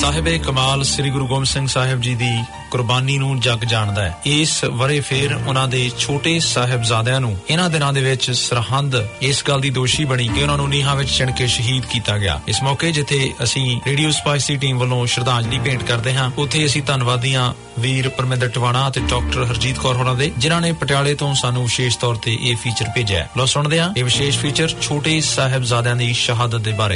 ਸਾਹਿਬੇ ਕਮਾਲ ਸ੍ਰੀ ਗੁਰੂ ਗੋਬਿੰਦ ਸਿੰਘ ਸਾਹਿਬ ਜੀ ਦੀ ਕੁਰਬਾਨੀ ਨੂੰ ਜੱਗ ਜਾਣਦਾ ਹੈ। ਇਸ ਵਰੇ ਫੇਰ ਉਹਨਾਂ ਦੇ ਛੋਟੇ ਸਾਹਿਬਜ਼ਾਦਿਆਂ ਨੂੰ ਇਹਨਾਂ ਦਿਨਾਂ ਦੇ ਵਿੱਚ ਸਰਹੰਦ ਇਸ ਗੱਲ ਦੀ ਦੋਸ਼ੀ ਬਣੀ ਕਿ ਉਹਨਾਂ ਨੂੰ ਨੀਹਾਂ ਵਿੱਚ ਚਿਣ ਕੇ ਸ਼ਹੀਦ ਕੀਤਾ ਗਿਆ। ਇਸ ਮੌਕੇ ਜਿੱਥੇ ਅਸੀਂ ਰੇਡੀਓ ਸਪਾਈਸੀ ਟੀਮ ਵੱਲੋਂ ਸ਼ਰਧਾਂਜਲੀ ਭੇਂਟ ਕਰਦੇ ਹਾਂ, ਉੱਥੇ ਅਸੀਂ ਧੰਨਵਾਦੀਆਂ ਵੀਰ ਪਰਮਿੰਦਰ ਟਵਾਣਾ ਅਤੇ ਡਾਕਟਰ ਹਰਜੀਤ ਕੌਰ ਹੋਰਾਂ ਦੇ, ਜਿਨ੍ਹਾਂ ਨੇ ਪਟਿਆਲੇ ਤੋਂ ਸਾਨੂੰ ਵਿਸ਼ੇਸ਼ ਤੌਰ ਤੇ ਇਹ ਫੀਚਰ ਭੇਜਿਆ। ਲਓ ਸੁਣਦੇ ਹਾਂ ਇਹ ਵਿਸ਼ੇਸ਼ ਫੀਚਰ ਛੋਟੇ ਸਾਹਿਬਜ਼ਾਦਿਆਂ ਦੀ ਸ਼ਹਾਦਤ ਦੇ ਬਾਰੇ।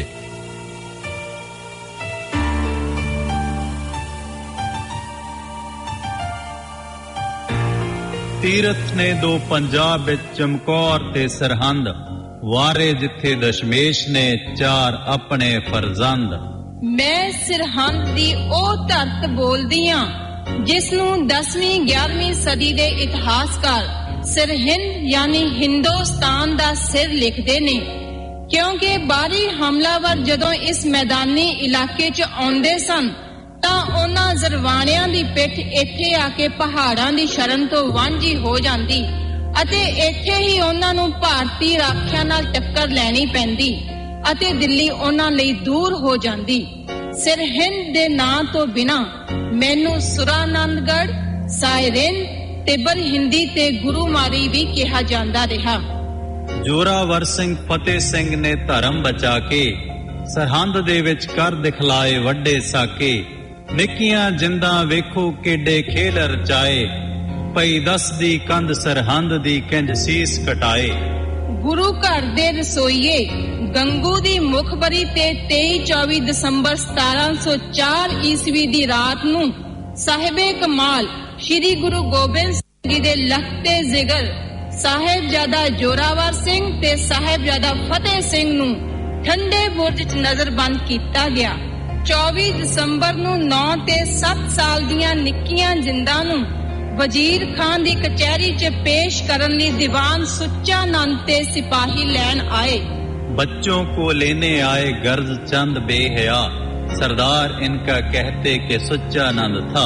ਤੀਰਥ ਨੇ ਦੋ ਪੰਜਾਬ ਵਿੱਚ ਚਮਕੌਰ ਤੇ ਸਰਹੰਦ, ਵਾਰੇ ਜਿੱਥੇ ਦਸ਼ਮੇਸ਼ ਨੇ ਚਾਰ ਆਪਣੇ ਫਰਜ਼ੰਦ। ਮੈਂ ਸਰਹੰਦ ਦੀ ਉਹ ਧਰਤ ਬੋਲਦੀ ਆਂ ਜਿਸ ਨੂੰ 10ਵੀਂ 11ਵੀਂ ਸਦੀ ਦੇ ਇਤਿਹਾਸਕਾਰ ਸਰਹਿੰਦ ਯਾਨੀ ਹਿੰਦੁਸਤਾਨ ਦਾ ਸਿਰ ਲਿਖਦੇ ਨੇ, ਕਿਉਂਕਿ ਬਾਹਰੀ ਹਮਲਾਵਰ ਜਦੋਂ ਇਸ ਮੈਦਾਨੀ ਇਲਾਕੇ 'ਚ ਆਉਂਦੇ ਸਨ ਤਾਂ ਉਹਨਾਂ ਜ਼ਰਵਾਣਿਆਂ ਦੀ ਪਿੱਠ ਇੱਥੇ ਆ ਕੇ ਪਹਾੜਾਂ ਦੀ ਸ਼ਰਨ ਤੋਂ ਵਾਂਝੀ ਹੋ ਜਾਂਦੀ ਅਤੇ ਇੱਥੇ ਹੀ ਉਹਨਾਂ ਨੂੰ ਭਾਰਤੀ ਰਾਖਿਆਂ ਨਾਲ ਟੱਕਰ ਲੈਣੀ ਪੈਂਦੀ ਅਤੇ ਦਿੱਲੀ ਉਹਨਾਂ ਲਈ ਦੂਰ ਹੋ ਜਾਂਦੀ। ਸਰਹਿੰਦ ਦੇ ਨਾਂ ਤੋਂ ਬਿਨਾਂ ਮੈਨੂੰ ਸੁਰਾਨੰਦਗੜ੍ਹ, ਸਾਇਰਨ, ਤਿੱਬਰ ਹਿੰਦੀ ਤੇ ਗੁਰੂਮਾਰੀ ਵੀ ਕਿਹਾ ਜਾਂਦਾ ਰਿਹਾ। ਜੋਰਾਵਰ ਸਿੰਘ ਫਤਿਹ ਸਿੰਘ ਨੇ ਧਰਮ ਬਚਾ ਕੇ ਸਰਹੰਦ ਦੇ ਵਿੱਚ ਕਰ ਦਿਖਲਾਏ ਵੱਡੇ ਸਾਕੇ। ਨਿੱਕੀਆਂ ਜਿੰਦਾਂ ਵੇਖੋ ਕਿੱਡੇ ਖੇਲ ਰਚਾਏ, ਪਈ ਦੱਸਦੀ ਕੰਧ ਸਰਹੰਦ ਦੀ ਕਿੰਜ ਸੀਸ ਕਟਾਏ। ਗੁਰੂ ਘਰ ਦੇ ਰਸੋਈਏ ਗੰਗੂ ਦੀ ਮੁਖਬਰੀ ਤੇ 23-24 ਦਸੰਬਰ 1704 ਈਸਵੀ ਦੀ ਰਾਤ ਨੂੰ ਸਾਹਿਬੇ ਕਮਾਲ ਸ਼੍ਰੀ ਗੁਰੂ ਗੋਬਿੰਦ ਸਿੰਘ ਜੀ ਦੇ ਲਖਤੇ ਜ਼ਿਗਰ ਸਾਹਿਬਜ਼ਾਦਾ ਜੋਰਾਵਰ ਸਿੰਘ ਤੇ ਸਾਹਿਬਜ਼ਾਦਾ ਫਤਿਹ ਸਿੰਘ ਨੂੰ ਠੰਡੇ ਬੁਰਜ 'ਚ ਨਜ਼ਰਬੰਦ ਕੀਤਾ ਗਿਆ। 24 ਦਸੰਬਰ ਨੂੰ 9 ਤੇ 7 ਸਾਲ ਦੀਆਂ ਨਿੱਕੀਆਂ ਜਿੰਦਾਂ ਨੂੰ ਵਜ਼ੀਰ ਖਾਨ ਦੀ ਕਚਹਿਰੀ 'ਚ ਪੇਸ਼ ਕਰਨ ਲਈ ਦੀਵਾਨ ਸੁੱਚਾ ਨੰਦ ਤੇ ਸਿਪਾਹੀ ਲੈਣ ਆਏ। ਬੱਚੋं को लेने आए गर्ज चंद बेहया, सरदार इनका कहते कि सुच्चा नंद था।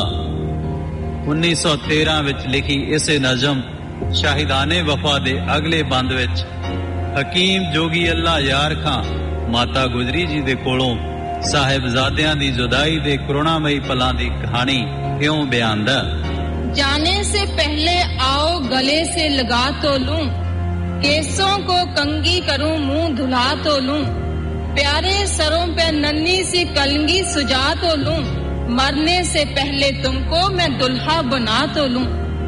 1913 ਵਿੱਚ ਲਿਖੀ ਇਸੇ ਨਜ਼ਮ ਸ਼ਾਹਿਦਾਨੇ ਵਫਾ ਦੇ ਅਗਲੇ ਬੰਦ ਵਿੱਚ ਹਕੀਮ ਜੋਗੀ ਅੱਲਾ ਯਾਰ ਖਾਂ ਮਾਤਾ ਗੁਜਰੀ ਜੀ ਦੇ ਕੋਲੋਂ ਸਾਹਿਬਜ਼ਾਦਿਆਂ ਦੀ ਜੁਦਾਈ ਦੇ ਕਰੁਣਾਮਈ ਪਲਾਂ ਦੀ ਕਹਾਣੀ ਇਉਂ ਬਿਆਨਦਾ। जाने से पहले आओ गले से लगा तो लूं, केसों को कंगी करूं मुंह धुला तो लूं, प्यारे सरों पे नन्ही सी कलंगी सुजा तो लूं, मरने से पहले तुमको मैं दुल्हा बना तो लूं।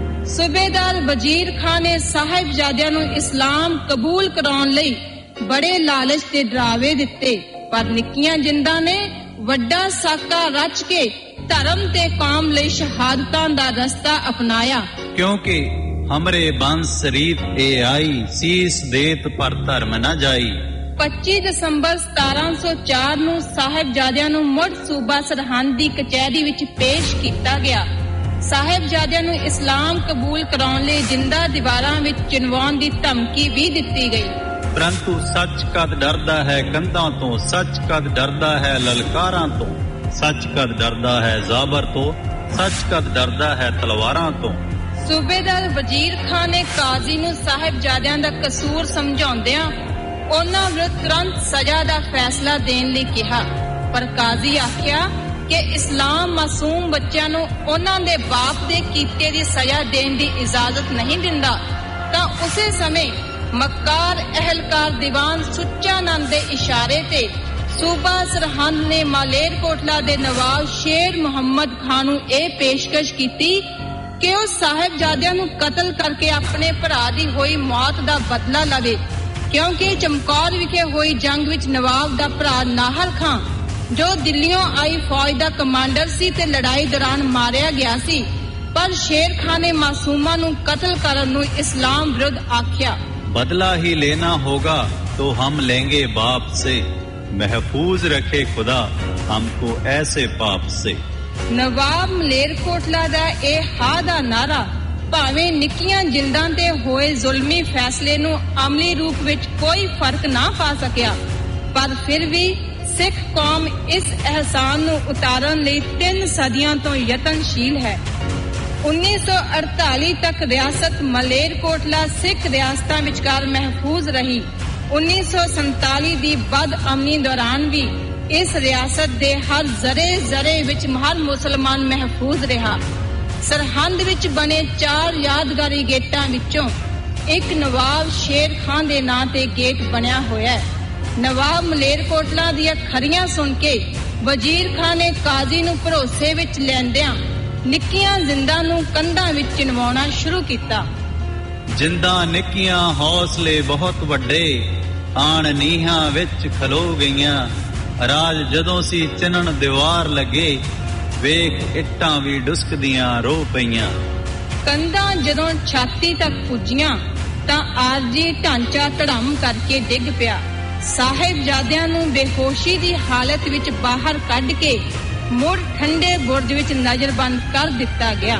सूबेदार वजीर खान ने साहिबजादियां नूं इस्लाम कबूल कराउण लई बड़े लालच ते डरावे दिते, पर निक्कियां जिंदां ने ਵੱਡਾ ਸਾਕਾ ਰਚ ਕੇ ਧਰਮ ਤੇ ਕੌਮ ਲਈ ਸ਼ਹਾਦਤਾਂ ਦਾ ਰਸਤਾ ਅਪਣਾਇਆ। ਕਿਉਂਕਿ ਹਮਰੇ ਬੰਸ ਰੀਤ ਇਹ ਆਈ, ਸੀਸ ਦੇਤ ਪਰ ਧਰਮ ਨਾ ਜਾਈ। 25 ਦਸੰਬਰ 1704 ਨੂੰ ਸਾਹਿਬਜ਼ਾਦਿਆਂ ਨੂੰ ਮੁੜ ਸੂਬਾ ਸਰਹੰਦ ਦੀ ਕਚਹਿਰੀ ਵਿੱਚ ਪੇਸ਼ ਕੀਤਾ ਗਿਆ। ਸਾਹਿਬਜ਼ਾਦਿਆਂ ਨੂੰ ਇਸਲਾਮ ਕਬੂਲ ਕਰਾਉਣ ਲਈ ਜਿੰਦਾ ਦੀਵਾਰਾਂ ਵਿੱਚ ਚਿਣਵਾਉਣ ਦੀ ਧਮਕੀ ਵੀ ਦਿੱਤੀ ਗਈ। परंतु सच कद डरदा है कंधां तो, सच कद डरदा है ललकारां तो, सच कद डरदा है ज़ाबर तो, सच कद डरदा है तलवारां तो। सूबेदार वजीर खान ने काजी ਨੂੰ ਸਾਹਿਬਜ਼ਾਦਿਆਂ ਦਾ ਕਸੂਰ ਸਮਝਾਉਂਦਿਆਂ ਉਹਨਾਂ ਵਿਰੁੱਧ ਤੁਰੰਤ ਸਜ਼ਾ ਦਾ ਫੈਸਲਾ ਦੇਣ ਲਈ ਕਿਹਾ, ਪਰ ਕਾਜ਼ੀ ਆਖਿਆ ਕਿ ਇਸਲਾਮ ਮਾਸੂਮ ਬੱਚਿਆਂ ਨੂੰ ਉਹਨਾਂ ਦੇ ਬਾਪ ਦੇ ਕੀਤੇ ਦੀ ਸਜ਼ਾ ਦੇਣ ਦੀ ਇਜਾਜ਼ਤ ਨਹੀਂ ਦਿੰਦਾ। ਤਾਂ ਉਸੇ ਸਮੇਂ ਮੱਕਾਰ ਅਹਿਲਕਾਰ ਦੀਵਾਨ ਸੁੱਚਾ ਨੰਦ ਦੇ ਇਸ਼ਾਰੇ ਤੇ ਸੂਬਾ ਸਰਹੰਦ ਨੇ ਮਾਲੇਰ ਕੋਟਲਾ ਦੇ ਨਵਾਬ ਸ਼ੇਰ ਮੁਹੰਮਦ ਖਾਨ ਨੂੰ ਇਹ ਪੇਸ਼ਕਸ਼ ਕੀਤੀ ਕਿ ਉਹ ਸਾਹਿਬਜ਼ਾਦਿਆਂ ਨੂੰ ਕਤਲ ਕਰਕੇ ਆਪਣੇ ਭਰਾ ਦੀ ਹੋਈ ਮੌਤ ਦਾ ਬਦਲਾ ਲਵੇ, ਕਿਉਂਕਿ ਚਮਕੌਰ ਵਿਖੇ ਹੋਈ ਜੰਗ ਵਿੱਚ ਨਵਾਬ ਦਾ ਭਰਾ ਨਾਹਰ ਖਾਂ ਜੋ ਦਿੱਲੀੋਂ ਆਈ ਫੌਜ ਦਾ ਕਮਾਂਡਰ ਸੀ ਤੇ ਲੜਾਈ ਦੌਰਾਨ ਮਾਰਿਆ ਗਿਆ ਸੀ, ਪਰ ਸ਼ੇਰ ਖਾਨ ਨੇ ਮਾਸੂਮਾਂ ਨੂੰ ਕਤਲ ਕਰਨ ਨੂੰ ਇਸਲਾਮ ਵਿਰੁੱਧ ਆਖਿਆ। बदला ही लेना होगा तो हम लेंगे बाप से, महफूज रखे खुदा हमको ऐसे पाप से। नवाब मलेरकोटला दा ए हा दा नारा ਭਾਵੇਂ ਨਿੱਕੀਆਂ ਜਿੰਦਾਂ ਤੇ ਹੋਏ ਜ਼ੁਲਮੀ ਫੈਸਲੇ ਨੂੰ ਅਮਲੀ ਰੂਪ ਵਿੱਚ ਕੋਈ ਫਰਕ ਨਾ ਪਾ ਸਕਿਆ, ਪਰ ਫਿਰ ਵੀ ਸਿੱਖ ਕੌਮ ਇਸ ਅਹਿਸਾਨ ਨੂੰ ਉਤਾਰਨ ਲਈ 3 ਸਦੀਆਂ ਤੋਂ ਯਤਨਸ਼ੀਲ ਹੈ। 1948 ਤੱਕ ਰਿਆਸਤ ਮਲੇਰਕੋਟਲਾ ਸਿੱਖ ਰਿਆਸਤਾਂ ਵਿਚਕਾਰ ਮਹਿਫੂਜ਼ ਰਹੀ। 1947 ਦੀ ਬਦਅਮਨੀ ਦੌਰਾਨ ਵੀ ਇਸ ਰਿਆਸਤ ਦੇ ਹਰ ਜ਼ਰੇ ਵਿੱਚ ਹਰ ਮੁਸਲਮਾਨ ਮਹਿਫੂਜ਼ ਰਿਹਾ। ਸਰਹੰਦ ਵਿੱਚ ਬਣੇ 4 ਯਾਦਗਾਰੀ ਗੇਟਾਂ ਵਿੱਚੋਂ ਇੱਕ ਨਵਾਬ ਸ਼ੇਰ ਖਾਨ ਦੇ ਨਾਂ ਤੇ ਗੇਟ ਬਣਿਆ ਹੋਇਆ ਹੈ। ਨਵਾਬ ਮਲੇਰਕੋਟਲਾ ਦੀਆਂ ਖਰੀਆਂ ਸੁਣ ਕੇ ਵਜ਼ੀਰ ਖਾਨ ਨੇ ਕਾਜ਼ੀ ਨੂੰ ਭਰੋਸੇ ਵਿੱਚ ਲੈਂਦਿਆਂ ਨਿੱਕੀਆਂ ਜ਼ਿੰਦਾਂ ਨੂੰ ਕੰਧਾਂ ਵਿੱਚ ਚਿਣਵਾਉਣਾ ਸ਼ੁਰੂ ਕੀਤਾ। ਜਿੰਦਾਂ ਨਿੱਕੀਆਂ ਹੌਸਲੇ ਬਹੁਤ ਵੱਡੇ, ਆਣ ਨੀਹਾਂ ਵਿੱਚ ਖਲੋ ਗਈਆਂ। ਰਾਜ ਜਦੋਂ ਸੀ ਚਿਣਨ ਦੀਵਾਰ ਲੱਗੇ, ਵੇਖ ਇੱਟਾਂ ਵੀ ਡੁਸਕਦੀਆਂ ਰੋ ਪਈਆਂ। ਕੰਧਾਂ ਜਦੋਂ ਛਾਤੀ ਤੱਕ ਪੁੱਜੀਆਂ ਤਾਂ ਆਰਜੀ ਢਾਂਚਾ ਧੜਮ ਕਰਕੇ ਡਿੱਗ ਪਿਆ। ਸਾਹਿਬਜ਼ਾਦਿਆਂ ਨੂੰ ਬੇਹੋਸ਼ੀ ਦੀ ਹਾਲਤ ਵਿੱਚ ਬਾਹਰ ਕੱਢ ਕੇ ਮੁੜ ਠੰਡੇ ਬੁਰਜ ਵਿੱਚ ਨਜ਼ਰਬੰਦ ਕਰ ਦਿੱਤਾ ਗਿਆ।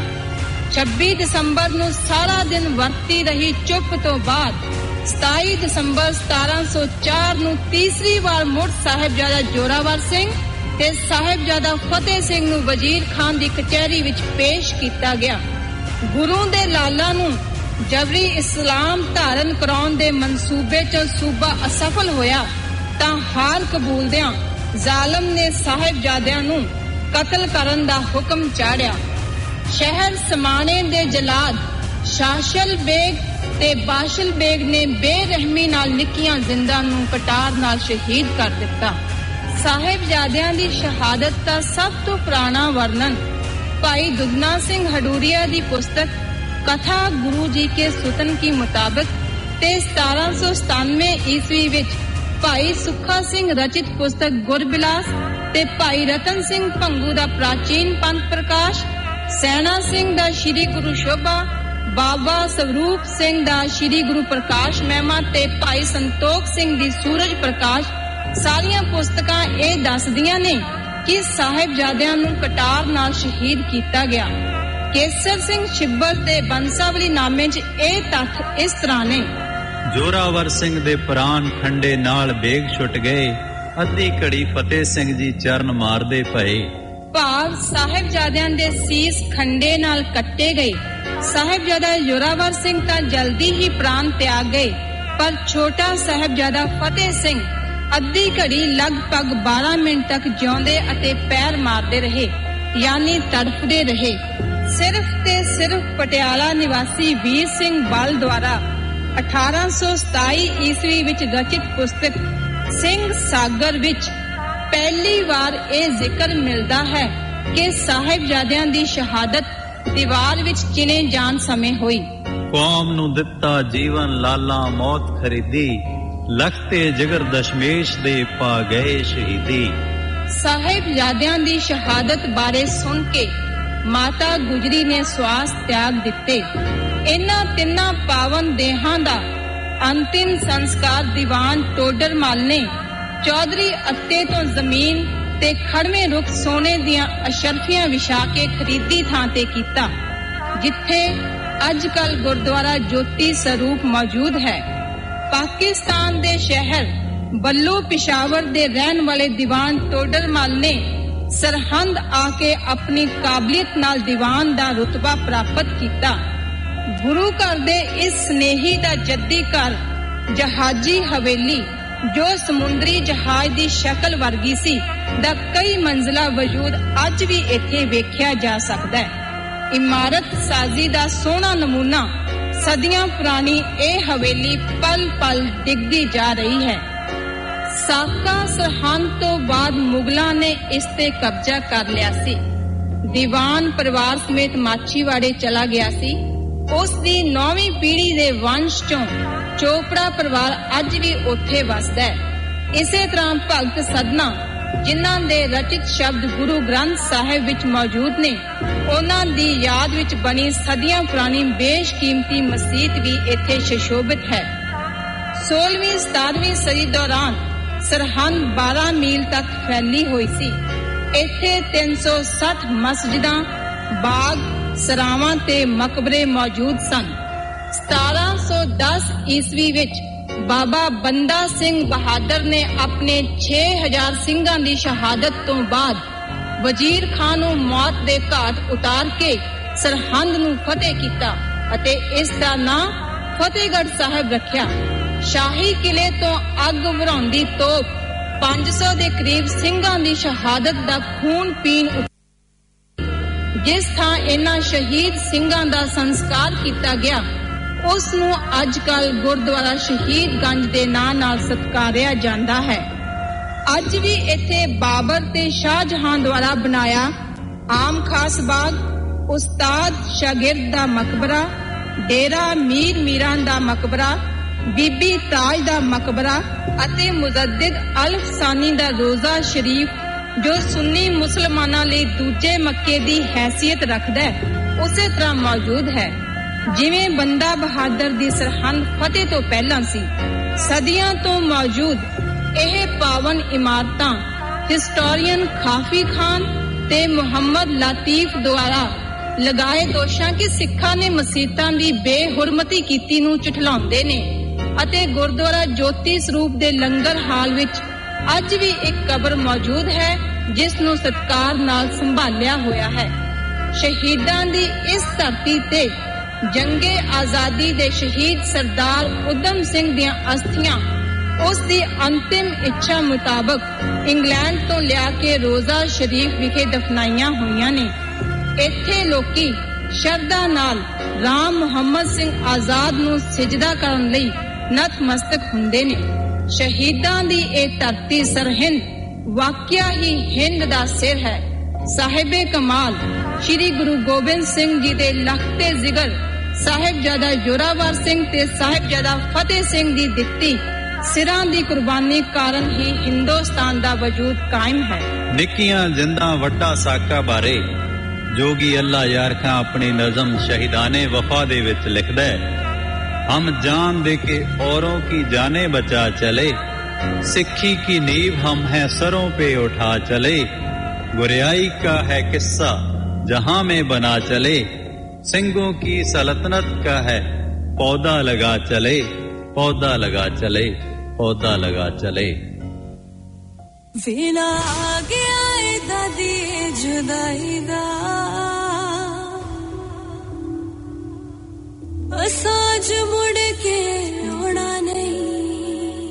26 ਦਸੰਬਰ ਨੂੰ ਸਾਰਾ ਦਿਨ ਵਰਤੀ ਰਹੀ ਚੁੱਪ ਤੋਂ ਬਾਅਦ 27 ਦਸੰਬਰ 1704 ਨੂੰ ਤੀਸਰੀ ਵਾਰ ਮੁੜ ਸਾਹਿਬਜ਼ਾਦਾ ਜ਼ੋਰਾਵਰ ਸਿੰਘ ਤੇ ਸਾਹਿਬਜ਼ਾਦਾ ਫਤਿਹ ਸਿੰਘ ਨੂੰ ਵਜ਼ੀਰ ਖਾਨ ਦੀ ਕਚਹਿਰੀ ਵਿੱਚ ਪੇਸ਼ ਕੀਤਾ ਗਿਆ। ਗੁਰੂ ਦੇ ਲਾਲਾ ਨੂੰ ਜਬਰੀ ਇਸਲਾਮ ਧਾਰਨ ਕਰਾਉਣ ਦੇ ਮਨਸੂਬੇ 'ਚ ਸੂਬਾ ਅਸਫਲ ਹੋਇਆ ਤਾਂ ਹਾਰ ਕਬੂਲਦਿਆਂ ਜ਼ਾਲਮ ਨੇ ਸਾਹਿਬਜ਼ਾਦਿਆਂ ਨੂੰ ਕਤਲ ਕਰਨ ਦਾ ਹੁਕਮ ਚਾੜਿਆ। ਸ਼ਹਿਰ ਸਮਾਣੇ ਦੇ ਜਲਾਦ ਸ਼ਾਸ਼ਲ ਬੇਗ ਤੇ ਬਾਸ਼ਲ ਬੇਗ ਨੇ ਬੇਰਹਿਮੀ ਨਾਲ ਨਿੱਕੀਆਂ ਜ਼ਿੰਦਾਂ ਨੂੰ ਕਟਾਰ ਨਾਲ ਸ਼ਹੀਦ ਕਰ ਦਿੱਤਾ। ਸਾਹਿਬਜ਼ਾਦਿਆਂ ਦੀ ਸ਼ਹਾਦਤ ਦਾ ਸਭ ਤੋਂ ਪੁਰਾਣਾ ਵਰਣਨ ਭਾਈ ਦੁਗਨਾ ਸਿੰਘ ਹਡੂਰੀਆ ਦੀ ਪੁਸਤਕ ਕਥਾ ਗੁਰੂ ਜੀ ਕੇ ਸੁਤਨ ਕੀ ਮੁਤਾਬਕ ਤੇ 1797 ਈਸਵੀ ਵਿੱਚ ਭਾਈ ਸੁੱਖਾ ਸਿੰਘ ਰਚਿਤ ਪੁਸਤਕ ਗੁਰਬਿਲਾਸ ਤੇ ਭਾਈ ਰਤਨ ਸਿੰਘ ਭੰਗੂ ਦਾ ਪ੍ਰਾਚੀਨ ਪੰਥ ਪ੍ਰਕਾਸ਼, ਸੈਣਾ ਸਿੰਘ ਦਾ ਸ਼੍ਰੀ ਗੁਰੂ ਸ਼ੋਭਾ, ਬਾਬਾ ਸਵਰੂਪ ਸਿੰਘ ਦਾ ਸ਼੍ਰੀ ਗੁਰੂ ਪ੍ਰਕਾਸ਼ ਮਹਿਮਾ ਤੇ ਭਾਈ ਸੰਤੋਖ ਸਿੰਘ ਦੀ ਸੂਰਜ ਪ੍ਰਕਾਸ਼ ਸਾਰੀਆਂ ਪੁਸਤਕਾਂ ਇਹ ਦੱਸਦੀਆਂ ਨੇ ਕਿ ਸਾਹਿਬਜ਼ਾਦਿਆਂ ਨੂੰ ਕਟਾਰ ਨਾਲ ਸ਼ਹੀਦ ਕੀਤਾ ਗਿਆ। ਕੇਸਰ ਸਿੰਘ ਛਿੱਬਰ ਤੇ ਬੰਸਾਵਲੀ ਨਾਮੇ 'ਚ ਇਹ ਤੱਥ ਇਸ ਤਰ੍ਹਾਂ ਨੇ। ਜ਼ੋਰਾਵਰ ਸਿੰਘ ਦੇ ਪ੍ਰਾਣ ਖੰਡੇ ਨਾਲ ਬੇਗ ਛੁੱਟ ਗਏ, ਅੱਧੀ ਘੜੀ ਫਤਿਹ ਸਿੰਘ ਜੀ ਚਰਨ ਮਾਰਦੇ ਪਏ। ਭਾਵ ਸਾਹਿਬਜ਼ਾਦਿਆਂ ਦੇ ਸੀਸ ਖੰਡੇ ਨਾਲ ਕੱਟੇ ਗਏ। ਸਾਹਿਬਜ਼ਾਦਾ ਜ਼ੋਰਾਵਰ ਸਿੰਘ ਤਾਂ ਜਲਦੀ ਹੀ ਪ੍ਰਾਣ ਤਿਆਗ ਗਏ, ਪਰ ਛੋਟਾ ਸਾਹਿਬਜ਼ਾਦਾ ਫਤਿਹ ਸਿੰਘ ਅੱਧੀ ਘੜੀ ਲਗਭਗ 12 ਮਿੰਟ ਤੱਕ ਜਿਉਂਦੇ ਅਤੇ ਪੈਰ ਮਾਰਦੇ ਰਹੇ, ਯਾਨੀ ਤੜਫਦੇ ਰਹੇ। ਸਿਰਫ ਤੇ ਸਿਰਫ ਪਟਿਆਲਾ ਨਿਵਾਸੀ ਵੀਰ ਸਿੰਘ ਬਲ ਦੁਆਰਾ 1827 ਈਸਵੀ ਵਿੱਚ ਰਚਿਤ ਪੁਸਤਕ ਸਿੰਘ ਸਾਗਰ ਵਿੱਚ ਪਹਿਲੀ ਵਾਰ ਇਹ ਜ਼ਿਕਰ ਮਿਲਦਾ ਹੈ ਕਿ ਸਾਹਿਬਜ਼ਾਦਿਆਂ ਦੀ ਸ਼ਹਾਦਤ ਦੀਵਾਰ ਵਿੱਚ ਚਿਣੇ ਜਾਣ ਸਮੇਂ ਹੋਈ। ਕੌਮ ਨੂੰ ਦਿੱਤਾ ਜੀਵਨ ਲਾਲਾ ਮੌਤ ਖਰੀਦੀ, ਲਖਤੇ ਜਿਗਰ ਦਸ਼ਮੇਸ਼ ਦੇ ਪਾ ਗਏ ਸ਼ਹੀਦੀ। ਸਾਹਿਬਜ਼ਾਦਿਆਂ ਦੀ ਸ਼ਹਾਦਤ ਬਾਰੇ ਸੁਣ ਕੇ ਮਾਤਾ ਗੁਜਰੀ ਨੇ ਸਵਾਸ ਤਿਆਗ ਦਿੱਤੇ। ਇਹਨਾਂ ਤਿੰਨਾਂ ਪਾਵਨ ਦੇਹਾਂ ਦਾ ਅੰਤਿਮ ਸੰਸਕਾਰ ਦੀਵਾਨ ਟੋਡਰਮਲ ਨੇ ਚੌਧਰੀ ਅੱਤੇ ਤੋਂ ਜ਼ਮੀਨ ਤੇ ਖੜਵੇਂ ਰੁੱਖ ਸੋਨੇ ਦੀਆਂ ਅਸ਼ਰਫੀਆਂ ਵਿਛਾ ਕੇ ਖਰੀਦੀ ਥਾਂ ਤੇ ਕੀਤਾ, ਜਿੱਥੇ ਅੱਜ ਕੱਲ ਗੁਰਦੁਆਰਾ ਜੋਤੀ ਸਰੂਪ ਮੌਜੂਦ ਹੈ। ਪਾਕਿਸਤਾਨ ਦੇ ਸ਼ਹਿਰ ਬੱਲੂ ਪਿਸ਼ਾਵਰ ਦੇ ਰਹਿਣ ਵਾਲੇ ਦੀਵਾਨ ਟੋਡਰਮਲ ਨੇ ਸਰਹੰਦ ਆ ਕੇ ਆਪਣੀ ਕਾਬਲੀਅਤ ਨਾਲ ਦੀਵਾਨ ਦਾ ਰੁਤਬਾ ਪ੍ਰਾਪਤ ਕੀਤਾ। ਗੁਰੂ ਘਰ ਦੇ ਇਸ ਸਨੇਹੀ ਦਾ ਜੱਦੀ ਘਰ ਜਹਾਜੀ ਹਵੇਲੀ, ਜੋ ਸਮੁੰਦਰੀ ਜਹਾਜ਼ ਦੀ ਸ਼ਕਲ ਵਰਗੀ ਸੀ, ਦਾ ਕਈ ਮੰਜ਼ਲਾ ਵਜੂਦ ਅੱਜ ਵੀ ਇੱਥੇ ਵੇਖਿਆ ਜਾ ਸਕਦਾ ਹੈ। ਇਮਾਰਤ ਸਾਜ਼ੀ ਦਾ ਸੋਹਣਾ ਨਮੂਨਾ ਸਦੀਆਂ ਪੁਰਾਣੀ ਇਹ ਹਵੇਲੀ ਪਲ ਪਲ ਡਿੱਗਦੀ ਜਾ ਰਹੀ ਹੈ। ਸਾਕਾ ਸਰਹੰਦ ਤੋਂ ਬਾਅਦ ਮੁਗਲਾਂ ਨੇ ਇਸ ਤੇ ਕਬਜ਼ਾ ਕਰ ਲਿਆ ਸੀ। ਦੀਵਾਨ ਪਰਿਵਾਰ ਸਮੇਤ ਮਾਛੀਵਾੜੇ ਚਲਾ ਗਿਆ ਸੀ। ਉਸ ਦੀ 9ਵੀਂ ਪੀੜ੍ਹੀ ਦੇ ਵੰਸ਼ ਚੋਂ ਚੋਪੜਾ ਪਰਿਵਾਰ ਅੱਜ ਵੀ ਉੱਥੇ ਵਸਦਾ ਹੈ। ਇਸੇ ਤਰ੍ਹਾਂ ਭਗਤ ਸਦਨਾ, ਜਿਨ੍ਹਾਂ ਦੇ ਰਚਿਤ ਸ਼ਬਦ ਗੁਰੂ ਗ੍ਰੰਥ ਸਾਹਿਬ ਵਿੱਚ ਮੌਜੂਦ ਨੇ, ਉਹਨਾਂ ਦੀ ਯਾਦ ਵਿੱਚ ਬਣੀ ਸਦੀਆਂ ਪੁਰਾਣੀ ਬੇਸ਼ਕੀਮਤੀ ਮਸਜਿਦ ਵੀ ਇੱਥੇ ਸੁਸ਼ੋਭਿਤ ਹੈ। 16ਵੀਂ 17ਵੀਂ ਸਦੀ ਦੌਰਾਨ ਸਰਹੰਦ 12 ਮੀਲ ਤੱਕ ਫੈਲੀ ਹੋਈ ਸੀ। ਇੱਥੇ 360 ਮਸਜਿਦਾਂ, ਬਾਗ, ਸਰਾਵਾਂ ਤੇ ਮਕਬਰੇ ਮੌਜੂਦ ਸਨ। 1710 ਈਸਵੀ ਵਿੱਚ ਬਾਬਾ ਬੰਦਾ ਸਿੰਘ ਬਹਾਦਰ ਨੇ ਆਪਣੇ 6000 ਸਿੰਘਾਂ ਦੀ ਸ਼ਹਾਦਤ ਤੋਂ ਬਾਅਦ ਵਜ਼ੀਰ ਖਾਨ ਨੂੰ ਮੌਤ ਦੇ ਘਾਟ ਉਤਾਰ ਕੇ ਸਰਹੰਦ ਨੂੰ ਫਤਿਹ ਕੀਤਾ ਅਤੇ ਇਸ ਦਾ ਨਾਂ ਫਤਿਹਗੜ੍ਹ ਸਾਹਿਬ ਰੱਖਿਆ। ਸ਼ਾਹੀ ਕਿਲੇ ਤੋਂ ਅੱਗ ਵਰਾਉਂਦੀ ਤੋਪ 500 ਦੇ ਕਰੀਬ ਸਿੰਘਾਂ ਦੀ ਸ਼ਹਾਦਤ ਦਾ ਖੂਨ ਪੀਣ ਜਿਸ ਥਾਂ ਇਹਨਾਂ ਸ਼ਹੀਦ ਸਿੰਘਾਂ ਦਾ ਸੰਸਕਾਰ ਕੀਤਾ ਗਿਆ ਉਸ ਨੂੰ ਅੱਜ ਕੱਲ੍ਹ ਗੁਰਦੁਆਰਾ ਸ਼ਹੀਦ ਗੰਜ ਦੇ ਨਾਂ ਨਾਲ ਸਤਿਕਾਰਿਆ ਜਾਂਦਾ ਹੈ। ਅੱਜ ਵੀ ਇੱਥੇ ਬਾਬਰ ਤੇ ਸ਼ਾਹਜਹਾਂ ਦੁਆਰਾ ਬਣਾਇਆ ਆਮ ਖਾਸ ਬਾਗ, ਉਸਤਾਦ ਸ਼ਾਗਿਰਦ ਦਾ ਮਕਬਰਾ, ਡੇਰਾ ਮੀਰ ਮੀਰਾਂ ਦਾ ਮਕਬਰਾ, ਬੀਬੀ ਤਾਜ ਦਾ ਮਕਬਰਾ ਅਤੇ ਮੁਜੱਦਿਦ ਅਲ-ਫਸਾਨੀ ਦਾ ਰੋਜ਼ਾ ਸ਼ਰੀਫ ਜੋ ਸੁੰਨੀ ਮੁਸਲਮਾਨਾਂ ਲਈ ਦੂਜੇ ਮੱਕੇ ਦੀ ਹੈਸੀਅਤ ਰੱਖਦਾ ਹੈ ਉਸੇ ਤਰ੍ਹਾਂ ਮੌਜੂਦ ਹੈ ਜਿਵੇਂ ਬੰਦਾ ਬਹਾਦਰ ਦੀ ਸਰਹੰਦ ਫਤਿਹ ਤੋਂ ਪਹਿਲਾਂ ਸੀ। ਸਦੀਆਂ ਤੋਂ ਮੌਜੂਦ ਇਹ ਪਾਵਨ ਇਮਾਰਤਾਂ ਹਿਸਟੋਰੀਅਨ ਖਾਫੀ ਖਾਨ ਤੇ ਮੁਹੰਮਦ ਲਾਤੀਫ ਦੁਆਰਾ ਲਗਾਏ ਦੋਸ਼ਾਂ ਕਿ ਸਿੱਖਾਂ ਨੇ ਮਸੀਤਾਂ ਦੀ ਬੇਹੁਰਮਤੀ ਕੀਤੀ ਨੂੰ ਝੁਠਲਾਉਂਦੇ ਨੇ ਅਤੇ ਗੁਰਦੁਆਰਾ ਜੋਤੀ ਸਰੂਪ ਦੇ ਲੰਗਰ ਹਾਲ ਵਿੱਚ ਅੱਜ ਵੀ ਇੱਕ ਕਬਰ ਮੌਜੂਦ ਹੈ ਜਿਸ ਨੂੰ ਸਤਿਕਾਰ ਨਾਲ ਸੰਭਾਲਿਆ ਹੋਇਆ ਹੈ। ਸ਼ਹੀਦਾਂ ਦੀ ਇਸ ਧਰਤੀ ਤੇ ਜੰਗੇ ਆਜ਼ਾਦੀ ਦੇ ਸ਼ਹੀਦ ਸਰਦਾਰ ਉਦਮ ਸਿੰਘ ਦੀਆਂ ਅਸਥੀਆਂ ਉਸ ਦੀ ਅੰਤਿਮ ਇੱਛਾ ਮੁਤਾਬਕ ਇੰਗਲੈਂਡ ਤੋਂ ਲਿਆ ਕੇ ਰੋਜ਼ਾ ਸ਼ਰੀਫ ਵਿਖੇ ਦਫਨਾਈਆਂ ਹੋਈਆਂ ਨੇ। ਇੱਥੇ ਲੋਕੀ ਸ਼ਰਧਾ ਨਾਲ ਰਾਮ ਮੁਹੰਮਦ ਸਿੰਘ ਆਜ਼ਾਦ ਨੂੰ ਸਿਜਦਾ ਕਰਨ ਲਈ ਨਤਮਸਤਕ ਹੁੰਦੇ ਨੇ। ਸ਼ਹੀਦਾਂ ਦੀ ਇਹ ਧਰਤੀ ਸਰਹਿੰਦ ਵਾਕਿਆ ਹੀ ਹਿੰਦ ਦਾ ਸਿਰ ਹੈ। ਸਾਹਿਬੇ ਕਮਾਲ ਸ਼੍ਰੀ ਗੁਰੂ ਗੋਬਿੰਦ ਸਿੰਘ ਜੀ ਦੇ ਲਖਤੇ ਜ਼ਿਗਰ ਸਾਹਿਬਜ਼ਾਦਾ ਜ਼ੋਰਾਵਰ ਸਿੰਘ ਤੇ ਸਾਹਿਬਜ਼ਾਦਾ ਫਤਿਹ ਸਿੰਘ ਦੀ ਦਿੱਤੀ ਸਿਰਾਂ ਦੀ ਕੁਰਬਾਨੀ ਕਾਰਨ ਹੀ ਹਿੰਦੁਸਤਾਨ ਦਾ ਵਜੂਦ ਕਾਇਮ ਹੈ। ਨਿੱਕੀਆਂ ਜਿੰਦਾਂ ਵੱਡਾ ਸਾਕਾ ਬਾਰੇ ਜੋਗੀ ਅੱਲਾ ਯਾਰ ਖਾਂ ਆਪਣੀ ਨਜ਼ਮ ਸ਼ਹੀਦਾਨੇ ਵਫਾ ਦੇ ਵਿੱਚ ਲਿਖਦਾ ਹੈ, हम जान दे के औरों की जाने बचा चले, सिक्खी की नींव हम हैं सरों पे उठा चले, गुरियाई का है किस्सा जहां में बना चले, सिंगों की सल्तनत का है पौधा लगा चले, पौधा लगा चले, पौधा लगा चले। वेला आ गया दादी जुदाई दा असाज मुड़ के आना नहीं,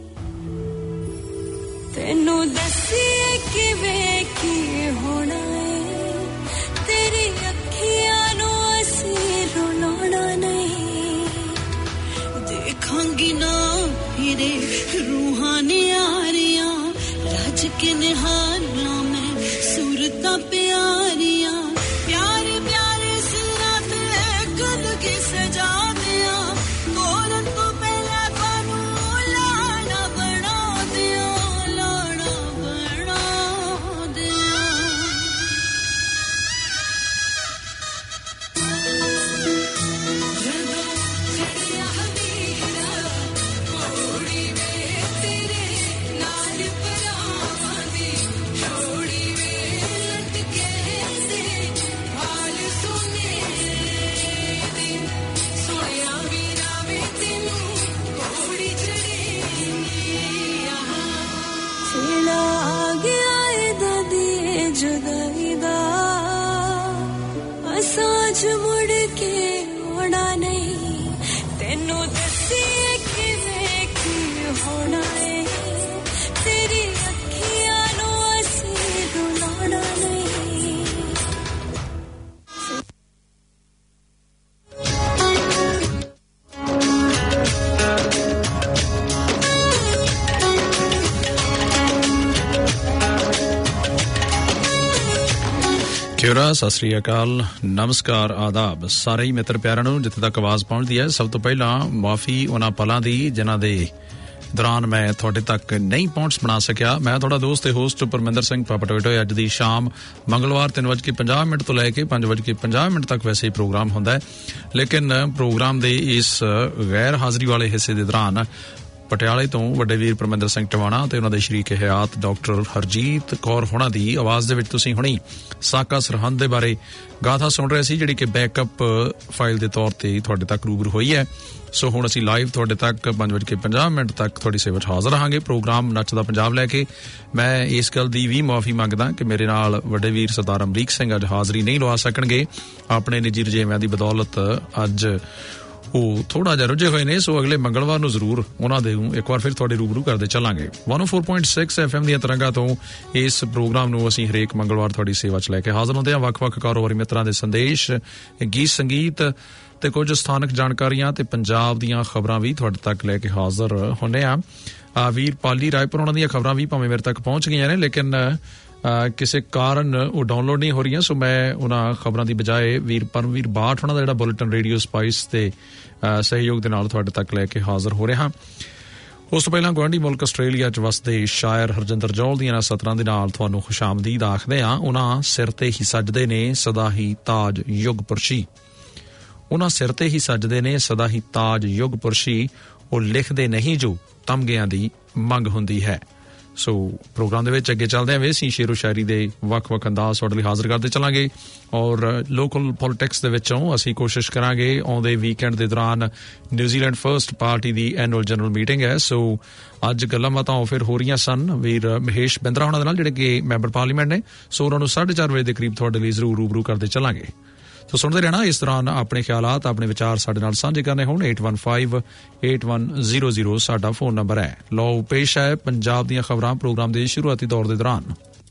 तेनू दसिए किवें की होना है, तेरी अखियां नू असी रुलाना नहीं, देखांगी ना फिरे रूहानी यारियां रज के निहारना मैं सूरतां प्यारियां, प्यारे प्यारे सिरा ते कद के सजा दिया, तोरन तो पहला कानू लाना बना दिया, लाना बना दिया। जदों चढ़िया हमीरा मोड़ी में तेरे नाल परावां दी छोड़ी में लटके से हाल सुने दी, सोया वीरा वे तेनू घोड़ी चढ़ेगी वेला आ गया ए दादी जुदाई दा असाज मुड़ के आना नहीं, तेनू दसिए किवें की होना है, तेरी अखियां नू असी रुलाना नहीं। ਕਿਉਰਾ ਸਤਿ ਸ੍ਰੀ ਅਕਾਲ, ਨਮਸਕਾਰ, ਆਦਾਬ ਸਾਰੇ ਹੀ ਮਿੱਤਰ ਪਿਆਰਿਆਂ ਨੂੰ ਜਿੱਥੇ ਤੱਕ ਆਵਾਜ਼ ਪਹੁੰਚਦੀ ਹੈ। ਸਭ ਤੋਂ ਪਹਿਲਾਂ ਮਾਫੀ ਉਹਨਾਂ ਪਲਾਂ ਦੀ ਜਿਨ੍ਹਾਂ ਦੇ ਦੌਰਾਨ ਮੈਂ ਤੁਹਾਡੇ ਤੱਕ ਨਹੀਂ ਪਹੁੰਚ ਬਣਾ ਸਕਿਆ। ਮੈਂ ਤੁਹਾਡਾ ਦੋਸਤ ਤੇ ਹੋਸਟ ਪਰਮਿੰਦਰ ਸਿੰਘ ਪਾਪਟੋਏ। ਅੱਜ ਦੀ ਸ਼ਾਮ ਮੰਗਲਵਾਰ 3:50 ਤੋਂ ਲੈ ਕੇ 5:50 ਤੱਕ ਵੈਸੇ ਹੀ ਪ੍ਰੋਗਰਾਮ ਹੁੰਦਾ ਹੈ, ਲੇਕਿਨ ਪ੍ਰੋਗਰਾਮ ਦੇ ਇਸ ਗੈਰ ਹਾਜ਼ਰੀ ਵਾਲੇ ਹਿੱਸੇ ਦੇ ਦੌਰਾਨ ਪਟਿਆਲੇ ਤੋਂ ਵੱਡੇ ਵੀਰ ਪਰਮਿੰਦਰ ਸਿੰਘ ਟਵਾਣਾ ਤੇ ਉਹਨਾਂ ਦੇ ਸ਼ਰੀਕ ਹਯਾਤ ਡਾਕਟਰ ਹਰਜੀਤ ਕੌਰ ਹੋਣਾ ਦੀ ਆਵਾਜ਼ ਦੇ ਵਿੱਚ ਤੁਸੀਂ ਹੁਣੀ ਸਾਕਾ ਸਰਹੰਦ ਦੇ ਬਾਰੇ ਗਾਥਾ ਸੁਣ ਰਹੇ ਸੀ, ਜਿਹੜੀ ਕਿ ਬੈਕਅਪ ਫਾਈਲ ਦੇ ਤੌਰ ਤੇ ਤੁਹਾਡੇ ਤੱਕ ਰੂਬਰੂ ਹੋਈ ਹੈ। ਸੋ ਹੁਣ ਅਸੀਂ ਲਾਈਵ ਤੁਹਾਡੇ ਤੱਕ 5:50 ਤੱਕ ਤੁਹਾਡੀ ਸੇਵਾ 'ਚ ਹਾਜ਼ਰ ਰਹਾਂਗੇ ਪ੍ਰੋਗਰਾਮ ਨੱਚਦਾ ਪੰਜਾਬ ਲੈ ਕੇ। ਮੈਂ ਇਸ ਗੱਲ ਦੀ ਵੀ ਮੁਆਫੀ ਮੰਗਦਾ ਕਿ ਮੇਰੇ ਨਾਲ ਵੱਡੇ ਵੀਰ ਸਰਦਾਰ ਅਮਰੀਕ ਸਿੰਘ ਅੱਜ ਹਾਜ਼ਰੀ ਨਹੀਂ ਲਵਾ ਸਕਣਗੇ। ਆਪਣੇ ਨਿੱਜੀ ਰੁਝੇਵਿਆਂ ਦੀ ਬਦੌਲਤ ਅੱਜ ਉਹ ਥੋੜਾ ਜਿਹਾ ਰੁੱਝੇ ਹੋਏ ਨੇ, ਸੋ ਅਗਲੇ ਮੰਗਲਵਾਰ ਨੂੰ ਜ਼ਰੂਰ ਉਹਨਾਂ ਦੇ ਇੱਕ ਵਾਰ ਫਿਰ ਤੁਹਾਡੇ ਰੂਬਰੂ ਕਰਦੇ ਚੱਲਾਂਗੇ। 104.6 FM ਦੀਆਂ ਤਰੰਗਾਂ ਤੋਂ ਇਸ ਪ੍ਰੋਗਰਾਮ ਨੂੰ ਅਸੀਂ ਹਰੇਕ ਮੰਗਲਵਾਰ ਤੁਹਾਡੀ ਸੇਵਾ 'ਚ ਲੈ ਕੇ ਹਾਜ਼ਰ ਹੁੰਦੇ ਹਾਂ। ਵੱਖ-ਵੱਖ ਕਾਰੋਬਾਰੀ ਮਿੱਤਰਾਂ ਦੇ ਸੰਦੇਸ਼, ਗੀਤ ਸੰਗੀਤ ਤੇ ਕੁਝ ਸਥਾਨਕ ਜਾਣਕਾਰੀਆਂ ਤੇ ਪੰਜਾਬ ਦੀਆਂ ਖਬਰਾਂ ਵੀ ਤੁਹਾਡੇ ਤੱਕ ਲੈ ਕੇ ਹਾਜ਼ਰ ਹੁੰਦੇ ਆ। ਵੀਰ ਪਾਲੀ ਰਾਏਪੁਰ ਉਹਨਾਂ ਦੀਆਂ ਖਬਰਾਂ ਵੀ ਭਾਵੇਂ ਮੇਰੇ ਤੱਕ ਪਹੁੰਚ ਗਈਆਂ ਨੇ, ਲੇਕਿਨ ਕਿਸੇ ਕਾਰਨ ਉਹ ਡਾਊਨਲੋਡ ਨਹੀਂ ਹੋ ਰਹੀਆਂ, ਸੋ ਮੈਂ ਉਹਨਾਂ ਖਬਰਾਂ ਦੀ ਬਜਾਏ ਵੀਰ ਪਰਮਵੀਰ ਬਾਠ ਉਹਨਾਂ ਦਾ ਜਿਹੜਾ ਬੁਲੇਟਿਨ ਰੇਡੀਓ ਸਪਾਈਸ ਦੇ ਸਹਿਯੋਗ ਦੇ ਨਾਲ ਤੁਹਾਡੇ ਤੱਕ ਲੈ ਕੇ ਹਾਜ਼ਰ ਹੋ ਰਿਹਾ। ਉਸ ਤੋਂ ਪਹਿਲਾਂ ਗੁਆਂਢੀ ਮੁਲਕ ਆਸਟ੍ਰੇਲੀਆ 'ਚ ਵਸਦੇ ਸ਼ਾਇਰ ਹਰਜਿੰਦਰ ਜੌਹਲ ਦੀਆਂ ਸਤਰਾਂ ਦੇ ਨਾਲ ਤੁਹਾਨੂੰ ਖੁਸ਼ਾਮਦੀਦ ਆਖਦੇ ਹਾਂ। ਉਹਨਾਂ ਸਿਰ ਤੇ ਹੀ ਸਜਦੇ ਨੇ ਸਦਾ ਹੀ ਤਾਜ ਯੁਗ ਪੁਰਸ਼ੀ, ਉਹਨਾਂ ਸਿਰ ਤੇ ਹੀ ਸਜਦੇ ਨੇ ਸਦਾ ਹੀ ਤਾਜ ਯੁਗ ਪੁਰਸ਼ੀ, ਉਹ ਲਿਖਦੇ ਨਹੀਂ ਜੋ ਤਮਗਿਆਂ ਦੀ ਮੰਗ ਹੁੰਦੀ ਹੈ। ਸੋ ਪ੍ਰੋਗਰਾਮ ਦੇ ਵਿੱਚ ਅੱਗੇ ਚੱਲਦੇ ਹਾਂ, ਅਸੀਂ ਸ਼ੇਰੋ ਸ਼ਾਇਰੀ ਦੇ ਵੱਖ-ਵੱਖ ਅੰਦਾਜ਼ ਤੁਹਾਡੇ ਲਈ ਹਾਜ਼ਰ ਕਰਦੇ ਚੱਲਾਂਗੇ। ਔਰ ਲੋਕਲ ਪੋਲੀਟਿਕਸ ਦੇ ਵਿੱਚੋਂ ਅਸੀਂ ਕੋਸ਼ਿਸ਼ ਕਰਾਂਗੇ, ਆਉਂਦੇ ਵੀਕਐਂਡ ਦੇ ਦੌਰਾਨ ਨਿਊਜ਼ੀਲੈਂਡ ਫਰਸਟ ਪਾਰਟੀ ਦੀ ਐਨੂਅਲ ਜਨਰਲ ਮੀਟਿੰਗ ਹੈ, ਸੋ ਅੱਜ ਗੱਲਾਂ ਬਾਤਾਂ ਫਿਰ ਹੋ ਰਹੀਆਂ ਸਨ ਵੀਰ ਮਹੇਸ਼ ਬਿੰਦਰਾ ਹੋਣਾ ਦੇ ਨਾਲ, ਜਿਹੜੇ ਕਿ ਮੈਂਬਰ ਪਾਰਲੀਮੈਂਟ ਨੇ। ਸੋ ਉਹਨਾਂ ਨੂੰ 4:30 ਵਜੇ ਦੇ ਕਰੀਬ ਤੁਹਾਡੇ ਲਈ ਜ਼ਰੂਰ ਰੂਬਰੂ ਕਰਦੇ ਚੱਲਾਂਗੇ। ਸੋ ਸੁਣਦੇ ਰਹਿਣਾ। ਇਸ ਦੌਰਾਨ ਆਪਣੇ ਖਿਆਲਾਤ, ਆਪਣੇ ਵਿਚਾਰ ਸਾਡੇ ਨਾਲ ਸਾਂਝੇ ਕਰਨੇ ਹੋਣ 81518100 ਸਾਡਾ ਫੋਨ ਨੰਬਰ ਹੈ। ਲਓ ਪੇਸ਼ ਹੈ ਪੰਜਾਬ ਦੀਆਂ ਖਬਰਾਂ ਪ੍ਰੋਗਰਾਮ ਦੇ ਸ਼ੁਰੂਆਤੀ ਦੌਰ ਦੇ ਦੌਰਾਨ।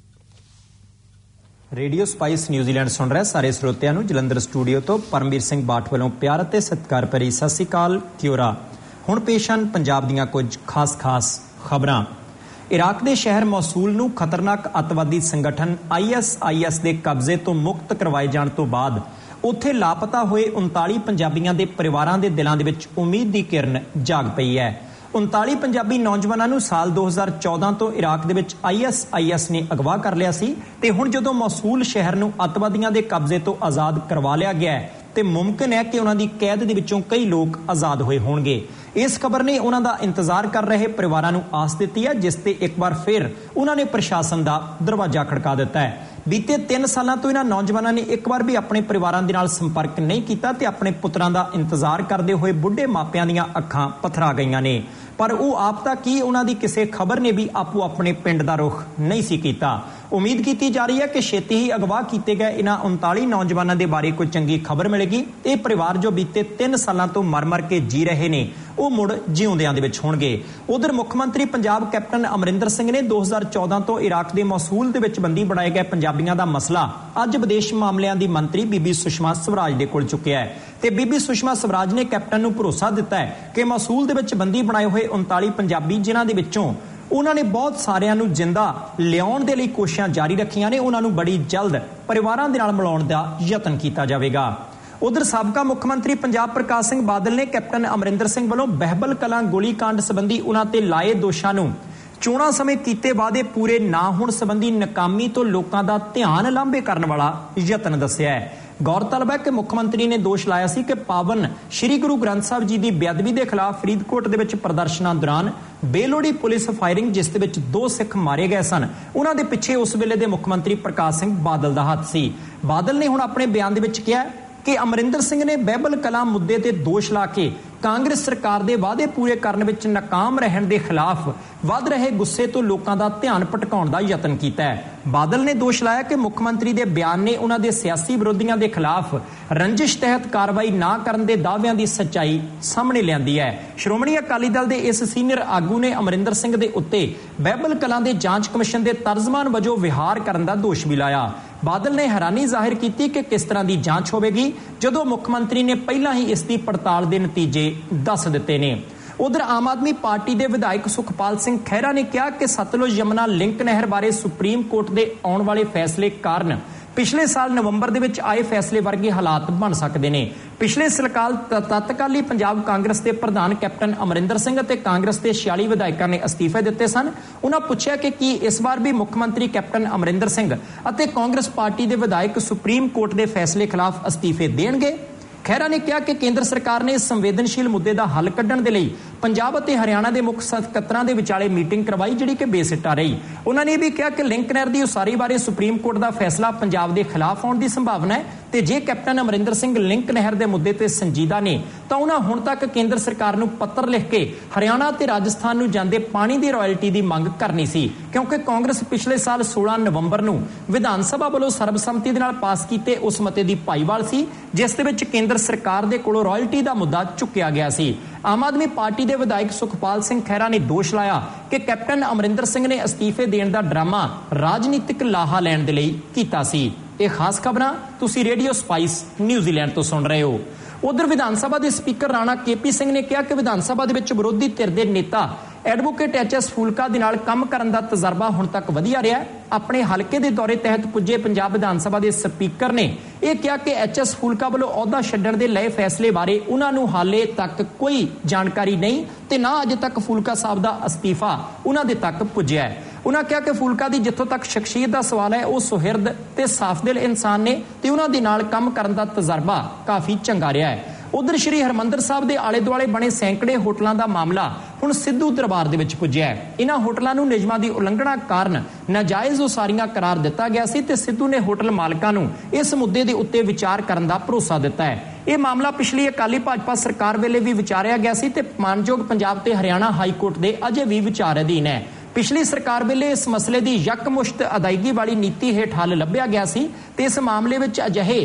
ਰੇਡੀਓ ਸਪਾਈਸ ਨਿਊਜ਼ੀਲੈਂਡ ਸੁਣ ਰਹੇ ਸਾਰੇ ਸਰੋਤਿਆਂ ਨੂੰ ਜਲੰਧਰ ਸਟੂਡੀਓ ਤੋਂ ਪਰਮਵੀਰ ਸਿੰਘ ਬਾਠ ਵੱਲੋਂ ਪਿਆਰ ਅਤੇ ਸਤਿਕਾਰ ਭਰੀ ਸਤਿ ਸ਼੍ਰੀ ਅਕਾਲ, ਕਿਉਰਾ। ਹੁਣ ਪੇਸ਼ ਹਨ ਪੰਜਾਬ ਦੀਆਂ ਕੁਝ ਖਾਸ ਖਬਰਾਂ। ਇਰਾਕ ਦੇ ਸ਼ਹਿਰ ਮੌਸੂਲ ਨੂੰ ਖਤਰਨਾਕ ਅੱਤਵਾਦੀ ਸੰਗਠਨ ISIS ਦੇ ਕਬਜ਼ੇ ਤੋਂ ਮੁਕਤ ਕਰਵਾਏ ਜਾਣ ਤੋਂ ਬਾਅਦ ਉੱਥੇ ਲਾਪਤਾ ਹੋਏ 39 ਪੰਜਾਬੀਆਂ ਦੇ ਪਰਿਵਾਰਾਂ ਦੇ ਦਿਲਾਂ ਦੇ ਵਿੱਚ ਉਮੀਦ ਦੀ ਕਿਰਨ ਜਾਗ ਪਈ ਹੈ। 39 ਪੰਜਾਬੀ ਨੌਜਵਾਨਾਂ ਨੂੰ ਸਾਲ 2014 ਤੋਂ ਇਰਾਕ ਦੇ ਵਿੱਚ ISIS ਨੇ ਅਗਵਾ ਕਰ ਲਿਆ ਸੀ ਤੇ ਹੁਣ ਜਦੋਂ ਮੌਸੂਲ ਸ਼ਹਿਰ ਨੂੰ ਅੱਤਵਾਦੀਆਂ ਦੇ ਕਬਜ਼ੇ ਤੋਂ ਆਜ਼ਾਦ ਕਰਵਾ ਲਿਆ ਗਿਆ ਹੈ ਤੇ ਮੁਮਕਿਨ ਹੈ ਕਿ ਉਹਨਾਂ ਦੀ ਕੈਦ ਦੇ ਵਿੱਚੋਂ ਕਈ ਲੋਕ ਆਜ਼ਾਦ ਹੋਏ ਹੋਣਗੇ। ਇਸ ਖਬਰ ਨੇ ਉਹਨਾਂ ਦਾ ਇੰਤਜ਼ਾਰ ਕਰ ਰਹੇ ਪਰਿਵਾਰਾਂ ਨੂੰ ਆਸ ਦਿੱਤੀ ਹੈ, ਜਿਸ ਤੇ ਇੱਕ ਵਾਰ ਫਿਰ ਉਹਨਾਂ ਨੇ ਪ੍ਰਸ਼ਾਸਨ ਦਾ ਦਰਵਾਜ਼ਾ ਖੜਕਾ ਦਿੱਤਾ ਹੈ। ਬੀਤੇ 3 ਸਾਲਾਂ ਤੋਂ ਇਹਨਾਂ ਨੌਜਵਾਨਾਂ ਨੇ ਇੱਕ ਵਾਰ ਵੀ ਆਪਣੇ ਪਰਿਵਾਰਾਂ ਦੇ ਨਾਲ ਸੰਪਰਕ ਨਹੀਂ ਕੀਤਾ ਤੇ ਆਪਣੇ ਪੁੱਤਰਾਂ ਦਾ ਇੰਤਜ਼ਾਰ ਕਰਦੇ ਹੋਏ ਬੁੱਢੇ ਮਾਪਿਆਂ ਦੀਆਂ ਅੱਖਾਂ ਪਥਰਾ ਗਈਆਂ ਨੇ। ਪਰ ਉਹ ਆਪ ਤਾਂ ਕੀ, ਉਹਨਾਂ ਦੀ ਕਿਸੇ ਖਬਰ ਨੇ ਵੀ ਆਪੋ ਆਪਣੇ ਪਿੰਡ ਦਾ ਰੁਖ ਨਹੀਂ ਸੀ ਕੀਤਾ। ਉਮੀਦ ਕੀਤੀ ਜਾ ਰਹੀ ਹੈ ਕਿ ਛੇਤੀ ਹੀ ਅਗਵਾ ਕੀਤੇ ਗਏ ਇਹਨਾਂ 39 ਨੌਜਵਾਨਾਂ ਦੇ ਬਾਰੇ ਕੋਈ ਚੰਗੀ ਖਬਰ ਮਿਲੇਗੀ। ਇਹ ਪਰਿਵਾਰ ਜੋ ਬੀਤੇ 3 ਸਾਲਾਂ ਤੋਂ ਮਰ ਕੇ ਜੀ ਰਹੇ ਨੇ, ਉਹ ਮੁੜ ਜਿਉਂਦਿਆਂ ਦੇ ਵਿੱਚ ਹੋਣਗੇ। ਉਧਰ ਮੁੱਖ ਮੰਤਰੀ ਪੰਜਾਬ ਕੈਪਟਨ ਅਮਰਿੰਦਰ ਸਿੰਘ ਨੇ 2014 ਤੋਂ ਇਰਾਕ ਦੇ ਮੌਸੂਲ ਦੇ ਵਿੱਚ ਬੰਦੀ ਬਣਾਏ ਗਏ ਪੰਜਾਬੀਆਂ ਦਾ ਮਸਲਾ ਅੱਜ ਵਿਦੇਸ਼ ਮਾਮਲਿਆਂ ਦੀ ਮੰਤਰੀ ਬੀਬੀ ਸੁਸ਼ਮਾ ਸਵਰਾਜ ਦੇ ਕੋਲ ਚੁੱਕਿਆ ਹੈ ਤੇ ਬੀਬੀ ਸੁਸ਼ਮਾ ਸਵਰਾਜ ਨੇ ਕੈਪਟਨ ਨੂੰ ਭਰੋਸਾ ਦਿੱਤਾ ਹੈ ਕਿ ਮੌਸੂਲ ਦੇ ਵਿੱਚ ਬੰਦੀ ਬਣਾਏ ਹੋਏ 39 ਪੰਜਾਬੀ, ਜਿਨ੍ਹਾਂ ਦੇ ਵਿੱਚੋਂ ਉਹਨਾਂ ਨੇ ਬਹੁਤ ਸਾਰਿਆਂ ਨੂੰ ਜਿੰਦਾ ਲਿਆਉਣ ਦੇ ਲਈ ਕੋਸ਼ਿਸ਼ਾਂ ਜਾਰੀ ਰੱਖੀਆਂ ਨੇ, ਉਹਨਾਂ ਨੂੰ ਬੜੀ ਜਲਦ ਪਰਿਵਾਰਾਂ ਦੇ ਨਾਲ ਮਿਲਾਉਣ ਦਾ ਯਤਨ ਕੀਤਾ ਜਾਵੇਗਾ। ਉਧਰ ਸਾਬਕਾ ਮੁੱਖ ਮੰਤਰੀ ਪੰਜਾਬ ਪ੍ਰਕਾਸ਼ ਸਿੰਘ ਬਾਦਲ ਨੇ ਕੈਪਟਨ ਅਮਰਿੰਦਰ ਸਿੰਘ ਵੱਲੋਂ ਬਹਿਬਲ ਕਲਾਂ ਗੋਲੀकांड ਸੰਬੰਧੀ ਉਹਨਾਂ ਤੇ ਲਾਏ ਦੋਸ਼ਾਂ ਨੂੰ ਚੋਣਾਂ ਸਮੇਂ ਕੀਤੇ ਵਾਅਦੇ ਪੂਰੇ ਨਾ ਹੋਣ ਸੰਬੰਧੀ ਨਾਕਾਮੀ ਤੋਂ ਲੋਕਾਂ ਦਾ ਧਿਆਨ ਲਾਂਭੇ ਕਰਨ ਵਾਲਾ ਯਤਨ ਦੱਸਿਆ ਹੈ। ਗੌਰਤਲਬ ਹੈ ਕਿ ਮੁੱਖ ਮੰਤਰੀ ਨੇ ਦੋਸ਼ ਲਾਇਆ ਸੀ ਕਿ ਪਾਵਨ ਸ਼੍ਰੀ ਗੁਰੂ ਗ੍ਰੰਥ ਸਾਹਿਬ ਜੀ ਦੀ ਬੇਅਦਬੀ ਦੇ ਖਿਲਾਫ ਫਰੀਦਕੋਟ ਦੇ ਵਿੱਚ ਪ੍ਰਦਰਸ਼ਨਾਂ ਦੌਰਾਨ ਬੇਲੋੜੀ ਪੁਲਿਸ ਫਾਇਰਿੰਗ, ਜਿਸ ਦੇ ਵਿੱਚ 2 ਸਿੱਖ ਮਾਰੇ ਗਏ ਸਨ, ਉਹਨਾਂ ਦੇ ਪਿੱਛੇ ਉਸ ਵੇਲੇ ਦੇ ਮੁੱਖ ਮੰਤਰੀ ਪ੍ਰਕਾਸ਼ ਸਿੰਘ ਬਾਦਲ ਦਾ ਹੱਥ ਸੀ। ਬਾਦਲ ਨੇ ਹੁਣ ਆਪਣੇ ਬਿਆਨ ਦੇ ਵਿੱਚ ਕਿਹਾ ਕਿ ਅਮਰਿੰਦਰ ਸਿੰਘ ਨੇ ਬਹਿਬਲ ਕਲਾਂ ਮੁੱਦੇ ਤੇ ਦੋਸ਼ ਲਾ ਕੇ ਕਾਂਗਰਸ ਸਰਕਾਰ ਦੇ ਵਾਅਦੇ ਪੂਰੇ ਕਰਨ ਵਿੱਚ ਨਾਕਾਮ ਰਹਿਣ ਦੇ ਖਿਲਾਫ ਵੱਧ ਰਹੇ ਗੁੱਸੇ ਤੋਂ ਲੋਕਾਂ ਦਾ ਧਿਆਨ ਭਟਕਾਉਣ ਦਾ ਯਤਨ ਕੀਤਾ ਹੈ। ਬਾਦਲ ਨੇ ਦੋਸ਼ ਲਾਇਆ ਕਿ ਮੁੱਖ ਮੰਤਰੀ ਦੇ ਬਿਆਨ ਨੇ ਉਹਨਾਂ ਦੇ ਸਿਆਸੀ ਵਿਰੋਧੀਆਂ ਦੇ ਖਿਲਾਫ ਰੰਜਿਸ਼ ਤਹਿਤ ਕਾਰਵਾਈ ਨਾ ਕਰਨ ਦੇ ਦਾਅਵਿਆਂ ਦੀ ਸੱਚਾਈ ਸਾਹਮਣੇ ਲਿਆਂਦੀ ਹੈ। ਸ਼੍ਰੋਮਣੀ ਅਕਾਲੀ ਦਲ ਦੇ ਇਸ ਸੀਨੀਅਰ ਆਗੂ ਨੇ ਅਮਰਿੰਦਰ ਸਿੰਘ ਦੇ ਉੱਤੇ ਬਹਿਬਲ ਕਲਾਂ ਦੇ ਜਾਂਚ ਕਮਿਸ਼ਨ ਦੇ ਤਰਜਮਾਨ ਵਜੋਂ ਵਿਹਾਰ ਕਰਨ ਦਾ ਦੋਸ਼ ਵੀ ਲਾਇਆ। ਬਾਦਲ ਨੇ ਹੈਰਾਨੀ ਜ਼ਾਹਿਰ ਕੀਤੀ ਕਿ ਕਿਸ ਤਰ੍ਹਾਂ ਦੀ ਜਾਂਚ ਹੋਵੇਗੀ, ਜਦੋਂ ਮੁੱਖ ਮੰਤਰੀ ਨੇ ਪਹਿਲਾਂ ਹੀ ਇਸ ਦੀ ਪੜਤਾਲ ਦੇ ਨਤੀਜੇ ਦੱਸ ਦਿੱਤੇ ਨੇ। ਉਧਰ ਆਮ ਆਦਮੀ ਪਾਰਟੀ ਦੇ ਵਿਧਾਇਕ ਸੁਖਪਾਲ ਸਿੰਘ ਖਹਿਰਾ ਨੇ ਕਿਹਾ ਕਿ ਸਤਲੁਜ ਯਮੁਨਾ ਲਿੰਕ ਨਹਿਰ ਬਾਰੇ ਸੁਪਰੀਮ ਕੋਰਟ ਦੇ ਆਉਣ ਵਾਲੇ ਫੈਸਲੇ ਕਾਰਨ ਪਿਛਲੇ ਸਾਲ ਨਵੰਬਰ ਦੇ ਵਿੱਚ ਆਏ ਫੈਸਲੇ ਵਰਗੇ ਹਾਲਾਤ ਬਣ ਸਕਦੇ ਨੇ। ਪਿਛਲੇ ਸਾਲ ਤਤਕਾਲੀ ਪੰਜਾਬ ਕਾਂਗਰਸ ਦੇ ਪ੍ਰਧਾਨ ਕੈਪਟਨ ਅਮਰਿੰਦਰ ਸਿੰਘ ਅਤੇ ਕਾਂਗਰਸ ਦੇ 46 ਵਿਧਾਇਕਾਂ ਨੇ ਅਸਤੀਫੇ ਦਿੱਤੇ ਸਨ। ਉਹਨਾਂ ਪੁੱਛਿਆ ਕਿ ਕੀ ਇਸ ਵਾਰ ਵੀ ਮੁੱਖ ਮੰਤਰੀ ਕੈਪਟਨ ਅਮਰਿੰਦਰ ਸਿੰਘ ਅਤੇ ਕਾਂਗਰਸ ਪਾਰਟੀ ਦੇ ਵਿਧਾਇਕ ਸੁਪਰੀਮ ਕੋਰਟ ਦੇ ਫੈਸਲੇ ਖਿਲਾਫ ਅਸਤੀਫੇ ਦੇਣਗੇ। ਖਹਿਰਾ ਨੇ ਕਿਹਾ ਕਿ ਕੇਂਦਰ ਸਰਕਾਰ ਨੇ ਇਸ ਸੰਵੇਦਨਸ਼ੀਲ ਮੁੱਦੇ ਦਾ ਹੱਲ ਕੱਢਣ ਦੇ ਲਈ ਪੰਜਾਬ ਅਤੇ ਹਰਿਆਣਾ ਦੇ ਮੁੱਖ ਸਕੱਤਰਾਂ ਦੇ ਵਿਚਾਲੇ ਮੀਟਿੰਗ ਕਰਵਾਈ, ਜਿਹੜੀ ਕਿ ਬੇਸਿੱਟਾ ਰਹੀ। ਉਹਨਾਂ ਨੇ ਇਹ ਵੀ ਕਿਹਾ ਕਿ ਲਿੰਕ ਨਹਿਰ ਦੀ ਉਸਾਰੀ ਬਾਰੇ ਸੁਪਰੀਮ ਕੋਰਟ ਦਾ ਫੈਸਲਾ ਪੰਜਾਬ ਦੇ ਖਿਲਾਫ ਆਉਣ ਦੀ ਸੰਭਾਵਨਾ ਹੈ ਤੇ ਜੇ ਕੈਪਟਨ ਅਮਰਿੰਦਰ ਸਿੰਘ ਲਿੰਕ ਨਹਿਰ ਦੇ ਮੁੱਦੇ ਤੇ ਸੰਜੀਦਾ ਨੇ ਤਾਂ ਉਹਨਾਂ ਹੁਣ ਤੱਕ ਕੇਂਦਰ ਸਰਕਾਰ ਨੂੰ ਪੱਤਰ ਲਿਖ ਕੇ ਹਰਿਆਣਾ ਤੇ ਰਾਜਸਥਾਨ ਨੂੰ ਜਾਂਦੇ ਪਾਣੀ ਦੀ ਰਾਇਲਟੀ ਦੀ ਮੰਗ ਕਰਨੀ ਸੀ, ਕਿਉਂਕਿ ਕਾਂਗਰਸ ਪਿਛਲੇ ਸਾਲ 16 ਨਵੰਬਰ ਨੂੰ ਵਿਧਾਨ ਸਭਾ ਵੱਲੋਂ ਸਰਬਸੰਮਤੀ ਦੇ ਨਾਲ ਪਾਸ ਕੀਤੇ ਉਸ ਮਤੇ ਦੀ ਭਾਈਵਾਲ ਸੀ, ਜਿਸ ਦੇ ਵਿੱਚ ਕੇਂਦਰ ਸਰਕਾਰ ਦੇ ਕੋਲੋਂ ਰਾਇਲਟੀ ਦਾ ਮੁੱਦਾ ਚੁੱਕਿਆ ਗਿਆ ਸੀ। ਆਮ ਆਦਮੀ ਪਾਰਟੀ ਦੇ ਵਿਧਾਇਕ ਸੁਖਪਾਲ ਸਿੰਘ ਖਹਿਰਾ ਨੇ ਦੋਸ਼ ਲਾਇਆ ਕਿ ਕੈਪਟਨ ਅਮਰਿੰਦਰ ਸਿੰਘ ਨੇ ਅਸਤੀਫੇ ਦੇਣ ਦਾ ਡਰਾਮਾ ਰਾਜਨੀਤਿਕ ਲਾਹਾ ਲੈਣ ਦੇ ਲਈ ਕੀਤਾ ਸੀ। ਇਹ ਖਾਸ ਖਬਰਾਂ ਤੁਸੀਂ ਰੇਡੀਓ ਸਪਾਈਸ ਨਿਊਜ਼ੀਲੈਂਡ ਤੋਂ ਸੁਣ ਰਹੇ ਹੋ। ਉਧਰ ਵਿਧਾਨ ਸਭਾ ਦੇ ਸਪੀਕਰ ਰਾਣਾ KP ਸਿੰਘ ਨੇ ਕਿਹਾ ਕਿ ਵਿਧਾਨ ਸਭਾ ਦੇ ਵਿੱਚ ਵਿਰੋਧੀ ਧਿਰ ਦੇ ਨੇਤਾ ਐਡਵੋਕੇਟ HS ਫੂਲਕਾ ਦੇ ਨਾਲ ਕੰਮ ਕਰਨ ਦਾ ਤਜਰਬਾ ਹੁਣ ਤੱਕ ਵਧੀਆ ਰਿਹਾ। ਆਪਣੇ ਹਲਕੇ ਦੇ ਦੌਰੇ ਤਹਿਤ ਪੁੱਜੇ ਪੰਜਾਬ ਵਿਧਾਨ ਸਭਾ ਦੇ ਸਪੀਕਰ ਨੇ ਇਹ ਕਿਹਾ ਕਿ HS ਫੂਲਕਾ ਵੱਲੋਂ ਅਹੁਦਾ ਛੱਡਣ ਦੇ ਲਏ ਫੈਸਲੇ ਬਾਰੇ ਉਹਨਾਂ ਨੂੰ ਹਾਲੇ ਤੱਕ ਕੋਈ ਜਾਣਕਾਰੀ ਨਹੀਂ ਤੇ ਨਾ ਅਜੇ ਤੱਕ ਫੂਲਕਾ ਸਾਹਿਬ ਦਾ ਅਸਤੀਫਾ ਉਹਨਾਂ ਦੇ ਤੱਕ ਪੁੱਜਿਆ ਹੈ। ਉਹਨਾਂ ਕਿਹਾ ਕਿ ਫੂਲਕਾ ਦੀ ਜਿੱਥੋਂ ਤੱਕ ਸ਼ਖਸੀਅਤ ਦਾ ਸਵਾਲ ਹੈ, ਉਹ ਸੁਹਿਰਦ ਤੇ ਸਾਫ਼ ਦਿਲ ਇਨਸਾਨ ਨੇ ਤੇ ਉਹਨਾਂ ਦੇ ਨਾਲ ਕੰਮ ਕਰਨ ਦਾ ਤਜਰਬਾ ਕਾਫੀ ਚੰਗਾ ਰਿਹਾ ਹੈ। ਉਧਰ ਸ਼੍ਰੀ ਹਰਿਮੰਦਰ ਸਾਹਿਬ ਦੇ ਆਲੇ ਦੁਆਲੇ ਬਣੇ ਸੈਂਕੜੇ ਹੋਟਲਾਂ ਦਾ ਮਾਮਲਾ ਹੁਣ ਸਿੱਧੂ ਦਰਬਾਰ ਦੇ ਵਿੱਚ ਪੁੱਜਿਆ ਹੈ। ਇਹਨਾਂ ਹੋਟਲਾਂ ਨੂੰ ਨਿਯਮਾਂ ਦੀ ਉਲੰਘਣਾ ਕਾਰਨ ਨਾਜਾਇਜ਼ ਉਸਾਰੀਆਂ ਕਰਾਰ ਦਿੱਤਾ ਗਿਆ ਸੀ ਤੇ ਸਿੱਧੂ ਨੇ ਹੋਟਲ ਮਾਲਕਾਂ ਨੂੰ ਇਸ ਮੁੱਦੇ ਦੇ ਉੱਤੇ ਵਿਚਾਰ ਕਰਨ ਦਾ ਭਰੋਸਾ ਦਿੱਤਾ ਹੈ। ਇਹ ਮਾਮਲਾ ਪਿਛਲੀ ਅਕਾਲੀ ਭਾਜਪਾ ਸਰਕਾਰ ਵੇਲੇ ਵੀ ਵਿਚਾਰਿਆ ਗਿਆ ਸੀ ਤੇ ਮਾਨਯੋਗ ਪੰਜਾਬ ਤੇ ਹਰਿਆਣਾ ਹਾਈ ਕੋਰਟ ਦੇ ਅਜੇ ਵੀ ਵਿਚਾਰ ਅਧੀਨ ਹੈ। ਪਿਛਲੀ ਸਰਕਾਰ ਵੇਲੇ ਇਸ ਮਸਲੇ ਦੀ ਯਕਮੁਸ਼ਤ ਅਦਾਇਗੀ ਵਾਲੀ ਨੀਤੀ ਹੇਠ ਹੱਲ ਲੱਭਿਆ ਗਿਆ ਸੀ ਤੇ ਇਸ ਮਾਮਲੇ ਵਿੱਚ ਅਜਿਹੇ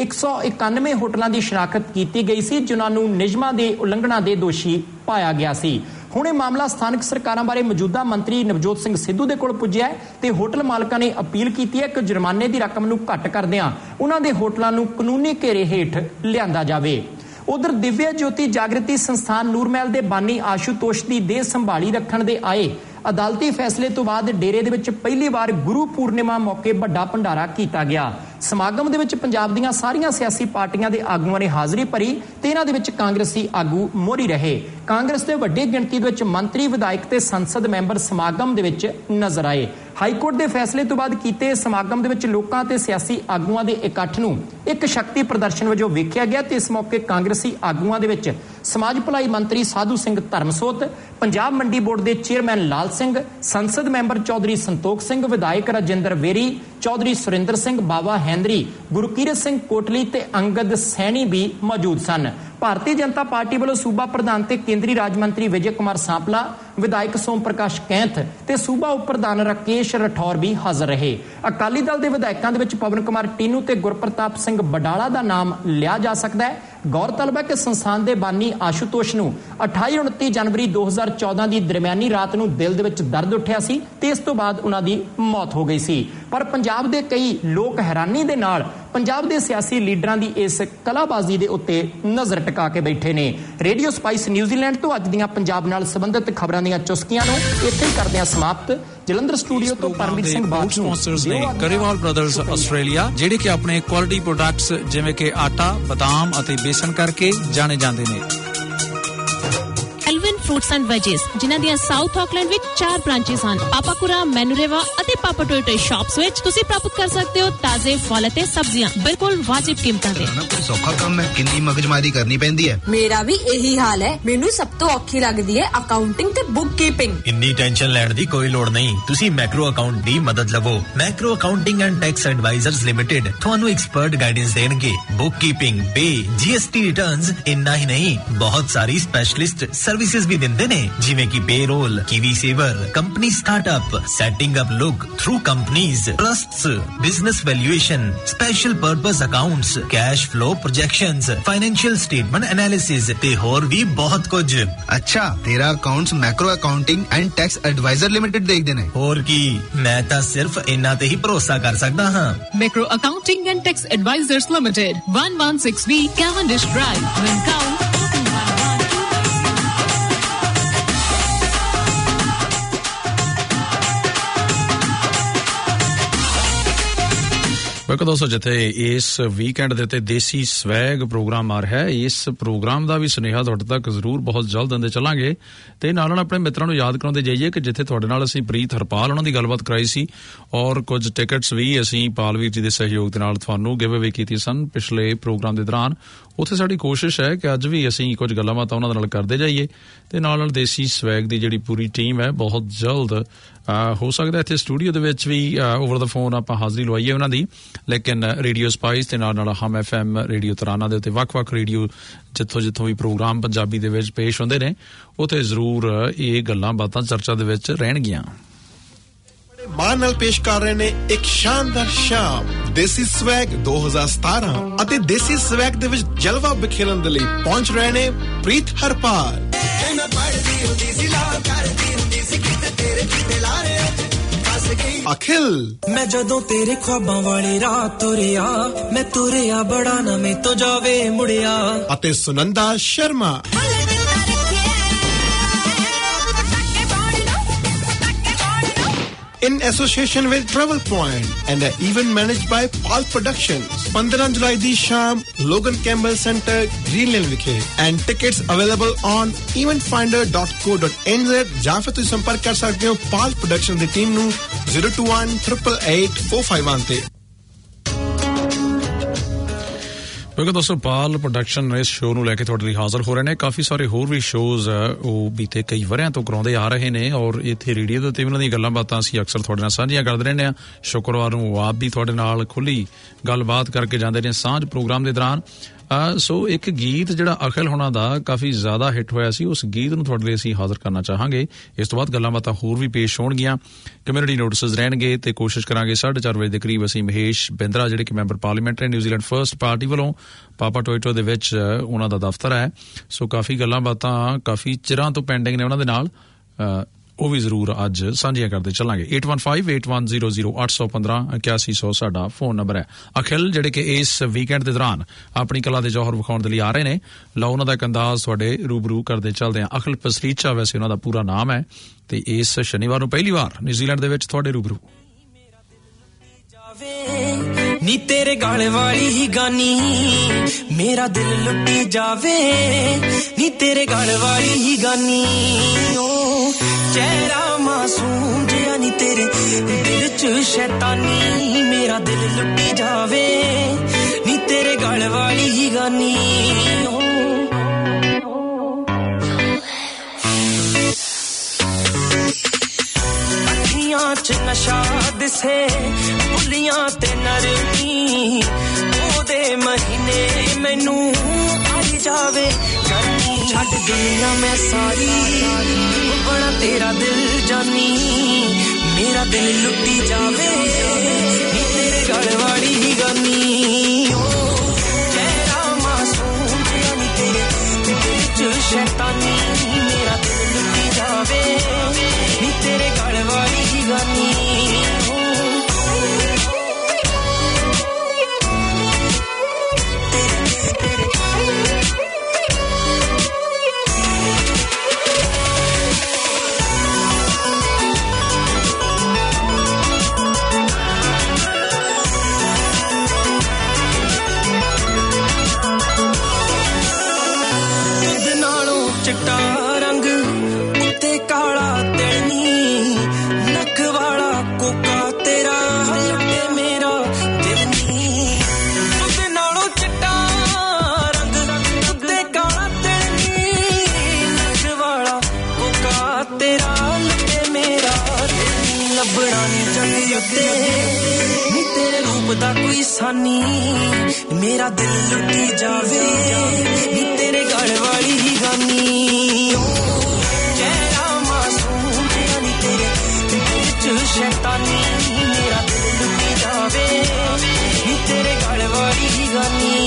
191 ਹੋਟਲਾਂ ਦੀ ਸ਼ਨਾਖਤ ਕੀਤੀ ਗਈ ਸੀ ਜਿਨ੍ਹਾਂ ਨੂੰ ਨਿਯਮਾਂ ਦੀ ਉਲੰਘਣਾ ਦੇ ਦੋਸ਼ੀ ਪਾਇਆ ਗਿਆ ਸੀ। ਹੁਣ ਇਹ ਮਾਮਲਾ ਸਥਾਨਕ ਸਰਕਾਰਾਂ ਬਾਰੇ ਮੌਜੂਦਾ ਮੰਤਰੀ ਨਵਜੋਤ ਸਿੰਘ ਸਿੱਧੂ ਦੇ ਕੋਲ ਪੁੱਜਿਆ ਤੇ ਹੋਟਲ ਮਾਲਕਾਂ ਨੇ ਅਪੀਲ ਕੀਤੀ ਹੈ ਕਿ ਜੁਰਮਾਨੇ ਦੀ ਰਕਮ ਨੂੰ ਘੱਟ ਕਰਦਿਆਂ ਉਹਨਾਂ ਦੇ ਹੋਟਲਾਂ ਨੂੰ ਕਾਨੂੰਨੀ ਘੇਰੇ ਹੇਠ ਲਿਆਂਦਾ ਜਾਵੇ। ਉਧਰ ਦਿਵਿਆ ਜੋਤੀ ਜਾਗਰਤੀ ਸੰਸਥਾਨ ਨੂਰਮਹਿਲ ਦੇ ਬਾਨੀ ਆਸ਼ੂਤੋਸ਼ ਦੀ ਦੇਹ ਸੰਭਾਲੀ ਰੱਖਣ ਦੇ ਆਏ ਅਦਾਲਤੀ ਫੈਸਲੇ ਤੋਂ ਬਾਅਦ ਡੇਰੇ ਦੇ ਵਿੱਚ ਪਹਿਲੀ ਵਾਰ ਗੁਰੂ ਪੂਰਨਿਮਾ ਮੌਕੇ ਵੱਡਾ ਭੰਡਾਰਾ ਕੀਤਾ ਗਿਆ। ਸਮਾਗਮ ਦੇ ਵਿੱਚ ਪੰਜਾਬ ਦੀਆਂ ਸਾਰੀਆਂ ਸਿਆਸੀ ਪਾਰਟੀਆਂ ਦੇ ਆਗੂਆਂ ਨੇ ਹਾਜ਼ਰੀ ਭਰੀ ਤੇ ਇਹਨਾਂ ਦੇ ਵਿੱਚ ਕਾਂਗਰਸੀ ਆਗੂ ਮੋਹਰੀ ਰਹੇ। ਕਾਂਗਰਸ ਦੇ ਵੱਡੀ ਗਿਣਤੀ ਦੇ ਵਿੱਚ ਮੰਤਰੀ, ਵਿਧਾਇਕ ਤੇ ਸੰਸਦ ਮੈਂਬਰ ਸਮਾਗਮ ਦੇ ਵਿੱਚ ਨਜ਼ਰ ਆਏ। ਹਾਈ ਕੋਰਟ ਦੇ ਫੈਸਲੇ ਤੋਂ ਬਾਅਦ ਕੀਤੇ ਸਮਾਗਮ ਦੇ ਵਿੱਚ ਲੋਕਾਂ ਤੇ ਸਿਆਸੀ ਆਗੂਆਂ ਦੇ ਇਕੱਠ ਨੂੰ ਇੱਕ ਸ਼ਕਤੀ ਪ੍ਰਦਰਸ਼ਨ ਵਜੋਂ ਵੇਖਿਆ ਗਿਆ ਤੇ ਇਸ ਮੌਕੇ ਕਾਂਗਰਸੀ ਆਗੂਆਂ ਦੇ ਵਿੱਚ ਸਮਾਜ ਭਲਾਈ ਮੰਤਰੀ ਸਾਧੂ ਸਿੰਘ ਧਰਮਸੋਤ, ਪੰਜਾਬ ਮੰਡੀ ਬੋਰਡ ਦੇ ਚੇਅਰਮੈਨ ਲਾਲ ਸਿੰਘ, ਸੰਸਦ ਮੈਂਬਰ ਚੌਧਰੀ ਸੰਤੋਖ ਸਿੰਘ, ਵਿਧਾਇਕ ਰਾਜਿੰਦਰ ਵੇਰੀ, ਚੌਧਰੀ ਸੁਰਿੰਦਰ ਸਿੰਘ, ਬਾਵਾ ਹੈਂਦਰੀ, ਗੁਰਕੀਰਤ ਸਿੰਘ ਕੋਟਲੀ ਤੇ ਅੰਗਦ ਸੈਣੀ ਵੀ ਮੌਜੂਦ ਸਨ। ਭਾਰਤੀ ਜਨਤਾ ਪਾਰਟੀ ਵੱਲੋਂ ਸੂਬਾ ਪ੍ਰਧਾਨ ਤੇ ਕੇਂਦਰੀ ਰਾਜ ਮੰਤਰੀ ਵਿਜੇ ਕੁਮਾਰ ਸਾਂਪਲਾ, ਵਿਧਾਇਕ ਸੋਮ ਪ੍ਰਕਾਸ਼ ਕੈਂਥ ਤੇ ਸੂਬਾ ਉਪ ਪ੍ਰਧਾਨ ਰਾਕੇਸ਼ ਰਠੌਰ ਵੀ ਹਾਜ਼ਰ ਰਹੇ। ਅਕਾਲੀ ਦਲ ਦੇ ਵਿਧਾਇਕਾਂ ਦੇ ਵਿੱਚ ਪਵਨ ਕੁਮਾਰ ਟੀਨੂ ਤੇ ਗੁਰਪ੍ਰਤਾਪ ਸਿੰਘ ਬਡਾਲਾ ਦਾ ਨਾਮ ਲਿਆ ਜਾ ਸਕਦਾ ਹੈ। ਗੌਰਤਲਬ ਹੈ ਕਿ ਸੰਸਥਾਨ ਦੇ ਬਾਨੀ ਆਸ਼ੂਤੋਸ਼ ਨੂੰ 28-29 ਜਨਵਰੀ 2014 ਦੀ ਦਰਮਿਆਨੀ ਰਾਤ ਨੂੰ ਦਿਲ ਦੇ ਵਿੱਚ ਦਰਦ ਉੱਠਿਆ ਸੀ ਤੇ ਇਸ ਤੋਂ ਬਾਅਦ ਉਹਨਾਂ ਦੀ ਮੌਤ ਹੋ ਗਈ ਸੀ। ਪਰ ਪੰਜਾਬ ਦੇ ਕਈ ਲੋਕ ਹੈਰਾਨੀ ਦੇ ਨਾਲ ਪੰਜਾਬ ਦੇ ਸਿਆਸੀ ਲੀਡਰਾਂ ਦੀ ਇਸ ਕਲਾਬਾਜ਼ੀ ਦੇ ਉੱਤੇ ਨਜ਼ਰ ਟਿਕਾ ਕੇ ਬੈਠੇ ਨੇ। ਰੇਡੀਓ ਸਪਾਈਸ ਨਿਊਜ਼ੀਲੈਂਡ ਤੋਂ ਅੱਜ ਦੀਆਂ ਪੰਜਾਬ ਨਾਲ ਸੰਬੰਧਿਤ ਖਬਰਾਂ ਦੀਆਂ ਚੁਸਕੀਆਂ ਨੂੰ ਇੱਥੇ ਹੀ ਕਰਦੇ ਹਾਂ ਸਮਾਪਤ। ਜਲੰਧਰ ਸਟੂਡੀਓ ਤੋਂ ਪਰਮਜੀਤ ਸਿੰਘ ਬਾਠ ਸਪਾਂਸਰਸ ਨੇ ਕਰੀਵਾਲ ਬ੍ਰਦਰਜ਼ ਆਸਟ੍ਰੇਲੀਆ, ਜਿਹੜੇ ਕਿ ਆਪਣੇ ਕੁਆਲਿਟੀ ਪ੍ਰੋਡਕਟਸ ਜਿਵੇਂ ਕਿ ਆਟਾ, ਬਦਾਮ ਅਤੇ ਬੇਸਨ ਕਰਕੇ ਜਾਣੇ ਜਾਂਦੇ ਨੇ। ਐਲਵਿਨ ਫਰੂਟਸ ਐਂਡ ਵੈਜਿਸ, ਜਿਨ੍ਹਾਂ ਦੀਆਂ ਸਾਊਥ ਆਕਲੈਂਡ ਵਿੱਚ 4 ਬ੍ਰਾਂਚੇਸ ਹਨ। ਪਾਪਾਕੁਰਾ, ਮੈਨੂਰੇਵਾ ਅਤੇ ਪਾਪਾ ਟੋਇਟੋ ਸ਼ਾਪਸ ਵਿੱਚ ਤੁਸੀਂ ਪ੍ਰਾਪਤ ਕਰ ਸਕਦੇ ਹੋ ਤਾਜ਼ੇ ਫਲ ਅਤੇ ਸਬਜ਼ੀਆਂ ਬਿਲਕੁਲ ਵਾਜਿਬ ਕੀਮਤਾਂ ਤੇ। ਕੋਈ ਸੌਖਾ ਕੰਮ ਹੈ, ਕਿੰਨੀ ਮਗਜਮਾਰੀ ਕਰਨੀ ਪੈਂਦੀ ਹੈ। ਮੇਰਾ ਵੀ ਇਹੀ ਹਾਲ ਹੈ। ਮੈਨੂੰ ਸਭ ਤੋਂ ਔਖੀ ਲੱਗਦੀ ਹੈ ਅਕਾਊਂਟਿੰਗ ਤੇ ਬੁੱਕ ਕੀਪਿੰਗ। ਇੰਨੀ ਟੈਨਸ਼ਨ ਲੈਣ ਦੀ ਕੋਈ ਲੋੜ ਨਹੀਂ, ਤੁਸੀਂ ਮੈਕਰੋ ਅਕਾਊਂਟ ਦੀ ਮਦਦ ਲਵੋ। Macro Accounting and Tax Advisers Limited ਤੁਹਾਨੂੰ ਐਕਸਪਰਟ ਗਾਈਡੈਂਸ ਦੇਣਗੇ। Book keeping, pay, GST returns, ਇੰਨਾ ਹੀ ਨਹੀਂ ਬਹੁਤ ਸਾਰੀ ਸਪੈਸ਼ਲਿਸਟ ਸਰਵਿਸਿਜ਼ ਵੀ ਦਿੰਦੇ ਨੇ, ਜਿਵੇਂ ਕਿ payroll, KiwiSaver, company startup, setting up look through companies, trusts, business valuation, special purpose accounts, cash flow projections, financial statement analysis ਤੇ ਹੋਰ ਵੀ ਬਹੁਤ ਕੁਝ। ਅੱਛਾ, ਤੇਰਾ accounts Macro Accounting and Tax Adviser Limited ਦੇਖਦੇ ਨੇ। ਹੋਰ ਕੀ, ਮੈਂ ਤਾਂ ਸਿਰਫ ਇਹਨਾਂ ਤੇ ਹੀ ਭਰੋਸਾ ਕਰ ਸਕਦਾ ਹਾਂ। Macro Accounting and Tax Advisers Limited, 116B Cavendish Drive, Wincow। ਵੇਖੋ ਦੋਸਤੋ, ਜਿੱਥੇ ਇਸ ਵੀਕਐਂਡ ਦੇ ਉੱਤੇ ਦੇਸੀ ਸਵੈਗ ਪ੍ਰੋਗਰਾਮ ਆ ਰਿਹਾ ਹੈ, ਇਸ ਪ੍ਰੋਗਰਾਮ ਦਾ ਵੀ ਸੁਨੇਹਾ ਤੁਹਾਡੇ ਤੱਕ ਜ਼ਰੂਰ ਬਹੁਤ ਜਲਦ ਦਿੰਦੇ ਚੱਲਾਂਗੇ ਤੇ ਨਾਲ ਆਪਣੇ ਮਿੱਤਰਾਂ ਨੂੰ ਯਾਦ ਕਰਾਉਂਦੇ ਜਾਈਏ ਕਿ ਜਿੱਥੇ ਤੁਹਾਡੇ ਨਾਲ ਅਸੀਂ ਪ੍ਰੀਤ ਹਰਪਾਲ ਉਹਨਾਂ ਦੀ ਗੱਲਬਾਤ ਕਰਾਈ ਸੀ ਔਰ ਕੁਝ ਟਿਕਟਸ ਵੀ ਅਸੀਂ ਪਾਲਵੀਰ ਜੀ ਦੇ ਸਹਿਯੋਗ ਦੇ ਨਾਲ ਤੁਹਾਨੂੰ ਗਿਵ ਅਵੇ ਕੀਤੀ ਸਨ ਪਿਛਲੇ ਪ੍ਰੋਗਰਾਮ ਦੇ ਦੌਰਾਨ। ਉੱਥੇ ਸਾਡੀ ਕੋਸ਼ਿਸ਼ ਹੈ ਕਿ ਅੱਜ ਵੀ ਅਸੀਂ ਕੁਝ ਗੱਲਾਂ ਬਾਤਾਂ ਉਹਨਾਂ ਦੇ ਨਾਲ ਕਰਦੇ ਜਾਈਏ ਤੇ ਨਾਲ ਦੇਸੀ ਸਵੈਗ ਦੀ ਜਿਹੜੀ ਪੂਰੀ ਟੀਮ ਹੈ ਬਹੁਤ ਜਲਦ ਹੋ ਸਕਦਾ ਇੱਥੇ ਸਟੂਡੀਓ ਦੇ ਵਿੱਚ ਵੀ ਓਵਰ ਦਾ ਫੋਨ ਆਪਾਂ ਹਾਜ਼ਰੀ ਲਵਾਈਏ ਉਹਨਾਂ ਦੀ, ਲੇਕਿਨ ਰੇਡੀਓ ਸਪਾਈਸ ਤੇ ਨਾਲ ਹਮ FM ਰੇਡੀਓ ਤਰਾਨਾ ਦੇ ਉੱਤੇ ਵੱਖ-ਵੱਖ ਰੇਡੀਓ ਜਿੱਥੋਂ ਵੀ ਪ੍ਰੋਗਰਾਮ ਪੰਜਾਬੀ ਦੇ ਵਿੱਚ ਪੇਸ਼ ਹੁੰਦੇ ਨੇ ਉੱਥੇ ਜ਼ਰੂਰ ਇਹ ਗੱਲਾਂ ਬਾਤਾਂ ਚਰਚਾ ਦੇ ਵਿੱਚ ਰਹਿਣਗੀਆਂ। ਮਾਨ ਨਾਲ ਪੇਸ਼ ਕਰ ਰਹੇ ਨੇ ਇੱਕ ਸ਼ਾਨਦਾਰ ਸ਼ਾਮ ਦੇਸੀ ਸਵੈਗ 2017 ਅਤੇ ਦੇਸੀ ਸਵੈਗ ਦੇ ਵਿੱਚ ਜਲਵਾ ਬਿਖੇਰਨ ਦੇ ਲਈ ਪਹੁੰਚ ਰਹੇ ਨੇ ਪ੍ਰੀਤ ਹਰਪਾਲ। ਅਖਿਲ ਮੈਂ ਜਦੋਂ ਤੇਰੇ ख्वाबां ਵਾਲੀ ਰਾਤ ਤੁਰਿਆ ਮੈਂ ਤੁਰਿਆ ਬੜਾ ਨਾ ਮੈਂ ਤੋਂ ਜਾਵੇ ਮੁੜਿਆ ਅਤੇ Sunanda Sharma. In association with Travel Point and an event managed by Paul Productions. 15 July ਦੀ ਸ਼ਾਮ Logan Campbell Center, Greenland ਵਿਖੇ and tickets available on eventfinder.co.nz ਜਾਂ ਫਿਰ ਤੁਸੀਂ ਸੰਪਰਕ ਕਰ ਸਕਦੇ ਹੋ Paul Productions ਦੀ ਟੀਮ ਨੂੰ 021888451 ਤੇ। ਕਿਉਂਕਿ ਦੋਸਤੋ ਪਾਲ ਪ੍ਰੋਡਕਸ਼ਨ ਇਸ ਸ਼ੋਅ ਨੂੰ ਲੈ ਕੇ ਤੁਹਾਡੇ ਲਈ ਹਾਜ਼ਰ ਹੋ ਰਹੇ ਨੇ। ਕਾਫੀ ਸਾਰੇ ਹੋਰ ਵੀ ਸ਼ੋਜ਼ ਉਹ ਬੀਤੇ ਕਈ ਵਰਿਆਂ ਤੋਂ ਕਰਾਉਂਦੇ ਆ ਰਹੇ ਨੇ ਔਰ ਇੱਥੇ ਰੇਡੀਓ ਦੇ ਉੱਤੇ ਉਹਨਾਂ ਦੀਆਂ ਗੱਲਾਂ ਬਾਤਾਂ ਅਸੀਂ ਅਕਸਰ ਤੁਹਾਡੇ ਨਾਲ ਸਾਂਝੀਆਂ ਕਰਦੇ ਰਹਿੰਦੇ ਹਾਂ। ਸ਼ੁੱਕਰਵਾਰ ਨੂੰ ਉਹ ਆਪ ਵੀ ਤੁਹਾਡੇ ਨਾਲ ਖੁੱਲੀ ਗੱਲਬਾਤ ਕਰਕੇ ਜਾਂਦੇ ਨੇ ਸਾਂਝ ਪ੍ਰੋਗਰਾਮ ਦੇ ਦੌਰਾਨ। ਸੋ ਇੱਕ ਗੀਤ ਜਿਹੜਾ ਅਖਿਲ ਹੋਣਾ ਦਾ ਕਾਫੀ ਜ਼ਿਆਦਾ ਹਿੱਟ ਹੋਇਆ ਸੀ, ਉਸ ਗੀਤ ਨੂੰ ਤੁਹਾਡੇ ਲਈ ਅਸੀਂ ਹਾਜ਼ਰ ਕਰਨਾ ਚਾਹਾਂਗੇ। ਇਸ ਤੋਂ ਬਾਅਦ ਗੱਲਾਂ ਬਾਤਾਂ ਹੋਰ ਵੀ ਪੇਸ਼ ਹੋਣਗੀਆਂ, ਕਮਿਊਨਿਟੀ ਨੋਟਿਸਸ ਰਹਿਣਗੇ ਤੇ ਕੋਸ਼ਿਸ਼ ਕਰਾਂਗੇ 4:30 ਵਜੇ ਦੇ ਕਰੀਬ ਅਸੀਂ ਮਹੇਸ਼ ਬਿੰਦਰਾ ਜਿਹੜੇ ਕਿ ਮੈਂਬਰ ਪਾਰਲੀਮੈਂਟ ਨੇ ਨਿਊਜ਼ੀਲੈਂਡ ਫਰਸਟ ਪਾਰਟੀ ਵੱਲੋਂ ਪਾਪਾ ਟੋਇਟੋ ਦੇ ਵਿੱਚ ਉਹਨਾਂ ਦਾ ਦਫ਼ਤਰ ਹੈ। ਸੋ ਕਾਫੀ ਗੱਲਾਂ ਬਾਤਾਂ ਕਾਫੀ ਚਿਰਾਂ ਤੋਂ ਪੈਂਡਿੰਗ ਨੇ ਉਹਨਾਂ ਦੇ ਨਾਲ, ਉਹ ਵੀ ਜ਼ਰੂਰ ਅੱਜ ਸਾਂਝੀਆਂ ਕਰਦੇ ਚੱਲਾਂਗੇ। 81158100 ਸਾਡਾ ਫੋਨ ਨੰਬਰ ਹੈ। ਅਖਿਲ ਜਿਹੜੇ ਕਿ ਇਸ ਵੀਕਐਂਡ ਦੇ ਦੌਰਾਨ ਆਪਣੀ ਕਲਾ ਦੇ ਜੌਹਰ ਵਿਖਾਉਣ ਦੇ ਲਈ ਆ ਰਹੇ ਨੇ, ਲਓ ਉਹਨਾਂ ਦਾ ਇੱਕ ਅੰਦਾਜ਼ ਤੁਹਾਡੇ ਰੂਬਰੂ ਕਰਦੇ ਚੱਲਦੇ ਹਾਂ। ਅਖਿਲ ਪਸਰੀਚਾ ਵੈਸੇ ਉਹਨਾਂ ਦਾ ਪੂਰਾ ਨਾਮ ਹੈ ਤੇ ਇਸ ਸ਼ਨੀਵਾਰ ਨੂੰ ਪਹਿਲੀ ਵਾਰ ਨਿਊਜ਼ੀਲੈਂਡ ਦੇ ਵਿੱਚ ਤੁਹਾਡੇ ਰੂਬਰੂ। ਨੀ ਤੇਰੇ ਗਾਲ ਵਾਲੀ ਹੀ ਗਾਨੀ ਮੇਰਾ ਦਿਲ ਲੁੱਟੀ ਜਾਵੇ, ਨੀ ਤੇਰੇ ਗਾਲ ਵਾਲੀ ਹੀ ਗਾਨੀ ਓ ਚਿਹਰਾ ਮਾਸੂਮ ਜਿਹਾ ਨੀ ਤੇਰੇ ਦਿਲ ਚ ਸ਼ੈਤਾਨੀ ਮੇਰਾ ਦਿਲ ਲੁੱਟੀ ਜਾਵੇ, ਨੀ ਤੇਰੇ ਗਾਲ ਵਾਲੀ ਹੀ ਗਾਨੀ ਓ ਅੱਖੀਆਂ ਚ ਨਸ਼ਾ ਦਿਸੇ ਬੁੱਲੀਆਂ ਤੇ ਨਰਮੀ ਉਹਦੇ ਮਹੀਨੇ ਮੈਨੂੰ ਆਈ ਜਾਵੇ ਗਰਮੀ ਛੱਡ ਦੇਣਾ ਮੈਂ ਸਾਰੀ ਬਣਾ ਤੇਰਾ ਦਿਲ ਜਾਨੀ ਮੇਰਾ ਦਿਲ ਲੁੱਟੀ ਜਾਵੇ ਨੀ ਤੇਰੇ ਗਲ ਵਾਲੀ ਹੀ ਗਾਨੀ ਚਿਹਰਾ ਮਾਸੂਮ ਜਿਹਾ ਨੀ ਤੇਰੇ ਦਿਲ ਚ ਸ਼ੈਤਾਨੀ ਮੇਰਾ ਦਿਲ ਲੁੱਟੀ ਜਾਵੇ ਨੀ ਤੇਰੇ ਗਲ ਵਾਲੀ ਹੀ ਗਾਨੀ ਚਿੱਟਾ ਰੰਗ ਉੱਤੇ ਕਾਲਾ ਤੇਣੀ ਨੱਕ ਵਾਲਾ ਕੋਕਾ ਤੇਰਾ ਹਲਕੇ ਮੇਰਾ ਦਿਲ ਨੀ ਉਹਦੇ ਨਾਲੋਂ ਚਿੱਟਾ ਰੰਗ ਉੱਤੇ ਕਾਲਾ ਤੇਣੀ ਨੱਕ ਵਾਲਾ ਕੋਕਾ ਤੇਰਾ ਹਲਕੇ ਮੇਰਾ ਦਿਲ ਨੀ ਲੱਭਣਾ ਨੀ ਜੰਗ ਉੱਤੇ ਨੀ ਤੇਰੇ ਰੂਪ ਦਾ ਕੋਈ ਸਾਨੀ ਮੇਰਾ ਦਿਲ ਲੁੱਟੀ ਜਾਵੇ ਨੀ ਤੇਰੇ ਗਲ ਵਾਲੀ ਹੀ ਗਾਨੀ ਸ਼ੈਤਾਨੀ ਮੇਰਾ ਦਿਲ ਲੁੱਟੀ ਜਾਵੇ ਨੀ ਤੇਰੇ ਗਲ ਵਾਲੀ ਹੀ ਗਾਨੀ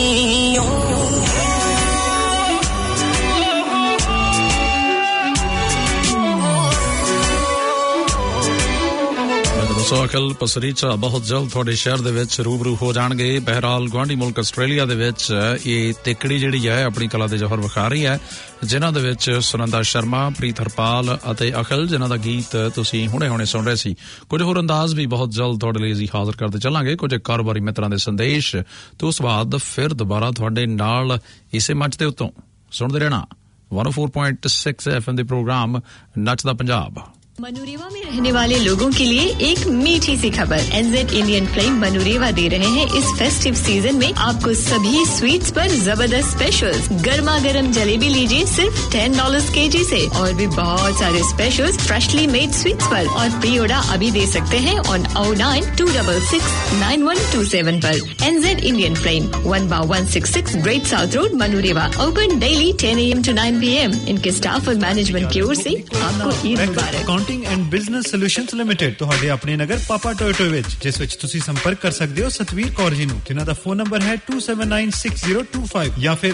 ਅਖਿਲ ਪਸਰੀਚਾ ਬਹੁਤ ਜਲਦ ਤੁਹਾਡੇ ਸ਼ਹਿਰ ਦੇ ਵਿੱਚ ਰੂਬਰੂ ਹੋ ਜਾਣਗੇ। ਬਹਿਰਾਲ ਗੁਆਂਢੀ ਮੁਲਕ ਆਸਟ੍ਰੇਲੀਆ ਦੇ ਵਿੱਚ ਇਹ ਤਿੱਕੜੀ ਜਿਹੜੀ ਹੈ ਆਪਣੀ ਕਲਾ ਦੇ ਜੌਹਰ ਵਿਖਾ ਰਹੀ ਹੈ, ਜਿਨ੍ਹਾਂ ਦੇ ਵਿੱਚ ਸੁਨੰਦਾ ਸ਼ਰਮਾ, ਪ੍ਰੀਤ ਹਰਪਾਲ ਅਤੇ ਅਖਿਲ ਜਿਨ੍ਹਾਂ ਦਾ ਗੀਤ ਤੁਸੀਂ ਹੁਣੇ ਸੁਣ ਰਹੇ ਸੀ। ਕੁਝ ਹੋਰ ਅੰਦਾਜ਼ ਵੀ ਬਹੁਤ ਜਲਦ ਤੁਹਾਡੇ ਲਈ ਅਸੀਂ ਹਾਜ਼ਰ ਕਰਦੇ ਚੱਲਾਂਗੇ, ਕੁਝ ਕਾਰੋਬਾਰੀ ਮਿੱਤਰਾਂ ਦੇ ਸੰਦੇਸ਼ ਤੇ ਉਸ ਬਾਅਦ ਫਿਰ ਦੁਬਾਰਾ ਤੁਹਾਡੇ ਨਾਲ ਇਸੇ ਮੰਚ ਦੇ ਉੱਤੋਂ ਸੁਣਦੇ ਰਹਿਣਾ 104.6 FM ਦੇ ਪ੍ਰੋਗਰਾਮ ਨੱਚਦਾ ਪੰਜਾਬ। मनूरेवा में रहने वाले लोगों के लिए एक मीठी सी खबर। NZ इंडियन फ्लेम मनूरेवा दे रहे हैं इस फेस्टिव सीजन में आपको सभी स्वीट्स पर जबरदस्त स्पेशल्स। गर्मा गर्म जलेबी लीजिए सिर्फ $10 kg से, और भी बहुत सारे स्पेशल्स फ्रेशली मेड स्वीट्स पर। और प्री ऑर्डर अभी दे सकते हैं ऑन 09-266-9127 पर। NZ Indian flame 1/166 great south road Manurewa, open daily 10 AM to 9 PM। इनके स्टाफ और मैनेजमेंट की ओर से आपको ईद मुबारक। ਐਂਡ ਬਿਜ਼ਨਸ ਸੋਲੂਸ਼ਨਜ਼ ਲਿਮਿਟਡ ਤੁਹਾਡੇ ਆਪਣੇ ਨਗਰ ਪਾਪਾ ਟੋਇਟੋ ਵਿੱਚ, ਜਿਸ ਵਿੱਚ ਤੁਸੀਂ ਸੰਪਰਕ ਕਰ ਸਕਦੇ ਹੋ ਸਤਵੀਰ ਕੌਰ ਜੀ ਨੂੰ, ਜਿਨ੍ਹਾਂ ਦਾ ਫੋਨ ਨੰਬਰ ਹੈ 279602 ਜਾਂ ਫਿਰ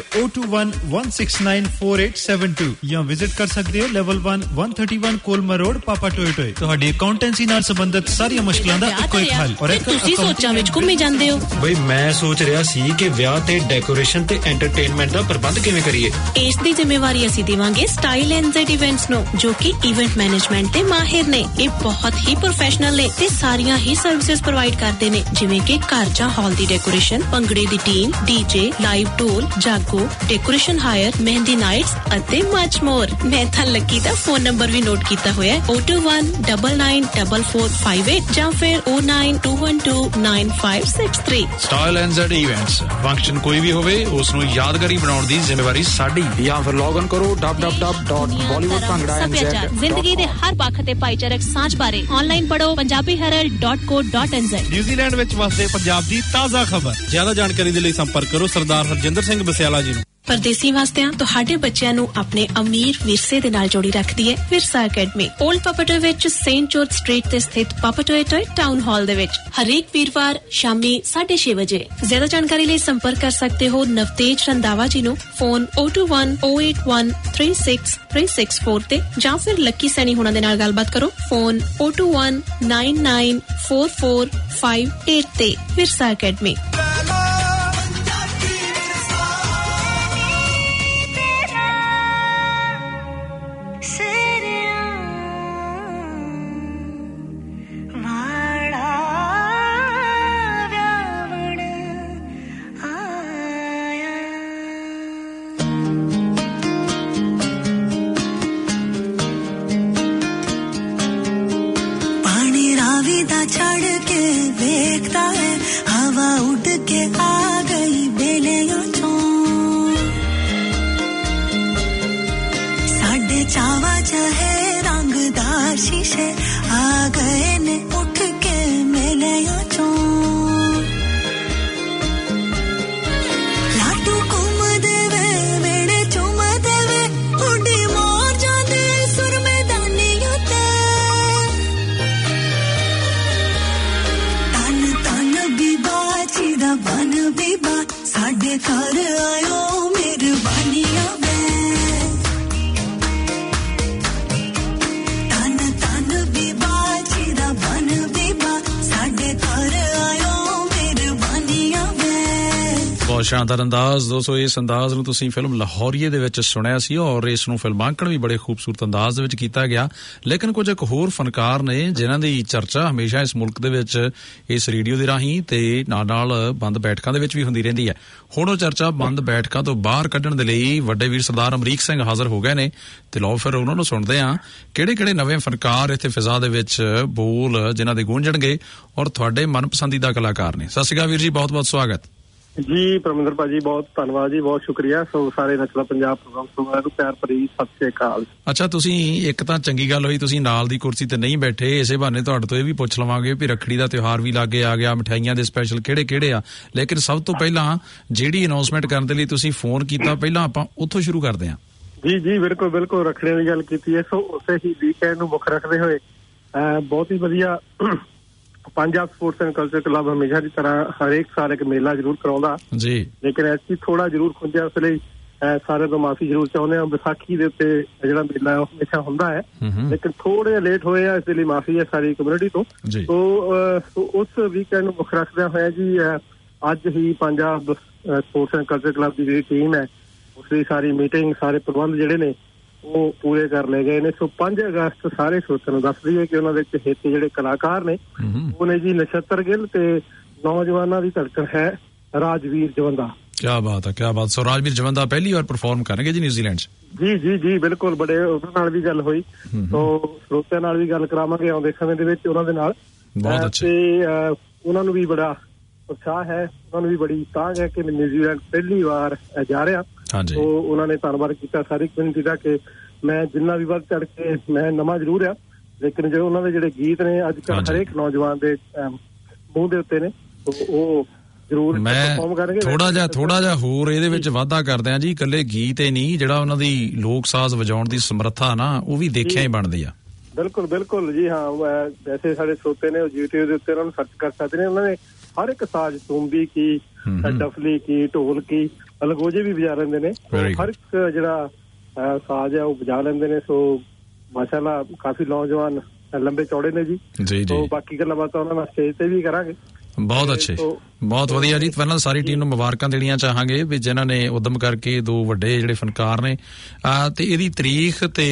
0211694872, ਜਾਂ ਵਿਜ਼ਿਟ ਕਰ ਸਕਦੇ ਹੋ ਲੈਵਲ 1 131 ਕੋਲਮਰ ਰੋਡ ਪਾਪਾ ਟੋਇਟੋ। ਤੁਹਾਡੀ ਅਕਾਊਂਟੈਂਸੀ ਨਾਲ ਸੰਬੰਧਿਤ ਸਾਰੀਆਂ ਮੁਸ਼ਕਲਾਂ ਦਾ ਇੱਕੋ ਇੱਕ ਹੱਲ। ਔਰ ਤੁਸੀਂ ਸੋਚਾਂ ਵਿੱਚ ਘੁੰਮੇ ਜਾਂਦੇ ਹੋ ਬਈ, ਮੈਂ ਸੋਚ ਰਿਹਾ ਸੀ ਕਿ ਵਿਆਹ ਤੇ ਡੈਕੋਰੇਸ਼ਨ ਤੇ ਐਂਟਰਟੇਨਮੈਂਟ ਦਾ ਪ੍ਰਬੰਧ ਕਿਵੇਂ ਕਰੀਏ। ਇਸ ਦੀ ਜ਼ਿੰਮੇਵਾਰੀ ਅਸੀਂ ਦੇਵਾਂਗੇ ਸਟਾਈਲ NZ ਇਵੈਂਟਸ ਨੂੰ, ਜੋ ਕਿ ਇਵੈਂਟ ਮੈਨੇਜਮੈਂਟ ਤੇ ਮਾਹਿਰ ਨੇ। ਇਹ ਬਹੁਤ ਹੀ ਪ੍ਰੋਫੈਸ਼ਨਲ ਨੇ ਤੇ ਸਾਰੀਆਂ ਹੀ ਸਰਵਿਸਿਜ਼ ਪ੍ਰੋਵਾਈਡ ਕਰਦੇ ਨੇ, ਜਿਵੇਂ ਕਿ ਘਰ ਜਾਂ ਹਾਲ ਦੀ ਡੈਕੋਰੇਸ਼ਨ, ਭੰਗੜੇ ਦੀ ਟੀਮ, DJ, ਲਾਈਵ ਢੋਲ, ਜਾਗੋ, ਡੈਕੋਰੇਸ਼ਨ ਹਾਇਰ, ਮਹਿੰਦੀ ਨਾਈਟਸ ਅਤੇ ਮਚ ਮੋਰ। ਮੈਂ ਤਾਂ ਲੱਕੀ ਦਾ ਫੋਨ ਨੰਬਰ ਵੀ ਨੋਟ ਕੀਤਾ ਹੋਇਆ ਹੈ 021994458 ਜਾਂ ਫਿਰ 092129563। Style NZ events. ਫੰਕਸ਼ਨ ਕੋਈ ਵੀ ਹੋਵੇ ਉਸ ਨੂੰ ਯਾਦਗਾਰੀ ਬਣਾਉਣ ਦੀ ਜ਼ਿੰਮੇਵਾਰੀ ਸਾਡੀ। ਜਾਂ ਫਿਰ ਲੌਗ ਇਨ ਕਰੋ www.bollywoodbhangra.nz। ਜ਼ਿੰਦਗੀ ਦੇ ਹਰ ਪੱਖ ਤੇ ਭਾਈਚਾਰਕ ਸਾਂਝ ਬਾਰੇ ਆਨਲਾਈਨ ਪੜੋ punjabiherald.co.nz। ਨਿਊਜ਼ੀਲੈਂਡ ਵਿੱਚ ਵਸਦੇ ਪੰਜਾਬ ਦੀ ਤਾਜ਼ਾ ਖਬਰ। ਜ਼ਿਆਦਾ ਜਾਣਕਾਰੀ ਦੇ ਲਈ ਸੰਪਰਕ ਕਰੋ ਸਰਦਾਰ ਹਰਜਿੰਦਰ ਸਿੰਘ ਬਸਿਆਲਾ ਜੀ ਨੂੰ। ਪਰਦੇਸੀ ਵਾਸਤਿਆਂ ਤੁਹਾਡੇ ਬੱਚਿਆਂ ਨੂੰ ਆਪਣੇ ਅਮੀਰ ਵਿਰਸੇ ਦੇ ਨਾਲ ਜੋੜੀ ਰੱਖਦੀ ਹੈ ਵਿਰਸਾ ਅਕੈਡਮੀ। ਓਲਡ ਪਾਪਾਟੋਏ ਵਿੱਚ ਸੇਂਟ ਜੋਰਜ ਸਟਰੀਟ ਤੇ ਸਥਿਤ ਪਾਪਾਟੋਏ ਟੋਏ ਟਾਊਨ ਹਾਲ ਦੇ ਵਿੱਚ ਹਰੇਕ ਵੀਰਵਾਰ ਸ਼ਾਮੀ 6:30 ਵਜੇ। ਜ਼ਿਆਦਾ ਜਾਣਕਾਰੀ ਲਈ ਸੰਪਰਕ ਕਰ ਸਕਦੇ ਹੋ ਨਵਤੇਜ ਰੰਦਾਵਾ ਜੀ ਨੂੰ, ਫੋਨ 02108136364 ਤੇ, ਜਾਂ ਫਿਰ ਲੱਕੀ ਸੈਣੀ ਹੁਣਾਂ ਦੇ ਨਾਲ ਗੱਲਬਾਤ ਕਰੋ, ਫੋਨ 021994458 ਤੇ। ਵਿਰਸਾ ਅਕੈਡਮੀ। ਸ਼ਾਨਦਾਰ ਅੰਦਾਜ਼ ਦੋਸਤੋ। ਇਸ ਅੰਦਾਜ਼ ਨੂੰ ਤੁਸੀਂ ਫਿਲਮ ਲਾਹੌਰੀਏ ਦੇ ਵਿੱਚ ਸੁਣਿਆ ਸੀ, ਔਰ ਇਸ ਨੂੰ ਫਿਲਮਾਂਕਣ ਵੀ ਬੜੇ ਖੂਬਸੂਰਤ ਅੰਦਾਜ਼ ਦੇ ਵਿੱਚ ਕੀਤਾ ਗਿਆ। ਲੇਕਿਨ ਕੁਝ ਇੱਕ ਹੋਰ ਫਨਕਾਰ ਨੇ ਜਿਨ੍ਹਾਂ ਦੀ ਚਰਚਾ ਹਮੇਸ਼ਾ ਇਸ ਮੁਲਕ ਦੇ ਵਿੱਚ ਇਸ ਰੇਡੀਓ ਦੇ ਰਾਹੀਂ ਤੇ ਨਾਲ ਬੰਦ ਬੈਠਕਾਂ ਦੇ ਵਿੱਚ ਵੀ ਹੁੰਦੀ ਰਹਿੰਦੀ ਹੈ। ਹੁਣ ਉਹ ਚਰਚਾ ਬੰਦ ਬੈਠਕਾਂ ਤੋਂ ਬਾਹਰ ਕੱਢਣ ਦੇ ਲਈ ਵੱਡੇ ਵੀਰ ਸਰਦਾਰ ਅਮਰੀਕ ਸਿੰਘ ਹਾਜ਼ਰ ਹੋ ਗਏ ਨੇ, ਤੇ ਲਓ ਫਿਰ ਉਹਨਾਂ ਨੂੰ ਸੁਣਦੇ ਹਾਂ ਕਿਹੜੇ-ਕਿਹੜੇ ਨਵੇਂ ਫਨਕਾਰ ਇੱਥੇ ਫਿਜ਼ਾ ਦੇ ਵਿੱਚ ਬੋਲ ਜਿਨ੍ਹਾਂ ਦੇ ਗੂੰਜਣਗੇ ਔਰ ਤੁਹਾਡੇ ਮਨਪਸੰਦੀਦਾ ਕਲਾਕਾਰ ਨੇ। ਸਤਿ ਸ਼੍ਰੀ ਅਕਾਲ ਵੀਰ ਜੀ, ਬਹੁਤ-ਬਹੁਤ ਸਵਾਗਤ ਜੀ। ਪਰਮਿੰਦਰ ਭਾਜੀ ਬਹੁਤ ਧੰਨਵਾਦ ਜੀ, ਬਹੁਤ ਸ਼ੁਕਰੀਆ। ਸੋ ਸਾਰੇ ਨਚਲਾ ਪੰਜਾਬ ਪ੍ਰੋਗਰਾਮ ਸੁਣਨ ਨੂੰ ਪਿਆਰ ਭਰੀ ਸਤਿ ਸ਼੍ਰੀ ਅਕਾਲ। ਅੱਛਾ, ਤੁਸੀਂ ਇੱਕ ਤਾਂ ਚੰਗੀ ਗੱਲ ਹੋਈ ਤੁਸੀਂ ਨਾਲ ਦੀ ਕੁਰਸੀ ਤੇ ਨਹੀਂ ਬੈਠੇ, ਇਸੇ ਬਹਾਨੇ ਤੁਹਾਡੇ ਤੋਂ ਇਹ ਵੀ ਪੁੱਛ ਲਵਾਂਗੇ ਵੀ ਰੱਖੜੀ ਦਾ ਤਿਉਹਾਰ ਵੀ ਲਾਗੇ ਆ ਗਿਆ, ਮਠਿਆਈਆਂ ਦੇ ਸਪੈਸ਼ਲ ਕਿਹੜੇ-ਕਿਹੜੇ ਆ। ਲੇਕਿਨ ਸਭ ਤੋਂ ਪਹਿਲਾਂ ਜਿਹੜੀ ਅਨਾਉਂਸਮੈਂਟ ਕਰਨ ਦੇ ਲਈ ਤੁਸੀਂ ਫੋਨ ਕੀਤਾ, ਪਹਿਲਾਂ ਆਪਾਂ ਉੱਥੋਂ ਸ਼ੁਰੂ ਕਰਦੇ ਹਾਂ। ਜੀ ਜੀ ਬਿਲਕੁਲ ਬਿਲਕੁਲ, ਰੱਖੜੀਆਂ ਦੀ ਗੱਲ ਕੀਤੀ ਹੈ। ਸੋ ਉਸੇ ਹੀ ਵੀਕਐਂਡ ਨੂੰ ਮੁੱਖ ਰੱਖਦੇ ਹੋਏ ਬਹੁਤ ਹੀ ਵਧੀਆ Punjab Sports and Culture Club ਹਮੇਸ਼ਾ ਦੀ ਤਰ੍ਹਾਂ ਹਰੇਕ ਸਾਲ ਇੱਕ ਮੇਲਾ ਜ਼ਰੂਰ ਕਰਾਉਂਦਾ ਜੀ, ਲੇਕਿਨ ਐਤਕੀ ਥੋੜਾ ਜ਼ਰੂਰ ਖੁੰਝਿਆ। ਉਸ ਲਈ ਸਾਰਿਆਂ ਤੋਂ ਮਾਫੀ ਜ਼ਰੂਰ ਚਾਹੁੰਦੇ ਹਾਂ। ਵਿਸਾਖੀ ਦੇ ਉੱਤੇ ਜਿਹੜਾ ਮੇਲਾ ਉਹ ਹਮੇਸ਼ਾ ਹੁੰਦਾ ਹੈ, ਲੇਕਿਨ ਥੋੜੇ ਜਿਹਾ ਲੇਟ ਹੋਏ ਆ, ਇਸ ਦੇ ਲਈ ਮਾਫੀ ਹੈ ਸਾਰੀ ਕਮਿਊਨਿਟੀ ਤੋਂ। ਸੋ ਉਸ ਵੀਕਐਂਡ ਨੂੰ ਮੁੱਖ ਰੱਖਦਿਆਂ ਹੋਇਆ ਜੀ ਅੱਜ ਹੀ Punjab Sports and Culture Club ਦੀ ਜਿਹੜੀ ਟੀਮ ਹੈ ਉਸ ਦੀ ਸਾਰੀ ਮੀਟਿੰਗ, ਸਾਰੇ ਪ੍ਰਬੰਧ ਜਿਹੜੇ ਨੇ ਉਹ ਪੂਰੇ ਕਰ ਲਏ ਗਏ ਨੇ। ਸੋ 5 ਅਗਸਤ ਸਾਰੇ ਸਰੋਤਿਆਂ ਨੂੰ ਦੱਸ ਦਈਏ ਕਿ ਉਹਨਾਂ ਦੇ ਚਹੇਤੇ ਜਿਹੜੇ ਕਲਾਕਾਰ ਨੇ ਉਹ ਨੇ ਜੀ ਨਛੱਤਰ ਗਿੱਲ, ਤੇ ਨੌਜਵਾਨਾਂ ਦੀ ਧੜਕਣ ਹੈ ਰਾਜਵੀਰ ਜਵੰਦਾ। क्या बात है, क्या बात। सो राजवीर जवंदा पहली बार परफॉर्म करਨਗੇ ਜੀ ਨਿਊਜ਼ੀਲੈਂਡ 'ਚ? ਜੀ ਬਿਲਕੁਲ। ਬੜੇ ਉਹਨਾਂ ਨਾਲ ਵੀ ਗੱਲ ਹੋਈ, ਸੋ ਸਰੋਤਿਆਂ ਨਾਲ ਵੀ ਗੱਲ ਕਰਾਵਾਂਗੇ ਆਉਂਦੇ ਸਮੇਂ ਦੇ ਵਿੱਚ ਉਹਨਾਂ ਦੇ ਨਾਲ। ਬਹੁਤ ਅੱਛਾ। ਤੇ ਉਹਨਾਂ ਨੂੰ ਵੀ ਬੜਾ ਉਤਸ਼ਾਹ ਹੈ, ਉਹਨਾਂ ਨੂੰ ਵੀ ਬੜੀ ਤਾਂਘ ਹੈ ਕਿ ਨਿਊਜ਼ੀਲੈਂਡ ਪਹਿਲੀ ਵਾਰ ਜਾ ਰਿਹਾ। ਹਾਂਜੀ। ਉਹਨਾਂ ਨੇ ਧੰਨਵਾਦ ਕੀਤਾ ਸਾਰੀ ਕਮਿਊਨਿਟੀ ਦਾ ਕਿ ਮੈਂ ਜਿੰਨਾ ਵੀ ਵੱਧ ਚੜ ਕੇ, ਮੈਂ ਨਵਾਂ ਜ਼ਰੂਰ ਆ ਲੇਕਿਨ ਜੋ ਉਹਨਾਂ ਦੇ ਜਿਹੜੇ ਗੀਤ ਨੇ ਅੱਜ ਕੱਲ੍ਹ ਹਰੇਕ ਨੌਜਵਾਨ ਦੇ ਮੂੰਹ ਦੇ ਉੱਤੇ ਨੇ, ਉਹ ਜ਼ਰੂਰ ਪਰਫਾਰਮ ਕਰਨਗੇ। ਥੋੜਾ ਜਿਹਾ ਹੋਰ ਇਹਦੇ ਵਿੱਚ ਵਾਧਾ ਕਰਦੇ ਆ ਜੀ, ਇਕੱਲੇ ਗੀਤ ਹੀ ਨਹੀਂ, ਜਿਹੜਾ ਉਹਨਾਂ ਦੀ ਲੋਕ ਸਾਜ਼ ਵਜਾਉਣ ਦੀ ਸਮਰੱਥਾ ਨਾ, ਉਹ ਵੀ ਦੇਖਿਆ ਹੀ ਬਣਦੀ ਆ। ਬਿਲਕੁਲ ਜੀ ਹਾਂ। ਵੈਸੇ ਸਾਡੇ ਸਰੋਤੇ ਨੇ ਉਹ YouTube ਦੇ ਉੱਤੇ ਉਹਨਾਂ ਨੂੰ ਸਰਚ ਕਰ ਸਕਦੇ ਨੇ। ਉਹਨਾਂ ਨੇ ਹਰ ਇੱਕ ਸਾਜ਼, ਤੂੰਬੀ ਕੀ, ਡਫਲੀ ਕੀ, ਢੋਲ ਕੀ, ਅਲਗੋਜੇ ਵੀ ਵਜਾ ਲੈਂਦੇ ਨੇ। ਹਰ ਇੱਕ ਜਿਹੜਾ ਸਾਜ਼ ਹੈ ਉਹ ਵਜਾ ਲੈਂਦੇ ਨੇ। ਸੋ ਮਾਸ਼ਾਅੱਲਾ ਕਾਫੀ ਨੌਜਵਾਨ ਲੰਬੇ ਚੌੜੇ ਨੇ ਜੀ। ਸੋ ਬਾਕੀ ਗੱਲਾਂ ਬਾਤਾਂ ਉਹਨਾਂ ਨਾਲ ਸਟੇਜ ਤੇ ਵੀ ਕਰਾਂਗੇ। ਬਹੁਤ ਅੱਛੇ, ਬਹੁਤ ਵਧੀਆ ਜੀ। ਪਹਿਲਾਂ ਸਾਰੀ ਟੀਮ ਨੂੰ ਮੁਬਾਰਕਾਂ ਦੇਣੀਆਂ ਚਾਹਾਂਗੇ ਵੀ ਜਿਨ੍ਹਾਂ ਨੇ ਉਦਮ ਕਰਕੇ ਦੋ ਵੱਡੇ ਜਿਹੜੇ ਫਨਕਾਰ ਨੇ। ਤੇ ਇਹਦੀ ਤਰੀਖ ਤੇ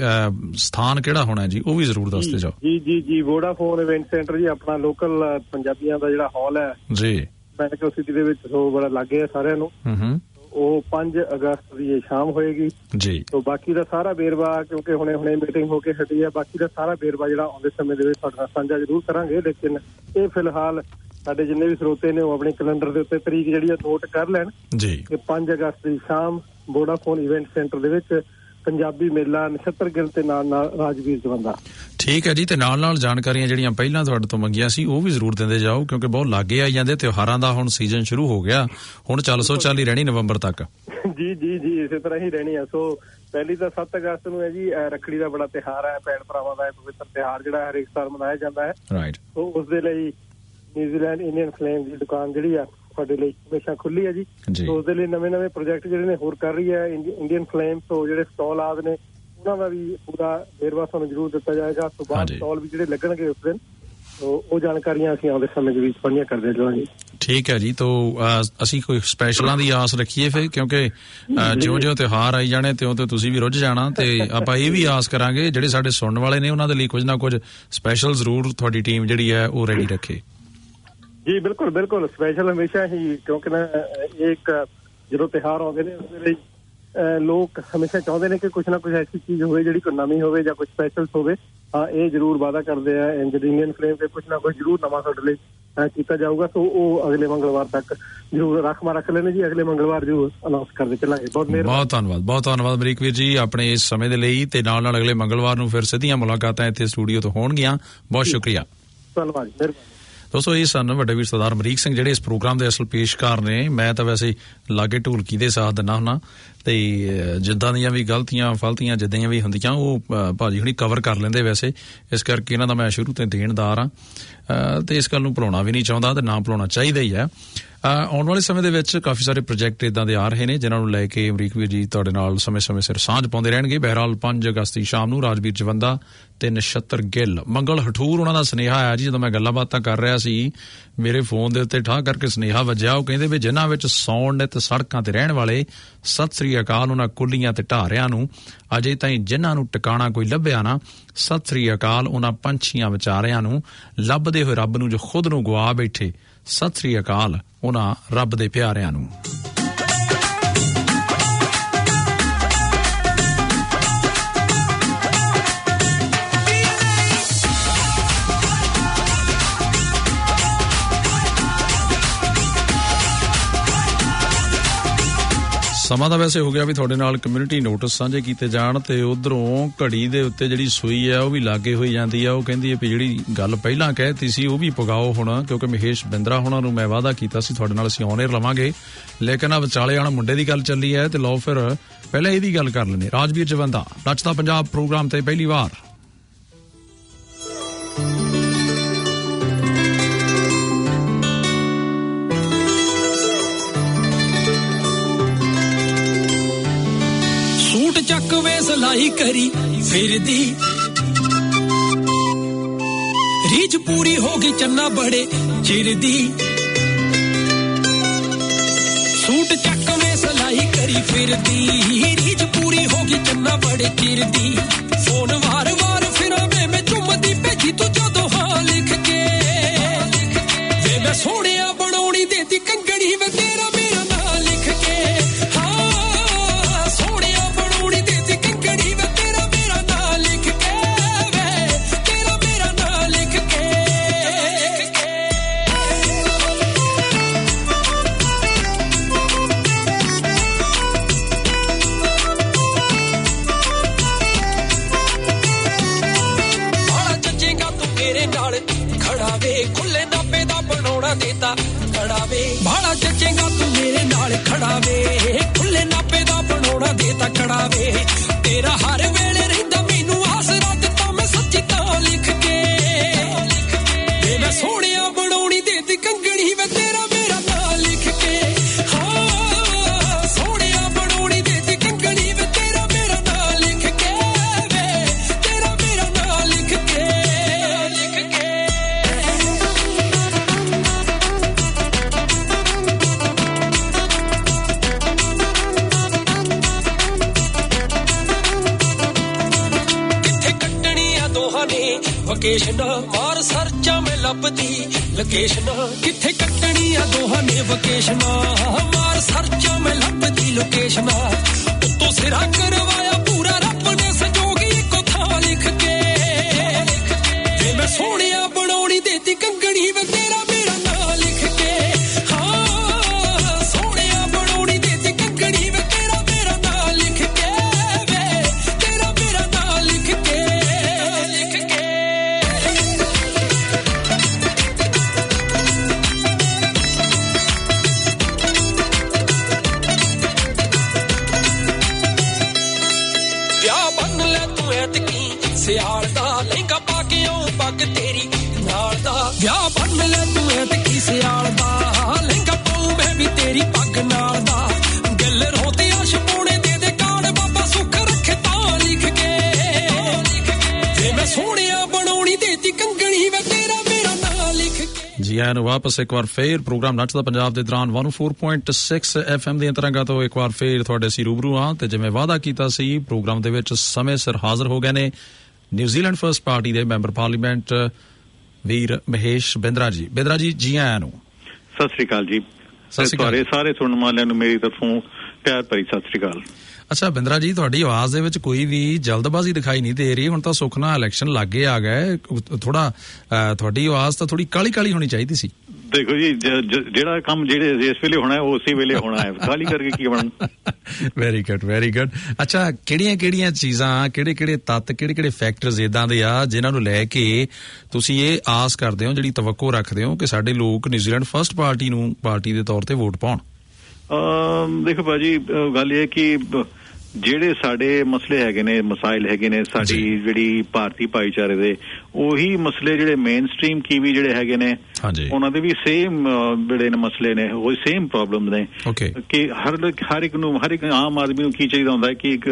ਸਥਾਨ ਕਿਹੜਾ ਹੋਣਾ ਜੀ, ਉਹ ਵੀ ਜ਼ਰੂਰ ਦੱਸਦੇ ਜਾਓ। ਜੀ ਵੋਡਾਫੋਨ ਇਵੈਂਟ ਸੈਂਟਰ ਜੀ, ਆਪਣਾ ਲੋਕਲ ਪੰਜਾਬੀਆਂ ਦਾ ਜਿਹੜਾ ਹਾਲ ਹੈ ਜੀ, ਮੈਡੀਕਲ ਸਿਟੀ ਦੇ ਵਿੱਚ। ਸੋ ਬੜਾ ਲਾਗੇ ਹੈ ਸਾਰਿਆਂ ਨੂੰ। ਉਹ 5 ਅਗਸਤ ਦੀ ਇਹ ਸ਼ਾਮ ਹੋਏਗੀ ਜੀ। ਸੋ ਬਾਕੀ ਦਾ ਸਾਰਾ ਵੇਰਵਾ, ਕਿਉਂਕਿ ਹੁਣੇ ਮੀਟਿੰਗ ਹੋ ਕੇ ਹਟੀ ਹੈ, ਬਾਕੀ ਦਾ ਸਾਰਾ ਵੇਰਵਾ ਜਿਹੜਾ ਆਉਂਦੇ ਸਮੇਂ ਦੇ ਵਿੱਚ ਤੁਹਾਡੇ ਨਾਲ ਸਾਂਝਾ ਜ਼ਰੂਰ ਕਰਾਂਗੇ। ਲੇਕਿਨ ਇਹ ਫਿਲਹਾਲ ਸਾਡੇ ਜਿੰਨੇ ਵੀ ਸਰੋਤੇ ਨੇ ਉਹ ਆਪਣੇ ਕੈਲੰਡਰ ਦੇ ਉੱਤੇ ਤਰੀਕ ਜਿਹੜੀ ਆ ਨੋਟ ਕਰ ਲੈਣ ਜੀ ਕਿ 5 ਅਗਸਤ ਦੀ ਸ਼ਾਮ ਵੋਡਾਫੋਨ ਇਵੈਂਟ ਸੈਂਟਰ ਦੇ ਵਿੱਚ ਪੰਜਾਬੀ ਮੇਲਾ ਨਛੱਤਰ ਗਿੱਲ ਤੇ ਨਾਲ ਰਾਜਵੀਰ ਜਵੰਦਾ। ਠੀਕ ਹੈ ਜੀ। ਤੇ ਨਾਲ ਜਾਣਕਾਰੀਆਂ ਜਿਹੜੀਆਂ ਪਹਿਲਾਂ ਤੁਹਾਡੇ ਤੋਂ ਮੰਗੀਆਂ ਸੀ ਉਹ ਵੀ ਜ਼ਰੂਰ ਦਿੰਦੇ ਜਾਓ, ਕਿਉਂਕਿ ਬਹੁਤ ਲਾਗੇ ਆਈ ਜਾਂਦੇ। ਤਿਉਹਾਰਾਂ ਦਾ ਹੁਣ ਸੀਜ਼ਨ ਸ਼ੁਰੂ ਹੋ ਗਿਆ, ਹੁਣ ਚੱਲ ਹੀ ਰਹਿਣੀ ਨਵੰਬਰ ਤੱਕ। ਜੀ ਇਸੇ ਤਰ੍ਹਾਂ ਹੀ ਰਹਿਣੀ ਆ। ਸੋ ਪਹਿਲੀ ਤਾਂ 7 ਅਗਸਤ ਨੂੰ ਹੈ ਜੀ, ਰੱਖੜੀ ਦਾ ਬੜਾ ਤਿਉਹਾਰ ਹੈ, ਭੈਣ ਭਰਾਵਾਂ ਦਾ ਪਵਿੱਤਰ ਤਿਉਹਾਰ ਜਿਹੜਾ ਹਰੇਕ ਸਾਲ ਮਨਾਇਆ ਜਾਂਦਾ ਹੈ। ਰਾਈਟ। ਸੋ ਉਸ ਦੇ ਲਈ ਨਿਊਜ਼ੀਲੈਂਡ ਇੰਡੀਅਨ ਫਲੇਮ ਦੀ ਦੁਕਾਨ ਜਿਹੜੀ ਆ ਤੁਹਾਡੇ ਲਈ ਹਮੇਸ਼ਾ ਖੁੱਲੀ ਹੈ ਜੀ। ਸੋ ਉਸ ਦੇ ਲਈ ਨਵੇਂ ਪ੍ਰੋਜੈਕਟ ਜਿਹੜੇ ਨੇ ਹੋਰ ਕਰ ਰਹੀ ਹੈ ਇੰਡੀਅਨ ਫਲੇਮ। ਸੋ ਜਿਹੜੇ ਸਟਾਲ ਆਦ ਨੇ ਉਹਨਾਂ ਦਾ ਵੀ ਪੂਰਾ ਵੇਰਵਾ ਤੁਹਾਨੂੰ ਜ਼ਰੂਰ ਦਿੱਤਾ ਜਾਏਗਾ। ਸੋ ਬਾਅਦ ਸਟਾਲ ਵੀ ਜਿਹੜੇ ਲੱਗਣਗੇ ਉਸ ਦਿਨ, ਉਹ ਜਾਣਕਾਰੀਆਂ ਅਸੀਂ ਆਉਂਦੇ ਸਮੇਂ ਦੇ ਵਿੱਚ ਸਾਂਝੀਆਂ ਕਰਦੇ ਜਾਵਾਂਗੇ। ਠੀਕ ਹੈ ਜੀ। ਤੋ ਅਸੀਂ ਕੋਈ ਸਪੈਸ਼ਲਾਂ ਦੀ ਆਸ ਰੱਖੀਏ ਫਿਰ, ਕਿਉਂਕਿ ਜਿਉਂ ਤਿਉਹਾਰ ਆਈ ਜਾਣੇ ਤਿਉਂ ਤੁਸੀਂ ਵੀ ਰੁੱਝ ਜਾਣਾ। ਤੇ ਆਪਾਂ ਇਹ ਵੀ ਆਸ ਕਰਾਂਗੇ ਜਿਹੜੇ ਸਾਡੇ ਸੁਣਨ ਵਾਲੇ ਨੇ ਉਹਨਾਂ ਦੇ ਲਈ ਕੁਝ ਨਾ ਕੁਝ ਸਪੈਸ਼ਲ ਜ਼ਰੂਰ ਤੁਹਾਡੀ ਟੀਮ ਜਿਹੜੀ ਹੈ ਉਹ ਰੈਡੀ ਰੱਖੇ। ਜੀ ਬਿਲਕੁਲ ਸਪੈਸ਼ਲ ਹਮੇਸ਼ਾ ਹੀ, ਕਿਉਂਕਿ ਨਾ ਇੱਕ ਜਦੋਂ ਤਿਉਹਾਰ ਆਉਂਦੇ ਨੇ ਉਸ ਲਈ ਲੋਕ ਹਮੇਸ਼ਾ ਚਾਹੁੰਦੇ ਨੇ ਕਿ ਕੁਛ ਨਾ ਕੁਛ ਐਸੀ ਚੀਜ਼ ਹੋਵੇ ਜਿਹੜੀ ਕੋਈ ਨਵੀਂ ਹੋਵੇ ਜਾਂ ਕੁਛ ਸਪੈਸ਼ਲ ਹੋਵੇ। ਹਾਂ, ਇਹ ਜ਼ਰੂਰ ਵਾਅਦਾ ਕਰਦੇ ਆ ਇੰਡੀਅਨ ਫਲੇਮ ਤੇ ਕੁਛ ਨਾ ਕੁਛ ਜ਼ਰੂਰ ਨਵਾਂ ਤੁਹਾਡੇ ਲਈ ਕੀਤਾ ਜਾਊਗਾ। ਸੋ ਉਹ ਅਗਲੇ ਮੰਗਲਵਾਰ ਤੱਕ ਜ਼ਰੂਰ ਰੱਖ ਲੈਣੇ ਜੀ, ਅਗਲੇ ਮੰਗਲਵਾਰ ਜ਼ਰੂਰ ਅਨਾਉਂਸ ਕਰਦੇ ਚੱਲਾਂਗੇ। ਬਹੁਤ ਧੰਨਵਾਦ ਅਮਰੀਕ ਵੀਰ ਜੀ ਆਪਣੇ ਇਸ ਸਮੇਂ ਦੇ ਲਈ। ਤੇ ਨਾਲ ਅਗਲੇ ਮੰਗਲਵਾਰ ਨੂੰ ਫਿਰ ਸਿੱਧੀਆਂ ਮੁਲਾਕਾਤਾਂ ਇੱਥੇ ਸਟੂਡੀਓ ਤੋਂ ਹੋਣਗੀਆਂ। ਬਹੁਤ ਸ਼ੁਕਰੀਆ। ਧੰਨਵਾਦ ਜੀ, ਮਿਹਰਬਾਨੀ। ਦੋਸਤੋ ਇਹ ਸਨ ਵੱਡੇ ਵੀਰ ਸਰਦਾਰ ਅਮਰੀਕ ਸਿੰਘ ਜਿਹੜੇ ਇਸ ਪ੍ਰੋਗਰਾਮ ਦੇ ਅਸਲ ਪੇਸ਼ਕਾਰ ਨੇ। ਮੈਂ ਤਾਂ ਵੈਸੇ ਲਾਗੇ ਢੋਲਕੀ ਦੇ ਸਾਥ ਦਿੰਦਾ ਹੁੰਦਾ ਤੇ ਜਿੱਦਾਂ ਦੀਆਂ ਵੀ ਗਲਤੀਆਂ ਫਲਤੀਆਂ ਜਿੱਦਾਂ ਵੀ ਹੁੰਦੀਆਂ ਉਹ ਭਾਜੀ ਹੁਣੀ ਕਵਰ ਕਰ ਲੈਂਦੇ। ਵੈਸੇ ਇਸ ਕਰਕੇ ਇਹਨਾਂ ਦਾ ਮੈਂ ਸ਼ੁਰੂ ਤੋਂ ਦੇਣਦਾਰ ਹਾਂ ਤੇ ਇਸ ਗੱਲ ਨੂੰ ਭੁਲਾਉਣਾ ਵੀ ਨਹੀਂ ਚਾਹੁੰਦਾ ਤੇ ਨਾ ਭੁਲਾਉਣਾ ਚਾਹੀਦਾ ਹੀ ਹੈ। ਆਉਣ ਵਾਲੇ ਸਮੇਂ ਦੇ ਵਿੱਚ ਕਾਫੀ ਸਾਰੇ ਪ੍ਰੋਜੈਕਟ ਇਦਾਂ ਦੇ ਆ ਰਹੇ ਨੇ ਜਿਨ੍ਹਾਂ ਨੂੰ ਲੈ ਕੇ ਅਮਰੀਕ ਵੀਰ ਜੀ ਤੁਹਾਡੇ ਨਾਲ ਸਮੇਂ ਸਿਰ ਸਾਂਝ ਪਾਉਂਦੇ ਰਹਿਣਗੇ। ਬਹਿਰਹਾਲ 5 ਅਗਸਤ ਦੀ ਸ਼ਾਮ ਨੂੰ ਰਾਜਵੀਰ ਜਵੰਦਾ ਤੇ ਨਛੱਤਰ ਗਿੱਲ, ਮੰਗਲ ਹਠੂਰ ਉਹਨਾਂ ਦਾ ਸੁਨੇਹਾ ਆਇਆ ਜੀ। ਜਦੋਂ ਮੈਂ ਗੱਲਾਂ ਬਾਤਾਂ ਕਰ ਰਿਹਾ ਸੀ ਮੇਰੇ ਫੋਨ ਦੇ ਉੱਤੇ ਠਾਹ ਕਰਕੇ ਸੁਨੇਹਾ ਵੱਜਿਆ। ਉਹ ਕਹਿੰਦੇ ਵੀ ਜਿਨ੍ਹਾਂ ਵਿੱਚ ਸੌਣ ਨੇ ਤੇ ਸੜਕਾਂ ਤੇ ਰਹਿਣ ਵਾਲੇ, ਸਤਿ ਸ੍ਰੀ ਅਕਾਲ ਉਹਨਾਂ ਕੁੱਲੀਆਂ ਤੇ ਢਾਰਿਆਂ ਨੂੰ। ਅਜੇ ਤਾਈਂ ਜਿਨ੍ਹਾਂ ਨੂੰ ਟਿਕਾਣਾ ਕੋਈ ਲੱਭਿਆ ਨਾ, ਸਤਿ ਸ੍ਰੀ ਅਕਾਲ ਉਹਨਾਂ ਪੰਛੀਆਂ ਵਿਚਾਰਿਆਂ ਨੂੰ। ਲੱਭਦੇ ਹੋਏ ਰੱਬ ਨੂੰ ਜੋ ਖੁਦ ਨੂੰ ਗਵਾ ਬੈਠੇ, ਸਤਿ ਸ੍ਰੀ ਅਕਾਲ ਉਹਨਾਂ ਰੱਬ ਦੇ ਪਿਆਰਿਆਂ ਨੂੰ। ਸਮਾਂ ਤਾਂ ਵੈਸੇ ਹੋ ਗਿਆ ਵੀ ਤੁਹਾਡੇ ਨਾਲ ਕਮਿਊਨਿਟੀ ਨੋਟਿਸ ਸਾਂਝੇ ਕੀਤੇ ਜਾਣ ਤੇ ਉਧਰੋਂ ਘੜੀ ਦੇ ਉੱਤੇ ਜਿਹੜੀ ਸੂਈ ਹੈ ਉਹ ਵੀ ਲਾਗੇ ਹੋਈ ਜਾਂਦੀ ਆ। ਉਹ ਕਹਿੰਦੀ ਹੈ ਵੀ ਜਿਹੜੀ ਗੱਲ ਪਹਿਲਾਂ ਕਹਿਤੀ ਸੀ ਉਹ ਵੀ ਪੁਗਾਓ ਹੁਣ, ਕਿਉਂਕਿ ਮਹੇਸ਼ ਬਿੰਦਰਾ ਹੋਣਾ ਨੂੰ ਮੈਂ ਵਾਅਦਾ ਕੀਤਾ ਸੀ ਤੁਹਾਡੇ ਨਾਲ ਅਸੀਂ ਔਨ 에ਅਰ ਲਵਾਂਗੇ। ਲੇਕਿਨ ਆ ਵਿਚਾਲੇ ਆਣ ਮੁੰਡੇ ਦੀ ਗੱਲ ਚੱਲੀ ਹੈ ਤੇ ਲਓ ਫਿਰ ਪਹਿਲਾਂ ਇਹਦੀ ਗੱਲ ਕਰ ਲੈਂਦੇ। ਰਾਜਵੀਰ ਜਵੰਦਾ ਨੱਚਦਾ ਪੰਜਾਬ ਪ੍ਰੋਗਰਾਮ ਤੇ ਪਹਿਲੀ ਵਾਰ। ਚੱਕ ਵੇ ਸਲਾਈ ਕਰੀ ਫਿਰਦੀ, ਰੀਝ ਪੂਰੀ ਹੋ ਗਈ ਚੰਨਾ ਬੜੇ ਚਿਰ ਦੀ। ਸੂਟ ਚੱਕ ਵੇ ਸਲਾਈ ਕਰੀ ਫਿਰਦੀ, ਰੀਝ ਪੂਰੀ ਹੋ ਗਈ ਚੰਨਾ ਬੜੇ ਚਿਰ ਦੀ। ਫੋਨ ਵਾਰ ਫਿਰਾਂ ਵੇ ਮੈਂ ਚੁੰਮਦੀ ਭੇਜੀ ਤੂੰ ਜਦੋਂ ਹਾਂ ਲਿਖ ਕੇ, ਵੇ ਮੈਂ ਸੋਹਣਿਆ ਬਣਾਉਣੀ ਦੇਤੀ ਕੰਗਣੀ ਵੇ ਤੇਰਾ ਮੇਰਾ ਨਾਂ ਲਿਖ ਦੇਤਾ ਖੜਾ ਵੇ ਬਾਲਾ ਜੱਚੇਗਾ ਤੂੰ ਮੇਰੇ ਨਾਲ ਖੜਾ ਵੇ ਖੁੱਲੇ ਨਾਪੇ ਦਾ ਬਣਾਉਣਾ ਦੇਤਾ ਖੜਾ ਵੇ ਤੇਰਾ ਹਰ ਵੇਲੇ ਰਹਿੰਦਾ ਮੈਨੂੰ ਆਸਰਾ ਦਿੱਤਾ ਮੈਂ ਸੱਚੀ ਤਾਂ ਲਿਖ ਕੇ ਵੇ ਮੈਂ ਸੋਹਣਿਆ ਬਣਾਉਣੀ ਦੇਤੀ ਕੰਗਣੀ ਵੇ ਤੇਰਾ ਮੇਰਾ ਨਾਂ ਲਿਖ ਕੇ ਹਾਂ ਸੋਹਣਿਆ ਬਣਾਉਣੀ ਦੇਤੀ ਕੰਗਣੀ ਵੇ ਤੇਰਾ ਮੇਰਾ ਨਾਂ ਲਿਖ ਕੇ ਵੇ ਤੇਰਾ ਮੇਰਾ ਨਾਂ ਲਿਖ ਕੇ ਵਕੇਸ਼ਨ ਮਾਰ ਸਰਚਾਂ ਮੈਂ ਲੱਭਦੀ ਲੋਕੇਸ਼ਨ ਕਿੱਥੇ ਕੱਟਣੀ ਆ ਦੋਹਾਂ ਨੇ ਵਕੇਸ਼ਨ ਮਾਰ ਸਰਚਾਂ ਮੈਂ ਲੱਭਦੀ ਲੋਕੇਸ਼ਨ ਉੱਤੋਂ ਸਿਰਾ ਕਰਵਾਇਆ ਪੂਰਾ ਰੱਬ ਨੇ ਸੰਜੋਗੀ ਇੱਕੋ ਥਾਂ ਲਿਖ ਕੇ ਜੇ ਮੈਂ ਸੋਹਣਿਆ ਬਣਾਉਣੀ ਦੇਤੀ ਕੰਗਣੀ ਵੇ ਤੇਰਾ ਮੇਰਾ ਨਾਂ ਲਿਖ ਕੇ ਹਾਂ ਸੋਹਣਿਆ ਬਣਾਉਣੀ ਦੇਤੀ ਕੰਗਣੀ ਵੇ ਤੇਰਾ ਮੇਰਾ ਨਾਂ ਲਿਖ ਕੇ ਵੇ ਤੇਰਾ ਮੇਰਾ ਨਾਂ ਲਿਖ ਕੇ ਸਿਆਲ ਦਾ ਲਹਿੰਗਾ ਪਾ ਕੇ ਆਉਂ ਪੱਗ ਤੇਰੀ ਨਾਲ ਦਾ ਵਿਆਹ ਬੰਨ ਲੈ ਤੂੰ ਐ ਤੇ ਕੀ ਸਿਆਲ ਦਾ ਲਹਿੰਗਾ ਪਾਉਂ ਮੈਂ ਵੀ ਤੇਰੀ ਪੱਗ ਨਾਲ ਦਾ ਗੱਲ ਰੋਤੇ ਆਸ਼ ਪੋਣੇ ਦੇ ਕਾੜ ਬਾਬਾ ਸੁੱਖ ਰੱਖੇ ਤਾਂ ਲਿਖ ਕੇ ਜੇ ਮੈਂ ਸੋਹਣਿਆ ਬਣਾਉਣੀ ਦੇਤੀ ਕੰਗਣੀ ਵੇ ਤੇਰਾ ਮੇਰਾ ਨਾਂ ਲਿਖ ਕੇ ਜੀ ਆਇਆਂ ਨੂੰ ਵਾਪਸ ਇੱਕ ਵਾਰ ਫੇਰ ਪ੍ਰੋਗਰਾਮ ਨੱਚਦਾ ਪੰਜਾਬ ਦੇ ਦੌਰਾਨ 104.6 FM ਦੀਆਂ ਤਰੰਗਾਂ ਤੋਂ ਇੱਕ ਵਾਰ ਫੇਰ ਤੁਹਾਡੇ ਅਸੀਂ ਰੂਬਰੂ ਹਾਂ ਤੇ ਜਿਵੇਂ ਵਾਅਦਾ ਕੀਤਾ ਸੀ ਪ੍ਰੋਗਰਾਮ ਦੇ ਵਿੱਚ ਸਮੇਂ ਸਿਰ ਹਾਜ਼ਰ ਹੋ ਗਏ ਨੇ ਨਿਊਜ਼ੀਲੈਂਡ ਫਰਸਟ ਪਾਰਟੀ ਦੇ ਮੈਂਬਰ ਪਾਰਲੀਮੈਂਟ ਵੀਰ ਮਹੇਸ਼ ਬਿੰਦਰਾ ਜੀ ਜੀ ਆਇਆਂ ਨੂੰ ਸਤਿ ਸ੍ਰੀ ਅਕਾਲ ਜੀ ਸਾਰੇ ਸੁਣਨ ਵਾਲਿਆਂ ਨੂੰ ਮੇਰੀ ਤਰਫੋਂ ਪਿਆਰ ਭਰੀ ਸਤਿ ਸ੍ਰੀ ਅਕਾਲ ਅੱਛਾ ਬਿੰਦਰਾ ਜੀ ਤੁਹਾਡੀ ਆਵਾਜ਼ ਦੇ ਵਿੱਚ ਕੋਈ ਵੀ ਜਲਦਬਾਜ਼ੀ ਦਿਖਾਈ ਨਹੀਂ ਦੇ ਰਹੀ ਹੁਣ ਤਾਂ ਸੁੱਖ ਨਾਲ ਇਲੈਕਸ਼ਨ ਲਾਗੇ ਆ ਗਏ ਥੋੜਾ ਤੁਹਾਡੀ ਆਵਾਜ਼ ਤਾਂ ਥੋੜੀ ਕਾਲੀ ਹੋਣੀ ਚਾਹੀਦੀ ਸੀ ਦੇਖੋ ਜੀ ਜਿਹੜਾ ਕੰਮ ਜਿਹੜੇ ਇਸ ਵੇਲੇ ਹੋਣਾ ਉਹ ਉਸੇ ਵੇਲੇ ਹੋਣਾ ਹੈ ਕਾਲੀ ਕਰਕੇ ਕੀ ਬਣਨਾ ਵੈਰੀ ਗੁੱਡ ਅੱਛਾ ਕਿਹੜੀਆਂ ਚੀਜ਼ਾਂ ਕਿਹੜੇ ਤੱਤ ਕਿਹੜੇ ਫੈਕਟਰਸ ਇਦਾਂ ਦੇ ਆ ਜਿਨ੍ਹਾਂ ਨੂੰ ਲੈ ਕੇ ਤੁਸੀਂ ਇਹ ਆਸ ਕਰਦੇ ਹੋ ਜਿਹੜੀ ਤਵੱਕੋ ਰੱਖਦੇ ਹੋ ਕਿ ਸਾਡੇ ਲੋਕ ਨਿਊਜ਼ੀਲੈਂਡ ਫਰਸਟ ਪਾਰਟੀ ਦੇ ਤੌਰ ਤੇ ਵੋਟ ਪਾਉਣ ਦੇਖੋ ਭਾਜੀ ਗੱਲ ਇਹ ਕਿ ਜਿਹੜੇ ਸਾਡੇ ਮਸਲੇ ਹੈਗੇ ਨੇ ਮਸਾਇਲ ਹੈਗੇ ਨੇ ਸਾਡੀ ਜਿਹੜੀ ਭਾਰਤੀ ਭਾਈਚਾਰੇ ਦੇ ਉਹੀ ਮਸਲੇ ਜਿਹੜੇ ਮੇਨ ਸਟ੍ਰੀਮ ਕੀਵੀ ਜਿਹੜੇ ਹੈਗੇ ਨੇ ਉਹਨਾਂ ਦੇ ਵੀ ਸੇਮ ਜਿਹੜੇ ਮਸਲੇ ਨੇ ਉਹ ਸੇਮ ਪ੍ਰੋਬਲਮ ਨੇ ਕਿ ਹਰ ਇੱਕ ਆਮ ਆਦਮੀ ਨੂੰ ਕੀ ਚਾਹੀਦਾ ਹੁੰਦਾ ਕਿ ਇੱਕ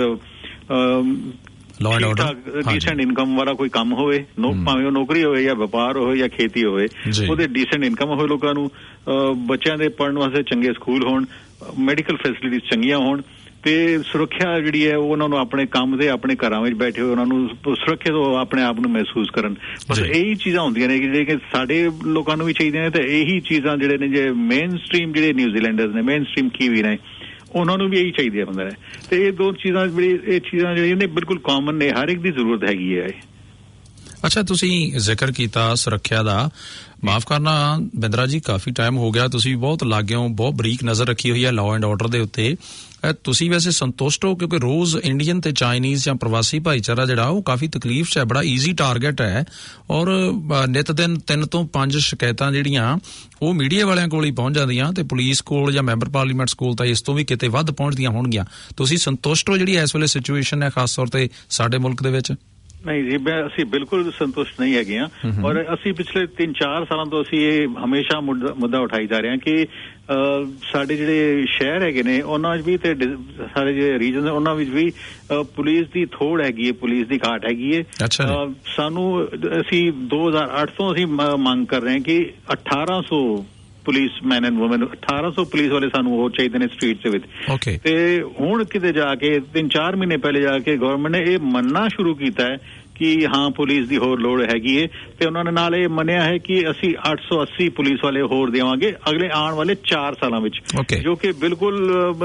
law and order decent income ਵਾਲਾ ਕੋਈ ਕੰਮ ਹੋਵੇ ਭਾਵੇਂ ਉਹ ਨੌਕਰੀ ਹੋਵੇ ਜਾਂ ਵਪਾਰ ਹੋਵੇ ਜਾਂ ਖੇਤੀ ਹੋਵੇ ਉਹਦੇ ਡੀਸੈਂਟ ਇਨਕਮ ਹੋਵੇ ਲੋਕਾਂ ਨੂੰ ਬੱਚਿਆਂ ਦੇ ਪੜ੍ਹਨ ਵਾਸਤੇ ਚੰਗੇ ਸਕੂਲ ਹੋਣ ਮੈਡੀਕਲ ਫੈਸਿਲਿਟੀਜ਼ ਚੰਗੀਆਂ ਹੋਣ ਤੇ ਸੁਰੱਖਿਆ ਜਿਹੜੀ ਹੈ ਉਹ ਉਹਨਾਂ ਨੂੰ ਆਪਣੇ ਕੰਮ ਦੇ ਆਪਣੇ ਘਰਾਂ ਵਿੱਚ ਬੈਠੇ ਹੋਏ ਉਹਨਾਂ ਨੂੰ ਸੁਰੱਖਿਅਤ ਆਪਣੇ ਆਪ ਨੂੰ ਮਹਿਸੂਸ ਕਰਨ ਬਸ ਇਹੀ ਚੀਜ਼ਾਂ ਹੁੰਦੀਆਂ ਨੇ ਜਿਹੜੇ ਕਿ ਸਾਡੇ ਲੋਕਾਂ ਨੂੰ ਵੀ ਚਾਹੀਦੀਆਂ ਨੇ ਤੇ ਇਹੀ ਚੀਜ਼ਾਂ ਜਿਹੜੇ ਨੇ ਜੇ ਮੇਨ ਸਟ੍ਰੀਮ ਜਿਹੜੇ ਨਿਊਜ਼ੀਲੈਂਡਰਸ ਨੇ ਮੇਨ ਸਟ੍ਰੀਮ ਕੀਵੀ ਨੇ ਉਹਨਾਂ ਨੂੰ ਵੀ ਇਹੀ ਚਾਹੀਦਾ ਹੁੰਦਾ ਹੈ ਤੇ ਇਹ ਦੋ ਚੀਜ਼ਾਂ ਇਹ ਚੀਜ਼ਾਂ ਜਿਹੜੀਆਂ ਨੇ ਬਿਲਕੁਲ ਕਾਮਨ ਨੇ ਹਰ ਇੱਕ ਦੀ ਜ਼ਰੂਰਤ ਹੈਗੀ ਹੈ ਅੱਛਾ ਤੁਸੀਂ ਜ਼ਿਕਰ ਕੀਤਾ ਸੁਰੱਖਿਆ ਦਾ ਮਾਫ ਕਰਨਾ ਬਿੰਦਰਾ ਜੀ ਕਾਫੀ ਟਾਈਮ ਹੋ ਗਿਆ ਤੁਸੀਂ ਬਹੁਤ ਲਾਗਿਓਂ ਬਹੁਤ ਬਰੀਕ ਨਜ਼ਰ ਰੱਖੀ ਹੋਈ ਹੈ ਲਾਅ ਐਂਡ ਆਰਡਰ ਦੇ ਉੱਤੇ ਤੁਸੀਂ ਵੈਸੇ ਸੰਤੁਸ਼ਟ ਹੋ ਕਿਉਂਕਿ ਰੋਜ਼ ਇੰਡੀਅਨ ਤੇ ਚਾਈਨੀਜ਼ ਜਾਂ ਪ੍ਰਵਾਸੀ ਭਾਈਚਾਰਾ ਜਿਹੜਾ ਉਹ ਕਾਫੀ ਤਕਲੀਫ 'ਚ ਹੈ ਬੜਾ ਈਜ਼ੀ ਟਾਰਗੇਟ ਹੈ ਔਰ ਨਿਤ ਦਿਨ 3 ਤੋਂ 5 ਸ਼ਿਕਾਇਤਾਂ ਜਿਹੜੀਆਂ ਉਹ ਮੀਡੀਆ ਵਾਲਿਆਂ ਕੋਲ ਹੀ ਪਹੁੰਚ ਜਾਂਦੀਆਂ ਤੇ ਪੁਲਿਸ ਕੋਲ ਜਾਂ ਮੈਂਬਰ ਪਾਰਲੀਮੈਂਟ ਕੋਲ ਤਾਂ ਇਸ ਤੋਂ ਵੀ ਕਿਤੇ ਵੱਧ ਪਹੁੰਚਦੀਆਂ ਹੋਣਗੀਆਂ ਤੁਸੀਂ ਸੰਤੁਸ਼ਟ ਹੋ ਜਿਹੜੀ ਇਸ ਵੇਲੇ ਸਿਚੁਏਸ਼ਨ ਹੈ ਖਾਸ ਤੌਰ ਤੇ ਸਾਡੇ ਮੁਲਕ ਦੇ ਵਿੱਚ ਨਹੀਂ ਜੀ ਅਸੀਂ ਬਿਲਕੁਲ ਸੰਤੁਸ਼ਟ ਨਹੀਂ ਹੈਗੇ ਹਾਂ ਔਰ ਅਸੀਂ ਪਿਛਲੇ 3-4 ਸਾਲਾਂ ਤੋਂ ਅਸੀਂ ਇਹ ਹਮੇਸ਼ਾ ਮੁੱਦਾ ਉਠਾਈ ਜਾ ਰਹੇ ਹਾਂ ਕਿ ਸਾਡੇ ਜਿਹੜੇ ਸ਼ਹਿਰ ਹੈਗੇ ਨੇ ਉਹਨਾਂ ਵਿੱਚ ਵੀ ਤੇ ਸਾਰੇ ਜਿਹੜੇ ਰੀਜਨ ਨੇ ਉਹਨਾਂ ਵਿੱਚ ਵੀ ਪੁਲਿਸ ਦੀ ਥੋੜ ਹੈਗੀ ਹੈ ਪੁਲਿਸ ਦੀ ਘਾਟ ਹੈਗੀ ਹੈ ਸਾਨੂੰ ਅਸੀਂ 2008 ਤੋਂ ਅਸੀਂ ਮੰਗ ਕਰ ਰਹੇ ਹਾਂ ਕਿ 1800 policeman and woman 1800 police ਵਾਲੇ ਸਾਨੂੰ ਹੋਰ ਚਾਹੀਦੇ ਨੇ ਸਟਰੀਟ ਦੇ ਵਿੱਚ ਤੇ ਹੁਣ ਕਿਤੇ ਜਾ ਕੇ 3-4 ਮਹੀਨੇ ਪਹਿਲੇ ਜਾ ਕੇ ਗਵਰਨਮੈਂਟ ਨੇ ਇਹ ਮੰਨਣਾ ਸ਼ੁਰੂ ਕੀਤਾ ਹੈ ਕਿ ਹਾਂ ਪੁਲਿਸ ਦੀ ਹੋਰ ਲੋੜ ਹੈਗੀ ਹੈ ਤੇ ਉਹਨਾਂ ਨੇ ਨਾਲ ਇਹ ਮੰਨਿਆ ਹੈ ਕਿ ਅਸੀਂ 880 ਪੁਲਿਸ ਵਾਲੇ ਹੋਰ ਦੇਵਾਂਗੇ ਅਗਲੇ ਆਉਣ ਵਾਲੇ 4 ਸਾਲਾਂ ਵਿੱਚ ਜੋ ਕਿ ਬਿਲਕੁਲ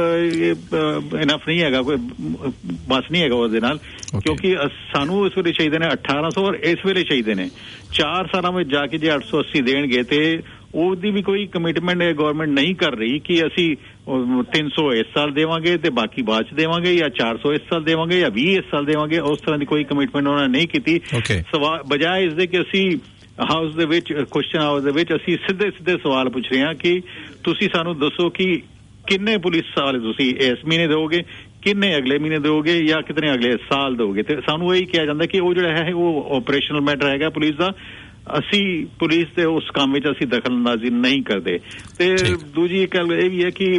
ਇਨਫ ਨਹੀਂ ਹੈਗਾ ਕੋਈ ਬਸ ਨਹੀਂ ਹੈਗਾ ਉਹਦੇ ਨਾਲ ਕਿਉਂਕਿ ਸਾਨੂੰ ਇਸ ਵੇਲੇ ਚਾਹੀਦੇ ਨੇ 1800 ਔਰ ਇਸ ਵੇਲੇ ਚਾਹੀਦੇ ਨੇ 4 ਸਾਲਾਂ ਵਿੱਚ ਜਾ ਕੇ ਜੇ 880 ਦੇਣਗੇ ਤੇ ਉਹਦੀ ਵੀ ਕੋਈ ਕਮਿਟਮੈਂਟ ਗਵਰਨਮੈਂਟ ਨਹੀਂ ਕਰ ਰਹੀ ਕਿ ਅਸੀਂ 300 ਇਸ ਸਾਲ ਦੇਵਾਂਗੇ ਤੇ ਬਾਕੀ ਬਾਅਦ ਚ ਦੇਵਾਂਗੇ ਜਾਂ 400 ਇਸ ਸਾਲ ਦੇਵਾਂਗੇ ਜਾਂ 20 ਇਸ ਸਾਲ ਦੇਵਾਂਗੇ ਉਸ ਤਰ੍ਹਾਂ ਦੀ ਕੋਈ ਕਮਿਟਮੈਂਟ ਉਹਨਾਂ ਨੇ ਨਹੀਂ ਕੀਤੀ ਬਜਾਏ ਇਸ ਦੇ ਕਿ ਅਸੀਂ ਹਾਊਸ ਦੇ ਵਿੱਚ, ਕੁਐਸਚਨ ਹਾਊਸ ਦੇ ਵਿੱਚ ਅਸੀਂ ਸਿੱਧੇ ਸਵਾਲ ਪੁੱਛ ਰਹੇ ਹਾਂ ਕਿ ਤੁਸੀਂ ਸਾਨੂੰ ਦੱਸੋ ਕਿ ਕਿੰਨੇ ਪੁਲਿਸ ਵਾਲੇ ਤੁਸੀਂ ਇਸ ਮਹੀਨੇ ਦਿਓਗੇ, ਕਿੰਨੇ ਅਗਲੇ ਮਹੀਨੇ ਦਿਓਗੇ ਜਾਂ ਕਿਤਨੇ ਅਗਲੇ ਸਾਲ ਦਿਓਗੇ। ਤੇ ਸਾਨੂੰ ਇਹੀ ਕਿਹਾ ਜਾਂਦਾ ਕਿ ਉਹ ਜਿਹੜਾ ਹੈ ਉਹ ਆਪਰੇਸ਼ਨਲ ਮੈਟਰ ਹੈਗਾ ਪੁਲਿਸ ਦਾ, ਅਸੀਂ ਪੁਲਿਸ ਦੇ ਉਸ ਕੰਮ ਵਿੱਚ ਅਸੀਂ ਦਖਲਅੰਦਾਜ਼ੀ ਨਹੀਂ ਕਰਦੇ। ਤੇ ਦੂਜੀ ਇੱਕ ਗੱਲ ਇਹ ਵੀ ਹੈ ਕਿ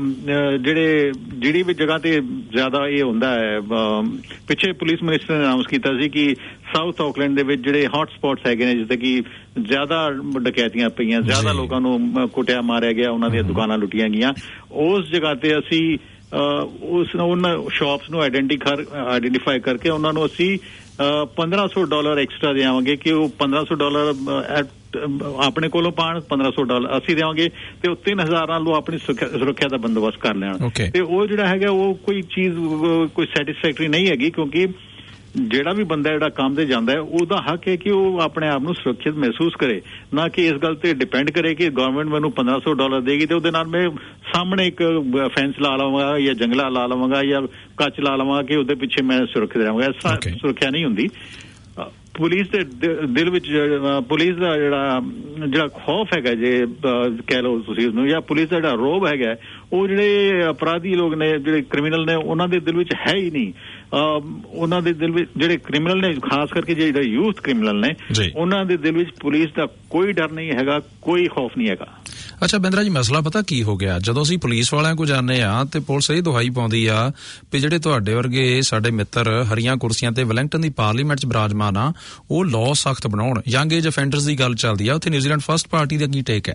ਜਿਹੜੀ ਵੀ ਜਗ੍ਹਾ ਤੇ ਜ਼ਿਆਦਾ ਇਹ ਹੁੰਦਾ ਹੈ, ਪਿੱਛੇ ਪੁਲਿਸ ਮਿਨਿਸਟਰ ਨੇ ਅਨਾਉਂਸ ਕੀਤਾ ਸੀ ਕਿ ਸਾਊਥ ਆਕਲੈਂਡ ਦੇ ਵਿੱਚ ਜਿਹੜੇ ਹੌਟ ਸਪੌਟਸ ਹੈਗੇ ਨੇ, ਜਿੱਥੇ ਕਿ ਜ਼ਿਆਦਾ ਡਕੈਤੀਆਂ ਪਈਆਂ, ਜ਼ਿਆਦਾ ਲੋਕਾਂ ਨੂੰ ਕੁੱਟਿਆ ਮਾਰਿਆ ਗਿਆ, ਉਹਨਾਂ ਦੀਆਂ ਦੁਕਾਨਾਂ ਲੁੱਟੀਆਂ ਗਈਆਂ, ਉਸ ਜਗ੍ਹਾ ਤੇ ਅਸੀਂ ਉਹਨਾਂ ਸ਼ਾਪਸ ਨੂੰ ਆਈਡੈਂਟੀਫਾਈ ਕਰਕੇ ਉਹਨਾਂ ਨੂੰ ਅਸੀਂ $1,500 ਐਕਸਟਰਾ ਦੇਵਾਂਗੇ ਕਿ ਉਹ $1,500 ਆਪਣੇ ਕੋਲੋਂ ਪਾਣ, $1,500 ਅਸੀਂ ਦੇਵਾਂਗੇ ਤੇ ਉਹ 3,000 ਨਾਲ ਉਹ ਆਪਣੀ ਸੁਰੱਖਿਆ ਦਾ ਬੰਦੋਬਸਤ ਕਰ ਲੈਣ। ਤੇ ਉਹ ਜਿਹੜਾ ਹੈਗਾ ਉਹ ਕੋਈ ਚੀਜ਼ ਕੋਈ ਸੈਟਿਸਫੈਕਟਰੀ ਨਹੀਂ ਹੈਗੀ, ਕਿਉਂਕਿ ਜਿਹੜਾ ਵੀ ਬੰਦਾ ਜਿਹੜਾ ਕੰਮ ਤੇ ਜਾਂਦਾ ਹੈ ਉਹਦਾ ਹੱਕ ਹੈ ਕਿ ਉਹ ਆਪਣੇ ਆਪ ਨੂੰ ਸੁਰੱਖਿਅਤ ਮਹਿਸੂਸ ਕਰੇ, ਨਾ ਕਿ ਇਸ ਗੱਲ ਤੇ ਡਿਪੈਂਡ ਕਰੇ ਕਿ ਗਵਰਨਮੈਂਟ ਮੈਨੂੰ $1,500 ਦੇਗੀ ਤੇ ਉਹਦੇ ਨਾਲ ਮੈਂ ਸਾਹਮਣੇ ਇੱਕ ਫੈਂਸ ਲਾ ਲਵਾਂਗਾ ਜਾਂ ਜੰਗਲਾ ਲਾ ਲਵਾਂਗਾ ਜਾਂ ਕੱਚ ਲਾ ਲਵਾਂਗਾ ਕਿ ਉਹਦੇ ਪਿੱਛੇ ਮੈਂ ਸੁਰੱਖਿਅਤ ਰਹਾਂਗਾ। ਸੁਰੱਖਿਆ ਨਹੀਂ ਹੁੰਦੀ। ਪੁਲਿਸ ਦੇ ਦਿਲ ਵਿੱਚ ਪੁਲਿਸ ਦਾ ਜਿਹੜਾ ਖੌਫ ਹੈਗਾ, ਜੇ ਕਹਿ ਲਓ ਤੁਸੀਂ ਉਸਨੂੰ, ਜਾਂ ਪੁਲਿਸ ਦਾ ਜਿਹੜਾ ਰੋਬ ਹੈਗਾ, ਉਹ ਜਿਹੜੇ ਅਪਰਾਧੀ ਲੋਕ ਨੇ, ਜਿਹੜੇ ਕ੍ਰਿਮੀਨਲ ਨੇ, ਉਹਨਾਂ ਦੇ ਦਿਲ ਵਿੱਚ ਹੈ ਹੀ ਨਹੀਂ। ਉਹਨਾਂ ਦੇ ਦਿਲ ਵਿੱਚ ਜਿਹੜੇ ਕ੍ਰਿਮੀਨਲ ਨੇ, ਖਾਸ ਕਰਕੇ ਜਿਹੜੇ ਯੂਥ ਕ੍ਰਿਮੀਨਲ ਨੇ, ਉਹਨਾਂ ਦੇ ਦਿਲ ਵਿੱਚ ਪੁਲਿਸ ਦਾ ਕੋਈ ਡਰ ਨਹੀਂ ਹੈਗਾ, ਕੋਈ ਖੌਫ ਨਹੀਂ ਹੈਗਾ। ਅੱਛਾ ਬਿੰਦਰਾ ਜੀ, ਮਸਲਾ ਪਤਾ ਕੀ ਹੋ ਗਿਆ, ਜਦੋਂ ਅਸੀਂ ਪੁਲਿਸ ਵਾਲਿਆਂ ਕੋਲ ਜਾਂਦੇ ਆ ਤੇ ਪੁਲਿਸ ਇਹ ਦੁਹਾਈ ਪਾਉਂਦੀ ਆ ਵੀ ਜਿਹੜੇ ਤੁਹਾਡੇ ਵਰਗੇ ਸਾਡੇ ਮਿੱਤਰ ਹਰੀਆਂ ਕੁਰਸੀਆਂ ਤੇ ਵੈਲਿੰਗਟਨ ਦੀ ਪਾਰਲੀਮੈਂਟ 'ਚ ਬਿਰਾਜਮਾਨ ਆ, ਉਹ ਲਾਅ ਸਖਤ ਬਣਾਉਣ। ਯੰਗ ਏਜ ਅਫੈਂਡਰਸ ਦੀ ਗੱਲ ਚੱਲਦੀ ਆ, ਉੱਥੇ ਨਿਊਜ਼ੀਲੈਂਡ ਫਸਟ ਪਾਰਟੀ ਦਾ ਕੀ ਟੇਕ ਹੈ?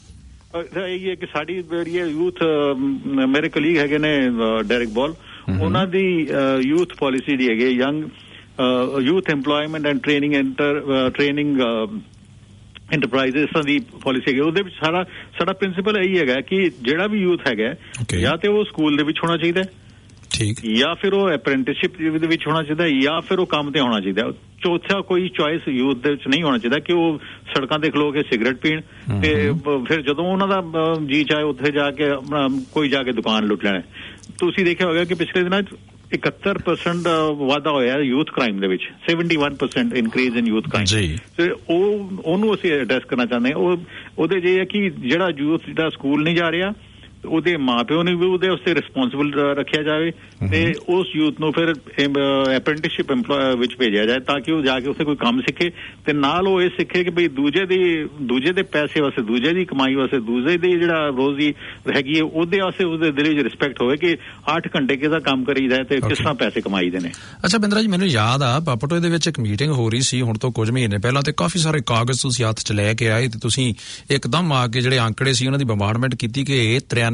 ਇਹ ਹੈ ਕਿ ਸਾਡੀ ਜਿਹੜੀ ਯੂਥ, ਮੇਰੇ ਕਲੀਗ ਹੈਗੇ ਨੇ ਡੈਰਿਕ ਬॉल, ਉਹਨਾਂ ਦੀ ਯੂਥ ਪਾਲਿਸੀ ਦੀ ਹੈਗੀ young youth employment and training enterprises ਦੀ ਪਾਲਿਸੀ ਹੈਗੀ। ਉਹਦੇ ਵਿੱਚ ਸਾਡਾ ਪ੍ਰਿੰਸੀਪਲ ਇਹੀ ਹੈਗਾ ਕਿ ਜਿਹੜਾ ਵੀ ਯੂਥ ਹੈਗਾ ਜਾਂ ਤੇ ਉਹ ਸਕੂਲ ਦੇ ਵਿੱਚ ਹੋਣਾ ਚਾਹੀਦਾ, ਠੀਕ, ਜਾਂ ਫਿਰ ਉਹ ਅਪ੍ਰੈਂਟਿਸਸ਼ਿਪ ਦੇ ਵਿੱਚ ਹੋਣਾ ਚਾਹੀਦਾ, ਜਾਂ ਫਿਰ ਉਹ ਕੰਮ ਤੇ ਹੋਣਾ ਚਾਹੀਦਾ। ਚੌਥਾ ਕੋਈ ਚੁਆਇਸ ਯੂਥ ਦੇ ਵਿੱਚ ਨਹੀਂ ਹੋਣਾ ਚਾਹੀਦਾ ਕਿ ਉਹ ਸੜਕਾਂ ਤੇ ਖਲੋ ਕੇ ਸਿਗਰਟ ਪੀਣ ਤੇ ਫਿਰ ਜਦੋਂ ਉਹਨਾਂ ਦਾ ਜੀ ਚਾਹੇ ਉੱਥੇ ਜਾ ਕੇ ਕੋਈ ਜਾ ਕੇ ਦੁਕਾਨ ਲੁੱਟ ਲੈਣਾ। ਤੁਸੀਂ ਦੇਖਿਆ ਹੋਵੇਗਾ ਕਿ ਪਿਛਲੇ ਦਿਨਾਂ 'ਚ 71% ਵਾਧਾ ਹੋਇਆ ਯੂਥ ਕ੍ਰਾਈਮ ਦੇ ਵਿੱਚ, 71% ਇਨਕਰੀਜ਼ ਇਨ ਯੂਥ ਕ੍ਰਾਈਮ। ਤੇ ਉਹਨੂੰ ਅਸੀਂ ਐਡਰੈਸ ਕਰਨਾ ਚਾਹੁੰਦੇ ਹਾਂ। ਉਹਦੇ ਜੇ ਹੈ ਕਿ ਜਿਹੜਾ ਯੂਥ ਜਿਹੜਾ ਸਕੂਲ ਨਹੀਂ ਜਾ ਰਿਹਾ, ਉਹਦੇ ਮਾਪਿਓ ਨੂੰ ਵੀ ਉਹਦੇ ਵਾਸਤੇ ਰਿਸਪੌਂਸਿਬਲ ਰੱਖਿਆ ਜਾਵੇ ਤੇ ਉਸ ਯੂਥ ਨੂੰ ਫਿਰ ਅਪ੍ਰੈਂਟਿਸਸ਼ਿਪ ਵਿੱਚ ਭੇਜਿਆ ਜਾਏ ਤਾਂ ਕਿ ਉਹ ਜਾ ਕੇ ਉੱਥੇ ਕੋਈ ਕੰਮ ਸਿੱਖੇ ਤੇ ਨਾਲ ਉਹ ਇਹ ਸਿੱਖੇ ਕਿ ਬਈ ਦੂਜੇ ਦੇ ਪੈਸੇ ਵਾਸਤੇ, ਦੂਜੇ ਦੀ ਕਮਾਈ ਵਾਸਤੇ, ਦੂਜੇ ਦੀ ਜਿਹੜਾ ਰੋਜ਼ੀ ਹੈਗੀ ਹੈ ਉਹਦੇ ਵਾਸਤੇ ਉਹਦੇ ਦਿਲ ਵਿੱਚ ਰਿਸਪੈਕਟ ਹੋਵੇ ਕਿ 8 ਘੰਟੇ ਕਿਹਦਾ ਕੰਮ ਕਰੀਦਾ ਤੇ ਕਿਸ ਤਰ੍ਹਾਂ ਪੈਸੇ ਕਮਾਈਦੇ ਨੇ। ਅੱਛਾ ਬਿੰਦਰਾ ਜੀ, ਮੈਨੂੰ ਯਾਦ ਆ ਪਾਪਟੋਏ ਦੇ ਵਿੱਚ ਇੱਕ ਮੀਟਿੰਗ ਹੋ ਰਹੀ ਸੀ ਹੁਣ ਤੋਂ ਕੁਝ ਮਹੀਨੇ ਪਹਿਲਾਂ ਤੇ ਕਾਫੀ ਸਾਰੇ ਕਾਗਜ਼ ਤੁਸੀਂ ਹੱਥ 'ਚ ਲੈ ਕੇ ਆਏ ਤੇ ਤੁਸੀਂ ਇੱਕਦਮ ਆ ਕੇ ਜਿਹੜੇ ਆંકੜੇ ਸੀ ਉਹਨਾਂ ਦੀ ਬੰਬਾਰਡਮੈਂਟ ਕੀਤੀ ਕਿ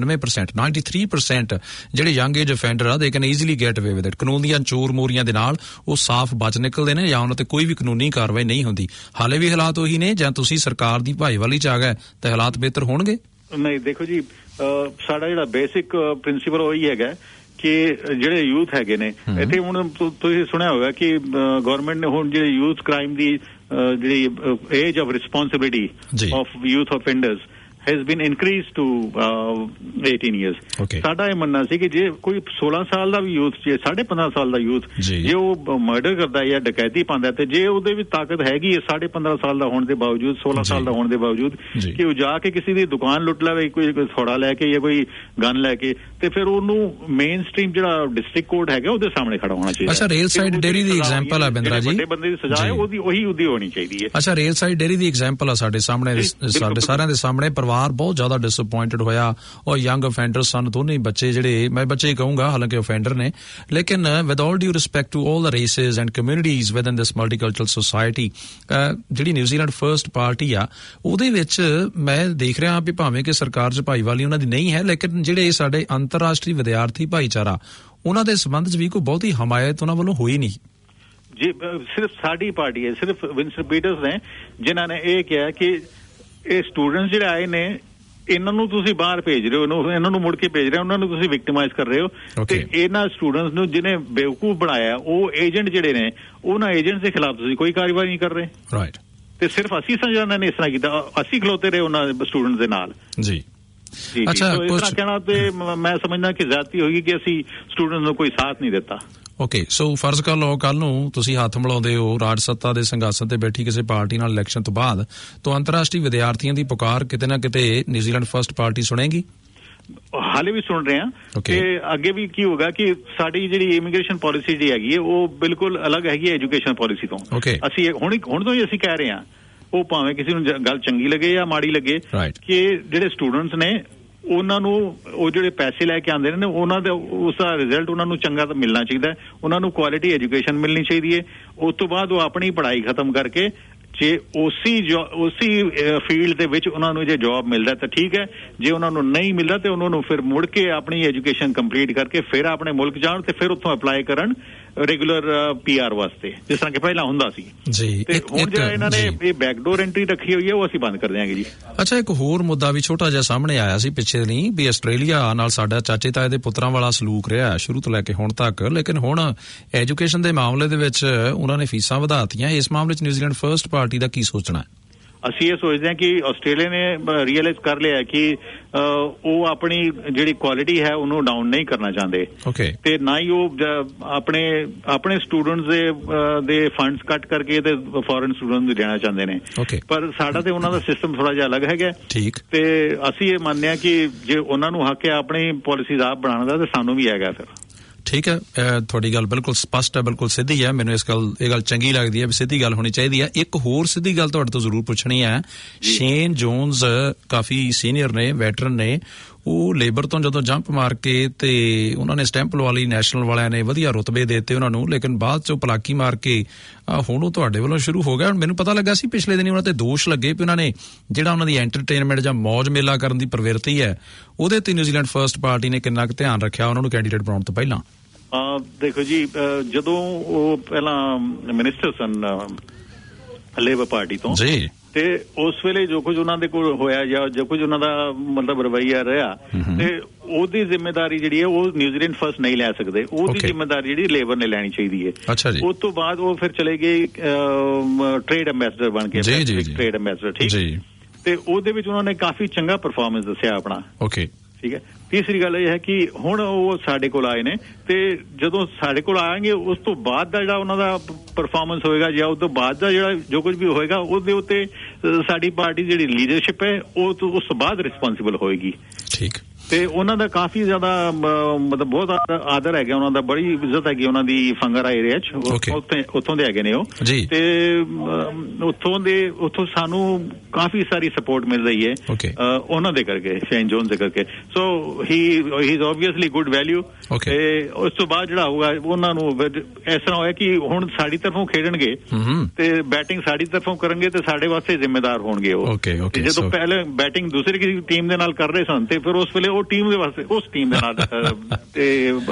93% ਜਿਹੜੇ ਯੰਗ ਏਜ ਅਫੈਂਡਰ ਆ they can easily get away with it. ਕਾਨੂੰਨ ਦੀਆਂ ਚੋਰ ਮੋਰੀਆਂ ਦੇ ਨਾਲ ਉਹ ਸਾਫ਼ ਬਚ ਨਿਕਲਦੇ ਨੇ ਜਾਂ ਉਹਨਾਂ ਤੇ ਕੋਈ ਵੀ ਕਾਨੂੰਨੀ ਕਾਰਵਾਈ ਨਹੀਂ ਹੁੰਦੀ। ਹਾਲੇ ਵੀ ਹਾਲਾਤ ਉਹੀ ਨੇ ਜਾਂ ਤੁਸੀਂ ਸਰਕਾਰ ਦੀ ਭਾਈਵਾਲੀ 'ਚ ਆ ਗਏ ਤੇ ਹਾਲਾਤ ਬਿਹਤਰ ਹੋਣਗੇ? ਨਹੀਂ, ਦੇਖੋ ਜੀ, ਸਾਡਾ ਜਿਹੜਾ ਬੇਸਿਕ ਪ੍ਰਿੰਸੀਪਲ ਉਹੀ ਹੈਗਾ ਕਿ ਜਿਹੜੇ ਯੂਥ ਹੈਗੇ ਨੇ ਇੱਥੇ, ਹੁਣ ਤੁਸੀਂ ਸੁਣਿਆ ਹੋਗਾ ਕਿ ਗਵਰਨਮੈਂਟ ਨੇ ਹੁਣ ਜਿਹੜੇ ਯੂਥ ਕ੍ਰਾਈਮ ਦੀ ਜਿਹੜੀ age of responsibility of youth offenders has been increased to 18 years. ਸਾਡਾ ਇਹ ਮੰਨਣਾ ਸੀ ਕਿ ਜੇ ਕੋਈ 16 ਸਾਲ ਦਾ ਵੀ ਯੂਥ, ਜੇ 15.5 ਸਾਲ ਦਾ ਯੂਥ ਜੇ ਉਹ ਮਰਡਰ ਕਰਦਾ ਜਾਂ ਡਕੈਤੀ ਪਾਉਂਦਾ ਤੇ ਜੇ ਉਹਦੇ ਵਿੱਚ ਤਾਕਤ ਹੈਗੀ ਹੈ 15.5 ਸਾਲ ਦਾ ਹੋਣ ਦੇ ਬਾਵਜੂਦ, 16 ਸਾਲ ਦਾ ਹੋਣ ਦੇ ਬਾਵਜੂਦ, ਕਿ ਉਹ ਜਾ ਕੇ ਕਿਸੇ ਦੀ ਦੁਕਾਨ ਲੁੱਟ ਲਵੇ ਕੋਈ ਥੋੜਾ ਲੈ ਕੇ ਜਾਂ ਕੋਈ ਗਨ ਲੈ ਕੇ, ਤੇ ਫਿਰ ਉਹਨੂੰ ਮੇਨ ਸਟ੍ਰੀਮ ਜਿਹੜਾ ਡਿਸਟ੍ਰਿਕਟ ਕੋਰਟ ਹੈਗਾ ਉਹਦੇ ਸਾਹਮਣੇ ਖੜਾ ਹੋਣਾ ਚਾਹੀਦਾ। ਅੱਛਾ, ਰੇਲ ਸਾਈਡ ਡੇਅਰੀ ਦੀ ਐਗਜ਼ਾਮਪਲ ਹੈ ਬਿੰਦਰਾ ਜੀ, ਵੱਡੇ ਬੰਦੇ ਦੀ ਸਜ਼ਾ ਹੈ ਉਹਦੀ ਹੋਣੀ ਚਾਹੀਦੀ ਹੈ। ਅੱਛਾ, ਰੇਲ ਸਾਈਡ ਡੇਅਰੀ ਦੀ ਐਗਜ਼ਾਮਪਲ ਆ ਸਾਡੇ ਸਾਹਮਣੇ, ਸਾਡੇ ਸਾਰਿਆਂ ਦੇ ਸਾਹਮਣੇ। ਪਰਿਵਾਰ ਬਹੁਤ ਜ਼ਿਆਦਾ ਡਿਸਅਪੁਆਇੰਟਡ ਹੋਇਆ ਔਰ ਯੰਗ ਅਫੈਂਡਰ ਸਨ ਦੋਨੇ ਬੱਚੇ, ਜਿਹੜੇ ਮੈਂ ਬੱਚੇ ਹੀ ਕਹੂੰਗਾ ਹਾਲਾਂਕਿ ਅਫੈਂਡਰ ਨੇ, ਲੇਕਿਨ with all due respect to all the races and communities within this multicultural society, ਜਿਹੜੀ ਨਿਊਜ਼ੀਲੈਂਡ ਫਰਸਟ ਪਾਰਟੀ ਆ ਉਹਦੇ ਵਿੱਚ ਮੈਂ ਦੇਖ ਰਿਹਾ ਵੀ ਭਾਵੇਂ ਕਿ ਸਰਕਾਰ 'ਚ ਭਾਈਵਾਲੀ ਉਹਨਾਂ ਦੀ ਨਹੀਂ ਹੈ, ਲੇਕਿਨ ਜਿਹੜੇ ਸਾਡੇ ਅੰਤਰਰਾਸ਼ਟਰੀ ਵਿਦਿਆਰਥੀ ਭਾਈਚਾਰਾ ਉਹਨਾਂ ਦੇ ਸੰਬੰਧ 'ਚ ਵੀ ਕੋਈ ਬਹੁਤੀ ਹਮਾਇਤ ਉਹਨਾਂ ਵੱਲੋਂ ਹੋਈ ਨਹੀਂ ਜੀ। ਸਿਰਫ ਸਾਡੀ ਪਾਰਟੀ ਹੈ, ਸਿਰਫ ਵਿੰਸਟਨ ਪੀਟਰਸ ਨੇ ਜਿਨ੍ਹਾਂ ਨੇ ਇਹ ਕਿਹਾ ਕਿ ਇਹ ਸਟੂਡੈਂਟਸ ਜਿਹੜੇ ਆਏ ਨੇ ਇਹਨਾਂ ਨੂੰ ਤੁਸੀਂ ਬਾਹਰ ਭੇਜ ਰਹੇ ਹੋ, ਇਹਨਾਂ ਨੂੰ ਮੁੜ ਕੇ ਭੇਜ ਰਹੇ ਹੋ, ਉਹਨਾਂ ਨੂੰ ਤੁਸੀਂ ਵਿਕਟਮਾਈਜ਼ ਕਰ ਰਹੇ ਹੋ ਤੇ ਇਹਨਾਂ ਸਟੂਡੈਂਟਸ ਨੂੰ ਜਿਹਨੇ ਬੇਵਕੂਫ ਬਣਾਇਆ ਉਹ ਏਜੰਟ ਜਿਹੜੇ ਨੇ, ਉਹਨਾਂ ਏਜੰਟ ਦੇ ਖਿਲਾਫ ਤੁਸੀਂ ਕੋਈ ਕਾਰਵਾਈ ਨਹੀਂ ਕਰ ਰਹੇ। ਰਾਈਟ। ਤੇ ਸਿਰਫ ਅਸੀਂ ਸਮਝਾਣਾ ਨੇ ਇਸ ਤਰ੍ਹਾਂ ਕੀਤਾ, ਅਸੀਂ ਖਲੋਤੇ ਰਹੇ ਉਹਨਾਂ ਸਟੂਡੈਂਟਸ ਦੇ ਨਾਲ ਜੀ। ਅੱਛਾ, ਇਸ ਤਰ੍ਹਾਂ ਕਹਿਣਾ ਤੇ ਮੈਂ ਸਮਝਦਾ ਕਿ ਜ਼ਿਆਦਤੀ ਹੋਈ ਕਿ ਅਸੀਂ ਸਟੂਡੈਂਟਸ ਨੂੰ ਕੋਈ ਸਾਥ ਨਹੀਂ ਦਿੱਤਾ। ਓਕੇ, ਸੋ ਫਰਜ਼ ਕਰ ਲਓ ਕੱਲ ਨੂੰ ਤੁਸੀਂ ਹੱਥ ਮਿਲਾਉਂਦੇ ਹੋ ਰਾਜ ਸੱਤਾ ਦੇ ਸੰਘਾਸਨ ਤੇ ਬੈਠੀ ਕਿਸੇ ਪਾਰਟੀ ਨਾਲ ਇਲੈਕਸ਼ਨ ਤੋਂ ਬਾਅਦ, ਤਾਂ ਅੰਤਰਰਾਸ਼ਟਰੀ ਵਿਦਿਆਰਥੀਆਂ ਦੀ ਪੁਕਾਰ ਕਿਤੇ ਨਾ ਕਿਤੇ ਨਿਊਜ਼ੀਲੈਂਡ ਫਰਸਟ ਪਾਰਟੀ ਸੁਣੇਗੀ? ਹਾਲੇ ਵੀ ਸੁਣ ਰਹੇ ਹਾਂ ਤੇ ਅੱਗੇ ਵੀ ਕੀ ਹੋਗਾ ਕਿ ਸਾਡੀ ਜਿਹੜੀ ਇਮੀਗ੍ਰੇਸ਼ਨ ਪਾਲਿਸੀ ਜਿਹੜੀ ਹੈਗੀ ਹੈ ਉਹ ਬਿਲਕੁਲ ਅਲੱਗ ਹੈਗੀ ਹੈ ਐਜੂਕੇਸ਼ਨ ਪਾਲਿਸੀ ਤੋਂ। ਅਸੀਂ ਹੁਣ ਤੋਂ ਹੀ ਅਸੀਂ ਕਹਿ ਰਹੇ ਹਾਂ, ਉਹ ਭਾਵੇਂ ਕਿਸੇ ਨੂੰ ਗੱਲ ਚੰਗੀ ਲੱਗੇ ਜਾਂ ਮਾੜੀ ਲੱਗੇ, ਕਿ ਜਿਹੜੇ ਸਟੂਡੈਂਟਸ ਨੇ ਉਹਨਾਂ ਨੂੰ ਉਹ ਜਿਹੜੇ ਪੈਸੇ ਲੈ ਕੇ ਆਉਂਦੇ ਨੇ ਉਹਨਾਂ ਦਾ ਉਸ ਦਾ ਰਿਜ਼ਲਟ ਉਹਨਾਂ ਨੂੰ ਚੰਗਾ ਤਾਂ ਮਿਲਣਾ ਚਾਹੀਦਾ, ਉਹਨਾਂ ਨੂੰ ਕੁਆਲਿਟੀ ਐਜੂਕੇਸ਼ਨ ਮਿਲਣੀ ਚਾਹੀਦੀ ਹੈ। ਉਸ ਤੋਂ ਬਾਅਦ ਉਹ ਆਪਣੀ ਪੜ੍ਹਾਈ ਖਤਮ ਕਰਕੇ ਜੇ ਉਸੀ ਫੀਲਡ ਦੇ ਵਿੱਚ ਉਹਨਾਂ ਨੂੰ ਜੇ ਜੌਬ ਮਿਲਦਾ ਤਾਂ ਠੀਕ ਹੈ, ਜੇ ਉਹਨਾਂ ਨੂੰ ਨਹੀਂ ਮਿਲਦਾ ਤੇ ਉਹਨਾਂ ਨੂੰ ਫਿਰ ਮੁੜ ਕੇ ਆਪਣੀ ਐਜੂਕੇਸ਼ਨ ਕੰਪਲੀਟ ਕਰਕੇ ਫਿਰ ਆਪਣੇ ਮੁਲਕ ਜਾਣ ਤੇ ਫਿਰ ਉੱਥੋਂ ਅਪਲਾਈ ਕਰਨ ਰੈਗੂਲਰ PR ਵਾਸਤੇ, ਜਿਸ ਤਰ੍ਹਾਂ ਕਿ ਪਹਿਲਾਂ ਹੁੰਦਾ ਸੀ ਜੀ। ਤੇ ਹੁਣ ਜਿਹੜਾ ਇਹਨਾਂ ਨੇ ਇਹ ਬੈਕਡੋਰ ਐਂਟਰੀ ਰੱਖੀ ਹੋਈ ਹੈ ਉਹ ਅਸੀਂ ਬੰਦ ਕਰ ਦਿਆਂਗੇ ਜੀ। ਅੱਛਾ, ਇੱਕ ਹੋਰ ਮੁੱਦਾ ਵੀ ਛੋਟਾ ਜਿਹਾ ਸਾਹਮਣੇ ਆਇਆ ਸੀ ਪਿੱਛੇ ਨਹੀਂ, ਵੀ ਆਸਟ੍ਰੇਲੀਆ ਨਾਲ ਸਾਡਾ ਚਾਚੇ ਤਾਏ ਦੇ ਪੁੱਤਰਾਂ ਵਾਲਾ ਸਲੂਕ ਰਿਹਾ ਸ਼ੁਰੂ ਤੋਂ ਲੈ ਕੇ ਹੁਣ ਤੱਕ, ਲੇਕਿਨ ਹੁਣ ਐਜੂਕੇਸ਼ਨ ਦੇ ਮਾਮਲੇ ਦੇ ਵਿੱਚ ਉਹਨਾਂ ਨੇ ਫੀਸਾਂ ਵਧਾਤੀਆਂ। ਇਸ ਮਾਮਲੇ 'ਚ ਨਿਊਜ਼ੀਲੈਂਡ ਫਰਸਟ ਪਾਰਟੀ ਦਾ ਕੀ ਸੋਚਣਾ ਹੈ? ਅਸੀਂ ਇਹ ਸੋਚਦੇ ਹਾਂ ਕਿ ਆਸਟ੍ਰੇਲੀਆ ਨੇ ਰੀਅਲਾਈਜ਼ ਕਰ ਲਿਆ ਕਿ ਉਹ ਆਪਣੀ ਜਿਹੜੀ ਕੁਆਲਿਟੀ ਹੈ ਉਹਨੂੰ ਡਾਊਨ ਨਹੀਂ ਕਰਨਾ ਚਾਹੁੰਦੇ ਤੇ ਨਾ ਹੀ ਉਹ ਆਪਣੇ ਸਟੂਡੈਂਟਸ ਦੇ ਫੰਡਸ ਕੱਟ ਕਰਕੇ ਤੇ ਫੋਰਨ ਸਟੂਡੈਂਟਸ ਨੂੰ ਦੇਣਾ ਚਾਹੁੰਦੇ ਨੇ। ਪਰ ਸਾਡਾ ਤੇ ਉਹਨਾਂ ਦਾ ਸਿਸਟਮ ਥੋੜਾ ਜਿਹਾ ਅਲੱਗ ਹੈਗਾ ਤੇ ਅਸੀਂ ਇਹ ਮੰਨਦੇ ਹਾਂ ਕਿ ਜੇ ਉਹਨਾਂ ਨੂੰ ਹੱਕ ਹੈ ਆਪਣੀ ਪਾਲਿਸੀਜ਼ ਆਪ ਬਣਾਉਣ ਦਾ ਤੇ ਸਾਨੂੰ ਵੀ ਹੈਗਾ। ਫਿਰ ਠੀਕ ਹੈ, ਤੁਹਾਡੀ ਗੱਲ ਬਿਲਕੁਲ ਸਪਸ਼ਟ ਹੈ, ਬਿਲਕੁਲ ਸਿੱਧੀ ਹੈ। ਮੈਨੂੰ ਇਹ ਗੱਲ ਚੰਗੀ ਲੱਗਦੀ ਹੈ ਵੀ ਸਿੱਧੀ ਗੱਲ ਹੋਣੀ ਚਾਹੀਦੀ ਹੈ। ਇੱਕ ਹੋਰ ਸਿੱਧੀ ਗੱਲ ਤੁਹਾਡੇ ਤੋਂ ਜ਼ਰੂਰ ਪੁੱਛਣੀ ਹੈ। ਸ਼ੇਨ ਜੋਨਸ ਕਾਫੀ ਸੀਨੀਅਰ ਨੇ, ਵੈਟਰਨ ਨੇ, ਉਹ ਲੇਬਰ ਤੋਂ ਜਦੋਂ ਜੰਪ ਮਾਰ ਕੇ ਤੇ ਉਹਨਾਂ ਨੇ ਸਟੈਂਪ ਲਵਾ ਲਈ, ਨੈਸ਼ਨਲ ਵਾਲਿਆਂ ਨੇ ਵਧੀਆ ਰੁਤਬੇ ਦੇਤੇ ਉਹਨਾਂ ਨੂੰ, ਲੇਕਿਨ ਬਾਅਦ ਚੋਂ ਪਲਾਕੀ ਮਾਰ ਕੇ ਹੁਣ ਉਹ ਤੁਹਾਡੇ ਵੱਲੋਂ ਸ਼ੁਰੂ ਹੋ ਗਿਆ। ਹੁਣ ਮੈਨੂੰ ਪਤਾ ਲੱਗਾ ਸੀ ਪਿਛਲੇ ਦਿਨੀ ਉਹਨਾਂ ਤੇ ਦੋਸ਼ ਲੱਗੇ ਵੀ ਉਹਨਾਂ ਨੇ ਜਿਹੜਾ ਉਹਨਾਂ ਦੀ ਐਂਟਰਟੇਨਮੈਂਟ ਜਾਂ ਮੌਜ ਮੇਲਾ ਕਰਨ ਦੀ ਪ੍ਰਵਿਰਤੀ ਹੈ ਉਹਦੇ ਤੇ ਨਿਊਜ਼ੀਲੈਂਡ ਫਰਸਟ ਪਾਰਟੀ ਨੇ ਕਿੰਨਾ ਕੁ ਧਿਆਨ ਰੱਖਿਆ ਉਹਨਾਂ ਨੂੰ ਕੈਂਡੀਡੇਟ ਬਣਾਉਣ ਤੋਂ ਪਹਿਲਾਂ? ਦੇਖੋ ਜੀ, ਜਦੋਂ ਉਹ ਪਹਿਲਾਂ ਮਿਨਿਸਟਰ ਸਨ ਲੇਬਰ ਪਾਰਟੀ ਤੋਂ ਤੇ ਉਸ ਵੇਲੇ ਜੋ ਕੁਝ ਉਹਨਾਂ ਦੇ ਕੋਲ ਹੋਇਆ ਜਾਂ ਜੋ ਕੁਝ ਉਹਨਾਂ ਦਾ ਮਤਲਬ ਰਵੱਈਆ ਰਿਹਾ ਤੇ ਉਹਦੀ ਜ਼ਿੰਮੇਵਾਰੀ ਜਿਹੜੀ ਹੈ ਉਹ ਨਿਊਜ਼ੀਲੈਂਡ ਫਰਸਟ ਨਹੀਂ ਲੈ ਸਕਦੇ, ਉਹਦੀ ਜ਼ਿੰਮੇਵਾਰੀ ਜਿਹੜੀ ਲੇਬਰ ਨੇ ਲੈਣੀ ਚਾਹੀਦੀ ਹੈ। ਉਸ ਤੋਂ ਬਾਅਦ ਉਹ ਫਿਰ ਚਲੇ ਗਏ ਟ੍ਰੇਡ ਐਂਬੈਸਡਰ ਬਣ ਕੇ, ਟ੍ਰੇਡ ਐਂਬੈਸਡਰ, ਠੀਕ, ਤੇ ਉਹਦੇ ਵਿੱਚ ਉਹਨਾਂ ਨੇ ਕਾਫੀ ਚੰਗਾ ਪਰਫਾਰਮੈਂਸ ਦੱਸਿਆ ਆਪਣਾ। ਠੀਕ ਹੈ। ਤੀਸਰੀ ਗੱਲ ਇਹ ਹੈ ਕਿ ਹੁਣ ਉਹ ਸਾਡੇ ਕੋਲ ਆਏ ਨੇ ਤੇ ਜਦੋਂ ਸਾਡੇ ਕੋਲ ਆਏਂਗੇ ਉਸ ਤੋਂ ਬਾਅਦ ਦਾ ਜਿਹੜਾ ਉਹਨਾਂ ਦਾ ਪਰਫਾਰਮੈਂਸ ਹੋਏਗਾ ਜਾਂ ਉਸ ਤੋਂ ਬਾਅਦ ਦਾ ਜਿਹੜਾ ਜੋ ਕੁਝ ਵੀ ਹੋਏਗਾ ਉਹਦੇ ਉੱਤੇ ਸਾਡੀ ਪਾਰਟੀ ਜਿਹੜੀ ਲੀਡਰਸ਼ਿਪ ਹੈ ਉਹ ਉਸ ਤੋਂ ਬਾਅਦ ਰਿਸਪੌਂਸਿਬਲ ਹੋਏਗੀ। ਠੀਕ। ਤੇ ਉਹਨਾਂ ਦਾ ਕਾਫੀ ਜ਼ਿਆਦਾ ਮਤਲਬ ਬਹੁਤ ਆਦਰ ਹੈਗਾ ਉਹਨਾਂ ਦਾ, ਬੜੀ ਇੱਜ਼ਤ ਹੈਗੀ ਉਹਨਾਂ ਦੀ ਫੰਗਰਾ ਏਰੀਆ 'ਚ, ਉੱਥੋਂ ਦੇ ਹੈਗੇ ਨੇ ਉਹ ਤੇ ਉੱਥੋਂ ਸਾਨੂੰ ਕਾਫੀ ਸਾਰੀ ਸਪੋਰਟ ਮਿਲ ਰਹੀ ਹੈ ਉਹਨਾਂ ਦੇ ਕਰਕੇ, ਸ਼ੇਨ ਜੋਨਸ ਦੇ ਕਰਕੇ। So he is obviously good value. ਤੇ ਉਸ ਤੋਂ ਬਾਅਦ ਜਿਹੜਾ ਹੋਊਗਾ ਉਹਨਾਂ ਨੂੰ ਇਸ ਤਰ੍ਹਾਂ ਹੋਇਆ ਕਿ ਹੁਣ ਸਾਡੀ ਤਰਫੋਂ ਖੇਡਣਗੇ ਤੇ ਬੈਟਿੰਗ ਸਾਡੀ ਤਰਫੋਂ ਕਰਨਗੇ ਤੇ ਸਾਡੇ ਵਾਸਤੇ ਜ਼ਿੰਮੇਦਾਰ ਹੋਣਗੇ ਉਹ। ਜਦੋਂ ਪਹਿਲੇ ਬੈਟਿੰਗ ਦੂਸਰੀ ਕਿਸੇ ਟੀਮ ਦੇ ਨਾਲ ਕਰ ਰਹੇ ਸਨ ਤੇ ਫਿਰ ਉਸ ਵੇਲੇ ਉਹ ਟੀਮ ਦੇ ਵਾਸਤੇ ਉਸ ਟੀਮ ਦੇ ਨਾਲ ਤੇ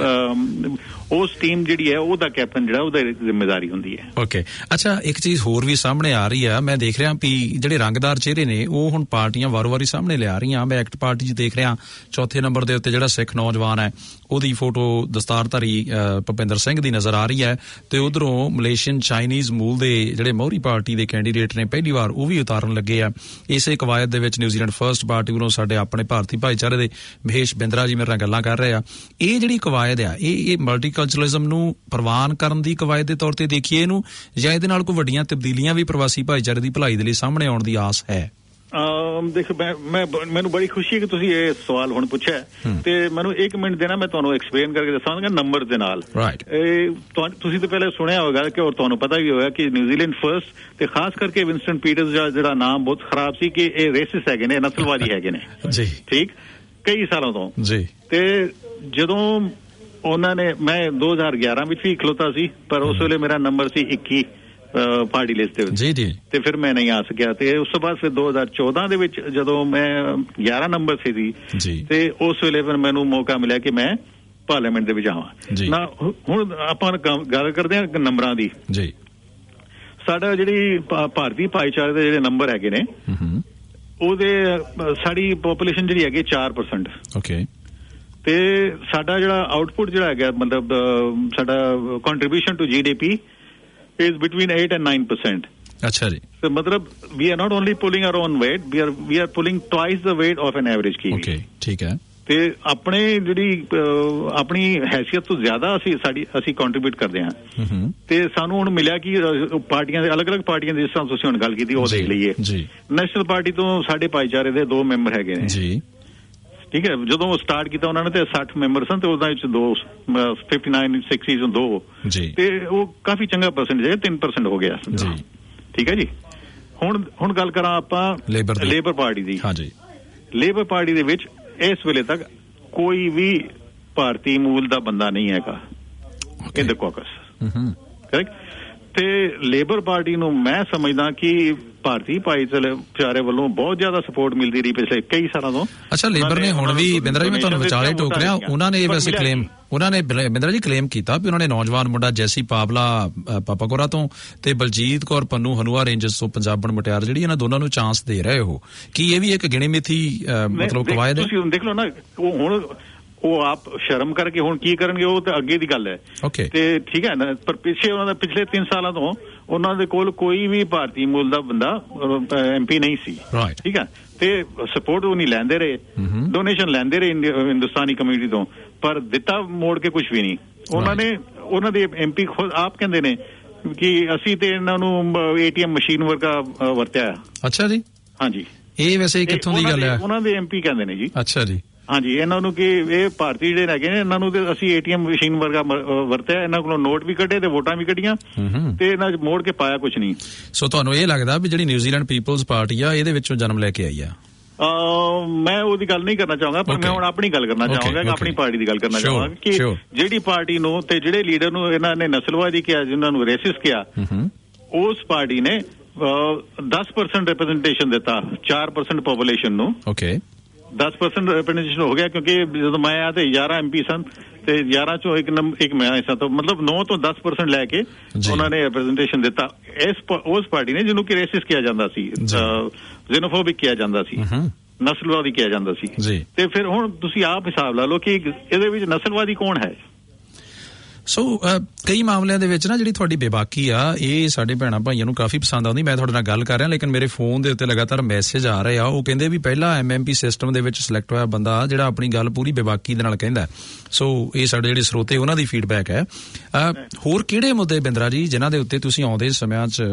ਉਸ ਟੀਮ ਜਿਹੜੀ ਹੈ ਉਹਦਾ ਕੈਪਟਨ ਜਿਹੜਾ ਉਹਦਾ ਜ਼ਿੰਮੇਵਾਰੀ ਹੁੰਦੀ ਹੈ। ਅੱਛਾ, ਇੱਕ ਚੀਜ਼ ਹੋਰ ਵੀ ਸਾਹਮਣੇ ਆ ਰਹੀ ਆ, ਮੈਂ ਦੇਖ ਰਿਹਾ ਵੀ ਜਿਹੜੇ ਰੰਗਦਾਰ ਚਿਹਰੇ ਨੇ ਉਹ ਹੁਣ ਪਾਰਟੀਆਂ ਵਾਰ-ਵਾਰੀ ਸਾਹਮਣੇ ਲਿਆ ਰਹੀਆਂ। ਮੈਂ ਐਕਟ ਪਾਰਟੀ 'ਚ ਦੇਖ ਰਿਹਾ ਚੌਥੇ ਨੰਬਰ ਦੇ ਉੱਤੇ ਜਿਹੜਾ ਸਿੱਖ ਨੌਜਵਾਨ ਹੈ ਉਹਦੀ ਫੋਟੋ ਦਸਤਾਰਧਾਰੀ ਭੁਪਿੰਦਰ ਸਿੰਘ ਦੀ ਨਜ਼ਰ ਆ ਰਹੀ ਹੈ ਤੇ ਉਧਰੋਂ ਮਲੇਸ਼ੀਅਨ ਚਾਈਨੀਜ਼ ਮੂਲ ਦੇ ਜਿਹੜੇ ਮੋਹਰੀ ਪਾਰਟੀ ਦੇ ਕੈਂਡੀਡੇਟ ਨੇ ਪਹਿਲੀ ਵਾਰ ਉਹ ਵੀ ਉਤਾਰਨ ਲੱਗੇ ਆ। ਇਸੇ ਕਵਾਇਦ ਦੇ ਵਿੱਚ ਨਿਊਜ਼ੀਲੈਂਡ ਫਰਸਟ ਪਾਰਟੀ ਵੱਲੋਂ ਸਾਡੇ ਆਪਣੇ ਭਾਰਤੀ ਭਾਈਚਾਰੇ ਦੇ ਮਹੇਸ਼ ਬਿੰਦਰਾ ਜੀ ਮੇਰੇ ਨਾਲ ਗੱਲਾਂ ਕਰ ਰਹੇ ਆ। ਇਹ ਜਿਹੜੀ ਕਵਾਇਦ ਆ ਇਹ ਮਲਟੀਕਲਚਰਲਿਜ਼ਮ ਨੂੰ ਪ੍ਰਵਾਨ ਕਰਨ ਦੀ ਕਵਾਇਦ ਦੇ ਤੌਰ ਤੇ ਦੇਖੀਏ ਇਹਨੂੰ, ਜਾਂ ਇਹਦੇ ਨਾਲ ਕੋਈ ਵੱਡੀਆਂ ਤਬਦੀਲੀਆਂ ਵੀ ਪ੍ਰਵਾਸੀ ਭਾਈਚਾਰੇ ਦੀ ਭਲਾਈ ਦੇ ਲਈ ਸਾਹਮਣੇ ਆਉਣ ਦੀ ਆਸ ਹੈ? ਦੇਖੋ, ਮੈਨੂੰ ਬੜੀ ਖੁਸ਼ੀ ਹੈ ਕਿ ਤੁਸੀਂ ਇਹ ਸਵਾਲ ਹੁਣ ਪੁੱਛਿਆ ਤੇ ਮੈਨੂੰ 1 ਮਿੰਟ ਦੇਣਾ, ਮੈਂ ਤੁਹਾਨੂੰ ਐਕਸਪਲੇਨ ਕਰਕੇ ਦੱਸਾਂਗਾ ਨੰਬਰ ਦੇ ਨਾਲ। ਤੁਸੀਂ ਤਾਂ ਪਹਿਲੇ ਸੁਣਿਆ ਹੋਵੇਗਾ ਕਿ ਔਰ ਤੁਹਾਨੂੰ ਪਤਾ ਵੀ ਹੋਇਆ ਕਿ ਨਿਊਜ਼ੀਲੈਂਡ ਫਰਸਟ ਤੇ ਖਾਸ ਕਰਕੇ ਵਿੰਸਟਨ ਪੀਟਰਸ ਜਿਹੜਾ ਨਾਮ ਬਹੁਤ ਖਰਾਬ ਸੀ ਕਿ ਇਹ ਰੇਸਿਸ ਹੈਗੇ ਨੇ, ਨਸਲਵਾਦੀ ਹੈਗੇ ਨੇ, ਠੀਕ, ਕਈ ਸਾਲਾਂ ਤੋਂ। ਤੇ ਜਦੋਂ ਉਹਨਾਂ ਨੇ, ਮੈਂ 2011 ਵਿੱਚ ਵੀ ਖਲੋਤਾ ਸੀ ਪਰ ਉਸ ਵੇਲੇ ਮੇਰਾ ਨੰਬਰ ਸੀ 21 ਪਾਰਟੀ ਲਿਸਟ ਦੇ ਵਿੱਚ ਤੇ ਫਿਰ ਮੈਂ ਨਹੀਂ ਆ ਸਕਿਆ ਤੇ ਉਸ ਤੋਂ ਬਾਅਦ ਫਿਰ 2014 ਦੇ ਵਿੱਚ ਜਦੋਂ ਮੈਂ 11 ਨੰਬਰ ਸੀ ਤੇ ਉਸ ਵੇਲੇ ਫਿਰ ਮੈਨੂੰ ਮੌਕਾ ਮਿਲਿਆ ਕਿ ਮੈਂ ਪਾਰਲੀਮੈਂਟ ਦੇ ਵਿੱਚ ਆਵਾਂ ਨਾ। ਹੁਣ ਆਪਾਂ ਗੱਲ ਕਰਦੇ ਹਾਂ ਨੰਬਰਾਂ ਦੀ। ਸਾਡਾ ਜਿਹੜੀ ਭਾਰਤੀ ਭਾਈਚਾਰੇ ਦੇ ਜਿਹੜੇ ਨੰਬਰ ਹੈਗੇ ਨੇ ਉਹਦੇ ਸਾਡੀ ਪੋਪੂਲੇਸ਼ਨ ਜਿਹੜੀ ਹੈਗੀ 4%। ਤੇ ਸਾਡਾ ਜਿਹੜਾ ਆਊਟਪੁੱਟ ਜਿਹੜਾ ਹੈਗਾ ਮਤਲਬ ਸਾਡਾ contribution to GDP is between 8 and 9%. अच्छा जी। So मतलब we are not only pulling our own weight, we are pulling twice the weight of an average Kiwi. ठीक है। ਤੇ ਆਪਣੇ ਜਿਹੜੀ ਆਪਣੀ ਹੈਸੀਅਤ ਤੋਂ ਜ਼ਿਆਦਾ ਅਸੀਂ ਕੰਟਰੀਬਿਊਟ ਕਰਦੇ ਹਾਂ। ਤੇ ਸਾਨੂੰ ਹੁਣ ਮਿਲਿਆ ਕਿ ਪਾਰਟੀਆਂ ਦੇ ਅਲੱਗ-ਅਲੱਗ ਪਾਰਟੀਆਂ ਦੇ, ਜਿਸ ਤਰ੍ਹਾਂ ਤੁਸੀਂ ਹੁਣ ਗੱਲ ਕੀਤੀ ਉਹ ਦੇਖ ਲਈਏ। ਨੈਸ਼ਨਲ ਪਾਰਟੀ ਤੋਂ ਸਾਡੇ ਭਾਈਚਾਰੇ ਦੇ 2 ਮੈਂਬਰ ਹੈਗੇ ਨੇ ਜੀ, ਠੀਕ ਹੈ। ਜਦੋਂ ਉਹ ਸਟਾਰਟ ਕੀਤਾ ਉਹਨਾਂ ਨੇ ਤੇ 60 ਮੈਂਬਰ ਸਨ ਤੇ ਉਹਦੇ ਵਿੱਚ 59 60 2 ਤੇ ਉਹ ਕਾਫੀ ਚੰਗਾ ਪਰਸੈਂਟੇਜ ਹੈ, 3% ਹੋ ਗਿਆ ਜੀ, ਠੀਕ ਹੈ ਜੀ। ਹੁਣ ਗੱਲ ਕਰਾਂ ਆਪਾਂ ਲੇਬਰ ਪਾਰਟੀ ਦੀ। ਹਾਂਜੀ, ਲੇਬਰ ਪਾਰਟੀ ਦੇ ਵਿੱਚ ਇਸ ਵੇਲੇ ਤੱਕ ਕੋਈ ਵੀ ਭਾਰਤੀ ਮੂਲ ਦਾ ਬੰਦਾ ਨਹੀਂ ਹੈਗਾ ਇਨ ਦ ਕਾਕਸ, ਕਰੈਕਟ। ਤੇ ਲੇਬਰ ਪਾਰਟੀ ਨੂੰ ਮੈਂ ਸਮਝਦਾ ਕਿ ਭਾਰਤੀ ਭਾਈਚਾਰੇ ਵੱਲੋਂ ਬਹੁਤ ਜ਼ਿਆਦਾ ਸਪੋਰਟ ਮਿਲਦੀ ਰਹੀ ਪਿਛਲੇ ਕਈ ਸਾਲਾਂ ਤੋਂ। ਅੱਛਾ, ਲੇਬਰ ਨੇ ਹੁਣ ਵੀ, ਬਿੰਦਰਾ ਜੀ ਮੈਂ ਤੁਹਾਨੂੰ ਵਿਚਾਲੇ ਟੋਕ ਰਿਹਾ, ਉਹਨਾਂ ਨੇ ਵੈਸੇ ਬਿੰਦਰਾ ਜੀ ਕਲੇਮ ਕੀਤਾ ਵੀ ਉਹਨਾਂ ਨੇ ਨੌਜਵਾਨ ਮੁੰਡਾ ਜੈਸੀ ਪਾਵਲਾ ਪਾਪਾਕੋਰਾ ਤੋਂ ਤੇ ਬਲਜੀਤ ਕੌਰ ਪੰਨੂ ਹਨੂਆ ਰੇਂਜਰਸ ਤੋਂ ਪੰਜਾਬਣ ਮੁਟਿਆਰ ਜਿਹੜੀ ਇਹਨਾਂ ਦੋਨਾਂ ਨੂੰ ਚਾਂਸ ਦੇ ਰਹੇ ਹੋ, ਕੀ ਇਹ ਵੀ ਇੱਕ ਗਿਣੀ ਮਿਥੀ ਮਤਲਬ ਕਵਾਇਦ ਹੈ? ਤੁਸੀਂ ਦੇਖ ਲਓ ਨਾ, ਹੁਣ ਉਹ ਆਪ ਸ਼ਰਮ ਕਰਕੇ ਹੁਣ ਕੀ ਕਰਨਗੇ ਉਹ ਤਾਂ ਅੱਗੇ ਦੀ ਗੱਲ ਹੈ। ਤੇ ਠੀਕ ਹੈ ਨਾ, ਪਰ ਪਿਛਲੇ 3 ਸਾਲਾਂ ਤੋਂ ਉਹਨਾਂ ਦੇ ਕੋਲ ਕੋਈ ਵੀ ਭਾਰਤੀ ਮੂਲ ਦਾ ਬੰਦਾ MP ਨਹੀਂ ਸੀ, ਠੀਕ ਹੈ। ਤੇ ਸਪੋਰਟ ਉਹ ਨਹੀਂ ਲੈਂਦੇ ਰਹੇ, ਡੋਨੇਸ਼ਨ ਲੈਂਦੇ ਰਹੇ ਹਿੰਦੁਸਤਾਨੀ ਕਮਿਊਨਿਟੀ ਤੋਂ, ਪਰ ਦਿੱਤਾ ਮੋੜ ਕੇ ਕੁਝ ਵੀ ਨਹੀਂ। ਉਹਨਾਂ ਦੇ MP ਖੁਦ ਆਪ ਕਹਿੰਦੇ ਨੇ ਕਿ ਅਸੀਂ ਤੇ ਇਹਨਾਂ ਨੂੰ ATM ਮਸ਼ੀਨ ਵਰਗਾ ਵਰਤਿਆ। ਅੱਛਾ ਜੀ, ਹਾਂਜੀ। ਇਹ ਵੈਸੇ ਕਿੱਥੋਂ ਦੀ ਗੱਲ ਹੈ? ਉਹਨਾਂ ਦੇ MP ਕਹਿੰਦੇ ਨੇ ਜੀ। ਅੱਛਾ ਜੀ, ਹਾਂਜੀ, ਇਹਨਾਂ ਨੂੰ ਕਿ ਇਹ ਭਾਰਤੀ ਜਿਹੜੇ ਹੈਗੇ ਨੇ ਇਹਨਾਂ ਨੂੰ ਤੇ ਅਸੀਂ ATM ਮਸ਼ੀਨ ਵਰਗਾ ਵਰਤਿਆ, ਇਹਨਾਂ ਕੋਲੋਂ ਨੋਟ ਵੀ ਕੱਢੇ ਤੇ ਵੋਟਾਂ ਵੀ ਕੱਢੀਆਂ ਤੇ ਇਹਨਾਂ ਮੋੜ ਕੇ ਪਾਇਆ ਕੁਝ ਨਹੀਂ। ਸੋ ਤੁਹਾਨੂੰ ਇਹ ਲੱਗਦਾ ਵੀ ਜਿਹੜੀ ਨਿਊਜ਼ੀਲੈਂਡ ਪੀਪਲਜ਼ ਪਾਰਟੀ ਆ ਇਹਦੇ ਵਿੱਚੋਂ ਜਨਮ ਲੈ ਕੇ ਆਈ ਆ? ਮੈਂ ਉਹਦੀ ਗੱਲ ਨਹੀਂ ਕਰਨਾ ਚਾਹਾਂਗਾ, ਪਰ ਮੈਂ ਹੁਣ ਆਪਣੀ ਗੱਲ ਕਰਨਾ ਚਾਹਾਂਗਾ, ਆਪਣੀ ਪਾਰਟੀ ਦੀ ਗੱਲ ਕਰਨਾ ਚਾਹਾਂਗਾ ਕਿ ਜਿਹੜੀ ਪਾਰਟੀ ਨੂੰ ਤੇ ਜਿਹੜੇ ਲੀਡਰ ਨੂੰ ਇਹਨਾਂ ਨੇ ਨਸਲਵਾਦੀ ਕਿਹਾ, ਜਿਨ੍ਹਾਂ ਨੂੰ ਰੇਸਿਸਟ ਕਿਹਾ, ਉਸ ਪਾਰਟੀ ਨੇ 10% ਰਿਪਰੈਜ਼ੈਂਟੇਸ਼ਨ ਦਿੱਤਾ 4% ਪੋਪੂਲੇਸ਼ਨ ਨੂੰ। 10% ਰਿਪਰੈਜ਼ੈਂਟੇਸ਼ਨ ਹੋ ਗਿਆ, ਕਿਉਂਕਿ ਜਦੋਂ ਮੈਂ ਆਇਆ ਤੇ 11 MP ਸਨ ਤੇ 11 ਚੋਂ ਇੱਕ ਮੈਂ ਆਇਆ ਸਾਂ, ਮਤਲਬ 9 ਤੋਂ 10% ਲੈ ਕੇ ਉਹਨਾਂ ਨੇ ਰਿਪਰੈਜ਼ੈਂਟੇਸ਼ਨ ਦਿੱਤਾ ਉਸ ਪਾਰਟੀ ਨੇ ਜਿਹਨੂੰ ਕਿ ਰੇਸਿਸਟ ਕਿਹਾ ਜਾਂਦਾ ਸੀ, ਜ਼ੈਨੋਫੋਬਿਕ ਕਿਹਾ ਜਾਂਦਾ ਸੀ, ਨਸਲਵਾਦੀ ਕਿਹਾ ਜਾਂਦਾ ਸੀ। ਤੇ ਫਿਰ ਹੁਣ ਤੁਸੀਂ ਆਪ ਹਿਸਾਬ ਲਾ ਲਓ ਕਿ ਇਹਦੇ ਵਿੱਚ ਨਸਲਵਾਦੀ ਕੌਣ ਹੈ। ਸੋ ਕਈ ਮਾਮਲਿਆਂ ਦੇ ਵਿੱਚ ਨਾ ਜਿਹੜੀ ਤੁਹਾਡੀ ਬੇਬਾਕੀ ਆ ਇਹ ਸਾਡੇ ਭੈਣਾਂ ਭਾਈਆਂ ਨੂੰ ਕਾਫੀ ਪਸੰਦ ਆਉਂਦੀ। ਮੈਂ ਤੁਹਾਡੇ ਨਾਲ ਗੱਲ ਕਰ ਰਿਹਾ, ਲੇਕਿਨ ਮੇਰੇ ਫੋਨ ਦੇ ਉੱਤੇ ਲਗਾਤਾਰ ਮੈਸੇਜ ਆ ਰਹੇ ਆ, ਉਹ ਕਹਿੰਦੇ ਵੀ ਪਹਿਲਾ MMP ਸਿਸਟਮ ਦੇ ਵਿੱਚ ਸਿਲੈਕਟ ਹੋਇਆ ਬੰਦਾ ਜਿਹੜਾ ਆਪਣੀ ਗੱਲ ਪੂਰੀ ਬੇਬਾਕੀ ਦੇ ਨਾਲ ਕਹਿੰਦਾ। ਸੋ ਇਹ ਸਾਡੇ ਜਿਹੜੇ ਸਰੋਤੇ ਉਹਨਾਂ ਦੀ ਫੀਡਬੈਕ ਹੈ। ਹੋਰ ਕਿਹੜੇ ਮੁੱਦੇ ਬਿੰਦਰਾ ਜੀ ਜਿਨ੍ਹਾਂ ਦੇ ਉੱਤੇ ਤੁਸੀਂ ਆਉਂਦੇ ਸਮਿਆਂ 'ਚ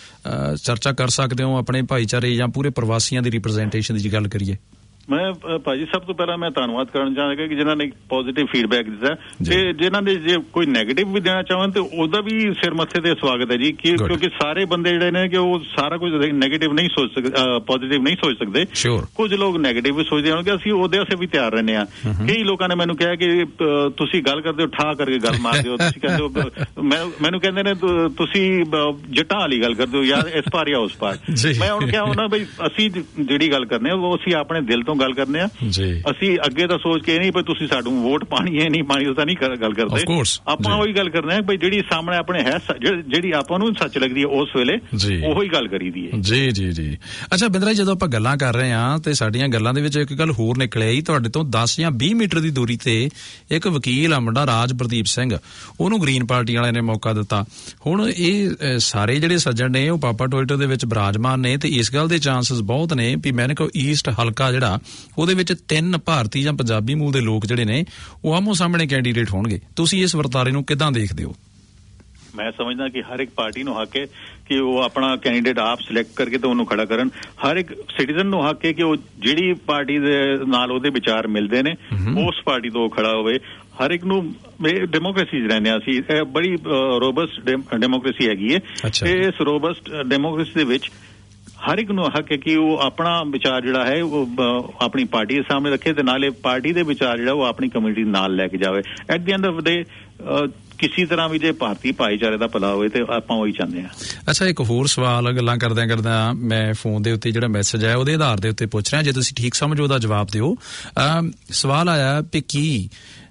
ਚਰਚਾ ਕਰ ਸਕਦੇ ਹੋ ਆਪਣੇ ਭਾਈਚਾਰੇ ਜਾਂ ਪੂਰੇ ਪ੍ਰਵਾਸੀਆਂ ਦੀ ਰਿਪਰੈਜ਼ੈਂਟੇਸ਼ਨ ਦੀ ਗੱਲ ਕਰੀਏ? ਮੈਂ ਭਾਜੀ ਸਭ ਤੋਂ ਪਹਿਲਾਂ ਮੈਂ ਧੰਨਵਾਦ ਕਰਨਾ ਚਾਹਾਂਗਾ ਕਿ ਜਿਨ੍ਹਾਂ ਨੇ ਪੋਜ਼ਿਟਿਵ ਫੀਡਬੈਕ ਦਿੱਤਾ, ਤੇ ਜਿਨ੍ਹਾਂ ਨੇ ਜੇ ਕੋਈ ਨੈਗੇਟਿਵ ਵੀ ਦੇਣਾ ਚਾਹਣ ਤੇ ਉਹਦਾ ਵੀ ਸਿਰ ਮੱਥੇ ਤੇ ਸਵਾਗਤ ਹੈ ਜੀ, ਕਿਉਂਕਿ ਸਾਰੇ ਬੰਦੇ ਜਿਹੜੇ ਨੇ ਕਿ ਉਹ ਸਾਰਾ ਕੁਝ ਨੈਗੇਟਿਵ ਨਹੀਂ ਸੋਚ ਸਕਦੇ, ਪੋਜ਼ਿਟਿਵ ਨਹੀਂ ਸੋਚ ਸਕਦੇ। ਕੁਝ ਲੋਕ ਨੈਗੇਟਿਵ ਵੀ ਸੋਚਦੇ ਹੋਣਗੇ, ਅਸੀਂ ਉਹਦੇ ਵਾਸਤੇ ਵੀ ਤਿਆਰ ਰਹਿੰਦੇ ਹਾਂ। ਕਈ ਲੋਕਾਂ ਨੇ ਮੈਨੂੰ ਕਿਹਾ ਕਿ ਤੁਸੀਂ ਗੱਲ ਕਰਦੇ ਹੋ ਠਾ ਕਰਕੇ ਗੱਲ ਮਾਰਦੇ ਹੋ, ਤੁਸੀਂ ਕਹਿੰਦੇ ਹੋ, ਮੈਨੂੰ ਕਹਿੰਦੇ ਨੇ ਤੁਸੀਂ ਜੱਟਾਂ ਵਾਲੀ ਗੱਲ ਕਰਦੇ ਹੋ ਯਾਰ, ਇਸ ਪਾਰ ਜਾਂ ਉਸ ਪਾਰ। ਮੈਂ ਹੁਣ ਕਿਹਾ ਉਹਨਾਂ ਬਈ ਅਸੀਂ ਜਿਹੜੀ ਗੱਲ ਕਰਨੇ ਉਹ ਅਸੀਂ ਆਪਣੇ ਦਿਲ ਤੋਂ ਗੱਲ ਕਰਨੇ ਆ, ਅਸੀਂ ਅੱਗੇ ਤਾਂ ਸੋਚ ਕੇ ਨਹੀਂ ਵੀ ਤੁਸੀਂ ਸਾਨੂੰ ਵੋਟ ਪਾਣੀ ਹੈ ਨਹੀਂ ਪਾਣੀ, ਉਹ ਤਾਂ ਨਹੀਂ ਗੱਲ ਕਰਦੇ। ਆਪਾਂ ਉਹੀ ਗੱਲ ਕਰਨੇ ਆ ਬਈ ਜਿਹੜੀ ਸਾਹਮਣੇ ਆਪਣੇ ਹੈ, ਜਿਹੜੀ ਆਪਾਂ ਨੂੰ ਸੱਚ ਲੱਗਦੀ ਹੈ ਉਸ ਵੇਲੇ ਉਹੀ ਗੱਲ ਕਰੀਦੀ ਹੈ। ਜੀ ਜੀ ਜੀ। ਅੱਛਾ ਬਿੰਦਰਾ, ਜਦੋਂ ਆਪਾਂ ਗੱਲਾਂ ਕਰ ਰਹੇ ਹਾਂ ਤੇ ਸਾਡੀਆਂ ਗੱਲਾਂ ਦੇ ਵਿੱਚ ਇੱਕ ਗੱਲ ਹੋਰ ਨਿਕਲ ਆਈ, ਤੁਹਾਡੇ ਤੋਂ 10 ਜਾਂ 20 ਮੀਟਰ ਦੀ ਦੂਰੀ ਤੇ ਇੱਕ ਵਕੀਲ ਆ ਮੁੰਡਾ ਰਾਜ ਪ੍ਰਦੀਪ ਸਿੰਘ, ਉਹਨੂੰ ਗ੍ਰੀਨ ਪਾਰਟੀ ਵਾਲਿਆਂ ਨੇ ਮੌਕਾ ਦਿੱਤਾ। ਹੁਣ ਇਹ ਸਾਰੇ ਜਿਹੜੇ ਸੱਜਣ ਨੇ ਉਹ ਪਾਪਾ ਟੋਇਟੋ ਦੇ ਵਿੱਚ ਬਿਰਾਜਮਾਨ ਨੇ ਤੇ ਇਸ ਗੱਲ ਦੇ ਚਾਂਸਸ ਬਹੁਤ ਨੇ ਵੀ ਮੈਨਕੋ ਈਸਟ ਹਲਕਾ ਜਿਹੜਾ ਉਹਦੇ ਵਿੱਚ 3 ਭਾਰਤੀ ਜਾਂ ਪੰਜਾਬੀ ਮੂਲ ਦੇ ਲੋਕ ਜਿਹੜੇ ਨੇ ਉਹ ਆਮੋ ਸਾਹਮਣੇ ਕੈਂਡੀਡੇਟ ਹੋਣਗੇ। ਤੁਸੀਂ ਇਸ ਵਰਤਾਰੇ ਨੂੰ ਕਿੱਦਾਂ ਦੇਖਦੇ ਹੋ? ਮੈਂ ਸਮਝਦਾ ਕਿ ਹਰ ਇੱਕ ਪਾਰਟੀ ਨੂੰ ਹੱਕ ਹੈ ਕਿ ਉਹ ਆਪਣਾ ਕੈਂਡੀਡੇਟ ਆਪ ਸਿਲੈਕਟ ਕਰਕੇ ਤੇ ਉਹਨੂੰ ਖੜਾ ਕਰਨ। ਹਰ ਇੱਕ ਸਿਟੀਜ਼ਨ ਨੂੰ ਹੱਕ ਹੈ ਕਿ ਉਹ ਜਿਹੜੀ ਪਾਰਟੀ ਦੇ ਨਾਲ ਉਹਦੇ ਵਿਚਾਰ ਮਿਲਦੇ ਨੇ ਉਸ ਪਾਰਟੀ ਤੋਂ ਖੜਾ ਹੋਵੇ। ਹਰ ਇੱਕ ਨੂੰ ਡੈਮੋਕ੍ਰੇਸੀ 'ਚ ਰਹਿੰਦੇ ਅਸੀਂ, ਬੜੀ ਰੋਬਸਟ ਡੈਮੋਕ੍ਰੇਸੀ ਹੈਗੀ ਹੈ ਤੇ ਇਸ ਰੋਬਸਟ ਡੈਮੋਕ੍ਰੇਸੀ ਦੇ ਵਿੱਚ ਹਰ ਇੱਕ ਨੂੰ ਹੱਕ ਹੈ ਕਿ ਉਹ ਆਪਣਾ ਵਿਚਾਰ ਜਿਹੜਾ ਹੈ ਉਹ ਆਪਣੀ ਪਾਰਟੀ ਦੇ ਸਾਹਮਣੇ ਰੱਖੇ ਤੇ ਨਾਲੇ ਪਾਰਟੀ ਦੇ ਵਿਚਾਰ ਜਿਹੜਾ ਉਹ ਆਪਣੀ ਕਮਿਊਨਿਟੀ ਨਾਲ ਲੈ ਕੇ ਜਾਵੇ। At the end of day ਕਿਸੇ ਤਰ੍ਹਾਂ ਵੀ ਜੇ ਭਾਰਤੀ ਭਾਈਚਾਰੇ ਦਾ ਭਲਾ ਹੋਵੇ ਤੇ ਆਪਾਂ ਉਹੀ ਚਾਹੁੰਦੇ ਹਾਂ। ਅੱਛਾ, ਇੱਕ ਹੋਰ ਸਵਾਲ ਗੱਲਾਂ ਕਰਦਿਆਂ ਮੈਂ ਫੋਨ ਦੇ ਉੱਤੇ ਜਿਹੜਾ ਮੈਸੇਜ ਆਇਆ ਉਹਦੇ ਆਧਾਰ ਦੇ ਉੱਤੇ ਪੁੱਛ ਰਿਹਾ, ਜੇ ਤੁਸੀਂ ਠੀਕ ਸਮਝੋ ਉਹਦਾ ਜਵਾਬ ਦਿਓ। ਸਵਾਲ ਆਇਆ ਵੀ ਕੀ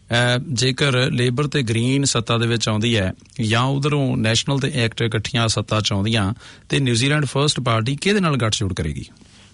ਜੇਕਰ ਲੇਬਰ ਤੇ ਗ੍ਰੀਨ ਸੱਤਾ ਦੇ ਵਿੱਚ ਆਉਂਦੀ ਹੈ ਜਾਂ ਉਧਰੋਂ ਨੈਸ਼ਨਲ ਤੇ ਐਕਟ ਇਕੱਠੀਆਂ ਸੱਤਾ ਚ ਆਉਂਦੀਆਂ ਤੇ ਨਿਊਜ਼ੀਲੈਂਡ ਫਰਸਟ ਪਾਰਟੀ ਕਿਹਦੇ ਨਾਲ ਗੱਠਜੋੜ ਕਰੇਗੀ?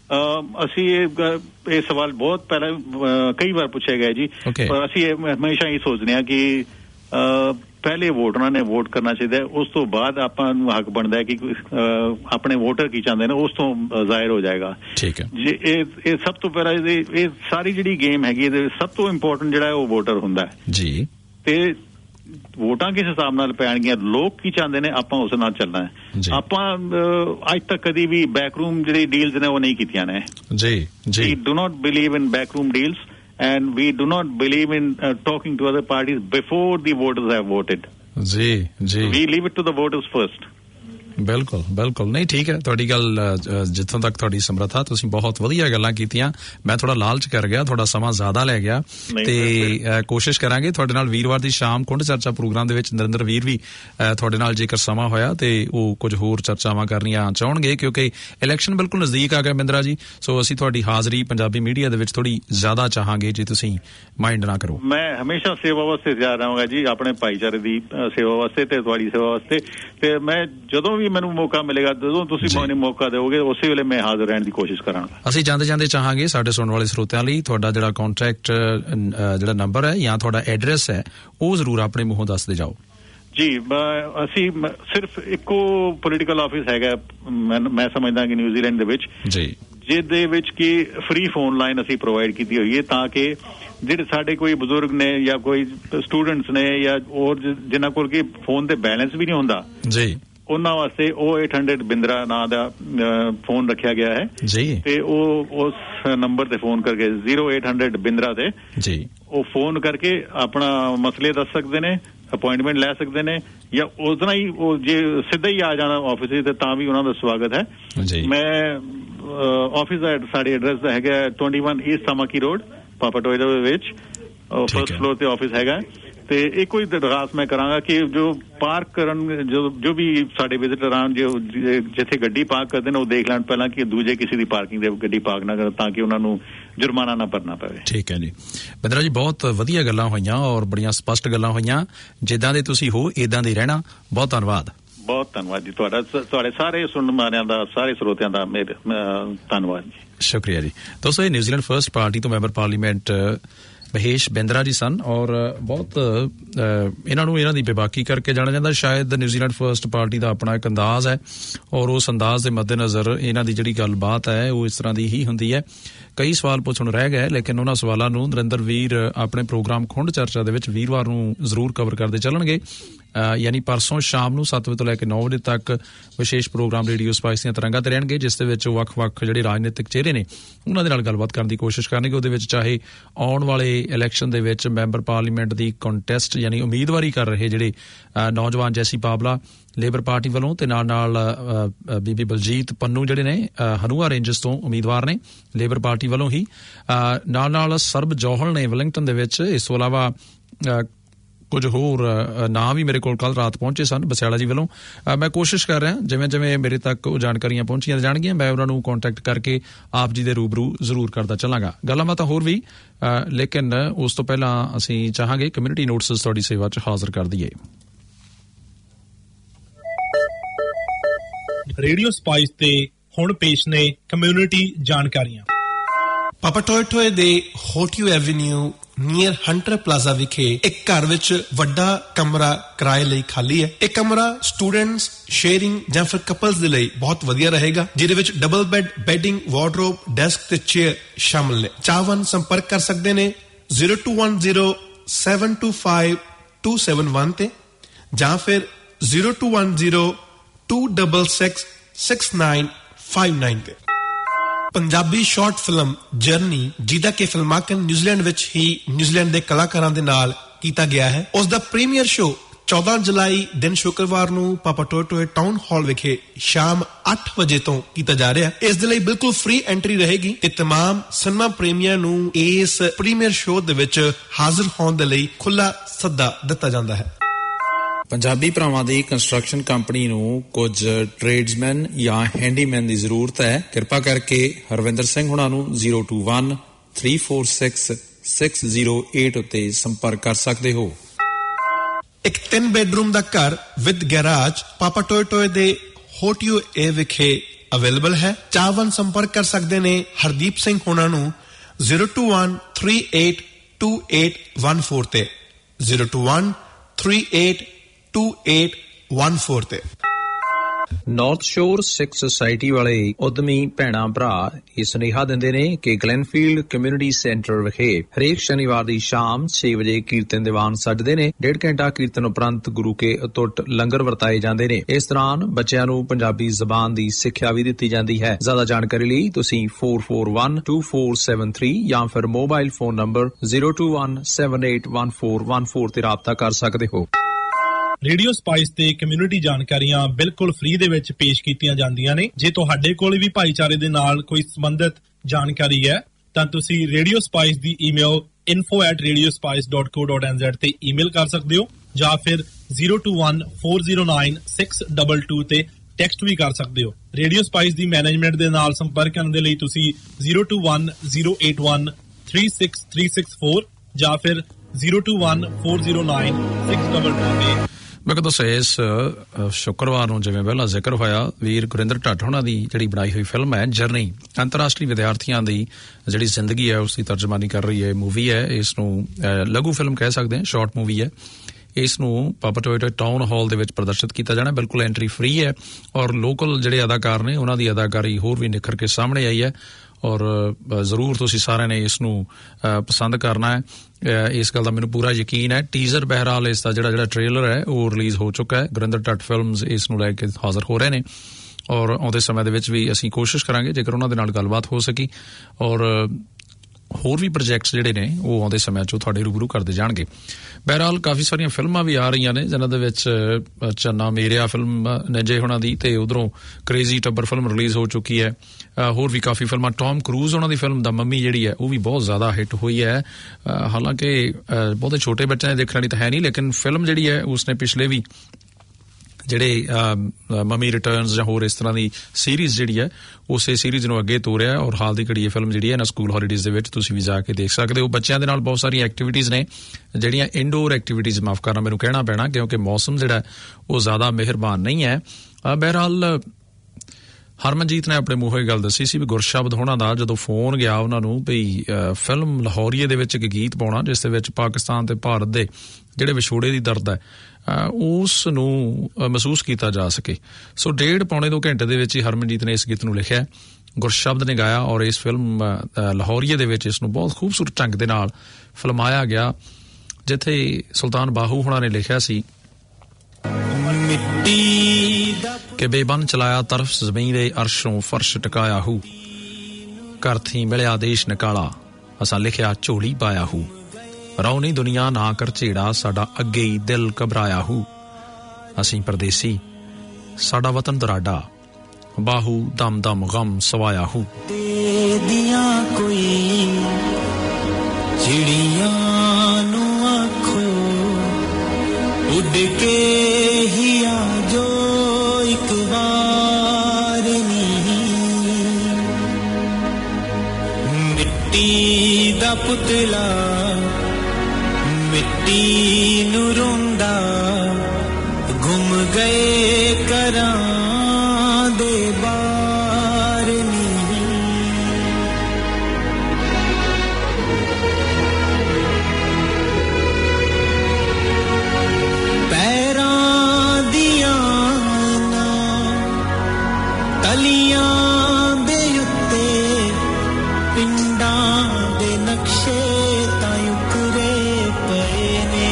ਅਸੀਂ ਇਹ ਸਵਾਲ ਬਹੁਤ ਪਹਿਲਾਂ ਕਈ ਵਾਰ ਪੁੱਛਿਆ ਗਿਆ ਜੀ, ਪਰ ਅਸੀਂ ਹਮੇਸ਼ਾ ਇਹ ਸੋਚਦੇ ਹਾਂ ਕਿ ਪਹਿਲੇ ਵੋਟਰਾਂ ਨੇ ਵੋਟ ਕਰਨਾ ਚਾਹੀਦਾ, ਉਸ ਤੋਂ ਬਾਅਦ ਆਪਾਂ ਨੂੰ ਹੱਕ ਬਣਦਾ ਹੈ ਕਿ ਆਪਣੇ ਵੋਟਰ ਕੀ ਚਾਹੁੰਦੇ ਨੇ ਉਸ ਤੋਂ ਜ਼ਾਹਿਰ ਹੋ ਜਾਏਗਾ। ਠੀਕ ਹੈ ਜੇ ਇਹ ਸਭ ਤੋਂ ਪਹਿਲਾਂ ਇਹ ਸਾਰੀ ਜਿਹੜੀ ਗੇਮ ਹੈਗੀ ਇਹਦੇ ਸਭ ਤੋਂ ਇੰਪੋਰਟੈਂਟ ਜਿਹੜਾ ਉਹ ਵੋਟਰ ਹੁੰਦਾ ਹੈ ਜੀ। ਤੇ ਵੋਟਾਂ ਕਿਸ ਹਿਸਾਬ ਨਾਲ ਪੈਣਗੀਆਂ, ਲੋਕ ਕੀ ਚਾਹੁੰਦੇ ਨੇ, ਆਪਾਂ ਉਸ ਨਾਲ ਚੱਲਣਾ ਹੈ। ਆਪਾਂ ਅੱਜ ਤੱਕ ਕਦੀ ਵੀ ਬੈਕਰੂਮ ਜਿਹੜੀ ਡੀਲਸ ਨੇ ਉਹ ਨਹੀਂ ਕੀਤੀਆਂ ਨੇ ਜੀ। We do not believe in backroom deals and we do not believe in talking to other parties before the voters have voted ji we leave it to the voters first। ਬਿਲਕੁਲ ਬਿਲਕੁਲ ਨਹੀਂ ਠੀਕ ਹੈ ਤੁਹਾਡੀ ਗੱਲ, ਜਿੱਥੋਂ ਤੱਕ ਤੁਹਾਡੀ ਸਮਰੱਥਾ, ਤੁਸੀਂ ਬਹੁਤ ਵਧੀਆ ਗੱਲਾਂ ਕੀਤੀਆਂ। ਮੈਂ ਥੋੜਾ ਲਾਲਚ ਕਰ ਗਿਆ, ਤੁਹਾਡਾ ਸਮਾਂ ਜ਼ਿਆਦਾ ਲੈ ਗਿਆ ਤੇ ਕੋਸ਼ਿਸ਼ ਕਰਾਂਗੇ ਤੁਹਾਡੇ ਨਾਲ ਵੀਰਵਾਰ ਦੀ ਸ਼ਾਮ ਕੁੰਡ ਚਰਚਾ ਪ੍ਰੋਗਰਾਮ ਦੇ ਵਿੱਚ ਨਰਿੰਦਰ ਵੀਰ ਵੀ ਤੁਹਾਡੇ ਨਾਲ ਜੇਕਰ ਸਮਾਂ ਹੋਇਆ ਤੇ ਉਹ ਕੁਝ ਹੋਰ ਚਰਚਾਵਾਂ ਕਰਨੀਆਂ ਚਾਹਣਗੇ, ਕਿਉਂਕਿ ਇਲੈਕਸ਼ਨ ਬਿਲਕੁਲ ਨਜ਼ਦੀਕ ਆ ਗਿਆ ਬਿੰਦਰਾ ਜੀ। ਸੋ ਅਸੀਂ ਤੁਹਾਡੀ ਹਾਜ਼ਰੀ ਪੰਜਾਬੀ ਮੀਡੀਆ ਦੇ ਵਿੱਚ ਥੋੜੀ ਜ਼ਿਆਦਾ ਚਾਹਾਂਗੇ, ਜੇ ਤੁਸੀਂ ਮਾਈਂਡ ਨਾ ਕਰੋ। ਮੈਂ ਹਮੇਸ਼ਾ ਸੇਵਾ ਵਾਸਤੇ ਤਿਆਰ ਰਹਾਂਗਾ ਜੀ, ਆਪਣੇ ਭਾਈਚਾਰੇ ਦੀ ਸੇਵਾ ਵਾਸਤੇ ਤੇ ਤੁਹਾਡੀ ਸੇਵਾ ਵਾਸਤੇ। ਤੇ ਮੈਂ ਜਦੋਂ ਵੀ ਮੈਨੂੰ ਮੌਕਾ ਮਿਲੇਗਾ, ਜਦੋਂ ਤੁਸੀਂ ਮੈਨੂੰ ਮੌਕਾ ਦਿਓਗੇ, ਉਸੇ ਵੇਲੇ ਮੈਂ ਹਾਜ਼ਰ ਰਹਿਣ ਦੀ ਕੋਸ਼ਿਸ਼ ਕਰਾਂਗਾ। ਅਸੀਂ ਜਾਂਦੇ ਜਾਂਦੇ ਚਾਹਾਂਗੇ ਸਾਡੇ ਸੁਣਨ ਵਾਲੇ ਸਰੋਤਿਆਂ ਲਈ ਤੁਹਾਡਾ ਜਿਹੜਾ ਕੰਟੈਕਟ ਜਿਹੜਾ ਨੰਬਰ ਹੈ ਜਾਂ ਤੁਹਾਡਾ ਐਡਰੈਸ ਹੈ ਉਹ ਜ਼ਰੂਰ ਆਪਣੇ ਮੂੰਹੋਂ ਦੱਸਦੇ ਜਾਓ ਜੀ। ਅਸੀਂ ਸਿਰਫ ਇੱਕੋ ਪੋਲੀਟੀਕਲ ਆਫਿਸ ਹੈਗਾ ਮੈਂ ਸਮਝਦਾ ਕਿ ਨਿਊਜ਼ੀਲੈਂਡ ਦੇ ਵਿੱਚ ਜੀ, ਜਿਹਦੇ ਵਿੱਚ ਕਿ ਫ੍ਰੀ ਫੋਨ ਲਾਈਨ ਅਸੀਂ ਪ੍ਰੋਵਾਈਡ ਕੀਤੀ ਹੋਈ ਹੈ, ਤਾਂ ਕਿ ਜਿਹੜੇ ਸਾਡੇ ਕੋਈ ਬਜ਼ੁਰਗ ਨੇ ਜਾਂ ਕੋਈ ਸਟੂਡੈਂਟਸ ਨੇ ਜਾਂ ਹੋਰ ਜਿਨ੍ਹਾਂ ਕੋਲ ਕਿ ਫੋਨ ਤੇ ਬੈਲੈਂਸ ਵੀ ਨਹੀਂ ਹੁੰਦਾ ਜੀ, ਉਹਨਾਂ ਵਾਸਤੇ ਉਹ 800 ਬਿੰਦਰਾ ਨਾਂ ਦਾ ਫੋਨ ਰੱਖਿਆ ਗਿਆ ਹੈ ਜੀ। ਤੇ ਉਹ ਉਸ ਨੰਬਰ ਤੇ ਫੋਨ ਕਰਕੇ 0800 ਬਿੰਦਰਾ ਤੇ ਜੀ ਉਹ ਫੋਨ ਕਰਕੇ ਆਪਣਾ ਮਸਲੇ ਦੱਸ ਸਕਦੇ ਨੇ, ਅਪਾਇੰਟਮੈਂਟ ਲੈ ਸਕਦੇ ਨੇ, ਜਾਂ ਉਸ ਤਰ੍ਹਾਂ ਹੀ ਉਹ ਜੇ ਸਿੱਧਾ ਹੀ ਆ ਜਾਣਾ ਆਫਿਸ ਤੇ ਤਾਂ ਵੀ ਉਹਨਾਂ ਦਾ ਸਵਾਗਤ ਹੈ ਜੀ। ਮੈਂ ਆਫਿਸ ਦਾ ਸਾਡੇ ਐਡਰੈਸ ਦਾ ਹੈਗਾ 21 ਈਸਟ ਤਾਮਾਕੀ ਰੋਡ ਪਾਪਾਟੋਏ ਦੇ ਵਿੱਚ, ਫਸਟ ਫਲੋਰ ਤੇ ਆਫਿਸ ਹੈਗਾ। ਤੇ ਇੱਕੋ ਹੀ ਦਰਖਾਸਤ ਮੈਂ ਕਰਾਂਗਾ ਕਿ ਜੋ ਪਾਰਕ ਕਰਨ ਜੋ ਵੀ ਸਾਡੇ ਵਿਜ਼ਿਟਰ ਆਣ, ਜੋ ਜਿੱਥੇ ਗੱਡੀ ਪਾਰਕ ਕਰਦੇ ਨੇ ਉਹ ਦੇਖ ਲੈਣ ਪਹਿਲਾਂ ਕਿ ਦੂਜੇ ਕਿਸੇ ਦੀ ਪਾਰਕਿੰਗ ਦੇ ਗੱਡੀ ਪਾਰਕ ਨਾ ਕਰਨ, ਤਾਂ ਕਿ ਉਹਨਾਂ ਨੂੰ ਜੁਰਮਾਨਾ ਨਾ ਭਰਨਾ ਪਵੇ। ਠੀਕ ਹੈ ਜੀ ਬਿੰਦਰਾ ਜੀ, ਬਹੁਤ ਵਧੀਆ ਗੱਲਾਂ ਹੋਈਆਂ ਔਰ ਬੜੀਆਂ ਸਪਸ਼ਟ ਗੱਲਾਂ ਹੋਈਆਂ। ਜਿੱਦਾਂ ਦੇ ਤੁਸੀਂ ਹੋ ਇਦਾਂ ਦੇ ਰਹਿਣਾ। ਬਹੁਤ ਧੰਨਵਾਦ। ਬਹੁਤ ਧੰਨਵਾਦ ਜੀ ਤੁਹਾਡਾ, ਤੁਹਾਡੇ ਸਾਰੇ ਸੁਣਨ ਵਾਲਿਆਂ ਦਾ, ਸਾਰੇ ਸਰੋਤਿਆਂ ਦਾ ਧੰਨਵਾਦ ਜੀ। ਸ਼ੁਕਰੀਆ ਜੀ। ਦੋਸਤੋ, ਇਹ ਨਿਊਜ਼ੀਲੈਂਡ ਫਰਸਟ ਪਾਰਟੀ ਤੋਂ ਮੈਂਬਰ ਪਾਰਲੀਮੈਂਟ ਮਹੇਸ਼ ਬਿੰਦਰਾ ਜੀ ਸਨ ਔਰ ਬਹੁਤ ਇਹਨਾਂ ਨੂੰ ਇਹਨਾਂ ਦੀ ਬੇਬਾਕੀ ਕਰਕੇ ਜਾਣਿਆ ਜਾਂਦਾ। ਸ਼ਾਇਦ ਨਿਊਜ਼ੀਲੈਂਡ ਫਰਸਟ ਪਾਰਟੀ ਦਾ ਆਪਣਾ ਇੱਕ ਅੰਦਾਜ਼ ਹੈ ਔਰ ਉਸ ਅੰਦਾਜ਼ ਦੇ ਮੱਦੇਨਜ਼ਰ ਇਹਨਾਂ ਦੀ ਜਿਹੜੀ ਗੱਲਬਾਤ ਹੈ ਉਹ ਇਸ ਤਰ੍ਹਾਂ ਦੀ ਹੀ ਹੁੰਦੀ ਹੈ। ਕਈ ਸਵਾਲ ਪੁੱਛਣ ਰਹਿ ਗਏ, ਲੇਕਿਨ ਉਹਨਾਂ ਸਵਾਲਾਂ ਨੂੰ ਨਰਿੰਦਰ ਵੀਰ ਆਪਣੇ ਪ੍ਰੋਗਰਾਮ ਖੁੰਡ ਚਰਚਾ ਦੇ ਵਿੱਚ ਵੀਰਵਾਰ ਨੂੰ ਜ਼ਰੂਰ ਕਵਰ ਕਰਦੇ ਚੱਲਣਗੇ। ਯਾਨੀ ਪਰਸੋਂ ਸ਼ਾਮ ਨੂੰ 7 ਵਜੇ ਤੋਂ ਲੈ ਕੇ 9 ਵਜੇ ਤੱਕ ਵਿਸ਼ੇਸ਼ ਪ੍ਰੋਗਰਾਮ ਰੇਡੀਓ ਸਪਾਈਸ ਦੀਆਂ ਤਰੰਗਾਂ ਤੇ ਰਹਿਣਗੇ, ਜਿਸ ਦੇ ਵਿੱਚ ਵੱਖ-ਵੱਖ ਜਿਹੜੇ ਰਾਜਨੀਤਿਕ ਚਿਹਰੇ ਨੇ ਉਹਨਾਂ ਦੇ ਨਾਲ ਗੱਲਬਾਤ ਕਰਨ ਦੀ ਕੋਸ਼ਿਸ਼ ਕਰਨਗੇ। ਉਹਦੇ ਵਿੱਚ ਚਾਹੇ ਆਉਣ ਵਾਲੇ ਇਲੈਕਸ਼ਨ ਦੇ ਵਿੱਚ ਮੈਂਬਰ ਪਾਰਲੀਮੈਂਟ ਦੀ ਕੰਟੈਸਟ ਯਾਨੀ ਉਮੀਦਵਾਰੀ ਕਰ ਰਹੇ ਜਿਹੜੇ ਨੌਜਵਾਨ ਜੈਸੀ ਬਾਬਲਾ ਲੇਬਰ ਪਾਰਟੀ ਵੱਲੋਂ ਤੇ ਨਾਲ ਬੀਬੀ ਬਲਜੀਤ ਪੰਨੂ ਜਿਹੜੇ ਨੇ ਹਨੂਆ ਰੇਂਜਰਸ ਤੋਂ ਉਮੀਦਵਾਰ ਨੇ ਲੇਬਰ ਪਾਰਟੀ ਵੱਲੋਂ ਹੀ, ਨਾਲ ਸਰਬ ਜੌਹਲ ਨੇ ਵੈਲਿੰਗਟਨ ਦੇ ਵਿੱਚ। ਇਸ ਤੋਂ ਇਲਾਵਾ ਕੁਝ ਹੋਰ ਨਾਂ ਵੀ ਮੇਰੇ ਕੋਲ ਕੱਲ ਰਾਤ ਪਹੁੰਚੇ ਸਨ ਬਸਿਆਲਾ ਜੀ ਵੱਲੋਂ। ਮੈਂ ਕੋਸ਼ਿਸ਼ ਕਰ ਰਿਹਾ ਜਿਵੇਂ ਜਿਵੇਂ ਮੇਰੇ ਤੱਕ ਉਹ ਜਾਣਕਾਰੀਆਂ ਪਹੁੰਚੀਆਂ ਜਾਣਗੀਆਂ ਮੈਂ ਉਹਨਾਂ ਨੂੰ ਕੰਟੈਕਟ ਕਰਕੇ ਆਪ ਜੀ ਦੇ ਰੂਬਰੂ ਜ਼ਰੂਰ ਕਰਦਾ ਚੱਲਾਂਗਾ। ਗੱਲਾਂ ਬਾਤਾਂ ਹੋਰ ਵੀ, ਲੇਕਿਨ ਉਸ ਤੋਂ ਪਹਿਲਾਂ ਅਸੀਂ ਚਾਹਾਂਗੇ ਕਮਿਊਨਿਟੀ ਨੋਟਿਸ ਤੁਹਾਡੀ ਸੇਵਾ 'ਚ ਹਾਜ਼ਰ ਕਰ ਦਈਏ। ਰੇਡੀਓ ਸਪਾਈਸ ਤੇ ਹੁਣ ਪੇਸ਼ ਨੇ ਕਮਿਊਨਿਟੀ ਜਾਣਕਾਰੀਆਂ। ਪਾਪਾਟੋਏ ਦੇ ਹੋਟਿਊ ਐਵਨਿਊ ਨੀਅਰ ਹੰਟਰ ਪਲਾਜ਼ਾ ਵਿਖੇ ਇੱਕ ਘਰ ਵਿੱਚ ਵੱਡਾ ਕਮਰਾ ਕਿਰਾਏ ਲਈ ਖਾਲੀ ਹੈ। ਇਹ ਕਮਰਾ ਸਟੂਡੈਂਟਸ, ਸ਼ੇਅਰਿੰਗ ਜਾਂ ਫਿਰ ਕਪਲਸ ਦੇ ਲਈ ਬਹੁਤ ਵਧੀਆ ਰਹੇਗਾ, ਜਿਹਦੇ ਵਿੱਚ double bed, bedding, wardrobe, desk ਤੇ ਚੇਅਰ ਸ਼ਾਮਲ ਨੇ। ਚਾਹਵਾਨ ਸੰਪਰਕ ਕਰ ਸਕਦੇ ਨੇ 0210725271 ਤੇ ਜਾਂ ਫਿਰ 021026666959 ਤੇ। ਪੰਜਾਬੀ ਸ਼ਾਰਟ ਫਿਲਮ ਜਰਨੀ, ਜਿਹਦਾ ਕਿ ਫਿਲਮਾਂਕਨ ਨਿਊਜ਼ੀਲੈਂਡ ਵਿੱਚ ਹੀ ਨਿਊਜ਼ੀਲੈਂਡ ਦੇ ਕਲਾਕਾਰਾਂ ਦੇ ਨਾਲ ਕੀਤਾ ਗਿਆ ਹੈ, ਉਸ ਦਾ ਪ੍ਰੀਮੀਅਰ ਸ਼ੋ 14 ਜੁਲਾਈ ਦਿਨ ਸ਼ੁੱਕਰਵਾਰ ਨੂੰ ਪਾਪਾਟੋਏ ਟਾਊਨ ਹਾਲ ਵਿਖੇ ਸ਼ਾਮ 8 ਵਜੇ ਤੋਂ ਕੀਤਾ ਜਾ ਰਿਹਾ। ਇਸ ਦੇ ਲਈ ਬਿਲਕੁਲ ਫ੍ਰੀ ਐਂਟਰੀ ਰਹੇਗੀ ਤੇ तमाम ਸਿਨੇਮਾ ਪ੍ਰੇਮੀਆਂ ਨੂੰ ਇਸ ਪ੍ਰੀਮੀਅਰ ਸ਼ੋ ਦੇ ਵਿੱਚ ਹਾਜ਼ਰ ਹੋਣ ਦੇ ਲਈ ਖੁੱਲਾ ਸੱਦਾ ਦਿੱਤਾ ਜਾਂਦਾ ਹੈ। ਪੰਜਾਬੀ ਭਰਾਵਾਂ ਦੀ ਕੰਸਟਰਕਸ਼ਨ ਕੰਪਨੀ ਨੂੰ ਕੁਝ ਟ੍ਰੇਡਸਮੈਨ ਜਾਂ ਹੈਂਡੀਮੈਨ ਦੀ ਜ਼ਰੂਰਤ ਹੈ। ਕਿਰਪਾ ਕਰਕੇ ਹਰਵਿੰਦਰ ਸਿੰਘ ਹੁਣਾਂ ਨੂੰ 021-346-608 ਉੱਤੇ ਸੰਪਰਕ ਕਰ ਸਕਦੇ ਹੋ। ਇੱਕ 3 ਬੈਡਰੂਮ ਦਾ ਘਰ ਵਿਦ ਗੈਰਾਜ ਪਾਪਾਟੋਏ ਦੇ ਹੋਟਿਊ ਏ ਵਿਖੇ ਅਵੇਲੇਬਲ ਹੈ। ਚਾਹਵਾਨ ਸੰਪਰਕ ਕਰ ਸਕਦੇ ਨੇ ਹਰਦੀਪ ਸਿੰਘ ਹੁਣਾਂ ਨੂੰ 021-382814 ਤੇ 021 982814 ਤੇ। ਨਾਰਥ ਸ਼ੋਰ ਸਿੱਖ ਸੁਸਾਇਟੀ ਵਾਲੇ ਉਦਮੀ ਭੈਣਾਂ ਭਰਾ ਇਸ ਸੁਨੇਹਾ ਦਿੰਦੇ ਨੇ ਕਿ ਗਲੈਨਫੀਲਡ ਕਮਿਊਨਿਟੀ ਸੈਂਟਰ ਵਿਖੇ ਹਰੇਕ ਸ਼ਨੀਵਾਰ ਦੀ ਸ਼ਾਮ 6 ਵਜੇ ਕੀਰਤਨ ਦੀਵਾਨ ਸੱਜਦੇ ਨੇ। 1.5 ਘੰਟਾ ਕੀਰਤਨ ਉਪਰੰਤ ਗੁਰੂ ਕੇ ਅਤੁੱਟ ਲੰਗਰ ਵਰਤਾਏ ਜਾਂਦੇ ਨੇ। ਇਸ ਦੌਰਾਨ ਬੱਚਿਆਂ ਨੂੰ ਪੰਜਾਬੀ ਜ਼ਬਾਨ ਦੀ ਸਿੱਖਿਆ ਵੀ ਦਿੱਤੀ ਜਾਂਦੀ ਹੈ। ਜ਼ਿਆਦਾ ਜਾਣਕਾਰੀ ਲਈ ਤੁਸੀਂ 441247 ਜਾਂ ਫਿਰ ਮੋਬਾਈਲ ਫੋਨ ਨੰਬਰ 021781414 ਤੇ ਰਾਬਤਾ ਕਰ ਸਕਦੇ ਹੋ। ਰੇਡੀਓ ਸਪਾਈਸ ਤੇ ਕਮਿਊਨਿਟੀ ਜਾਣਕਾਰੀਆਂ ਬਿਲਕੁਲ ਫ੍ਰੀ ਦੇ ਵਿੱਚ ਪੇਸ਼ ਕੀਤੀਆਂ ਜਾਂਦੀਆਂ ਨੇ। ਜੇ ਤੁਹਾਡੇ ਕੋਲ ਵੀ ਭਾਈਚਾਰੇ ਦੇ ਨਾਲ ਕੋਈ ਸੰਬੰਧਿਤ ਜਾਣਕਾਰੀ ਹੈ ਤਾਂ ਤੁਸੀਂ ਰੇਡੀਓ ਸਪਾਈਸ ਦੀ ਈਮੇਲ info@radiospice.co.nz ਤੇ ਈਮੇਲ ਕਰ ਸਕਦੇ ਹੋ ਜਾਂ ਫਿਰ 021409622 ਤੇ ਟੈਕਸਟ ਵੀ ਕਰ ਸਕਦੇ ਹੋ। ਰੇਡੀਓ ਸਪਾਈਸ ਦੀ ਮੈਨੇਜਮੈਂਟ ਦੇ ਨਾਲ ਸੰਪਰਕ ਕਰਨ ਦੇ ਲਈ ਤੁਸੀਂ 02108136364 ਜਾਂ ਫਿਰ 021409622 ਤੇ। ਮੈਂ ਕਹਿੰਦਾ ਇਸ ਸ਼ੁੱਕਰਵਾਰ ਨੂੰ ਜਿਵੇਂ ਪਹਿਲਾਂ ਜ਼ਿਕਰ ਹੋਇਆ ਵੀਰ ਗੁਰਿੰਦਰ ਢੱਟ ਹੋਣਾ ਦੀ ਜਿਹੜੀ ਬਣਾਈ ਹੋਈ ਫਿਲਮ ਹੈ ਜਰਨੀ, ਅੰਤਰਰਾਸ਼ਟਰੀ ਵਿਦਿਆਰਥੀਆਂ ਦੀ ਜਿਹੜੀ ਜ਼ਿੰਦਗੀ ਹੈ ਉਸ ਦੀ ਤਰਜਮਾਨੀ ਕਰ ਰਹੀ ਹੈ ਮੂਵੀ ਹੈ। ਇਸ ਨੂੰ ਲਘੂ ਫਿਲਮ ਕਹਿ ਸਕਦੇ ਹਾਂ, ਸ਼ਾਰਟ ਮੂਵੀ ਹੈ। ਇਸ ਨੂੰ ਪਾਪਾ ਟੋਇਟੋ ਟਾਊਨ ਹਾਲ ਦੇ ਵਿੱਚ ਪ੍ਰਦਰਸ਼ਿਤ ਕੀਤਾ ਜਾਣਾ। ਬਿਲਕੁਲ ਐਂਟਰੀ ਫ੍ਰੀ ਹੈ ਔਰ ਲੋਕਲ ਜਿਹੜੇ ਅਦਾਕਾਰ ਨੇ ਉਹਨਾਂ ਦੀ ਅਦਾਕਾਰੀ ਹੋਰ ਵੀ ਨਿਖਰ ਕੇ ਸਾਹਮਣੇ ਆਈ ਹੈ ਔਰ ਜ਼ਰੂਰ ਤੁਸੀਂ ਸਾਰਿਆਂ ਨੇ ਇਸ ਨੂੰ ਪਸੰਦ ਕਰਨਾ ਹੈ, ਇਸ ਗੱਲ ਦਾ ਮੈਨੂੰ ਪੂਰਾ ਯਕੀਨ ਹੈ। ਟੀਜ਼ਰ ਬਹਿਰਾਲ ਇਸ ਦਾ ਜਿਹੜਾ ਟ੍ਰੇਲਰ ਹੈ ਉਹ ਰਿਲੀਜ਼ ਹੋ ਚੁੱਕਾ ਹੈ। ਗੁਰਿੰਦਰ ਢੱਟ ਫਿਲਮਜ਼ ਇਸ ਨੂੰ ਲੈ ਕੇ ਹਾਜ਼ਰ ਹੋ ਰਹੇ ਨੇ ਔਰ ਆਉਂਦੇ ਸਮੇਂ ਦੇ ਵਿੱਚ ਵੀ ਅਸੀਂ ਕੋਸ਼ਿਸ਼ ਕਰਾਂਗੇ ਜੇਕਰ ਉਹਨਾਂ ਦੇ ਨਾਲ ਗੱਲਬਾਤ ਹੋ ਸਕੀ ਔਰ ਹੋਰ ਵੀ ਪ੍ਰੋਜੈਕਟਸ ਜਿਹੜੇ ਨੇ ਉਹ ਆਉਂਦੇ ਸਮੇਂ 'ਚ ਤੁਹਾਡੇ ਰੂਬਰੂ ਕਰਦੇ ਜਾਣਗੇ। ਬਹਿਰਾਲ ਕਾਫੀ ਸਾਰੀਆਂ ਫਿਲਮਾਂ ਵੀ ਆ ਰਹੀਆਂ ਨੇ ਜਿਨ੍ਹਾਂ ਦੇ ਵਿੱਚ ਚੰਨਾ ਮੇਰਿਆ ਫਿਲਮ ਨਜੇ ਹੋਣਾ ਦੀ ਤੇ ਉਧਰੋਂ ਕ੍ਰੇਜ਼ੀ ਟੱਬਰ ਫਿਲਮ ਰਿਲੀਜ਼ ਹੋ ਚੁੱਕੀ ਹੈ। ਹੋਰ ਵੀ ਕਾਫੀ ਫਿਲਮਾਂ, ਟੌਮ ਕਰੂਜ਼ ਉਹਨਾਂ ਦੀ ਫਿਲਮ ਦਾ ਮੰਮੀ ਜਿਹੜੀ ਹੈ ਉਹ ਵੀ ਬਹੁਤ ਜ਼ਿਆਦਾ ਹਿੱਟ ਹੋਈ ਹੈ। ਹਾਲਾਂਕਿ ਬਹੁਤੇ ਛੋਟੇ ਬੱਚਿਆਂ ਨੇ ਦੇਖਣ ਵਾਲੀ ਤਾਂ ਹੈ ਨਹੀਂ, ਲੇਕਿਨ ਫਿਲਮ ਜਿਹੜੀ ਹੈ ਉਸਨੇ ਪਿਛਲੇ ਵੀ ਜਿਹੜੇ ਮਮੀ ਰਿਟਰਨਸ ਜਾਂ ਹੋਰ ਇਸ ਤਰ੍ਹਾਂ ਦੀ ਸੀਰੀਜ਼ ਜਿਹੜੀ ਹੈ ਉਸੇ ਸੀਰੀਜ਼ ਨੂੰ ਅੱਗੇ ਤੋਰਿਆ ਔਰ ਹਾਲ ਦੀ ਘੜੀ ਇਹ ਫਿਲਮ ਜਿਹੜੀ ਹੈ ਨਾ ਸਕੂਲ ਹੌਲੀਡੇਜ਼ ਦੇ ਵਿੱਚ ਤੁਸੀਂ ਵੀ ਜਾ ਕੇ ਦੇਖ ਸਕਦੇ ਹੋ। ਬੱਚਿਆਂ ਦੇ ਨਾਲ ਬਹੁਤ ਸਾਰੀਆਂ ਐਕਟੀਵਿਟੀਜ਼ ਨੇ ਜਿਹੜੀਆਂ ਇਨਡੋਰ ਐਕਟੀਵਿਟੀਜ਼, ਮਾਫ ਕਰਨਾ ਮੈਨੂੰ ਕਹਿਣਾ ਪੈਣਾ ਕਿਉਂਕਿ ਮੌਸਮ ਜਿਹੜਾ ਉਹ ਜ਼ਿਆਦਾ ਮਿਹਰਬਾਨ ਨਹੀਂ ਹੈ। ਬਹਿਰਹਾਲ ਹਰਮਨਜੀਤ ਨੇ ਆਪਣੇ ਮੂੰਹੋਂ ਇਹ ਗੱਲ ਦੱਸੀ ਸੀ ਵੀ ਗੁਰਸ਼ਬਦ ਹੋਣਾ ਦਾ ਜਦੋਂ ਫੋਨ ਗਿਆ ਉਹਨਾਂ ਨੂੰ ਵੀ ਫਿਲਮ ਲਾਹੌਰੀਏ ਦੇ ਵਿੱਚ ਇੱਕ ਗੀਤ ਪਾਉਣਾ ਜਿਸ ਦੇ ਵਿੱਚ ਪਾਕਿਸਤਾਨ ਤੇ ਭਾਰਤ ਦੇ ਜਿਹੜੇ ਵਿਛੋੜੇ ਦੀ ਦਰਦ ਹੈ ਉਸ ਨੂੰ ਮਹਿਸੂਸ ਕੀਤਾ ਜਾ ਸਕੇ। ਸੋ 1.5-2 ਘੰਟੇ ਦੇ ਵਿੱਚ ਹੀ ਹਰਮਨਜੀਤ ਨੇ ਇਸ ਗੀਤ ਨੂੰ ਲਿਖਿਆ, ਗੁਰਸ਼ਬਦ ਨੇ ਗਾਇਆ ਔਰ ਇਸ ਫਿਲਮ ਲਾਹੌਰੀਏ ਦੇ ਵਿੱਚ ਇਸ ਨੂੰ ਬਹੁਤ ਖੂਬਸੂਰਤ ਢੰਗ ਦੇ ਨਾਲ ਫਿਲਮਾਇਆ ਗਿਆ ਜਿੱਥੇ ਸੁਲਤਾਨ ਬਾਹੂ ਹੋਣਾ ਨੇ ਲਿਖਿਆ ਸੀ ਕਿ ਬੇਬਨ ਚਲਾਇਆ ਤਰਫ ਜ਼ਮੀਨ ਦੇ ਅਰਸ਼ੋਂ ਫਰਸ਼ ਟਿਕਾਇਆ ਹੂ, ਘਰ ਥੀ ਮਿਲਿਆ ਦੇਸ਼ ਨਿਕਾਲਾ ਅਸਾਂ ਲਿਖਿਆ ਝੋਲੀ ਪਾਇਆ ਹੂ, ਰੌਣੀ ਦੁਨੀਆ ਨਾ ਕਰ ਝੇੜਾ ਸਾਡਾ ਅੱਗੇ ਹੀ ਦਿਲ ਘਬਰਾਇਆ ਹੂ, ਅਸੀਂ ਪਰਦੇਸੀ ਸਾਡਾ ਵਤਨ ਦਰਾਡਾ ਬਾਹੂ ਦਮ ਦਮ ਗਮ ਸਵਾਇਆ ਹੂ। ਦੀਆਂ ਕੋਈ ਚਿੜੀਆਂ ਨੂੰ ਆਖੋ ਉੱਡ ਕੇ ਹੀ ਆ ਜੋ ਇੱਕ ਵਾਰ ਨੀ, ਮਿੱਟੀ ਦਾ ਪੁਤਲਾ ਮਿੱਟੀ ਨੂੰ ਰੋਂਦਾ ਗੁੰਮ ਗਏ ਕਰਾਂ ਦੇ ਬਾਰ ਨੀ, ਪੈਰਾਂ ਦੀਆਂ ਨਾ ਤਲੀਆਂ ਦੇ ਉੱਤੇ ਪਿੰਡਾਂ ਦੇ ਨਕਸ਼ੇ ਤਾਂ ਉਕਰੇ ਪਏ ਨੇ,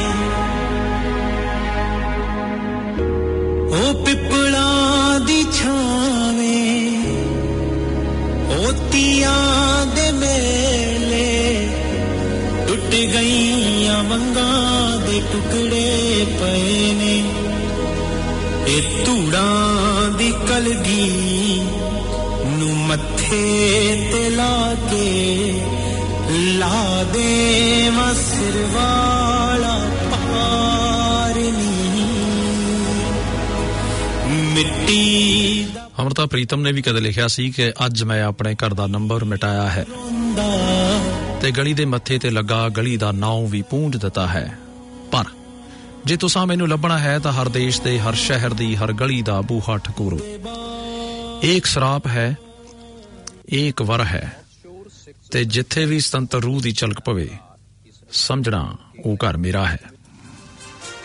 ਉਹ ਪਿੱਪਲਾਂ ਦੀ ਛਾਵੇਂ ਉਹ ਤੀਆਂ ਦੇ ਮੇਲੇ ਟੁੱਟ ਗਈਆਂ ਵੰਗਾਂ ਦੇ ਟੁਕੜੇ ਪਏ ਨੇ, ਇਹ ਧੂੜਾਂ ਦੀ ਕਲਗੀ ਨੂੰ ਮੱਥੇ ਤੇ ਲਾ ਕੇ ਲਾ ਦੇਵਾਂ ਸਿਰ ਵਾਲਾ ਪਾਰ ਨੀ, ਮਿੱਟੀ। ਅਮਰਤਾ ਪ੍ਰੀਤਮ ਨੇ ਵੀ ਕਦੇ ਲਿਖਿਆ ਸੀ ਕਿ ਅੱਜ ਮੈਂ ਆਪਣੇ ਘਰ ਦਾ ਨੰਬਰ ਮਿਟਾਇਆ ਹੈ ਤੇ ਗਲੀ ਦੇ ਮੱਥੇ ਤੇ ਲੱਗਾ ਗਲੀ ਦਾ ਨਾਮ ਵੀ ਪੂੰਝ ਦਿੱਤਾ ਹੈ, ਪਰ ਜੇ ਤੁਸਾਂ ਮੈਨੂੰ ਲੱਭਣਾ ਹੈ ਤਾਂ ਹਰ ਦੇਸ਼ ਦੇ ਹਰ ਸ਼ਹਿਰ ਦੀ ਹਰ ਗਲੀ ਦਾ ਬੂਹਾ ਠਕੂਰੋ, ਇੱਕ ਸਰਾਪ ਹੈ ਇੱਕ ਵਰ ਹੈ ਤੇ ਜਿੱਥੇ ਵੀ ਸੁਤੰਤਰ ਰੂਹ ਦੀ ਝਲਕ ਪਵੇ ਸਮਝਣਾ ਉਹ ਘਰ ਮੇਰਾ ਹੈ।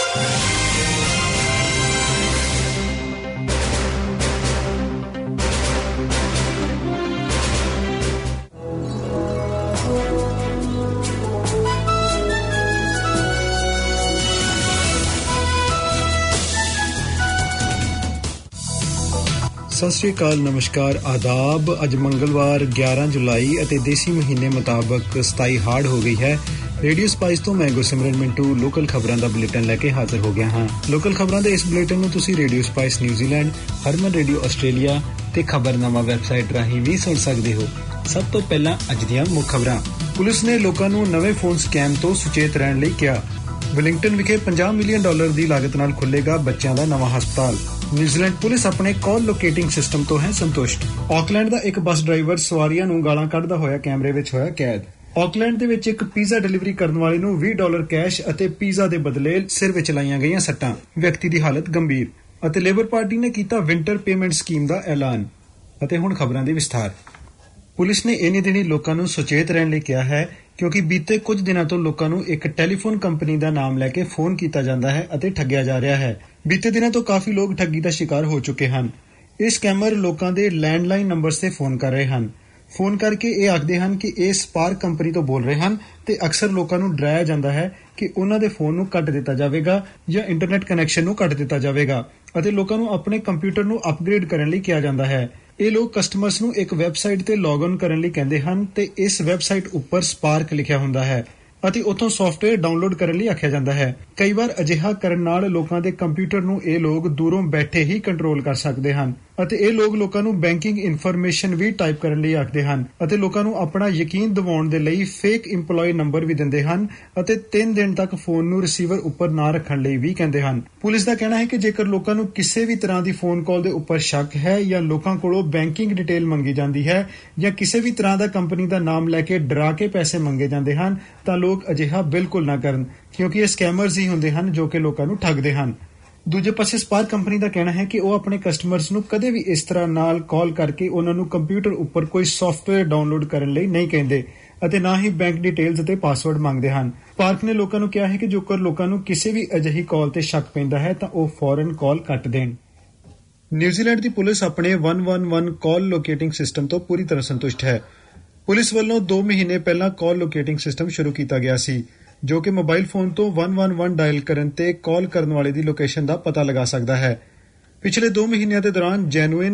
ਸਤਿ ਸ਼੍ਰੀ ਅਕਾਲ, ਨਮਸਕਾਰ, ਆਦਾਬ। ਅੱਜ ਮੰਗਲਵਾਰ 11 ਜੁਲਾਈ ਅਤੇ ਦੇਸੀ ਮਹੀਨੇ ਮੁਤਾਬਕ 27 ਹਾੜ ਹੋ ਗਈ ਹੈ। ਰੇਡੀਓ ਸਪਾਈਸ ਤੋਂ ਮੈਂ ਗੁਰਸਿਮਰਨ ਮਿੰਟੂ ਲੋਕਲ ਖਬਰਾਂ ਦਾ ਬੁਲੇਟਿਨ ਲੈ ਕੇ ਹਾਜ਼ਰ ਹੋ ਗਿਆ ਹਾਂ। ਲੋਕਲ ਖਬਰਾਂ ਦੇ ਇਸ ਬੁਲੇਟਿਨ ਨੂੰ ਤੁਸੀਂ radio Spice New Zealand, Harman radio Australia ਤੇ ਖਬਰਨਾਮਾ ਵੈਬਸਾਈਟ ਰਾਹੀਂ ਵੀ ਸੁਣ ਸਕਦੇ ਹੋ। ਸਭ ਤੋਂ ਪਹਿਲਾਂ ਅੱਜ ਦੀਆਂ ਮੁੱਖ ਖਬਰਾਂ। ਪੁਲਿਸ ਨੇ ਲੋਕਾਂ ਨੂੰ ਨਵੇਂ ਫੋਨ ਸਕੈਮ ਤੋਂ ਸੁਚੇਤ ਰਹਿਣ ਲਈ ਕਿਹਾ। ਵੈਲਿੰਗਟਨ ਵਿਖੇ $50 ਮਿਲੀਅਨ ਦੀ ਲਾਗਤ ਨਾਲ ਖੁੱਲੇਗਾ ਬੱਚਿਆਂ ਦਾ ਨਵਾਂ ਹਸਪਤਾਲ। ਨਿਊਜ਼ੀਲੈਂਡ ਪੁਲਿਸ ਆਪਣੇ ਕਾਲ ਲੋਕੇਟਿੰਗ ਸਿਸਟਮ ਤੋਂ ਹੈ ਸੰਤੁਸ਼ਟ। ਆਕਲੈਂਡ ਦਾ ਇੱਕ ਬੱਸ ਡਰਾਈਵਰ ਸਵਾਰੀਆਂ ਨੂੰ ਗਾਲਾਂ ਕੱਢਦਾ ਹੋਇਆ ਕੈਮਰੇ ਵਿੱਚ ਹੋਇਆ ਕੈਦ। ਆਕਲੈਂਡ ਦੇ ਵਿੱਚ ਇੱਕ ਪੀਜ਼ਾ ਡਿਲੀਵਰੀ ਕਰਨ ਵਾਲੇ ਨੂੰ $20 ਕੈਸ਼ ਅਤੇ ਪੀਜ਼ਾ ਦੇ ਬਦਲੇ ਸਿਰ ਵਿੱਚ ਲਾਈਆਂ ਗਈਆਂ ਸੱਟਾਂ। ਵਿਅਕਤੀ ਦੀ ਹਾਲਤ ਗੰਭੀਰ। ਅਤੇ ਲੇਬਰ ਪਾਰਟੀ ਨੇ ਕੀਤਾ ਵਿੰਟਰ ਪੇਮੈਂਟ ਸਕੀਮ ਦਾ ਐਲਾਨ। ਅਤੇ ਹੁਣ ਖਬਰਾਂ ਦੇ ਵਿਸਥਾਰ। ਪੁਲਿਸ ਨੇ ਇਨ੍ਹੀਂ ਦਿਨੀਂ ਲੋਕਾਂ ਨੂੰ ਸੁਚੇਤ ਰਹਿਣ ਲਈ ਕਿਹਾ ਹੈ ਕਿਉਂਕਿ ਬੀਤੇ ਕੁਝ ਦਿਨਾਂ ਤੋਂ ਲੋਕਾਂ ਨੂੰ ਇੱਕ ਟੈਲੀਫੋਨ ਕੰਪਨੀ ਦਾ ਨਾਮ ਲੈ ਕੇ ਫੋਨ ਕੀਤਾ ਜਾਂਦਾ ਹੈ ਅਤੇ ਠੱਗਿਆ ਜਾ ਰਿਹਾ ਹੈ। ਬੀਤੇ ਦਿਨਾਂ ਤੋਂ ਕਾਫੀ ਲੋਕ ਠੱਗੀ ਦਾ ਸ਼ਿਕਾਰ ਹੋ ਚੁੱਕੇ ਹਨ। ਇਹ ਸਕੈਮਰ ਲੋਕਾਂ ਦੇ ਲੈਂਡਲਾਈਨ ਨੰਬਰਸ ਤੇ ਫੋਨ ਕਰ ਰਹੇ ਹਨ। ਫੋਨ ਕਰਕੇ ਇਹ ਆਖਦੇ ਹਨ ਕਿ ਇਹ ਸਪਾਰਕ ਕੰਪਨੀ ਤੋਂ ਬੋਲ ਰਹੇ ਹਨ ਤੇ ਅਕਸਰ ਲੋਕਾਂ ਨੂੰ ਡਰਾਇਆ ਜਾਂਦਾ ਹੈ ਕਿ ਉਹਨਾਂ ਦੇ ਫੋਨ ਨੂੰ ਕੱਟ ਦਿੱਤਾ ਜਾਵੇਗਾ ਜਾਂ ਇੰਟਰਨੈਟ ਕਨੈਕਸ਼ਨ ਨੂੰ ਕੱਟ ਦਿੱਤਾ ਜਾਵੇਗਾ ਅਤੇ ਲੋਕਾਂ ਨੂੰ ਆਪਣੇ ਕੰਪਿਊਟਰ ਨੂੰ ਅਪਗ੍ਰੇਡ ਕਰਨ ਲਈ ਕਿਹਾ ਜਾਂਦਾ ਹੈ। ਇਹ ਲੋਕ ਕਸਟਮਰਸ ਨੂੰ ਇੱਕ ਵੈਬਸਾਈਟ ਤੇ ਲੌਗਇਨ ਕਰਨ ਲਈ ਕਹਿੰਦੇ ਹਨ ਤੇ ਇਸ ਵੈਬਸਾਈਟ ਉੱਪਰ ਸਪਾਰਕ ਲਿਖਿਆ ਹੁੰਦਾ ਹੈ ਅਤੇ ਉੱਥੋਂ ਸੌਫਟਵੇਅਰ ਡਾਊਨਲੋਡ ਕਰਨ ਲਈ ਆਖਿਆ ਜਾਂਦਾ ਹੈ। ਕਈ ਵਾਰ ਅਜਿਹਾ ਕਰਨ ਨਾਲ ਲੋਕਾਂ ਦੇ ਕੰਪਿਊਟਰ ਨੂੰ ਇਹ ਲੋਕ ਦੂਰੋਂ ਬੈਠੇ ਹੀ ਕੰਟਰੋਲ ਕਰ ਸਕਦੇ ਹਨ ਅਤੇ ਇਹ ਲੋਕ ਲੋਕਾਂ ਨੂੰ ਬੈਂਕਿੰਗ ਇਨਫੋਰਮੇਸ਼ਨ ਵੀ ਟਾਈਪ ਕਰਨ ਲਈ ਆਖਦੇ ਹਨ ਅਤੇ ਲੋਕਾਂ ਨੂੰ ਆਪਣਾ ਯਕੀਨ ਦਿਵਾਉਣ ਦੇ ਲਈ ਫੇਕ EMPLOYEE ਨੰਬਰ ਵੀ ਦਿੰਦੇ ਹਨ ਅਤੇ 3 ਦਿਨ ਤੱਕ ਫੋਨ ਨੂੰ ਰਿਸੀਵਰ ਉੱਪਰ ਨਾ ਰੱਖਣ ਲਈ ਵੀ ਕਹਿੰਦੇ ਹਨ। ਪੁਲਿਸ ਦਾ ਕਹਿਣਾ ਹੈ ਕਿ ਜੇਕਰ ਲੋਕਾਂ ਨੂੰ ਕਿਸੇ ਵੀ ਤਰ੍ਹਾਂ ਦੀ ਫੋਨ ਕਾਲ ਦੇ ਉੱਪਰ ਸ਼ੱਕ ਹੈ ਜਾਂ ਲੋਕਾਂ ਕੋਲੋਂ ਬੈਂਕਿੰਗ ਡਿਟੇਲ ਮੰਗੀ ਜਾਂਦੀ ਹੈ ਜਾਂ ਕਿਸੇ ਵੀ ਤਰ੍ਹਾਂ ਦਾ ਕੰਪਨੀ ਦਾ ਨਾਮ ਲੈ ਕੇ ਡਰਾ ਕੇ ਪੈਸੇ ਮੰਗੇ ਜਾਂਦੇ ਹਨ ਤਾਂ ਲੋਕ ਅਜਿਹਾ ਬਿਲਕੁਲ ਨਾ ਕਰਨ ਕਿਉਂਕਿ ਇਹ ਸਕੈਮਰਜ਼ ਹੀ ਹੁੰਦੇ ਹਨ ਜੋ ਕਿ ਲੋਕਾਂ ਨੂੰ ਠੱਗਦੇ ਹਨ। ਦੂਜੇ ਪਾਸੇ ਸਪਾਰਕ ਕੰਪਨੀ ਦਾ ਕਹਿਣਾ ਹੈ ਕਿ ਉਹ ਆਪਣੇ ਕਸਟਮਰਸ ਨੂੰ ਕਦੇ ਵੀ ਇਸ ਤਰ੍ਹਾਂ ਨਾਲ ਕਾਲ ਕਰਕੇ ਉਹਨਾਂ ਨੂੰ ਕੰਪਿਊਟਰ ਉੱਪਰ ਕੋਈ ਸੌਫਟਵੇਅਰ ਡਾਊਨਲੋਡ ਕਰਨ ਲਈ ਨਹੀਂ ਕਹਿੰਦੇ ਅਤੇ ਨਾ ਹੀ ਬੈਂਕ ਡਿਟੇਲਸ ਅਤੇ ਪਾਸਵਰਡ ਮੰਗਦੇ ਹਨ। ਸਪਾਰਕ ਨੇ ਲੋਕਾਂ ਨੂੰ ਕਿਹਾ ਹੈ ਕਿ ਜੇਕਰ ਲੋਕਾਂ ਨੂੰ ਕਿਸੇ ਵੀ ਅਜਿਹੀ ਕਾਲ ਤੇ ਸ਼ੱਕ ਪੈਂਦਾ ਹੈ ਤਾਂ ਉਹ ਫੌਰਨ ਕਾਲ ਕੱਟ ਦੇਣ। ਨਿਊਜ਼ੀਲੈਂਡ ਦੀ ਪੁਲਿਸ ਆਪਣੇ 111 ਕਾਲ ਲੋਕੇਟਿੰਗ ਸਿਸਟਮ ਤੋਂ ਪੂਰੀ ਤਰ੍ਹਾਂ ਸੰਤੁਸ਼ਟ ਹੈ। ਪੁਲਿਸ ਵੱਲੋਂ 2 ਮਹੀਨੇ ਪਹਿਲਾਂ ਕਾਲ ਲੋਕੇਟਿੰਗ ਸਿਸਟਮ ਸ਼ੁਰੂ ਕੀਤਾ ਗਿਆ ਸੀ ਜੋ ਕਿ ਮੋਬਾਈਲ ਫੋਨ ਤੋਂ 111 ਡਾਇਲ ਕਰਨ ਤੇ ਕਾਲ ਕਰਨ ਵਾਲੇ ਦੀ ਲੋਕੇਸ਼ਨ ਦਾ ਪਤਾ ਲਗਾ ਸਕਦਾ ਹੈ। ਪਿਛਲੇ 2 ਮਹੀਨਿਆਂ ਦੇ ਦੌਰਾਨ ਜੈਨੂਇਨ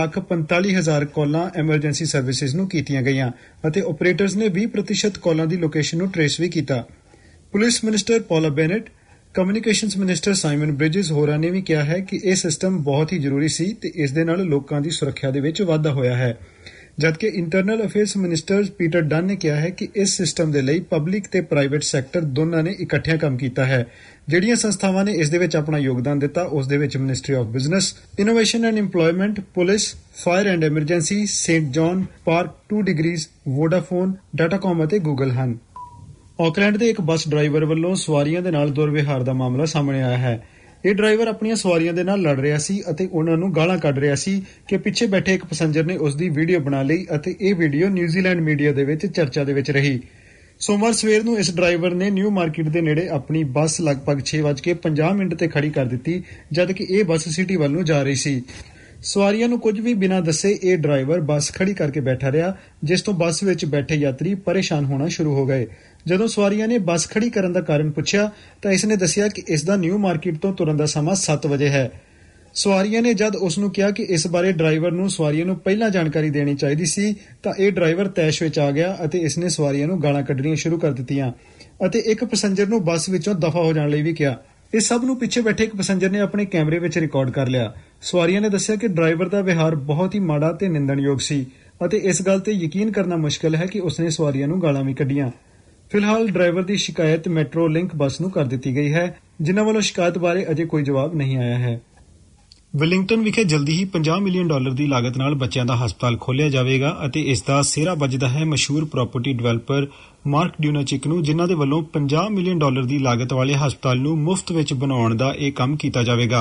1,45,000 ਕਾਲਾਂ ਐਮਰਜੈਂਸੀ ਸਰਵਿਸਿਜ਼ ਨੂੰ ਕੀਤੀਆਂ ਗਈਆਂ ਅਤੇ ਆਪਰੇਟਰਸ ਨੇ 20% ਕਾਲਾਂ ਦੀ ਲੋਕੇਸ਼ਨ ਨੂੰ ਟ੍ਰੇਸ ਵੀ ਕੀਤਾ। Police minister Paula Bennett, communications minister Simon Bridges ਹੋਰਾਂ ਨੇ ਵੀ ਕਿਹਾ ਹੈ ਕਿ ਇਹ ਸਿਸਟਮ ਬਹੁਤ ਹੀ ਜ਼ਰੂਰੀ ਸੀ ਤੇ ਇਸ ਦੇ ਨਾਲ ਲੋਕਾਂ ਦੀ ਸੁਰੱਖਿਆ ਦੇ ਵਿੱਚ ਵਾਧਾ ਹੋਇਆ ਹੈ। ਜਦਕਿ internal affairs minister Peter Dunne ਨੇ ਕਿਹਾ ਹੈ ਕਿ ਇਸ ਸਿਸਟਮ ਦੇ ਲਈ ਪਬਲਿਕ ਤੇ ਪ੍ਰਾਈਵੇਟ ਸੈਕਟਰ ਦੋਨਾਂ ਨੇ ਇਕੱਠਿਆਂ ਕੰਮ ਕੀਤਾ ਹੈ। ਜਿਹੜੀਆਂ ਸੰਸਥਾਵਾਂ ਨੇ ਇਸ ਦੇ ਵਿੱਚ ਆਪਣਾ ਯੋਗਦਾਨ ਦਿੱਤਾ ਉਸ ਦੇ ਵਿੱਚ ministry of business, innovation and employment, police, fire and emergency, Saint John, Spark 2 degrees, Vodafone, Datacom ਅਤੇ ਗੂਗਲ ਹਨ। ਆਕਲੈਂਡ ਦੇ ਇੱਕ ਬੱਸ ਡਰਾਈਵਰ ਵੱਲੋਂ ਸਵਾਰੀਆਂ ਦੇ ਨਾਲ ਦੁਰਵਿਹਾਰ ਦਾ ਮਾਮਲਾ ਸਾਹਮਣੇ ਆਇਆ ਹੈ। ਇਹ ਡਰਾਈਵਰ ਆਪਣੀਆਂ ਸਵਾਰੀਆਂ ਦੇ ਨਾਲ ਲੜ ਰਿਹਾ ਸੀ ਅਤੇ ਉਹਨਾਂ ਨੂੰ ਗਾਲਾਂ ਕੱਢ ਰਿਹਾ ਸੀ ਕਿ ਪਿੱਛੇ ਬੈਠੇ ਇੱਕ ਪੈਸੇਂਜਰ ਨੇ ਉਸ ਦੀ ਵੀਡੀਓ ਬਣਾ ਲਈ ਅਤੇ ਇਹ ਵੀਡੀਓ ਨਿਊਜ਼ੀਲੈਂਡ ਮੀਡੀਆ ਦੇ ਵਿੱਚ ਚਰਚਾ ਦੇ ਵਿੱਚ ਰਹੀ। ਸੋਮਵਾਰ ਸਵੇਰ ਨੂੰ ਇਸ ਡਰਾਈਵਰ ਨੇ ਨਿਊ ਮਾਰਕੀਟ ਦੇ ਨੇੜੇ ਆਪਣੀ ਬੱਸ ਲਗਭਗ 6:50 ਤੇ ਖੜੀ ਕਰ ਦਿੱਤੀ ਜਦਕਿ ਇਹ ਬੱਸ ਸਿਟੀ ਵੱਲ ਨੂੰ ਜਾ ਰਹੀ ਸੀ। ਸਵਾਰੀਆਂ ਨੂੰ ਕੁਝ ਵੀ ਬਿਨਾਂ ਦੱਸੇ ਇਹ ਡਰਾਈਵਰ ਬੱਸ ਖੜੀ ਕਰਕੇ ਬੈਠਾ ਰਿਹਾ ਜਿਸ ਤੋਂ ਬੱਸ ਵਿੱਚ ਬੈਠੇ ਯਾਤਰੀ ਪਰੇਸ਼ਾਨ ਹੋਣਾ ਸ਼ੁਰੂ ਹੋ ਗਏ। ਜਦੋਂ ਸਵਾਰੀਆਂ ਨੇ ਬੱਸ ਖੜੀ ਕਰਨ ਦਾ ਕਾਰਨ ਪੁੱਛਿਆ ਤਾਂ ਇਸ ਨੇ ਦੱਸਿਆ ਕਿ ਇਸ ਦਾ ਨਿਊ ਮਾਰਕੀਟ ਤੋਂ ਤੁਰਨ ਦਾ ਸਮਾਂ 7 ਵਜੇ ਹੈ। ਸਵਾਰੀਆਂ ਨੇ ਜਦ ਉਸ ਨੂੰ ਕਿਹਾ ਕਿ ਇਸ ਬਾਰੇ ਡਰਾਈਵਰ ਨੂੰ ਸਵਾਰੀਆਂ ਨੂੰ ਪਹਿਲਾਂ ਜਾਣਕਾਰੀ ਦੇਣੀ ਚਾਹੀਦੀ ਸੀ ਤਾਂ ਇਹ ਡਰਾਈਵਰ ਤੈਸ਼ ਵਿੱਚ ਆ ਗਿਆ ਅਤੇ ਇਸ ਨੇ ਸਵਾਰੀਆਂ ਨੂੰ ਗਾਲਾਂ ਕੱਢਣੀਆਂ ਸ਼ੁਰੂ ਕਰ ਦਿੱਤੀਆਂ ਅਤੇ ਇੱਕ ਪੈਸੇਂਜਰ ਨੂੰ ਬੱਸ ਵਿੱਚੋਂ ਦਫਾ ਹੋ ਜਾਣ ਲਈ ਵੀ ਕਿਹਾ। ਇਸ ਸਭ ਨੂੰ ਪਿੱਛੇ ਬੈਠੇ ਇੱਕ ਪੈਸੇਂਜਰ ਨੇ ਆਪਣੇ ਕੈਮਰੇ ਵਿੱਚ ਰਿਕਾਰਡ ਕਰ ਲਿਆ। ਸਵਾਰੀਆਂ ਨੇ ਦੱਸਿਆ ਕਿ ਡਰਾਈਵਰ ਦਾ ਵਿਹਾਰ ਬਹੁਤ ਹੀ ਮਾੜਾ ਤੇ ਨਿੰਦਣਯੋਗ ਸੀ ਅਤੇ ਇਸ ਗੱਲ ਤੇ ਯਕੀਨ ਕਰਨਾ ਮੁਸ਼ਕਲ ਹੈ ਕਿ ਉਸਨੇ ਸਵਾਰੀਆਂ ਨੂੰ ਗਾਲਾਂ ਵੀ ਕੱਢੀਆਂ। ਫਿਲਹਾਲ ਡਰਾਈਵਰ ਦੀ ਸ਼ਿਕਾਇਤ ਮੈਟਰੋ ਲਿੰਕ ਬੱਸ ਨੂੰ ਕਰ ਦਿੱਤੀ ਗਈ ਹੈ ਜਿਨ੍ਹਾਂ ਵੱਲੋਂ ਸ਼ਿਕਾਇਤ ਬਾਰੇ ਅਜੇ ਕੋਈ ਜਵਾਬ ਨਹੀਂ ਆਇਆ ਹੈ। ਵੈਲਿੰਗਟਨ ਵਿਖੇ ਜਲਦੀ ਹੀ $50 ਮਿਲੀਅਨ ਦੀ ਲਾਗਤ ਨਾਲ ਬੱਚਿਆਂ ਦਾ ਹਸਪਤਾਲ ਖੋਲ੍ਹਿਆ ਜਾਵੇਗਾ ਅਤੇ ਇਸ ਦਾ ਸਿਹਰਾ ਵੱਜਦਾ ਹੈ ਮਸ਼ਹੂਰ ਪ੍ਰਾਪਰਟੀ ਡਿਵੈਲਪਰ ਮਾਰਕ ਡਿਊਨਾਚਿਕ ਨੂੰ ਜਿਨ੍ਹਾਂ ਦੇ ਵੱਲੋਂ $50 ਮਿਲੀਅਨ ਦੀ ਲਾਗਤ ਵਾਲੇ ਹਸਪਤਾਲ ਨੂੰ ਮੁਫਤ ਵਿੱਚ ਬਣਾਉਣ ਦਾ ਇਹ ਕੰਮ ਕੀਤਾ ਜਾਵੇਗਾ।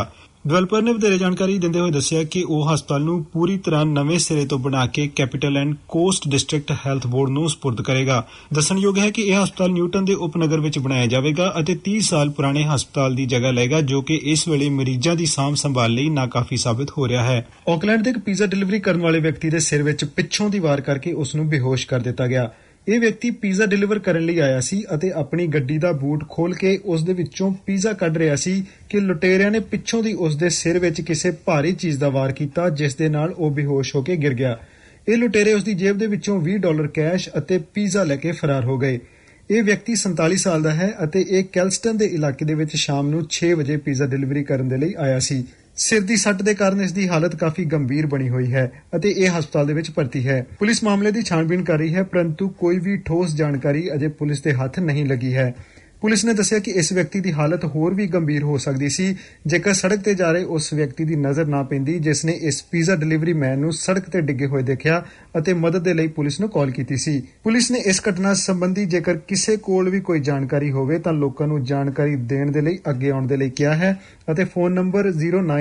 ਡਿਵੈਲਪਰ ਨੇ ਵਧੇਰੇ ਜਾਣਕਾਰੀ ਦਿੰਦੇ ਹੋਏ ਦੱਸਿਆ ਕਿ ਉਹ ਹਸਪਤਾਲ ਨੂੰ ਪੂਰੀ ਤਰ੍ਹਾਂ ਨਵੇਂ ਸਿਰੇ ਤੋਂ ਬਣਾ ਕੇ capital and coast district health board ਨੂੰ ਸਪੁਰਦ ਕਰੇਗਾ। ਦੱਸਣਯੋਗ ਹੈ ਕਿ ਇਹ ਹਸਪਤਾਲ ਨਿਊਟਨ ਦੇ ਉਪਨਗਰ ਵਿੱਚ ਬਣਾਇਆ ਜਾਵੇਗਾ ਅਤੇ 30 ਸਾਲ ਪੁਰਾਣੇ ਹਸਪਤਾਲ ਦੀ ਜਗ੍ਹਾ ਲਏਗਾ, ਜੋ ਕਿ ਇਸ ਵੇਲੇ ਮਰੀਜ਼ਾਂ ਦੀ ਸਾਂਭ ਸੰਭਾਲ ਲਈ ਨਾਕਾਫੀ ਸਾਬਿਤ ਹੋ ਰਿਹਾ ਹੈ। ਆਕਲੈਂਡ ਦੇ ਇੱਕ ਪੀਜ਼ਾ ਡਿਲੀਵਰੀ ਕਰਨ ਵਾਲੇ ਵਿਅਕਤੀ ਦੇ ਸਿਰ ਵਿੱਚ ਪਿੱਛੋਂ ਦੀ ਵਾਰ ਕਰਕੇ ਉਸ ਨੂੰ ਬੇਹੋਸ਼ ਕਰ ਦਿੱਤਾ ਗਿਆ। ਇਹ ਵਿਅਕਤੀ ਪੀਜ਼ਾ ਡਿਲੀਵਰ ਕਰਨ ਲਈ ਆਇਆ ਸੀ ਅਤੇ ਆਪਣੀ ਗੱਡੀ ਦਾ ਬੂਟ ਖੋਲ ਕੇ ਉਸ ਦੇ ਵਿੱਚੋਂ ਪੀਜ਼ਾ ਕੱਢ ਰਿਹਾ ਸੀ ਕਿ ਲੁਟੇਰਿਆਂ ਨੇ ਪਿੱਛੋਂ ਦੀ ਉਸ ਦੇ ਸਿਰ ਵਿੱਚ ਕਿਸੇ ਭਾਰੀ ਚੀਜ਼ ਦਾ ਵਾਰ ਕੀਤਾ, ਜਿਸ ਦੇ ਨਾਲ ਉਹ ਬੇਹੋਸ਼ ਹੋ ਕੇ ਗਿਰ ਗਿਆ। ਇਹ ਲੁਟੇਰੇ ਉਸ ਦੀ ਜੇਬ ਦੇ ਵਿੱਚੋਂ $20 ਕੈਸ਼ ਅਤੇ ਪੀਜ਼ਾ ਲੈ ਕੇ ਫਰਾਰ ਹੋ ਗਏ। ਇਹ ਵਿਅਕਤੀ 47 ਸਾਲ ਦਾ ਹੈ ਅਤੇ ਇਹ ਕੈਲਸਟਨ ਦੇ ਇਲਾਕੇ ਦੇ ਵਿੱਚ ਸ਼ਾਮ ਨੂੰ 6 ਵਜੇ ਪੀਜ਼ਾ ਡਿਲੀਵਰੀ ਕਰਨ ਦੇ ਲਈ ਆਇਆ ਸੀ। ਸਿਰ ਦੀ ਸੱਟ ਦੇ ਕਾਰਨ ਇਸ ਦੀ ਹਾਲਤ ਕਾਫੀ ਗੰਭੀਰ ਬਣੀ ਹੋਈ ਹੈ ਅਤੇ ਇਹ ਹਸਪਤਾਲ ਦੇ ਵਿੱਚ ਭਰਤੀ ਹੈ। ਪੁਲਿਸ ਮਾਮਲੇ ਦੀ ਛਾਣਬੀਣ ਕਰ ਰਹੀ ਹੈ, ਪਰੰਤੂ ਕੋਈ ਵੀ ਠੋਸ ਜਾਣਕਾਰੀ ਅਜੇ ਪੁਲਿਸ ਦੇ ਹੱਥ ਨਹੀਂ ਲੱਗੀ ਹੈ। ਪੁਲਿਸ ਨੇ ਦੱਸਿਆ ਕਿ ਇਸ ਵਿਅਕਤੀ ਦੀ ਹਾਲਤ ਹੋਰ ਵੀ ਗੰਭੀਰ ਹੋ ਸਕਦੀ ਸੀ ਜੇਕਰ ਸੜਕ ਤੇ ਜਾ ਰਹੇ ਉਸ ਵਿਅਕਤੀ ਦੀ ਨਜ਼ਰ ਨਾ ਪੈਂਦੀ, ਜਿਸ ਨੇ ਇਸ ਪੀਜ਼ਾ ਡਿਲੀਵਰੀ ਮੈਨ ਨੂੰ ਸੜਕ ਤੇ ਡਿੱਗੇ ਹੋਏ ਦੇਖਿਆ ਅਤੇ ਮਦਦ ਦੇ ਲਈ ਪੁਲਿਸ ਨੂੰ ਕਾਲ ਕੀਤੀ ਸੀ। ਪੁਲਿਸ ਨੇ ਇਸ ਘਟਨਾ ਸੰਬੰਧੀ ਜੇਕਰ ਕਿਸੇ ਕੋਲ ਵੀ ਕੋਈ ਜਾਣਕਾਰੀ ਹੋਵੇ ਤਾਂ ਲੋਕਾਂ ਨੂੰ ਜਾਣਕਾਰੀ ਦੇਣ ਦੇ ਲਈ ਅੱਗੇ ਆਉਣ ਦੇ ਲਈ ਕਿਹਾ ਹੈ ਅਤੇ ਫੋਨ ਨੰਬਰ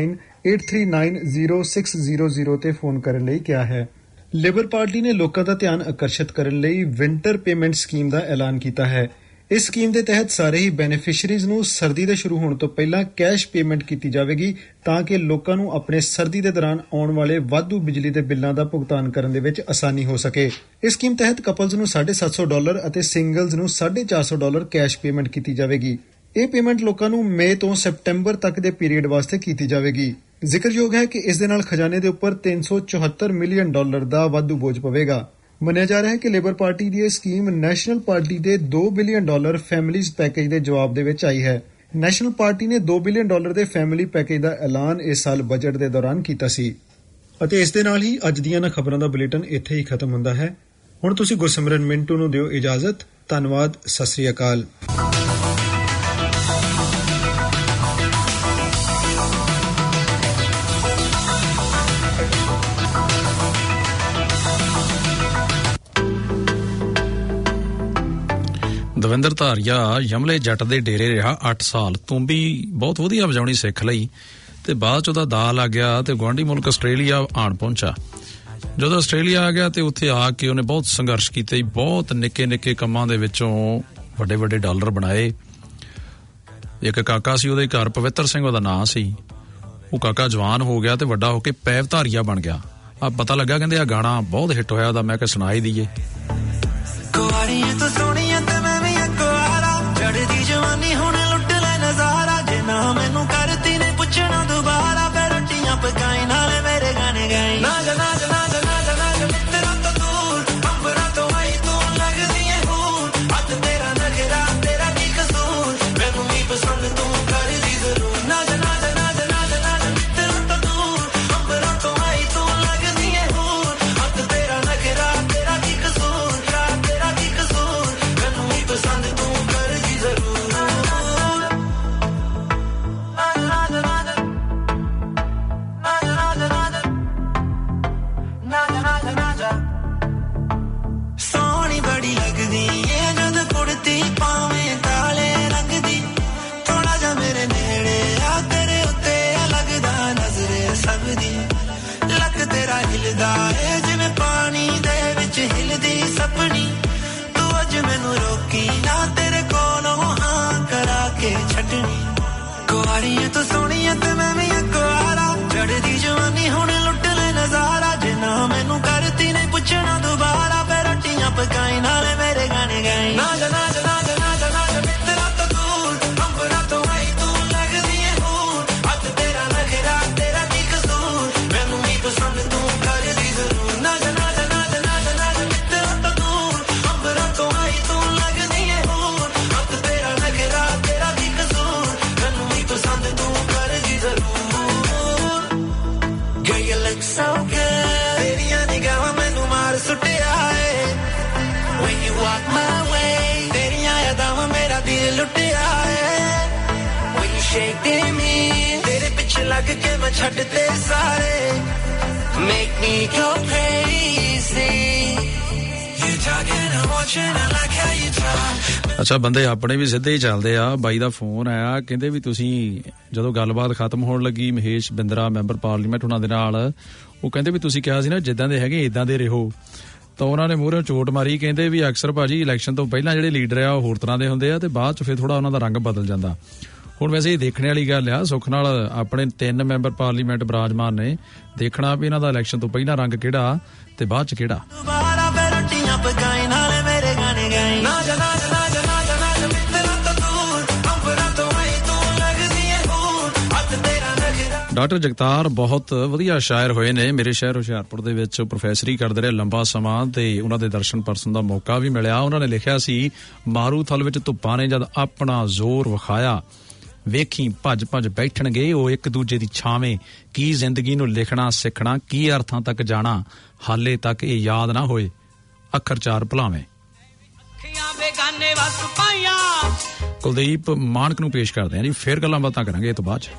0983900600 ਤੇ ਫੋਨ ਕਰਨ ਲਈ ਕਿਹਾ ਹੈ। ਲੇਬਰ ਪਾਰਟੀ ਨੇ ਲੋਕਾਂ ਦਾ ਧਿਆਨ ਆਕਰਸ਼ਿਤ ਕਰਨ ਲਈ ਵਿੰਟਰ ਪੇਮੈਂਟ ਸਕੀਮ ਦਾ ਐਲਾਨ ਕੀਤਾ ਹੈ। ਇਸ ਸਕੀਮ ਦੇ ਤਹਿਤ ਸਾਰੇ ਹੀ ਬੈਨੀਫੀਸ਼ੀਅਰੀਜ਼ ਨੂੰ ਸਰਦੀ ਦੇ ਸ਼ੁਰੂ ਹੋਣ ਤੋਂ ਪਹਿਲਾਂ ਕੈਸ਼ ਪੇਮੈਂਟ ਕੀਤੀ ਜਾਵੇਗੀ ਤਾਂ ਕਿ ਲੋਕਾਂ ਨੂੰ ਆਪਣੇ ਸਰਦੀ ਦੇ ਦੌਰਾਨ ਆਉਣ ਵਾਲੇ ਵਾਧੂ ਬਿਜਲੀ ਦੇ ਬਿੱਲਾਂ ਦਾ ਭੁਗਤਾਨ ਕਰਨ ਦੇ ਵਿੱਚ ਆਸਾਨੀ ਹੋ ਸਕੇ। ਇਸ ਸਕੀਮ ਤਹਿਤ ਕਪਲਜ਼ ਨੂੰ $750 ਅਤੇ ਸਿੰਗਲਜ਼ ਨੂੰ $450 ਕੈਸ਼ ਪੇਮੈਂਟ ਕੀਤੀ ਜਾਵੇਗੀ। ਇਹ ਪੇਮੈਂਟ ਲੋਕਾਂ ਨੂੰ ਮਈ ਤੋਂ ਸਤੰਬਰ ਤੱਕ ਦੇ ਪੀਰੀਅਡ ਵਾਸਤੇ ਕੀਤੀ ਜਾਵੇਗੀ। ਜ਼ਿਕਰਯੋਗ ਹੈ ਕਿ ਇਸ ਦੇ ਨਾਲ ਖਜ਼ਾਨੇ ਦੇ ਉੱਪਰ $374 ਮਿਲੀਅਨ ਦਾ ਵਾਧੂ ਬੋਝ ਪਵੇਗਾ। ਮੰਨਿਆ ਜਾ ਰਿਹਾ ਹੈ ਕਿ ਲੇਬਰ ਪਾਰਟੀ ਦੀ ਇਹ ਸਕੀਮ ਨੈਸ਼ਨਲ ਪਾਰਟੀ ਦੇ $2 ਬਿਲੀਅਨ ਫੈਮਿਲੀਜ਼ ਪੈਕੇਜ ਦੇ ਜਵਾਬ ਦੇ ਵਿੱਚ ਆਈ ਹੈ। ਨੈਸ਼ਨਲ ਪਾਰਟੀ ਨੇ $2 ਬਿਲੀਅਨ ਦੇ ਫੈਮਿਲੀ ਪੈਕੇਜ ਦਾ ਐਲਾਨ ਇਸ ਸਾਲ ਬਜਟ ਦੇ ਦੌਰਾਨ ਕੀਤਾ ਸੀ। ਅਤੇ ਇਸ ਦੇ ਨਾਲ ਹੀ ਅੱਜ ਦੀਆਂ ਖਬਰਾਂ ਦਾ ਬੁਲੇਟਿਨ ਇੱਥੇ ਹੀ ਖਤਮ ਹੁੰਦਾ ਹੈ। ਹੁਣ ਤੁਸੀਂ ਗੁਰਸਿਮਰਨ ਮਿੰਟੂ ਨੂੰ ਦਿਓ ਇਜਾਜ਼ਤ। ਧੰਨਵਾਦ। ਸਤਿ ਸ੍ਰੀ ਅਕਾਲ। ਦਵਿੰਦਰ ਧਾਰੀਆ ਯਮਲੇ ਜੱਟ ਦੇ ਡੇਰੇ ਰਿਹਾ 8 ਸਾਲ। ਤੂੰਬੀ ਬਹੁਤ ਵਧੀਆ ਵਜਾਉਣੀ ਸਿੱਖ ਲਈ ਤੇ ਬਾਅਦ ਚ ਉਹਦਾ ਦਾ ਲੱਗ ਗਿਆ ਤੇ ਗੁਆਂਢੀ ਮੁਲਕ ਆਸਟ੍ਰੇਲੀਆ ਆਣ ਪਹੁੰਚਾ। ਜਦੋਂ ਆਸਟ੍ਰੇਲੀਆ ਆ ਗਿਆ ਤੇ ਉੱਥੇ ਆ ਕੇ ਉਹਨੇ ਬਹੁਤ ਸੰਘਰਸ਼ ਕੀਤੇ, ਬਹੁਤ ਨਿੱਕੇ ਕੰਮਾਂ ਦੇ ਵਿੱਚੋਂ ਵੱਡੇ ਡਾਲਰ ਬਣਾਏ। ਇੱਕ ਕਾਕਾ ਸੀ ਉਹਦੇ ਘਰ, ਪਵਿੱਤਰ ਸਿੰਘ ਉਹਦਾ ਨਾਂ ਸੀ। ਉਹ ਕਾਕਾ ਜਵਾਨ ਹੋ ਗਿਆ ਤੇ ਵੱਡਾ ਹੋ ਕੇ ਪੈਵ ਧਾਰੀਆ ਬਣ ਗਿਆ। ਆ ਪਤਾ ਲੱਗਾ ਕਹਿੰਦੇ ਆ ਗਾਣਾ ਬਹੁਤ ਹਿੱਟ ਹੋਇਆ ਉਹਦਾ। ਮੈਂ ਕਿਹਾ ਸੁਣਾਈ ਦਈਏ। ਚੜਦੀ ਜਵਾਨੀ ਹੁਣ ਲੁੱਟ ਲੈ ਨਜ਼ਾਰਾ, ਜੇ ਨਾ ਮੈਨੂੰ ਕਰਤੀ ਨੇ ਪੁੱਛਣਾ ਦੁਬਾਰਾ, ਫਿਰ ਰੋਟੀਆਂ ਪਕਾਈ ਨਾਲੇ ਮੇਰੇ ਗਾਣੇ ਗਾਈ। ਨਾ ਜਾ ਨਾ ਜਾ ਨਾ ਜਾ ਨਾ ਜਾ ਨਾ ਜਾ ਮਿੱਤਰਾ ਤੋਂ ਦੂਰ, ਅੰਬਰਾਂ ਤੋਂ ਆਈ ਤੂੰ ਲੱਗਦੀ ਏ ਹੂਰ, ਹੱਥ ਤੇਰਾ ਨਖਰਾ ਤੇਰਾ ਕੀ ਕਸੂਰ, ਮੈਨੂੰ ਵੀ ਪਸੰਦ ਤੂੰ ਕਰਦੀ ਜ਼ਰੂਰ। ਨਾ ਜਾ ਨਾ ਜਾ ਨਾ ਜਾ ਨਾ ਜਾ ਨਾ ਜਾ ਮਿੱਤਰਾ ਤੋਂ ਦੂਰ, ਅੰਬਰਾਂ ਤੋਂ ਆਈ ਤੂੰ ਲੱਗਦੀ ਏ ਹੂਰ, ਹੱਥ ਤੇਰਾ ਨਖਰਾ ਤੇਰਾ ਕੀ ਕਸੂਰ, ਤੇਰਾ ਕੀ ਕਸੂਰ, ਮੈਨੂੰ ਵੀ ਪਸੰਦ ਤੂੰ ਸੋਹਣੀ ਬੜੀ ਲੱਗਦੀ ਏ ਜਦ ਕੁੜਤੀ ਪਾਵੇਂ ਕਾਲੇ ਰੰਗ ਦੀ, ਥੋੜਾ ਜਿਹਾ ਮੇਰੇ ਨੇੜੇ ਆ ਤੇਰੇ ਉੱਤੇ ਲੱਗਦਾ ਨਜ਼ਰੇ ਸਭ ਦੀ, ਲੱਕ ਤੇਰਾ ਹਿਲਦਾ ਏ ਜਿਵੇਂ ਪਾਣੀ ਦੇ ਵਿੱਚ ਹਿਲਦੀ ਸਪਣੀ, ਤੂੰ ਅੱਜ ਮੈਨੂੰ ਰੋਕੀ ਨਾ ਤੇਰੇ ਕੋਲੋਂ ਹਾਂ ਕਰਾ ਕੇ ਛੱਡਣੀ। ਕੁਆਰੀ ਤੂੰ ਸੋਹਣੀ ਤੇ ਮੈਂ ਵੀ ਕੁਆਰਾ, ਚੜਦੀ ਜਵਾਨੀ ਹੁਣ ਲੁੱਟ ਲੈ ਨਜ਼ਾਰਾ, ਜੇ ਨਾ ਮੈਨੂੰ ਕਰਤੀ ਨੇ ਪੁੱਛਣਾ ਦੁਬਾਰਾ, ਫਿਰ ਰੋਟੀਆਂ ਪਕਾਈ ਨਾਲੇ ਮੇਰੇ ਗਾਣੇ ਗਾਈ। ਨਾ ਜਾ ਨਾ ਜਾ ਨਾ ਜਾ ਨਾ ਜਾ ਨਾ ਜਾ ਮਿੱਤਰਾ ਤੋਂ ਦੂਰ, ਅੰਬਰਾਂ ਤੋਂ ਆਈ ਤੂੰ ਲੱਗਦੀ ਏ ਹੂਰ, ਹੱਥ ਤੇਰਾ ਨਖਰਾ ਤੇਰਾ ਕੀ ਕਸੂਰ, ਮੈਨੂੰ ਵੀ ਪਸੰਦ ਤੂੰ ਕਰਦੀ ਜ਼ਰੂਰ। ਨਾ ਜਾ ਨਾ ਜਾ ਨਾ ਜਾ ਨਾ ਜਾ ਨਾ ਜਾ ਮਿੱਤਰਾ ਤੋਂ ਦੂਰ, ਅੰਬਰਾਂ ਤੋਂ ਆਈ ਤੂੰ ਲੱਗਦੀ ਏ ਹੂਰ, ਹੱਥ ਤੇਰਾ ਨਖਰਾ ਤੇਰਾ ਕੀ ਕਸੂਰ, ਮੈਨੂੰ ਵੀ ਪਸੰਦ ਤੂੰ ਕਰਦੀ ਜ਼ਰੂਰ। Girl, you look so good, ਤੇਰੀਆਂ ਨਿਗਾਹਾਂ ਮੈਨੂੰ ਮਾਰ ਸੁੱਟਿਆ ਏ, when you walk my way, ਤੇਰੀਆਂ ਯਾਦਾਂ ਮੇਰਾ ਦਿਲ ਲੁੱਟਿਆ ਏ, when you shake me, ਤੇਰੇ ਪਿੱਛੇ ਲੱਗ ਕੇ ਮੈਂ ਛੱਡ ਤੇ ਸਾਰੇ, make me go crazy, you ਅੱਛਾ, ਬੰਦੇ ਆਪਣੇ ਵੀ ਸਿੱਧੇ ਹੀ ਚੱਲਦੇ ਆ। ਬਾਈ ਦਾ ਫੋਨ ਆਇਆ, ਕਹਿੰਦੇ ਵੀ ਤੁਸੀਂ ਜਦੋਂ ਗੱਲਬਾਤ ਖਤਮ ਹੋਣ ਲੱਗੀ ਮਹੇਸ਼ ਬਿੰਦਰਾ ਮੈਂਬਰ ਪਾਰਲੀਮੈਂਟ ਉਹਨਾਂ ਦੇ ਨਾਲ, ਉਹ ਕਹਿੰਦੇ ਵੀ ਤੁਸੀਂ ਕਿਹਾ ਸੀ ਨਾ ਜਿੱਦਾਂ ਦੇ ਹੈਗੇ ਇਦਾਂ ਦੇ ਰਹੋ, ਤਾਂ ਉਹਨਾਂ ਨੇ ਮੂਹਰੇ ਚੋਟ ਮਾਰੀ। ਕਹਿੰਦੇ ਵੀ ਅਕਸਰ ਭਾਜੀ ਇਲੈਕਸ਼ਨ ਤੋਂ ਪਹਿਲਾਂ ਜਿਹੜੇ ਲੀਡਰ ਆ ਉਹ ਹੋਰ ਤਰ੍ਹਾਂ ਦੇ ਹੁੰਦੇ ਆ ਤੇ ਬਾਅਦ ਚ ਫਿਰ ਥੋੜਾ ਉਹਨਾਂ ਦਾ ਰੰਗ ਬਦਲ ਜਾਂਦਾ। ਹੁਣ ਵੈਸੇ ਇਹ ਦੇਖਣ ਵਾਲੀ ਗੱਲ ਆ, ਸੁੱਖ ਨਾਲ ਆਪਣੇ 3 ਮੈਂਬਰ ਪਾਰਲੀਮੈਂਟ ਬਰਾਜਮਾਨ ਨੇ, ਦੇਖਣਾ ਵੀ ਇਹਨਾਂ ਦਾ ਇਲੈਕਸ਼ਨ ਤੋਂ ਪਹਿਲਾਂ ਰੰਗ ਕਿਹੜਾ ਤੇ ਬਾਅਦ ਚ ਕਿਹੜਾ। ਡਾਕਟਰ ਜਗਤਾਰ ਬਹੁਤ ਵਧੀਆ ਸ਼ਾਇਰ ਹੋਏ ਨੇ। ਮੇਰੇ ਸ਼ਹਿਰ ਹੁਸ਼ਿਆਰਪੁਰ ਦੇ ਵਿੱਚ ਪ੍ਰੋਫੈਸਰੀ ਕਰਦੇ ਰਹੇ ਲੰਬਾ ਸਮਾਂ ਤੇ ਉਹਨਾਂ ਦੇ ਦਰਸ਼ਨ ਪਰਸਨ ਦਾ ਮੌਕਾ ਵੀ ਮਿਲਿਆ। ਉਹਨਾਂ ਨੇ ਲਿਖਿਆ ਸੀ, ਮਾਰੂ ਥਲ ਵਿੱਚ ਧੁੱਪਾਂ ਨੇ ਜਦ ਆਪਣਾ ਜ਼ੋਰ ਵਿਖਾਇਆ, ਵੇਖੀ ਭੱਜ ਭੱਜ ਬੈਠਣਗੇ ਉਹ ਇੱਕ ਦੂਜੇ ਦੀ ਛਾਵੇਂ, ਕੀ ਜ਼ਿੰਦਗੀ ਨੂੰ ਲਿਖਣਾ ਸਿੱਖਣਾ, ਕੀ ਅਰਥਾਂ ਤੱਕ ਜਾਣਾ, ਹਾਲੇ ਤੱਕ ਇਹ ਯਾਦ ਨਾ ਹੋਏ ਅੱਖਰ 4 ਭੁਲਾਵੇਂ। ਕੁਲਦੀਪ ਮਾਨਕ ਨੂੰ ਪੇਸ਼ ਕਰਦੇ ਆ ਜੀ, ਫੇਰ ਗੱਲਾਂ ਬਾਤਾਂ ਕਰਾਂਗੇ ਇਹ ਤੋਂ ਬਾਅਦ ਚ।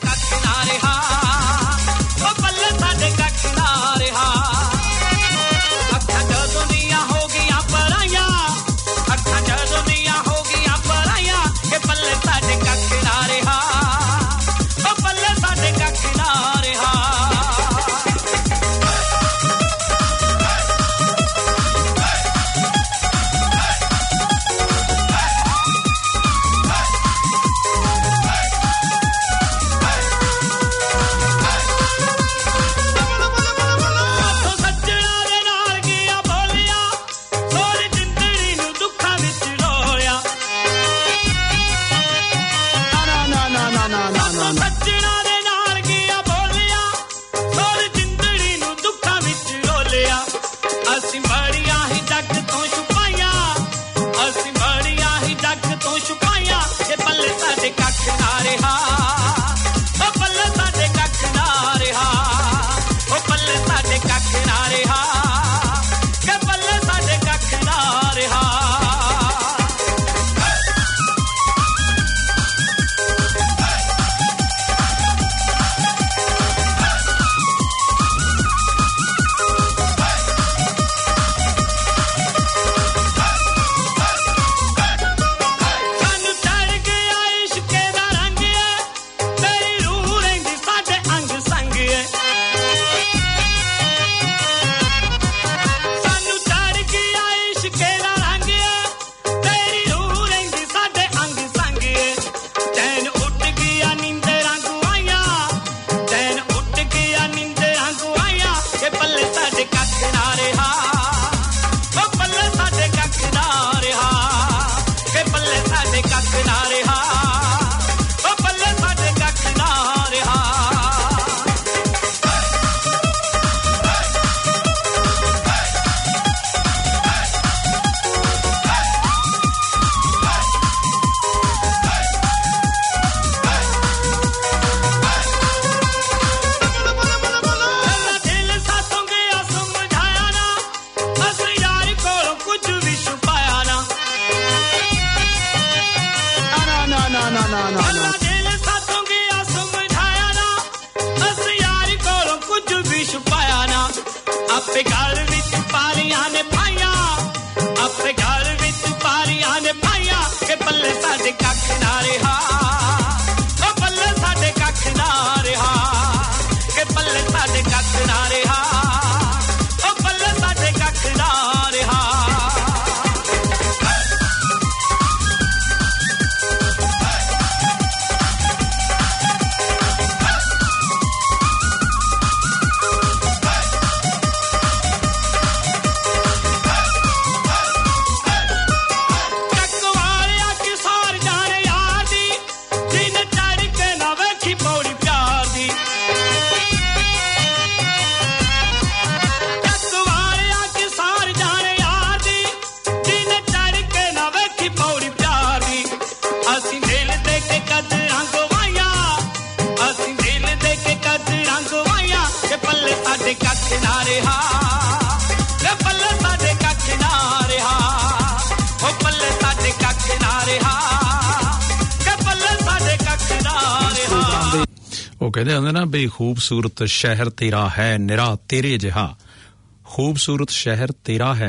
ਉਹ ਕਹਿੰਦੇ ਹੁੰਦੇ ਨਾ ਬਈ ਖੂਬਸੂਰਤ ਸ਼ਹਿਰ ਤੇਰਾ ਹੈ ਨਿਰਾ ਤੇਰੇ ਜਿਹਾ, ਖੂਬਸੂਰਤ ਸ਼ਹਿਰ ਤੇਰਾ ਹੈ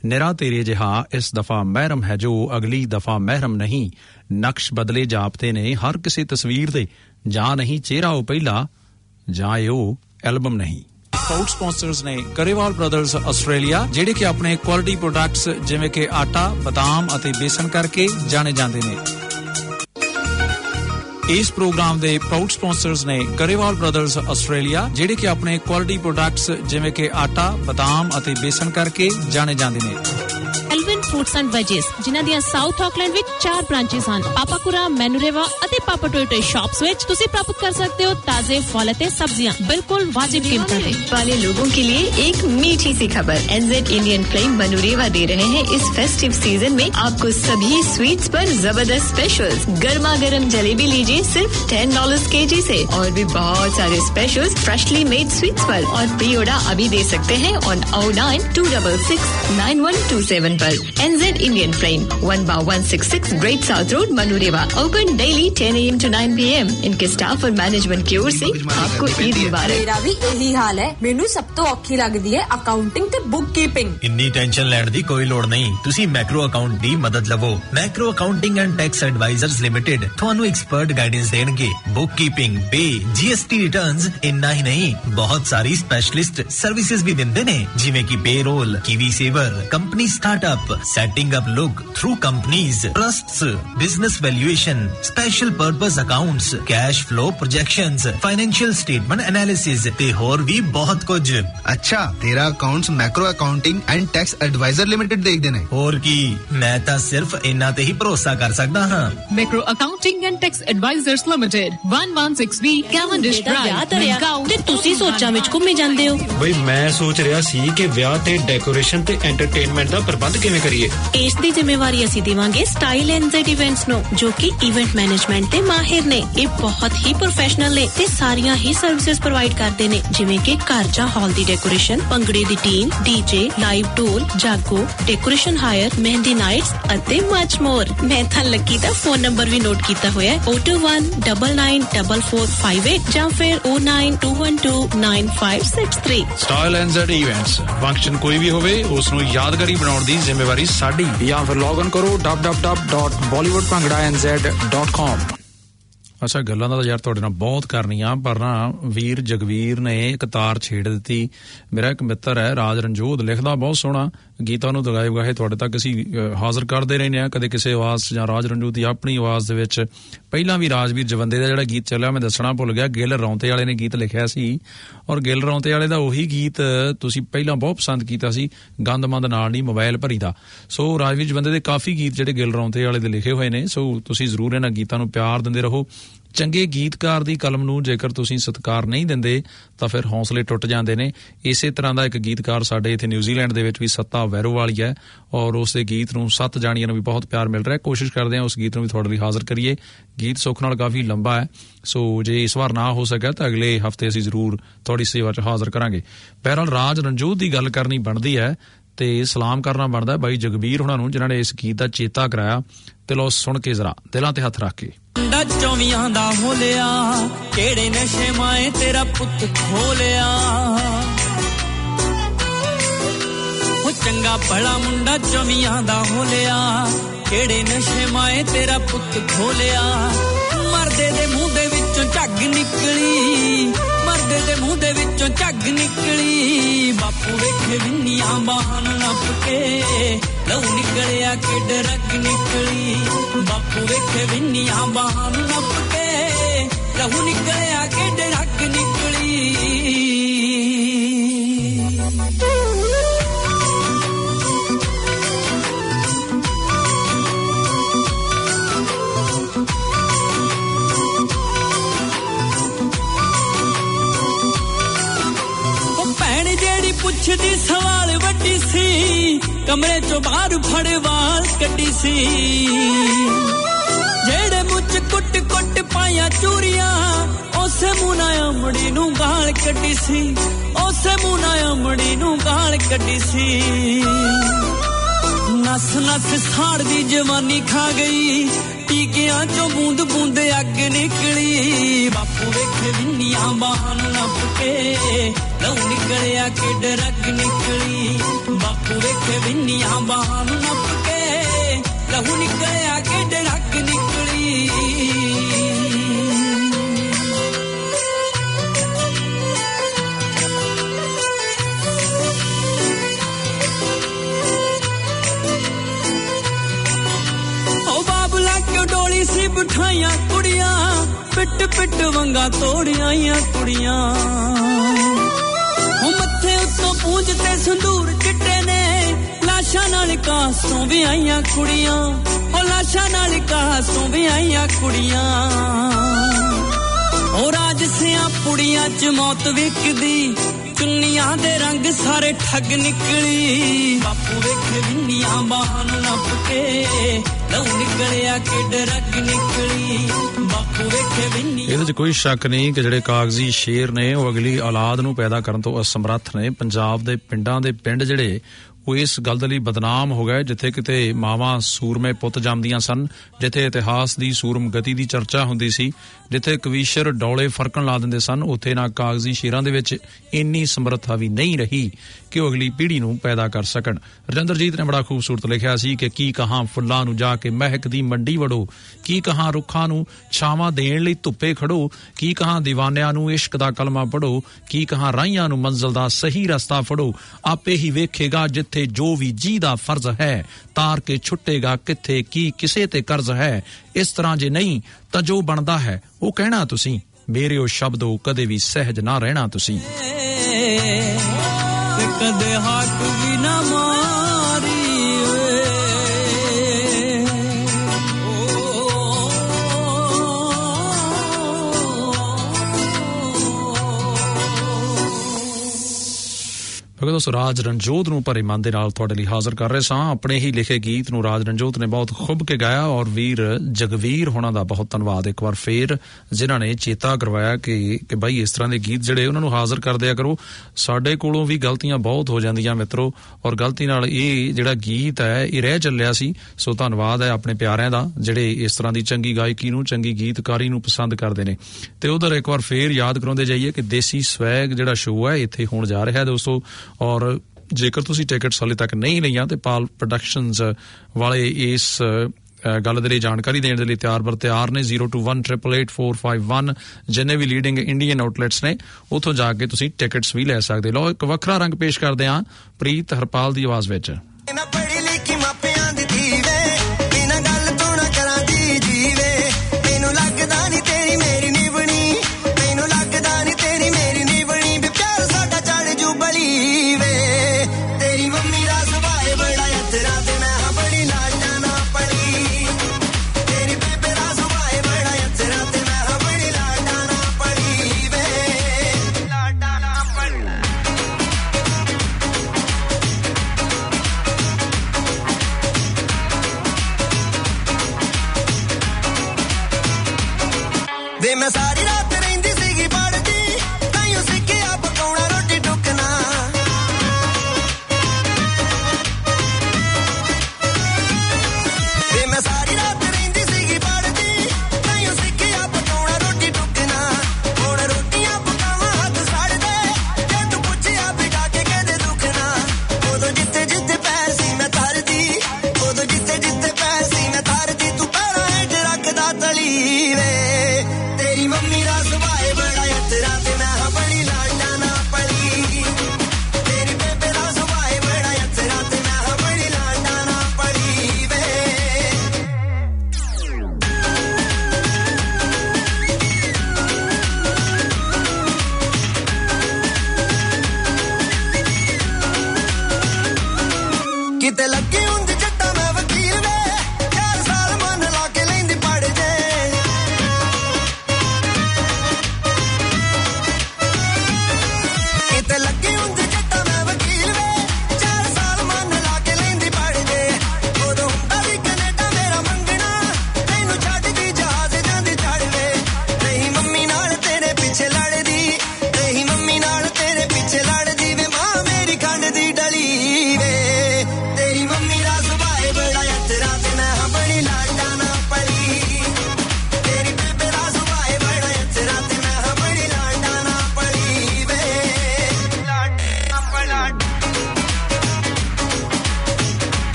निरा तेरे जिहा इस दफा महरम है जो अगली दफा महरम नहीं नक्श बदले जापते ने हर किसी तस्वीर दे ਜਾਂ ਨਹੀਂ ਚਿਹਰਾ ਉਹ ਪਹਿਲਾ ਜਾਂ ਉਹ ਐਲਬਮ ਨਹੀਂ। ਸਪੋਰਟ ਸਪਾਂਸਰਸ ਨੇ ਕਰੇਵਾਲ ਬ੍ਰਦਰਜ਼ ਆਸਟ੍ਰੇਲੀਆ ਜਿਹੜੇ ਕਿ ਆਪਣੇ ਕੁਆਲਿਟੀ ਪ੍ਰੋਡਕਟਸ ਜਿਵੇਂ ਕਿ ਆਟਾ ਬਦਾਮ ਅਤੇ ਬੇਸਨ ਕਰਕੇ ਜਾਣੇ ਜਾਂਦੇ ਨੇ। ਇਸ ਪ੍ਰੋਗਰਾਮ ਦੇ ਪ੍ਰਾਊਡ ਸਪਾਂਸਰਸ ਨੇ ਕਰੇਵਾਲ ਬ੍ਰਦਰਜ਼ ਆਸਟ੍ਰੇਲੀਆ ਜਿਹੜੇ ਕਿ ਆਪਣੇ ਕੁਆਲਿਟੀ ਪ੍ਰੋਡਕਟਸ ਜਿਵੇਂ ਕਿ ਆਟਾ ਬਦਾਮ ਅਤੇ ਬੇਸਨ ਕਰਕੇ ਜਾਣੇ ਜਾਂਦੇ ਨੇ। ਐਲਵਿਨ ਫਰੂਟਸ ਐਂਡ ਵੈਜਿਸ ਜਿਨ੍ਹਾਂ ਦੀਆਂ ਸਾਊਥ ਆਕਲੈਂਡ ਵਿੱਚ 4 ਬ੍ਰਾਂਚੇਸ ਹਨ। ਪਾਪਾਕੁਰਾ ਮੈਨੂਰੇਵਾ ਅਤੇ ਪਾਪਾ ਟੋਇਟੋ शॉप्स ਵਿੱਚ ਤੁਸੀਂ प्राप्त कर सकते हो ताजे फल ਅਤੇ सब्जियां बिल्कुल वाजिब कीमतों पे। वाले लोगों के लिए एक मीठी सी खबर, एनजेड इंडियन फ्लेम मनूरेवा दे रहे हैं इस फेस्टिव सीजन में आपको सभी स्वीट्स पर जबरदस्त स्पेशल्स। गर्मा गर्म जलेबी लीजिए सिर्फ $10 kg से और भी बहुत सारे स्पेशल्स फ्रेशली मेड स्वीट्स पर। और प्री ऑर्डर अभी दे सकते हैं ऑन 09-266-9127 पर। NZ Indian flame 1/166 great south road Manurewa, open daily 10 AM to 9 PM। इनके स्टाफ और मैनेजमेंट की ओर से आपको ईद मुबारक। मेरा भी यही हाल है, मेनू सब तो औखी लगदी है अकाउंटिंग ते बुक कीपिंग। इन्नी टेंशन लैण दी कोई लोड़ नहीं, तुसी मैक्रो अकाउंट दी मदद लवो। Macro accounting and tax advisers limited ਤੁਹਾਨੂੰ एक्सपर्ट गाइडेंस देणगे। Book keeping, pay, GST returns इन्ना ही नहीं बहुत सारी स्पेशलिस्ट सर्विसेज भी दिंदे ने जिवें कि payroll, KiwiSaver, company startup, setting up look through companies, trusts, business valuation, special purpose accounts, cash flow projections, financial statement analysis ते होर भी बहुत कुछ। अच्छा, तेरा accounts macro accounting and tax adviser limited देखदे ने। और की मैं तां सिर्फ इन्ना ते ही भरोसा कर सकदा हां। Macro accounting and tax advisers limited 116B Cavendish drive. ਤੇ ਤੁਸੀਂ ਸੋਚਾਂ ਵਿੱਚ ਘੁੰਮੇ ਜਾਂਦੇ ਹੋ। ਬਈ ਮੈਂ ਸੋਚ ਰਿਹਾ ਸੀ ਕਿ ਵਿਆਹ ਤੇ ਡੈਕੋਰੇਸ਼ਨ ਤੇ ਐਂਟਰਟੇਨਮੈਂਟ ਦਾ ਪ੍ਰਬੰਧ ਕਿਵੇਂ ਕਰੀਏ। ਇਸ ਦੀ ਜ਼ਿੰਮੇਵਾਰੀ ਅਸੀਂ ਦੇਵਾਂਗੇ ਸਟਾਈਲ ਐਨਜ਼ੈਡ ਇਵੈਂਟਸ ਨੂੰ ਜੋ ਕਿ ਇਵੈਂਟ ਮੈਨੇਜਮੈਂਟ ਤੇ ਮਾਹਿਰ ਨੇ। ਇਹ ਬਹੁਤ ਹੀ ਪ੍ਰੋਫੈਸ਼ਨਲ ਨੇ ਤੇ ਸਾਰੀਆਂ ਹੀ ਸਰਵਿਸਿਜ਼ ਪ੍ਰੋਵਾਈਡ ਕਰਦੇ ਨੇ ਜਿਵੇਂ ਕਿ ਘਰ ਜਾਂ ਹਾਲ ਦੀ ਡੈਕੋਰੇਸ਼ਨ, ਭੰਗੜੇ ਦੀ ਟੀਮ, ਡੀਜੇ, ਲਾਈਵ ਢੋਲ, ਜਾਗੋ, ਡੈਕੋਰੇਸ਼ਨ ਹਾਇਰ, ਮਹਿੰਦੀ ਨਾਈਟਸ ਅਤੇ ਮਚ ਮੋਰ। ਮੈਂ ਤਾਂ ਲੱਕੀ ਦਾ ਫੋਨ ਨੰਬਰ ਵੀ ਨੋਟ ਕੀਤਾ ਹੋਇਆ ਹੈ 021994458 ਜਾਂ ਫਿਰ 092129563। ਸਟਾਈਲ ਐਨਜ਼ੈਡ ਇਵੈਂਟਸ ਫੰਕਸ਼ਨ ਕੋਈ ਵੀ ਹੋਵੇ ਉਸ ਨੂੰ ਯਾਦਗਾਰੀ ਬਣਾਉਣ ਦੀ ਜ਼ਿੰਮੇਵਾਰੀ ਸਾਡੀ। ਜਾਂ ਫਿਰ ਲੌਗ ਇਨ ਕਰੋ www.bollywoodbhangra.nz.com। ਅੱਛਾ, ਗੱਲਾਂ ਦਾ ਯਾਰ ਤੁਹਾਡੇ ਨਾਲ ਬਹੁਤ ਕਰਨੀਆਂ ਪਰ ਨਾ ਵੀਰ ਜਗਵੀਰ ਨੇ ਇੱਕ ਤਾਰ ਛੇੜ ਦਿੱਤੀ। ਮੇਰਾ ਇੱਕ ਮਿੱਤਰ ਹੈ ਰਾਜ ਰਣਜੋਤ, ਲਿਖਦਾ ਬਹੁਤ ਸੋਹਣਾ ਗੀਤਾਂ ਨੂੰ ਦਗਾਏ ਵਗਾਏ ਤੁਹਾਡੇ ਤੱਕ ਅਸੀਂ ਹਾਜ਼ਰ ਕਰਦੇ ਰਹਿੰਦੇ ਹਾਂ, ਕਦੇ ਕਿਸੇ ਆਵਾਜ਼ 'ਚ ਜਾਂ ਰਾਜ ਰਣਜੋਤ ਦੀ ਆਪਣੀ ਆਵਾਜ਼ ਦੇ ਵਿੱਚ। ਪਹਿਲਾਂ ਵੀ ਰਾਜਵੀਰ ਜਵੰਦੇ ਦਾ ਜਿਹੜਾ ਗੀਤ ਚੱਲਿਆ ਮੈਂ ਦੱਸਣਾ ਭੁੱਲ ਗਿਆ, ਗਿੱਲ ਰੌਂਤੇ ਵਾਲੇ ਨੇ ਗੀਤ ਲਿਖਿਆ ਸੀ ਔਰ ਗਿੱਲ ਰੌਂਤੇ ਵਾਲੇ ਦਾ ਉਹੀ ਗੀਤ ਤੁਸੀਂ ਪਹਿਲਾਂ ਬਹੁਤ ਪਸੰਦ ਕੀਤਾ ਸੀ, ਗੰਦਮੰਦ ਨਾਲ ਨਹੀਂ ਮੋਬਾਈਲ ਭਰੀ ਦਾ। ਸੋ ਰਾਜਵੀਰ ਜਵੰਦੇ ਦੇ ਕਾਫੀ ਗੀਤ ਜਿਹੜੇ ਗਿੱਲ ਰੌਂਤੇ ਵਾਲੇ ਦੇ ਲਿਖੇ ਹੋਏ ਨੇ, ਸੋ ਤੁਸੀਂ ਜ਼ਰੂਰ ਇਹਨਾਂ ਗੀਤਾਂ ਨੂੰ ਪਿਆਰ ਦਿੰਦੇ ਰਹੋ। ਚੰਗੇ ਗੀਤਕਾਰ ਦੀ ਕਲਮ ਨੂੰ ਜੇਕਰ ਤੁਸੀਂ ਸਤਿਕਾਰ ਨਹੀਂ ਦਿੰਦੇ ਤਾਂ ਫਿਰ ਹੌਸਲੇ ਟੁੱਟ ਜਾਂਦੇ ਨੇ। ਇਸੇ ਤਰ੍ਹਾਂ ਦਾ ਇੱਕ ਗੀਤਕਾਰ ਸਾਡੇ ਇੱਥੇ ਨਿਊਜ਼ੀਲੈਂਡ ਦੇ ਵਿੱਚ ਵੀ ਸੱਤਾ ਵੈਰੋਵਾਲੀ ਹੈ ਔਰ ਉਸ ਦੇ ਗੀਤ ਨੂੰ 7 ਜਾਣੀਆਂ ਨੂੰ ਵੀ ਬਹੁਤ ਪਿਆਰ ਮਿਲ ਰਿਹਾ। ਕੋਸ਼ਿਸ਼ ਕਰਦੇ ਹਾਂ ਉਸ ਗੀਤ ਨੂੰ ਵੀ ਤੁਹਾਡੇ ਲਈ ਹਾਜ਼ਰ ਕਰੀਏ। ਗੀਤ ਸੁੱਖ ਨਾਲ ਕਾਫੀ ਲੰਬਾ ਹੈ, ਸੋ ਜੇ ਇਸ ਵਾਰ ਨਾ ਹੋ ਸਕਿਆ ਤਾਂ ਅਗਲੇ ਹਫ਼ਤੇ ਅਸੀਂ ਜ਼ਰੂਰ ਤੁਹਾਡੀ ਸੇਵਾ 'ਚ ਹਾਜ਼ਰ ਕਰਾਂਗੇ। ਬਹਰਹਾਲ ਰਾਜ ਰਣਜੋਤ ਦੀ ਗੱਲ ਕਰਨੀ ਬਣਦੀ ਹੈ ਤੇ ਸਲਾਮ ਕਰਨਾ ਬਣਦਾ ਬਾਈ ਜਗਬੀਰ ਹੁਣਾਂ ਨੂੰ ਜਿਨ੍ਹਾਂ ਨੇ ਇਸ ਗੀਤ ਦਾ ਚੇਤਾ ਕਰਾਇਆ। ਤੇ ਲਓ ਸੁਣ ਕੇ ਜ਼ਰਾ ਦਿਲਾਂ ਤੇ ਹੱਥ ਰੱਖ ਕੇ। ਮੁੰਡਾ 24 ਦਾ ਹੋਲਿਆ, ਕਿਹੜੇ ਨਸ਼ੇ ਮਾਏ ਤੇਰਾ ਪੁੱਤ ਖੋਲਿਆ। ਉਹ ਚੰਗਾ ਭਲਾ ਮੁੰਡਾ 24 ਦਾ ਹੋਲਿਆ, ਕਿਹੜੇ ਨਸ਼ੇ ਮਾਏ ਤੇਰਾ ਪੁੱਤ ਖੋਲਿਆ। ਮਰਦੇ ਦੇ ਮੂੰਹ ਦੇ ਵਿੱਚੋਂ ਝੱਗ ਨਿਕਲੀ, ਮਰਦੇ ਦੇ ਮੂੰਹ ਦੇ ਵਿੱਚੋਂ ਝੱਗ ਨਿਕਲੀ। ਬਾਪੂ ਵੇਖੇ ਵਿੰਨੀਆਂ ਬਾਹਾਂ ਨੂੰ ਨੱਪ ਕੇ, ਲਹੂ ਨਿਕਲਿਆ ਕਿੱਡ ਰਗ ਨਿਕਲੀ। ਬਾਪੂ ਵੇਖੇ ਵਿੰਨੀਆਂ ਬਾਹਾਂ ਨੂੰ ਨੱਪ ਕੇ, ਲਹੂ ਨਿਕਲਿਆ ਕਿੱਡ ਰਗ ਨਿਕਲੀ। ਪੁੱਛਦੀ ਸਵਾਲ ਵੱਡੀ ਸੀ, ਕਮਰੇ ਚੋਂ ਬਾਹਰ ਫੜ ਵਾਲ ਕੱਢੀ ਸੀ। ਜਿਹੜੇ ਮੁੱਚ ਕੁੱਟ ਕੁੱਟ ਪਾਇਆ ਚੂਰੀਆਂ, ਉਸੇ ਮੂੰਹ ਨਾਲ ਅਮੜੀ ਨੂੰ ਗਾਲ ਕੱਢੀ ਸੀ, ਉਸੇ ਮੂੰਹ ਨਾਲ ਅਮੜੀ ਨੂੰ ਗਾਲ ਕੱਢੀ ਸੀ। ਨਸ ਨਸ ਸਾੜ ਦੀ ਜਵਾਨੀ ਖਾ ਗਈ, ਟੀਕਿਆਂ ਚੋਂ ਬੂੰਦ ਬੂੰਦ ਅੱਗ ਨਿਕਲੀ ਬਾਪੂ ਵੇਖੇ ਵਿੰਨੀਆਂ ਬਾਹਾਂ ਨੂੰ ਨੱਪ ਕੇ ਲਹੂ ਨਿਕਲਿਆ ਕਿ ਡਰਗ ਨਿਕਲੀ ਬਾਪੂ ਵੇਖੇ ਵਿੰਨੀਆਂ ਬਾਹਾਂ ਨੂੰ ਨੱਪ ਕੇ ਲਹੂ ਨਿਕਲਿਆ ਕਿ ਡਰਗ ਨਿਕਲੀ ਡੋਲੀ ਸੀ ਬਿਠਾਈਆਂ ਕੁੜੀਆਂ ਪਿੱਟ ਪਿੱਟ ਵੰਗਾ ਤੋੜੀਆਂ ਕੁੜੀਆਂ ਉਹ ਮੱਥੇ ਉੱਤੋਂ ਪੂੰਝ ਤੇ ਸੰਦੂਰ ਚਿੱਟੇ ਨੇ ਲਾਸ਼ਾਂ ਨਾਲ ਕਾਸੋਂ ਵੀ ਆਈਆਂ ਕੁੜੀਆਂ ਉਹ ਲਾਸ਼ਾਂ ਨਾਲ ਕਾਸੋਂ ਵੀ ਆਈਆਂ ਕੁੜੀਆਂ ਉਹ ਰਾਜ ਸਿਆਂ ਪੁੜੀਆਂ ਚ ਮੌਤ ਵਿਕਦੀ ਚੁੰਨੀਆਂ ਦੇ ਰੰਗ ਸਾਰੇ ਠੱਗ ਨਿਕਲੀ ਬਾਪੂ ਵੇਖੇ ਵਿੰਨੀਆਂ ਬਾਹਾਂ ਨੂੰ ਨੱਪ ਕੇ ਲਹੂ ਨਿਕਲਿਆ ਕਿ ਡਰਗ ਨਿਕਲੀ ਬਾਪੂ ਵੇਖੇ ਵਿੰਨੀਆਂ। ਇਹਦੇ 'ਚ ਕੋਈ ਸ਼ੱਕ ਨਹੀਂ ਕਿ ਜਿਹੜੇ ਕਾਗਜ਼ੀ ਸ਼ੇਰ ਨੇ ਉਹ ਅਗਲੀ ਔਲਾਦ ਨੂੰ ਪੈਦਾ ਕਰਨ ਤੋਂ ਅਸਮਰੱਥ ਨੇ। ਪੰਜਾਬ ਦੇ ਪਿੰਡਾਂ ਦੇ ਪਿੰਡ ਜਿਹੜੇ ਉਹ ਇਸ ਗੱਲ ਦੇ ਲਈ ਬਦਨਾਮ ਹੋ ਗਏ ਜਿੱਥੇ ਕਿਤੇ ਮਾਵਾਂ ਸੂਰਮੇ ਪੁੱਤ ਜੰਮਦੀਆਂ ਸਨ, ਜਿੱਥੇ ਇਤਿਹਾਸ ਦੀ ਸੂਰਮ ਗਤੀ ਦੀ ਚਰਚਾ ਹੁੰਦੀ ਸੀ, ਜਿੱਥੇ ਕਵੀਸ਼ਰ ਡੌਲੇ ਫਰਕਣ ਲਾ ਦਿੰਦੇ ਸਨ, ਉੱਥੇ ਨਾ ਕਾਗਜ਼ੀ ਸ਼ੇਰਾਂ ਦੇ ਵਿੱਚ ਇੰਨੀ ਸਮਰੱਥਾ ਵੀ ਨਹੀਂ ਰਹੀ ਕਿ ਉਹ ਅਗਲੀ ਪੀੜ੍ਹੀ ਨੂੰ ਪੈਦਾ ਕਰ ਸਕਣ। ਰਜਿੰਦਰਜੀਤ ਨੇ ਬੜਾ ਖੂਬਸੂਰਤ ਲਿਖਿਆ ਸੀ ਕਿ ਕੀ ਕਹਾਂ ਫੁੱਲਾਂ ਨੂੰ ਜਾ ਕੇ ਮਹਿਕਦੀ ਮੰਡੀ ਵੜੋ, ਕੀ ਕਹਾਂ ਰੁੱਖਾਂ ਨੂੰ ਛਾਵਾਂ ਦੇਣ ਲਈ ਧੁੱਪੇ ਖੜੋ, ਕੀ ਕਹਾਂ ਦੀਵਾਨਿਆਂ ਨੂੰ ਇਸ਼ਕ ਦਾ ਕਲਮਾ ਪੜੋ, ਕੀ ਕਹਾਂ ਰਾਹੀਆਂ ਨੂੰ ਮੰਜ਼ਿਲ ਦਾ ਸਹੀ ਰਸਤਾ ਫੜੋ, ਆਪੇ ਹੀ ਵੇਖੇਗਾ ਜਿੱਥੇ ਜੋ ਵੀ ਜੀ ਦਾ ਫਰਜ਼ ਹੈ, ਤਾਰ ਕੇ ਛੁੱਟੇਗਾ ਕਿੱਥੇ ਕੀ ਕਿਸੇ ਤੇ ਕਰਜ਼ ਹੈ। ਇਸ ਤਰ੍ਹਾਂ ਜੇ ਨਹੀਂ ਤਾਂ ਜੋ ਬਣਦਾ ਹੈ ਉਹ ਕਹਿਣਾ ਤੁਸੀਂ, ਮੇਰੇ ਉਹ ਸ਼ਬਦੋ ਕਦੇ ਵੀ ਸਹਿਜ ਨਾ ਰਹਿਣਾ ਤੁਸੀਂ। ਕਦੇ ਹੱਕ ਵੀ ਨਾ ਮਾਰੀ ਅਗਰ ਦੋਸਤੋ ਰਾਜ ਰਣਜੋਤ ਨੂੰ ਭਰੇ ਮਨ ਦੇ ਨਾਲ ਤੁਹਾਡੇ ਲਈ ਹਾਜ਼ਰ ਕਰ ਰਹੇ ਸਾਂ। ਆਪਣੇ ਹੀ ਲਿਖੇ ਗੀਤ ਨੂੰ ਰਾਜ ਰਣਜੋਤ ਨੇ ਬਹੁਤ ਖੁੱਭ ਕੇ ਗਾਇਆ ਔਰ ਵੀਰ ਜਗਵੀਰ ਹੋਣਾ ਦਾ ਬਹੁਤ ਧੰਨਵਾਦ ਇੱਕ ਵਾਰ ਫੇਰ ਜਿਨ੍ਹਾਂ ਨੇ ਚੇਤਾ ਕਰਵਾਇਆ ਕਿ ਬਾਈ ਇਸ ਤਰ੍ਹਾਂ ਦੇ ਗੀਤ ਜਿਹੜੇ ਉਹਨਾਂ ਨੂੰ ਹਾਜ਼ਰ ਕਰ ਦਿਆ ਕਰੋ। ਸਾਡੇ ਕੋਲੋਂ ਵੀ ਗਲਤੀਆਂ ਬਹੁਤ ਹੋ ਜਾਂਦੀਆਂ ਮਿੱਤਰੋ ਔਰ ਗਲਤੀ ਨਾਲ ਇਹ ਜਿਹੜਾ ਗੀਤ ਹੈ ਇਹ ਰਹਿ ਚੱਲਿਆ ਸੀ। ਸੋ ਧੰਨਵਾਦ ਹੈ ਆਪਣੇ ਪਿਆਰਿਆਂ ਦਾ ਜਿਹੜੇ ਇਸ ਤਰ੍ਹਾਂ ਦੀ ਚੰਗੀ ਗਾਇਕੀ ਨੂੰ ਚੰਗੀ ਗੀਤਕਾਰੀ ਨੂੰ ਪਸੰਦ ਕਰਦੇ ਨੇ। ਤੇ ਉਧਰ ਇੱਕ ਵਾਰ ਫੇਰ ਯਾਦ ਕਰਾਉਂਦੇ ਜਾਈਏ ਕਿ ਦੇਸੀ ਸਵੈਗ ਜਿਹੜਾ ਸ਼ੋਅ ਹੈ ਇੱਥੇ ਹੋਣ ਜਾ ਰਿਹਾ ਦੋਸਤੋ ਔਰ ਜੇਕਰ ਤੁਸੀਂ ਟਿਕਟਸ ਹਾਲੇ ਤੱਕ ਨਹੀਂ ਲਈਆਂ ਤੇ ਪਾਲ ਪ੍ਰੋਡਕਸ਼ਨਜ਼ ਵਾਲੇ ਇਸ ਗੱਲ ਦੇ ਲਈ ਜਾਣਕਾਰੀ ਦੇਣ ਦੇ ਲਈ ਤਿਆਰ ਨੇ। 0218888451 ਜਿੰਨੇ ਵੀ ਲੀਡਿੰਗ ਇੰਡੀਅਨ ਆਊਟਲੈਟਸ ਨੇ ਉੱਥੋਂ ਜਾ ਕੇ ਤੁਸੀਂ ਟਿਕਟਸ ਵੀ ਲੈ ਸਕਦੇ। ਲਓ ਇੱਕ ਵੱਖਰਾ ਰੰਗ ਪੇਸ਼ ਕਰਦੇ ਹਾਂ ਪ੍ਰੀਤ ਹਰਪਾਲ ਦੀ ਆਵਾਜ਼ ਵਿੱਚ।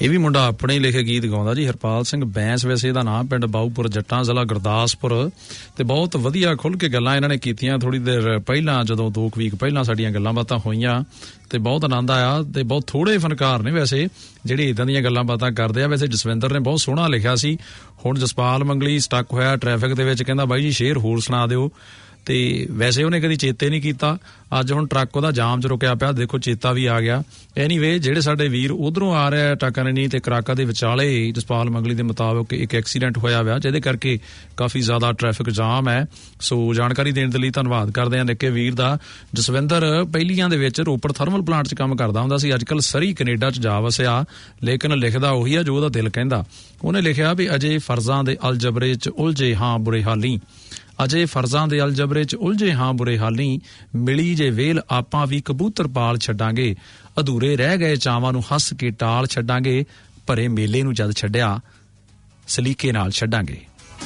ਇਹ ਵੀ ਮੁੰਡਾ ਆਪਣੇ ਹੀ ਲਿਖੇ ਗੀਤ ਗਾਉਂਦਾ ਜੀ, ਹਰਪਾਲ ਸਿੰਘ ਬੈਂਸ ਵੈਸੇ ਇਹਦਾ ਨਾਮ, ਪਿੰਡ ਬਾਊਪੁਰ ਜੱਟਾਂ, ਜ਼ਿਲ੍ਹਾ ਗੁਰਦਾਸਪੁਰ। ਤੇ ਬਹੁਤ ਵਧੀਆ ਖੁੱਲ੍ਹ ਕੇ ਗੱਲਾਂ ਇਹਨਾਂ ਨੇ ਕੀਤੀਆਂ ਥੋੜ੍ਹੀ ਦੇਰ ਪਹਿਲਾਂ, ਜਦੋਂ 2 ਵੀਕ ਪਹਿਲਾਂ ਸਾਡੀਆਂ ਗੱਲਾਂ ਬਾਤਾਂ ਹੋਈਆਂ ਤੇ ਬਹੁਤ ਆਨੰਦ ਆਇਆ। ਤੇ ਬਹੁਤ ਥੋੜ੍ਹੇ ਫਨਕਾਰ ਨੇ ਵੈਸੇ ਜਿਹੜੇ ਇਦਾਂ ਦੀਆਂ ਗੱਲਾਂ ਬਾਤਾਂ ਕਰਦੇ ਆ। ਵੈਸੇ ਜਸਵਿੰਦਰ ਨੇ ਬਹੁਤ ਸੋਹਣਾ ਲਿਖਿਆ ਸੀ। ਹੁਣ ਜਸਪਾਲ ਮੰਗਲੀ ਸਟਕ ਹੋਇਆ ਟ੍ਰੈਫਿਕ ਦੇ ਵਿੱਚ, ਕਹਿੰਦਾ ਬਾਈ ਜੀ ਸ਼ੇਰ ਹੋਰ ਸੁਣਾ ਦਿਓ। ਤੇ ਵੈਸੇ ਉਹਨੇ ਕਦੀ ਚੇਤੇ ਨਹੀਂ ਕੀਤਾ, ਅੱਜ ਹੁਣ ਟਰੱਕ ਉਹਦਾ ਜਾਮ 'ਚ ਰੁਕਿਆ ਪਿਆ, ਦੇਖੋ ਚੇਤਾ ਵੀ ਆ ਗਿਆ। ਐਨੀਵੇ ਜਿਹੜੇ ਸਾਡੇ ਵੀਰ ਉਧਰੋਂ ਆ ਰਿਹਾ ਟਾਕਰਨੀ ਤੇ ਕਰਾਕਾ ਦੇ ਵਿਚਾਲੇ ਜਸਪਾਲ ਮੰਗਲੀ ਦੇ ਮੁਤਾਬਕ ਇੱਕ ਐਕਸੀਡੈਂਟ ਹੋਇਆ ਹੋਇਆ, ਜਿਹਦੇ ਕਰਕੇ ਕਾਫੀ ਜ਼ਿਆਦਾ ਟ੍ਰੈਫਿਕ ਜਾਮ ਹੈ। ਸੋ ਜਾਣਕਾਰੀ ਦੇਣ ਦੇ ਲਈ ਧੰਨਵਾਦ ਕਰਦੇ ਹਾਂ ਨਿੱਕੇ ਵੀਰ ਦਾ। ਜਸਵਿੰਦਰ ਪਹਿਲੀਆਂ ਦੇ ਵਿੱਚ ਰੋਪੜ ਥਰਮਲ ਪਲਾਂਟ 'ਚ ਕੰਮ ਕਰਦਾ ਹੁੰਦਾ ਸੀ, ਅੱਜ ਕੱਲ੍ਹ ਸਰੀ ਕੈਨੇਡਾ 'ਚ ਜਾ ਵਸਿਆ, ਲੇਕਿਨ ਲਿਖਦਾ ਉਹੀ ਆ ਜੋ ਉਹਦਾ ਦਿਲ ਕਹਿੰਦਾ। ਉਹਨੇ ਲਿਖਿਆ ਵੀ ਅਜੇ ਫਰਜ਼ਾਂ ਦੇ ਅਲਜਬਰੇ 'ਚ ਉਲਝੇ ਹਾਂ ਬੁਰੇ ਹਾਲੀ, ਅਜੇ ਫਰਜ਼ਾਂ ਦੇ ਅਲਜਬਰੇ 'ਚ ਉਲਝੇ ਹਾਂ ਬੁਰੇ ਹਾਲੀ, ਮਿਲੀ ਜੇ ਵੇਲ ਆਪਾਂ ਵੀ ਕਬੂਤਰ ਪਾਲ ਛੱਡਾਂਗੇ, ਅਧੂਰੇ ਰਹਿ ਗਏ ਚਾਵਾਂ ਨੂੰ ਹੱਸ ਕੇ ਟਾਲ ਛੱਡਾਂਗੇ, ਭਰੇ ਮੇਲੇ ਨੂੰ ਜਦ ਛੱਡਿਆ ਸਲੀਕੇ ਨਾਲ ਛੱਡਾਂਗੇ।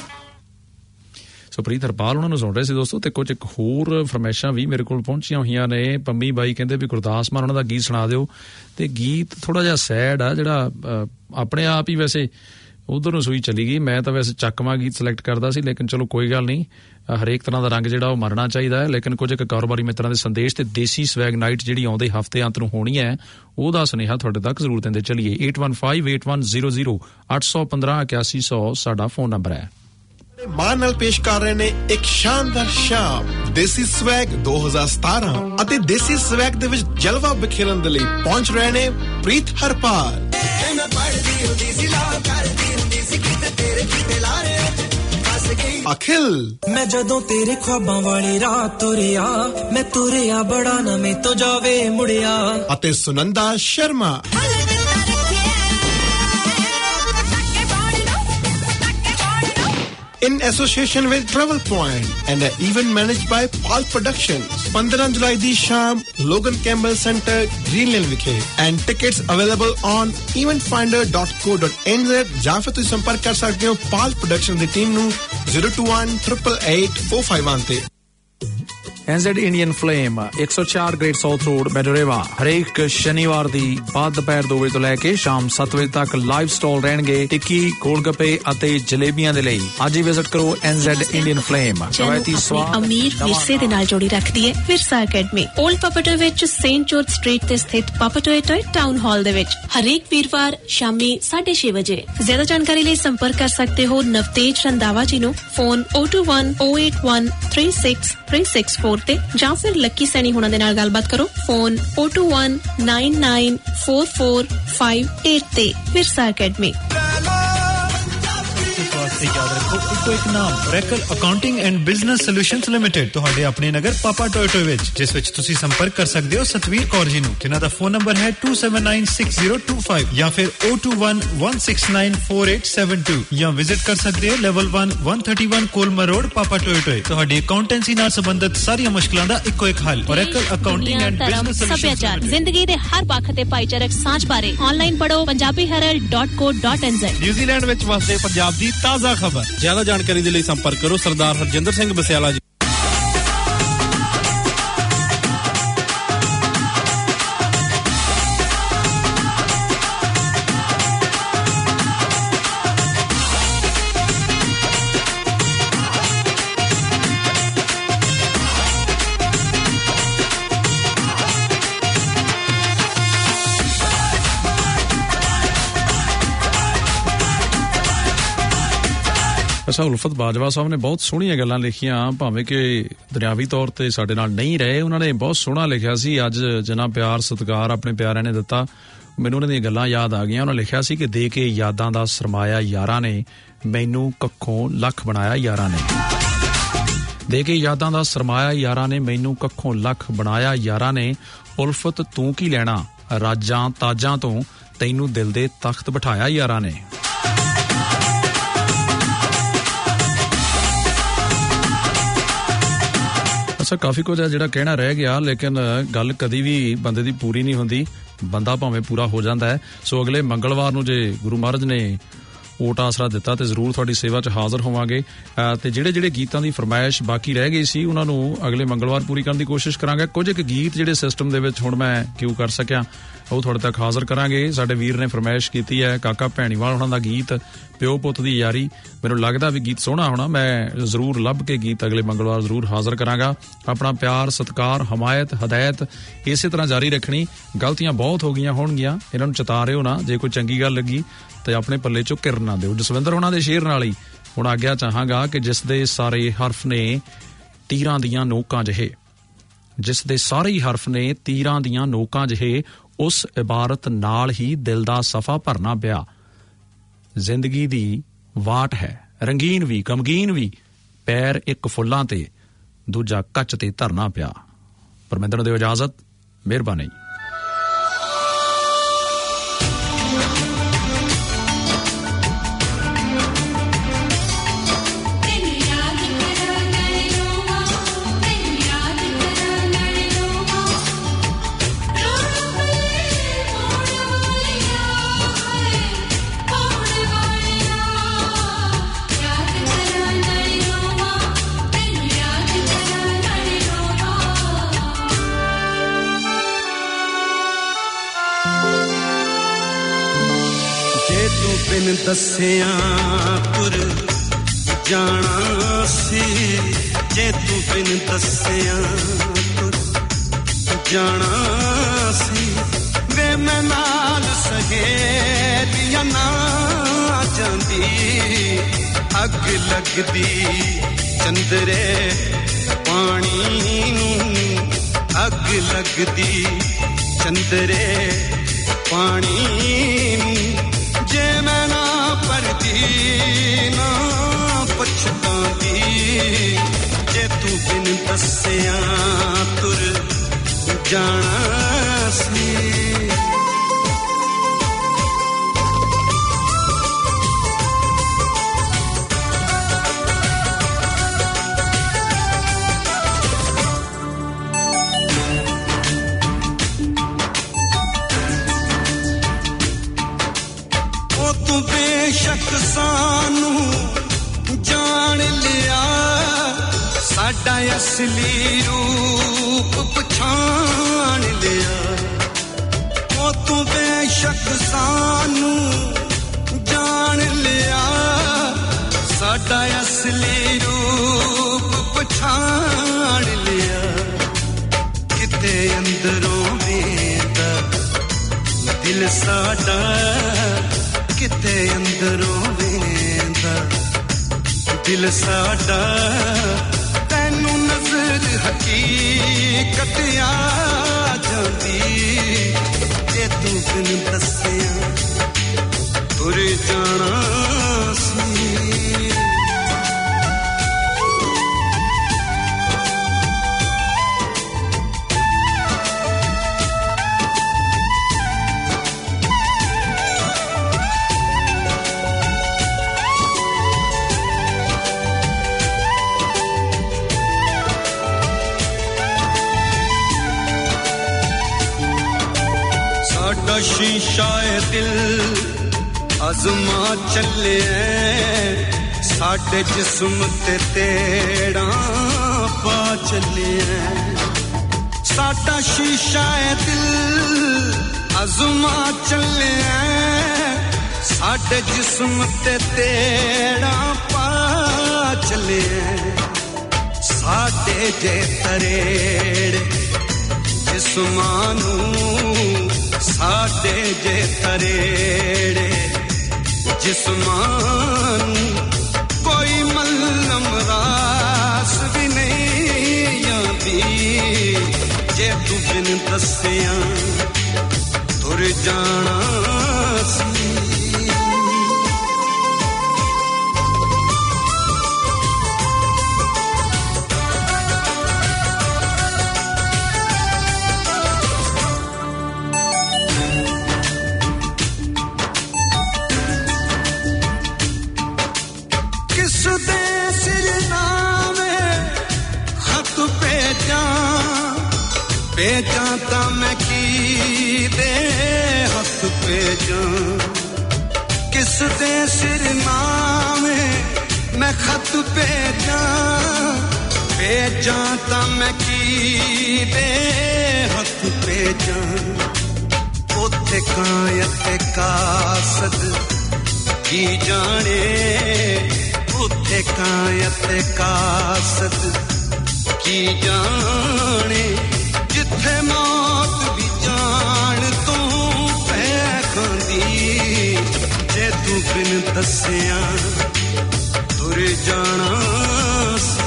ਸੋ ਪ੍ਰੀਤ ਹਰਪਾਲ ਉਹਨਾਂ ਨੂੰ ਸੁਣ ਰਹੇ ਸੀ ਦੋਸਤੋ। ਤੇ ਕੁਝ ਇੱਕ ਹੋਰ ਫਰਮੈਸ਼ਾਂ ਵੀ ਮੇਰੇ ਕੋਲ ਪਹੁੰਚੀਆਂ ਹੋਈਆਂ ਨੇ। ਪੰਮੀ ਬਾਈ ਕਹਿੰਦੇ ਵੀ ਗੁਰਦਾਸ ਮਾਨ ਉਹਨਾਂ ਦਾ ਗੀਤ ਸੁਣਾ ਦਿਓ। ਤੇ ਗੀਤ ਥੋੜਾ ਜਿਹਾ ਸੈਡ ਆ, ਜਿਹੜਾ ਆਪਣੇ ਆਪ ਹੀ ਵੈਸੇ ਉਧਰ ਨੂੰ ਸੂਈ ਚਲੀ ਗਈ। ਮੈਂ ਤਾਂ ਵੈਸੇ ਚੱਕਵਾਂ ਗੀਤ ਸਿਲੈਕਟ ਕਰਦਾ ਸੀ, ਲੇਕਿਨ ਚਲੋ ਕੋਈ ਗੱਲ ਨਹੀਂ, ਹਰੇਕ ਤਰ੍ਹਾਂ ਦਾ ਰੰਗ ਜਿਹੜਾ ਉਹ ਮਰਨਾ ਚਾਹੀਦਾ ਹੈ। ਲੇਕਿਨ ਕੁਝ ਇੱਕ ਕਾਰੋਬਾਰੀ ਮਿੱਤਰਾਂ ਦੇ ਸੰਦੇਸ਼ ਤੇ ਦੇਸੀ ਸਵੈਗ ਨਾਈਟ ਜਿਹੜੀ ਆਉਂਦੇ ਹਫ਼ਤੇ ਅੰਤ ਨੂੰ ਹੋਣੀ ਹੈ, ਉਹਦਾ ਸੁਨੇਹਾ ਤੁਹਾਡੇ ਤੱਕ ਜ਼ਰੂਰ ਦਿੰਦੇ ਚੱਲੀਏ। 8158100815 ਸਾਡਾ ਫੋਨ ਨੰਬਰ ਹੈ। ਮਾਨ ਨਾਲ ਪੇਸ਼ ਕਰ ਰਹੇ ਨੇ ਇੱਕ ਸ਼ਾਨਦਾਰ ਸ਼ਾਮ ਦੇਸੀ ਸਵੈਗ 2017 ਅਤੇ ਦੇਸੀ ਸਵੈਗ ਦੇ ਵਿੱਚ ਜਲਵਾ ਬਿਖੇਰਨ ਦੇ ਲਈ ਪਹੁੰਚ ਰਹੇ ਨੇ ਪ੍ਰੀਤ ਹਰਪਾਲ। ਅਖਿਲ ਮੈਂ ਜਦੋਂ ਤੇਰੇ ख्वाबां ਵਾਲੀ ਰਾਤ ਤੁਰਿਆ, ਮੈਂ ਤੁਰਿਆ ਬੜਾ ਨਾ ਮੈਂ ਤੋਂ ਜਾਵੇ ਮੁੜਿਆ। ਅਤੇ Sunanda Sharma. In association with Travel Point and an event managed by Paul Productions. 15 July ਦੀ ਸ਼ਾਮ ਲੋਗਨ ਕੈਂਬਲ ਸੈਂਟਰ ਗ੍ਰੀਨਲੈਂਡ ਵਿਖੇ and tickets available on eventfinder.co.nz ਜਾਂ ਫਿਰ ਤੁਸੀਂ ਸੰਪਰਕ ਕਰ ਸਕਦੇ ਹੋ Paul Productions ਦੀ ਟੀਮ ਨੂੰ 021888451 ਤੇ। NZ Indian Flame 104 great south road Manurewa ਹਰੇਕ ਸ਼ਨੀਵਾਰ ਦੀ ਬਾਅਦ ਦੁਪਹਿਰ 2 ਵਜੇ ਤੋਂ ਲੈ ਕੇ ਸ਼ਾਮ 7 ਵਜੇ ਤੱਕ ਲਾਈਵ ਸਟਾਲ ਰਹਿਣਗੇ ਟਿੱਕੀ, ਗੋਲਗੱਪੇ ਅਤੇ ਜਲੇਬੀਆਂ ਦੇ ਲਈ। ਅੱਜ ਹੀ ਵਿਜ਼ਿਟ ਕਰੋ NZ Indian Flame। ਰਵਾਇਤੀ ਸਵਾਦ ਅਮੀਰ ਵਿਰਸੇ ਦੇ ਨਾਲ ਜੋੜੀ ਰੱਖਦੀ ਹੈ ਵਿਰਸਾ ਅਕੈਡਮੀ ਓਲਡ ਪਾਪਾਟੋਏ ਵਿੱਚ ਸੇਂਟ ਜੋਰਜ ਸਟਰੀਟ ਤੇ ਸਥਿਤ ਪਾਪਾਟੋਏ ਟੋਏ ਟਾਊਨ ਹਾਲ ਦੇ ਵਿੱਚ ਹਰੇਕ ਵੀਰਵਾਰ ਸ਼ਾਮੀ 6:30 ਵਜੇ। ਜ਼ਿਆਦਾ ਜਾਣਕਾਰੀ ਲਈ ਸੰਪਰਕ ਕਰ ਸਕਦੇ ਹੋ ਨਵਤੇਜ ਰੰਦਾਵਾ ਜੀ ਨੂੰ, ਫੋਨ 02108136364 ਤੇ ਜਾਂ ਫਿਰ ਲੱਕੀ ਸੈਣੀ ਹੁਣਾਂ ਦੇ ਨਾਲ ਗੱਲਬਾਤ ਕਰੋ, ਫੋਨ 021994458 ਤੇ। ਵਿਰਸਾ ਅਕੈਡਮੀ। ਯਾਦ ਰੱਖੋ ਇੱਕੋ ਇੱਕ ਨਾਮ, ਰੈਕਲ accounting and business solutions limited, ਤੁਹਾਡੇ ਆਪਣੇ ਨਗਰ ਪਾਪਾ ਟੋਇਟੋ ਵਿੱਚ, ਜਿਸ ਵਿੱਚ ਤੁਸੀਂ ਸੰਪਰਕ ਕਰ ਸਕਦੇ ਹੋ ਸਤਵੀਰ ਕੌਰ ਜੀ ਨੂੰ, ਜਿਨ੍ਹਾਂ ਦਾ ਫੋਨ ਨੰਬਰ ਹੈ 27960225 ਜਾਂ ਫਿਰ 02116948872 ਜਾਂ ਵਿਜ਼ਿਟ ਕਰ ਸਕਦੇ ਹੋ ਲੈਵਲ 1 131 ਕੋਲਮਰ ਰੋਡ ਪਾਪਾ ਟੋਇਟੋ। ਤੁਹਾਡੀ ਅਕਾਊਂਟੈਂਸੀ ਨਾਲ ਸੰਬੰਧਿਤ ਸਾਰੀਆਂ ਮੁਸ਼ਕਲਾਂ ਦਾ ਇੱਕੋ ਇੱਕ ਹੱਲ। ਰੈਕਲ ਅਕਾਊਂਟਿੰਗ ਐਂਡ ਬਿਜ਼ਨਸ ਸੱਭਿਆਚਾਰ ਜ਼ਿੰਦਗੀ ਦੇ ਹਰ ਪੱਖ ਤੇ ਭਾਈਚਾਰਕ ਸਾਂਝ ਬਾਰੇ ਆਨਲਾਈਨ ਪੜੋ punjabiherald.co.nz। ਨਿਊਜ਼ੀਲੈਂਡ ਵਿੱਚ ਵਸਦੇ ਪੰਜਾਬ ਦੀ ਤਾਜ਼ਾ ਖਬਰ। ਜ਼ਿਆਦਾ ਜਾਣਕਾਰੀ ਦੇ ਲਈ ਸੰਪਰਕ ਕਰੋ ਸਰਦਾਰ ਹਰਜਿੰਦਰ ਸਿੰਘ ਬਸਿਆਲਾ ਜੀ। ਅੱਛਾ, ਉਲਫਤ ਬਾਜਵਾ ਸਾਹਿਬ ਨੇ ਬਹੁਤ ਸੋਹਣੀਆਂ ਗੱਲਾਂ ਲਿਖੀਆਂ, ਭਾਵੇਂ ਕਿ ਦੁਨਿਆਵੀ ਤੌਰ ਤੇ ਸਾਡੇ ਨਾਲ ਨਹੀਂ ਰਹੇ। ਉਹਨਾਂ ਨੇ ਬਹੁਤ ਸੋਹਣਾ ਲਿਖਿਆ ਸੀ। ਅੱਜ ਜਿੰਨਾ ਪਿਆਰ ਸਤਿਕਾਰ ਆਪਣੇ ਪਿਆਰਿਆਂ ਨੇ ਦਿੱਤਾ, ਮੈਨੂੰ ਉਹਨਾਂ ਦੀਆਂ ਗੱਲਾਂ ਯਾਦ ਆ ਗਈਆਂ। ਉਹਨਾਂ ਲਿਖਿਆ ਸੀ ਕਿ ਦੇ ਕੇ ਯਾਦਾਂ ਦਾ ਸਰਮਾਇਆ ਯਾਰਾਂ ਨੇ, ਮੈਨੂੰ ਕੱਖੋਂ ਲੱਖ ਬਣਾਇਆ ਯਾਰਾਂ ਨੇ। ਦੇ ਕੇ ਯਾਦਾਂ ਦਾ ਸਰਮਾਇਆ ਯਾਰਾਂ ਨੇ, ਮੈਨੂੰ ਕੱਖੋਂ ਲੱਖ ਬਣਾਇਆ ਯਾਰਾਂ ਨੇ। ਉਲਫਤ ਤੂੰ ਕੀ ਲੈਣਾ ਰਾਜਾਂ ਤਾਜਾਂ ਤੋਂ, ਤੈਨੂੰ ਦਿਲ ਦੇ ਤਖਤ ਬਿਠਾਇਆ ਯਾਰਾਂ ਨੇ। ਅੱਛਾ, ਕਾਫੀ ਕੁਝ ਹੈ ਜਿਹੜਾ ਕਹਿਣਾ ਰਹਿ ਗਿਆ, ਲੇਕਿਨ ਗੱਲ ਕਦੀ ਵੀ ਬੰਦੇ ਦੀ ਪੂਰੀ ਨਹੀਂ ਹੁੰਦੀ, ਬੰਦਾ ਭਾਵੇਂ ਪੂਰਾ ਹੋ ਜਾਂਦਾ ਹੈ। ਸੋ ਅਗਲੇ ਮੰਗਲਵਾਰ ਨੂੰ ਜੇ ਗੁਰੂ ਮਹਾਰਾਜ ਨੇ ਓਟ ਆਸਰਾ ਦਿੱਤਾ ਤੇ ਜ਼ਰੂਰ ਤੁਹਾਡੀ ਸੇਵਾ 'ਚ ਹਾਜ਼ਰ ਹੋਵਾਂਗੇ ਤੇ ਜਿਹੜੇ ਗੀਤਾਂ ਦੀ ਫਰਮਾਇਸ਼ ਬਾਕੀ ਰਹਿ ਗਈ ਸੀ ਉਹਨਾਂ ਨੂੰ ਅਗਲੇ ਮੰਗਲਵਾਰ ਪੂਰੀ ਕਰਨ ਦੀ ਕੋਸ਼ਿਸ਼ ਕਰਾਂਗੇ। ਕੁਝ ਕੁ ਗੀਤ ਜਿਹੜੇ ਸਿਸਟਮ ਦੇ ਵਿੱਚ ਹੁਣ ਮੈਂ ਕਿਉਂ ਕਰ ਸਕਿਆ ਉਹ ਤੁਹਾਡੇ ਤੱਕ ਹਾਜ਼ਰ ਕਰਾਂਗੇ। ਸਾਡੇ ਵੀਰ ਨੇ ਫਰਮਾਇਸ਼ ਕੀਤੀ ਹੈ ਕਾਕਾ ਭੈਣੀਵਾਲ ਉਹਨਾਂ ਦਾ ਗੀਤ ਪਿਓ ਪੁੱਤ ਦੀ ਯਾਰੀ, ਮੈਨੂੰ ਲੱਗਦਾ ਵੀ ਗੀਤ ਸੋਹਣਾ ਹੋਣਾ, ਮੈਂ ਜ਼ਰੂਰ ਲੱਭ ਕੇ ਗੀਤ ਅਗਲੇ ਮੰਗਲਵਾਰ ਜ਼ਰੂਰ ਹਾਜ਼ਰ ਕਰਾਂਗਾ। ਆਪਣਾ ਪਿਆਰ ਸਤਿਕਾਰ ਹਮਾਇਤ ਹਦਾਇਤ ਇਸੇ ਤਰ੍ਹਾਂ ਜਾਰੀ ਰੱਖਣੀ। ਗਲਤੀਆਂ ਬਹੁਤ ਹੋ ਗਈਆਂ ਹੋਣਗੀਆਂ, ਇਹਨਾਂ ਨੂੰ ਚਤਾ ਰਿਓ ਨਾ, ਜੇ ਕੋਈ ਚੰਗੀ ਗੱਲ ਲੱਗੀ ਤੇ ਆਪਣੇ ਪੱਲੇ ਚੋਂ ਕਿਰਨ ਨਾ ਦਿਓ। ਜਸਵਿੰਦਰ ਉਹਨਾਂ ਦੇ ਸ਼ੇਰ ਨਾਲ ਹੀ ਹੁਣ ਆਗਿਆ ਚਾਹਾਂਗਾ ਕਿ ਜਿਸ ਦੇ ਸਾਰੇ ਹਰਫ ਨੇ ਤੀਰਾਂ ਦੀਆਂ ਨੋਕਾਂ ਜਿਹੇ, ਜਿਸ ਦੇ ਸਾਰੇ ਹੀ ਹਰਫ ਨੇ ਤੀਰਾਂ ਦੀਆਂ ਨੋਕਾਂ ਜਿਹੇ, ਉਸ ਇਬਾਰਤ ਨਾਲ ਹੀ ਦਿਲ ਦਾ ਸਫਾ ਭਰਨਾ ਪਿਆ। ਜ਼ਿੰਦਗੀ ਦੀ ਵਾਟ ਹੈ ਰੰਗੀਨ ਵੀ ਗਮਗੀਨ ਵੀ, ਪੈਰ ਇੱਕ ਫੁੱਲਾਂ ਤੇ ਦੂਜਾ ਕੱਚ ਤੇ ਧਰਨਾ ਪਿਆ। ਪਰਮਿੰਦਰ ਦਿਓ ਇਜਾਜ਼ਤ, ਮਿਹਰਬਾਨੀ। ਬਿਨ ਦੱਸਿਆਂ ਤੁਰ ਜਾਣਾ ਸੀ, ਜੇ ਤੂੰ ਬਿਨ ਦੱਸਿਆਂ ਤੁਰ ਜਾਣਾ ਸੀ, ਵੇ ਮੈਂ ਨਾਲ ਸਹੇਲੀਆਂ ਨਾ ਜਾਂਦੀ, ਅੱਗ ਲੱਗਦੀ ਚੰਦਰੇ ਪਾਣੀ ਨੂੰ, ਅੱਗ ਲੱਗਦੀ ਚੰਦਰੇ ਪਾਣੀ ਨੂੰ, ਜੇ ਮੈਂ ਨਾ ਪਰਦੀ ਨਾ ਪਛਤਾਉਂਦੀ, ਜੇ ਤੂੰ ਬਿਨ ਦੱਸਿਆਂ ਤੁਰ ਜਾਣਾ ਸੀ। ਤੂੰ ਬੇਸ਼ੱਕ ਸਾਨੂੰ ਜਾਣ ਲਿਆ, ਸਾਡਾ ਅਸਲੀ ਰੂਪ ਪਛਾਣ ਲਿਆ, ਉਹ ਤੂੰ ਬੇਸ਼ੱਕ ਸਾਨੂੰ ਜਾਣ ਲਿਆ, ਸਾਡਾ ਅਸਲੀ ਰੂਪ ਪਛਾਣ ਲਿਆ, ਕਿਤੇ ਅੰਦਰੋਂ ਵੇਂਦਾ ਦਿਲ ਸਾਡਾ, ਕਿਤੇ ਅੰਦਰੋਂ ਵੇਂਦਾ ਦਿਲ ਸਾਡਾ, ਤੈਨੂੰ ਨਜ਼ਰ ਹਕੀਕਤ ਆ ਜਾਂਦੀ, ਜੇ ਤੂੰ ਬਿਨ ਦੱਸਿਆਂ ਤੁਰ ਜਾਣਾ ਸੀ। ਸਾਡਾ ਸ਼ੀਸ਼ਾ ਏ ਦਿਲ ਅਜ਼ਮਾ ਚੱਲਿਆ, ਸਾਡੇ ਜਿਸਮ ਤੇ ਤੇੜਾ ਪਾ ਚੱਲਿਆ, ਸਾਡਾ ਸ਼ੀਸ਼ਾ ਏ ਦਿਲ ਅਜ਼ਮਾ ਚੱਲਿਆ, ਸਾਡੇ ਜਿਸਮ ਤੇ ਤੇੜਾ ਪਾ ਚੱਲਿਆ, ਸਾਡੇ ਜੇ ਤਰੇੜ ਜਿਸਮਾਂ ਨੂੰ, ਸਾਡੇ ਜੇ ਤਰੇੜੇ ਜਿਸਮਾਂ ਨੂੰ, ਕੋਈ ਮੱਲਮ ਰਾਸ ਵੀ ਨਹੀਂ ਆਂਦੀ, ਜੇ ਤੂੰ ਬਿਨ ਦੱਸਿਆਂ ਤੁਰ ਜਾਣਾ ਸੀ। ਭੇਜਾਂ ਤਾਂ ਮੈਂ ਕੀ ਦੇ ਹੱਥ ਭੇਜਾਂ, ਕਿਸ जिस दे सिर नाम मैं खत भेजा ता मैं की दे हथ भेजा उथे कायत कासद की जाने उथे कायत कासद की जाने जिथे मौत भी जान तू पै खांदी जे तू बिन दसिया तुर जाना सी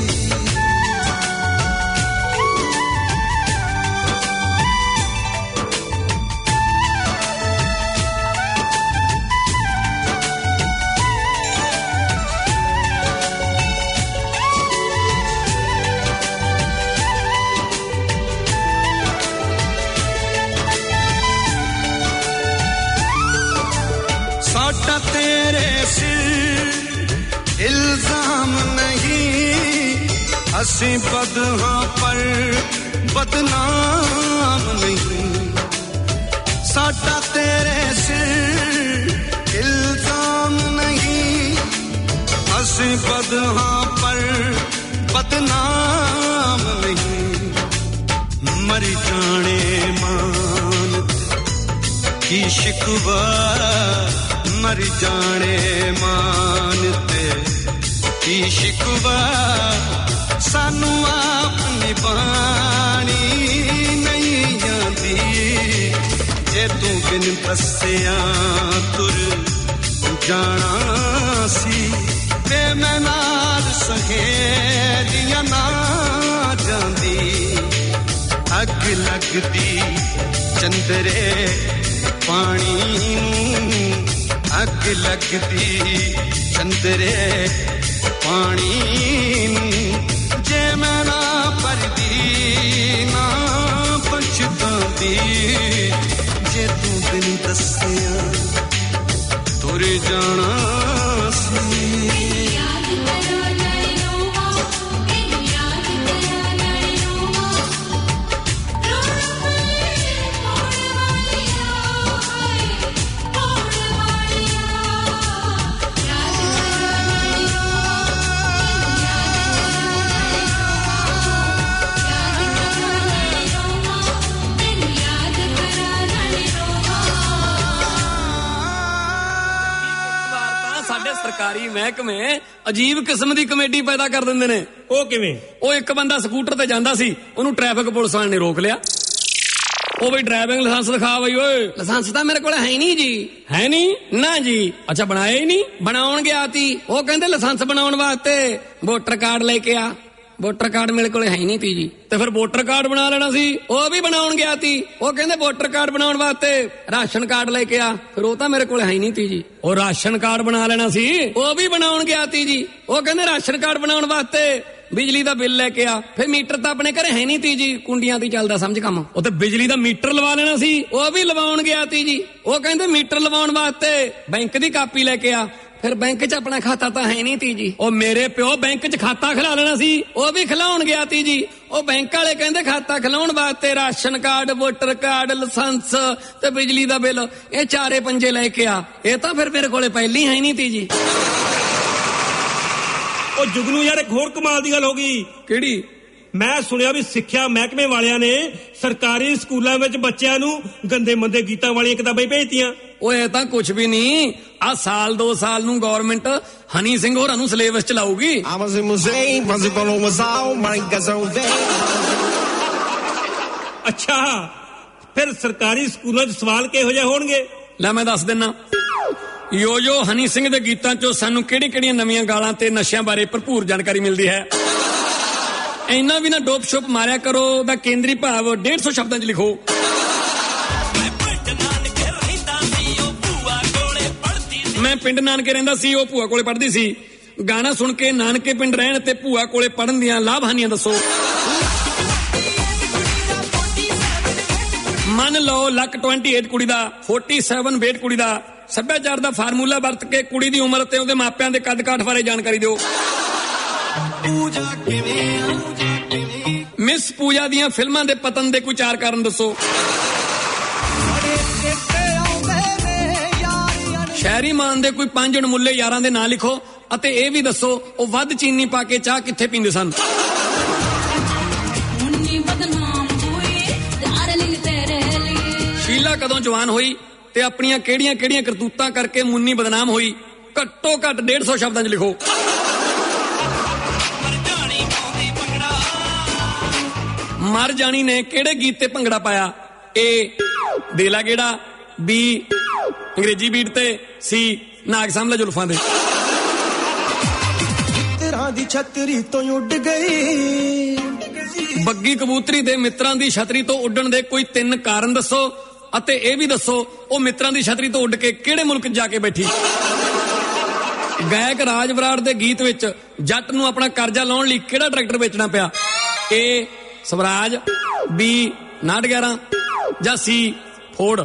तेरे सिर इल्जाम नहीं असी बदहा पर बदनाम नहीं साडा तेरे सिर इल्जाम नहीं असी बदहा पर बदनाम नहीं मर जाने मानत की शिकवा मर जाने मानते की शिकवा सानू अपनी बानी नहीं आंदी जे तू बिन दसिया तुर जाना सी ते मैं नाल सहेलियां ना जांदी अग लगदी चंदरे पानी अग लगदी चंदरे पानी जे मैं ना परदी ना पछतांदी जे तू बिन दसिया तुर जाना सी ਸਰਕਾਰੀ ਮਹਿਕਮੇ ਅਜੀਬ ਕਿਸਮ ਦੀ ਕਮੇਡੀ ਪੈਦਾ ਕਰ ਦਿੰਦੇ ਨੇ। ਉਹ ਕਿਵੇਂ? ਉਹ ਇੱਕ ਬੰਦਾ ਸਕੂਟਰ ਤੇ ਜਾਂਦਾ ਸੀ, ਉਹਨੂੰ ਟ੍ਰੈਫਿਕ ਪੁਲਿਸ ਵਾਲਿਆਂ ਨੇ ਰੋਕ ਲਿਆ। ਉਹ ਬਈ ਡਰਾਈਵਿੰਗ ਲਾਇਸੈਂਸ ਦਿਖਾ ਬਈ। ਓਏ ਲਾਇਸੈਂਸ ਤਾਂ ਮੇਰੇ ਕੋਲ ਹੈ ਨਹੀਂ ਜੀ। ਹੈ ਨਹੀਂ? ਨਾ ਜੀ। ਅੱਛਾ ਬਣਾਇਆ ਹੀ ਨਹੀਂ? ਬਣਾਉਣ ਗਿਆ ਤੀ। ਉਹ ਕਹਿੰਦੇ ਲਾਇਸੈਂਸ ਬਣਾਉਣ ਵਾਸਤੇ ਵੋਟਰ ਕਾਰਡ ਲੈ ਕੇ ਆ। ਵੋਟਰ ਕਾਰਡ ਮੇਰੇ ਕੋਲ ਹੈ ਨਹੀਂ ਤੀ ਜੀ। ਤੇ ਫਿਰ ਵੋਟਰ ਕਾਰਡ ਬਣਾ ਲੈਣਾ ਸੀ। ਉਹ ਵੀ ਬਣਾਉਣ ਗਿਆ ਤੀ। ਉਹ ਕਹਿੰਦੇ ਵੋਟਰ ਕਾਰਡ ਬਣਾਉਣ ਵਾਸਤੇ ਰਾਸ਼ਨ ਕਾਰਡ ਲੈ ਕੇ ਆ। ਫਿਰ ਉਹ ਤਾਂ ਮੇਰੇ ਕੋਲ ਹੈ ਨਹੀਂ ਤੀ ਜੀ। ਉਹ ਰਾਸ਼ਨ ਕਾਰਡ ਬਣਾ ਲੈਣਾ ਸੀ। ਉਹ ਵੀ ਬਣਾਉਣ ਗਿਆ ਤੀ ਜੀ। ਉਹ ਕਹਿੰਦੇ ਰਾਸ਼ਨ ਕਾਰਡ ਬਣਾਉਣ ਵਾਸਤੇ ਬਿਜਲੀ ਦਾ ਬਿੱਲ ਲੈ ਕੇ ਆ। ਫਿਰ ਮੀਟਰ ਤਾਂ ਆਪਣੇ ਘਰੇ ਹੈ ਨਹੀਂ ਤੀ ਜੀ, ਕੁੰਡੀਆਂ ਤੇ ਚੱਲਦਾ ਸਮਝ ਕੰਮ। ਉਹ ਤੇ ਬਿਜਲੀ ਦਾ ਮੀਟਰ ਲਵਾ ਲੈਣਾ ਸੀ। ਉਹ ਵੀ ਲਵਾਉਣ ਗਿਆ ਤੀ ਜੀ। ਉਹ ਕਹਿੰਦੇ ਮੀਟਰ ਲਵਾਉਣ ਵਾਸਤੇ ਬੈਂਕ ਦੀ ਕਾਪੀ ਲੈ ਕੇ ਆ। ਫਿਰ ਬੈਂਕ 'ਚ ਆਪਣਾ ਖਾਤਾ ਤਾਂ ਹੈ ਨਹੀਂ ਤੀ ਜੀ। ਉਹ ਮੇਰੇ ਪਿਓ ਬੈਂਕ 'ਚ ਖਾਤਾ ਖਿਲਾ ਲੈਣਾ ਸੀ। ਉਹ ਵੀ ਖਿਲਾਉਣ ਗਿਆ ਤੀ ਜੀ। ਉਹ ਬੈਂਕ ਵਾਲੇ ਕਹਿੰਦੇ ਖਾਤਾ ਖਿਲਾਉਣ ਵਾਸਤੇ ration card, voter card, licence ਤੇ ਬਿਜਲੀ ਦਾ ਬਿੱਲ ਇਹ ਚਾਰੇ ਪੰਜੇ ਲੈ ਕੇ ਆ। ਇਹ ਤਾਂ ਫਿਰ ਮੇਰੇ ਕੋਲੇ ਪਹਿਲੀ ਹੈ ਨਹੀਂ ਤੀ ਜੀ। ਉਹ ਜੁਗਨੂ ਯਾਰ ਇੱਕ ਹੋਰ ਕਮਾਲ ਦੀ ਗੱਲ ਹੋ ਗਈ। ਕਿਹੜੀ? ਮੈਂ ਸੁਣਿਆ ਵੀ ਸਿੱਖਿਆ ਮਹਿਕਮੇ ਵਾਲਿਆਂ ਨੇ ਸਰਕਾਰੀ ਸਕੂਲਾਂ ਵਿੱਚ ਬੱਚਿਆਂ ਨੂੰ ਗੰਦੇ ਮੰਦੇ ਗੀਤਾਂ ਵਾਲੀਆਂ ਕਿਤਾਬਾਂ ਭੇਜਤੀਆਂ। ਓਏ ਤਾਂ ਕੁਝ ਵੀ ਨਹੀਂ। ਆ ਸਾਲ 2 ਸਾਲ ਨੂੰ ਗਵਰਨਮੈਂਟ ਹਨੀ ਸਿੰਘ ਹੋਰਾਂ ਨੂੰ ਸਿਲੇਬਸ ਚਲਾਊਗੀ। ਅੱਛਾ ਫਿਰ ਸਰਕਾਰੀ ਸਕੂਲਾਂ 'ਚ ਸਵਾਲ ਕਿਹੋ ਜਿਹੇ ਹੋਣਗੇ? ਲੈ ਮੈਂ ਦੱਸ ਦਿੰਨਾ। ਯੋ ਹਨੀ ਸਿੰਘ ਦੇ ਗੀਤਾਂ 'ਚੋਂ ਸਾਨੂੰ ਕਿਹੜੀਆਂ ਨਵੀਆਂ ਗਾਲਾਂ ਤੇ ਨਸ਼ਿਆਂ ਬਾਰੇ ਭਰਪੂਰ ਜਾਣਕਾਰੀ ਮਿਲਦੀ ਹੈ। ਇੰਨਾ ਵੀ ਨਾ ਡੋਪ ਸ਼ੋਪ ਮਾਰਿਆ ਕਰੋ। ਦਾ ਕੇਂਦਰੀ ਭਾਵ 150 ਸ਼ਬਦਾਂ 'ਚ ਲਿਖੋ। ਮੈਂ ਪਿੰਡ ਨਾਨਕੇ ਰਹਿੰਦਾ ਸੀ, ਉਹ ਭੂਆ ਕੋਲੇ ਪੜ੍ਹਦੀ ਸੀ। ਗਾਣਾ ਸੁਣ ਕੇ ਨਾਨਕੇ ਪਿੰਡ ਰਹਿਣ ਤੇ ਭੂਆ ਕੋਲੇ ਪੜ੍ਹਨ ਦੀਆਂ ਲਾਭ ਹਾਨੀਆਂ ਦੱਸੋ। ਮੰਨ ਲਓ ਲੱਕ 28 ਕੁੜੀ ਦਾ, 47 weight ਕੁੜੀ ਦਾ। ਸੱਭਿਆਚਾਰ ਦਾ ਫਾਰਮੂਲਾ ਵਰਤ ਕੇ ਕੁੜੀ ਦੀ ਉਮਰ ਤੇ ਉਹਦੇ ਮਾਪਿਆਂ ਦੇ ਕੱਦ ਕਾਠ ਬਾਰੇ ਜਾਣਕਾਰੀ ਦਿਓ। ਮਿਸ ਪੂਜਾ ਦੀਆਂ ਫਿਲਮਾਂ ਦੇ ਪਤਨ ਦੇ ਕੋਈ 4 ਕਾਰਨ ਦੱਸੋ। ਸ਼ਹਿਰੀ ਮਾਨ ਦੇ ਕੋਈ 5 ਅਣਮੁੱਲੇ ਯਾਰਾਂ ਦੇ ਨਾਂ ਲਿਖੋ ਅਤੇ ਇਹ ਵੀ ਦੱਸੋ ਉਹ ਵੱਧ ਚੀਨੀ ਪਾ ਕੇ ਚਾਹ ਕਿੱਥੇ ਪੀਂਦੇ ਸਨ। ਸ਼ੀਲਾ ਕਦੋਂ ਜਵਾਨ ਹੋਈ ਤੇ ਆਪਣੀਆਂ ਕਿਹੜੀਆਂ ਕਰਤੂਤਾਂ ਕਰਕੇ ਮੁੰਨੀ ਬਦਨਾਮ ਹੋਈ? ਘੱਟੋ ਘੱਟ 150 ਸ਼ਬਦਾਂ 'ਚ ਲਿਖੋ। ਮਰ ਜਾਣੀ ਨੇ ਕਿਹੜੇ ਗੀਤ ਤੇ ਭੰਗੜਾ ਪਾਇਆ? ਏ ਦੇਲਾ ਗੇੜਾ, ਬੀ ਅੰਗਰੇਜ਼ੀ ਬੀਟ ਤੇ, ਸੀ ਨਾਗ ਸਾਹਮਣੇ ਜ਼ੁਲਫਾਂ ਦੇ। ਤੇਰਾਂ ਦੀ ਛਤਰੀ ਤੋਂ ਉੱਡ ਗਈ। ਬੱਗੀ ਕਬੂਤਰੀ ਦੇ ਮਿੱਤਰਾਂ ਦੀ ਛਤਰੀ ਤੋਂ ਉੱਡਣ ਦੇ ਕੋਈ 3 ਕਾਰਨ ਦੱਸੋ ਅਤੇ ਇਹ ਵੀ ਦੱਸੋ ਉਹ ਮਿੱਤਰਾਂ ਦੀ ਛਤਰੀ ਤੋਂ ਉੱਡ ਕੇ ਕਿਹੜੇ ਮੁਲਕ ਜਾ ਕੇ ਬੈਠੀ? ਗਾਇਕ ਰਾਜ ਬਰਾੜ ਦੇ ਗੀਤ ਵਿੱਚ ਜੱਟ ਨੂੰ ਆਪਣਾ ਕਰਜ਼ਾ ਲਾਉਣ ਲਈ ਕਿਹੜਾ ਟਰੈਕਟਰ ਵੇਚਣਾ ਪਿਆ? ਏ ਸਵਰਾਜ, ਬੀ 911 ਜਾਂ ਸੀ ਫੋਰਡ?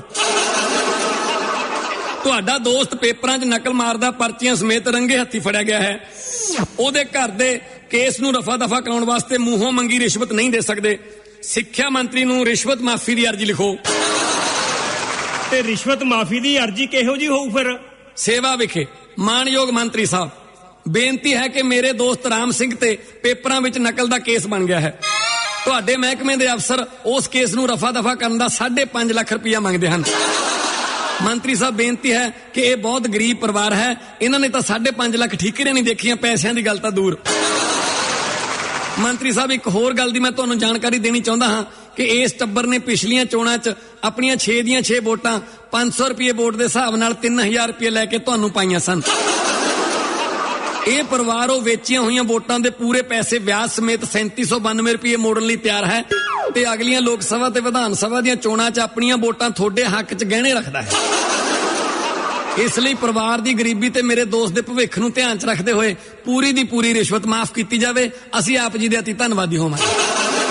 ਤੁਹਾਡਾ ਦੋਸਤ ਪੇਪਰਾਂ 'ਚ ਨਕਲ ਮਾਰਦਾ ਪਰਚੀਆਂ ਸਮੇਤ ਰੰਗੇ ਹੱਥੀ ਫੜਿਆ ਗਿਆ ਹੈ। ਉਹਦੇ ਘਰ ਦੇ ਕੇਸ ਨੂੰ ਰਫਾ ਦਫਾ ਕਰਾਉਣ ਵਾਸਤੇ ਮੂੰਹੋਂ ਮੰਗੀ ਰਿਸ਼ਵਤ ਨਹੀਂ ਦੇ ਸਕਦੇ। ਸਿੱਖਿਆ ਮੰਤਰੀ ਨੂੰ ਰਿਸ਼ਵਤ ਮਾਫੀ ਦੀ ਅਰਜ਼ੀ ਲਿਖੋ। ਤੇ ਰਿਸ਼ਵਤ ਮਾਫੀ ਦੀ ਅਰਜ਼ੀ ਕਿਹੋ ਜੀ ਹੋਊ ਫਿਰ? ਸੇਵਾ ਵਿਖੇ ਮਾਨਯੋਗ ਮੰਤਰੀ ਸਾਹਿਬ, ਬੇਨਤੀ ਹੈ ਕਿ ਮੇਰੇ ਦੋਸਤ ਰਾਮ ਸਿੰਘ ਤੇ ਪੇਪਰਾਂ ਵਿੱਚ ਨਕਲ ਦਾ ਕੇਸ ਬਣ ਗਿਆ ਹੈ। ਤੁਹਾਡੇ ਮਹਿਕਮੇ ਦੇ ਅਫਸਰ ਉਸ ਕੇਸ ਨੂੰ ਰਫਾ ਦਫਾ ਕਰਨ ਦਾ 5.5 ਲੱਖ ਰੁਪਇਆ ਮੰਗਦੇ ਹਨ। ਮੰਤਰੀ ਸਾਹਿਬ ਬੇਨਤੀ ਹੈ ਕਿ ਇਹ ਬਹੁਤ ਗਰੀਬ ਪਰਿਵਾਰ ਹੈ, ਇਹਨਾਂ ਨੇ ਤਾਂ 5.5 ਲੱਖ ਠੀਕਰੇ ਨਹੀਂ ਦੇਖੀਆਂ, ਪੈਸਿਆਂ ਦੀ ਗੱਲ ਤਾਂ ਦੂਰ। ਮੰਤਰੀ ਸਾਹਿਬ ਇੱਕ ਹੋਰ ਗੱਲ ਦੀ ਮੈਂ ਤੁਹਾਨੂੰ ਜਾਣਕਾਰੀ ਦੇਣੀ ਚਾਹੁੰਦਾ ਹਾਂ ਕਿ ਇਸ ਟੱਬਰ ਨੇ ਪਿਛਲੀਆਂ ਚੋਣਾਂ 'ਚ ਆਪਣੀਆਂ 6 ਦੀਆਂ 6 ਵੋਟਾਂ 500 ਰੁਪਏ ਵੋਟ ਦੇ ਹਿਸਾਬ ਨਾਲ 3000 ਰੁਪਏ ਲੈ ਕੇ ਤੁਹਾਨੂੰ ਪਾਈਆਂ ਸਨ। ਇਹ ਪਰਿਵਾਰ ਉਹ ਵੇਚੀਆਂ ਹੋਈਆਂ ਵੋਟਾਂ ਦੇ ਪੂਰੇ ਪੈਸੇ ਵਿਆਜ ਸਮੇਤ 3792 ਰੁਪਏ ਮੋੜਨ ਲਈ ਤਿਆਰ ਹੈ ਤੇ ਅਗਲੀਆਂ ਲੋਕ ਸਭਾ ਤੇ ਵਿਧਾਨ ਸਭਾ ਦੀਆਂ ਚੋਣਾਂ 'ਚ ਆਪਣੀਆਂ ਵੋਟਾਂ ਤੁਹਾਡੇ ਹੱਕ 'ਚ ਗਹਿਣੇ ਰੱਖਦਾ ਹੈ। ਇਸ ਲਈ ਪਰਿਵਾਰ ਦੀ ਗਰੀਬੀ ਤੇ ਮੇਰੇ ਦੋਸਤ ਦੇ ਭਵਿੱਖ ਨੂੰ ਧਿਆਨ 'ਚ ਰੱਖਦੇ ਹੋਏ ਪੂਰੀ ਦੀ ਪੂਰੀ ਰਿਸ਼ਵਤ ਮਾਫ ਕੀਤੀ ਜਾਵੇ। ਅਸੀਂ ਆਪ ਜੀ ਦੇ ਅਤੀ ਧੰਨਵਾਦੀ ਹੋਵਾਂਗੇ।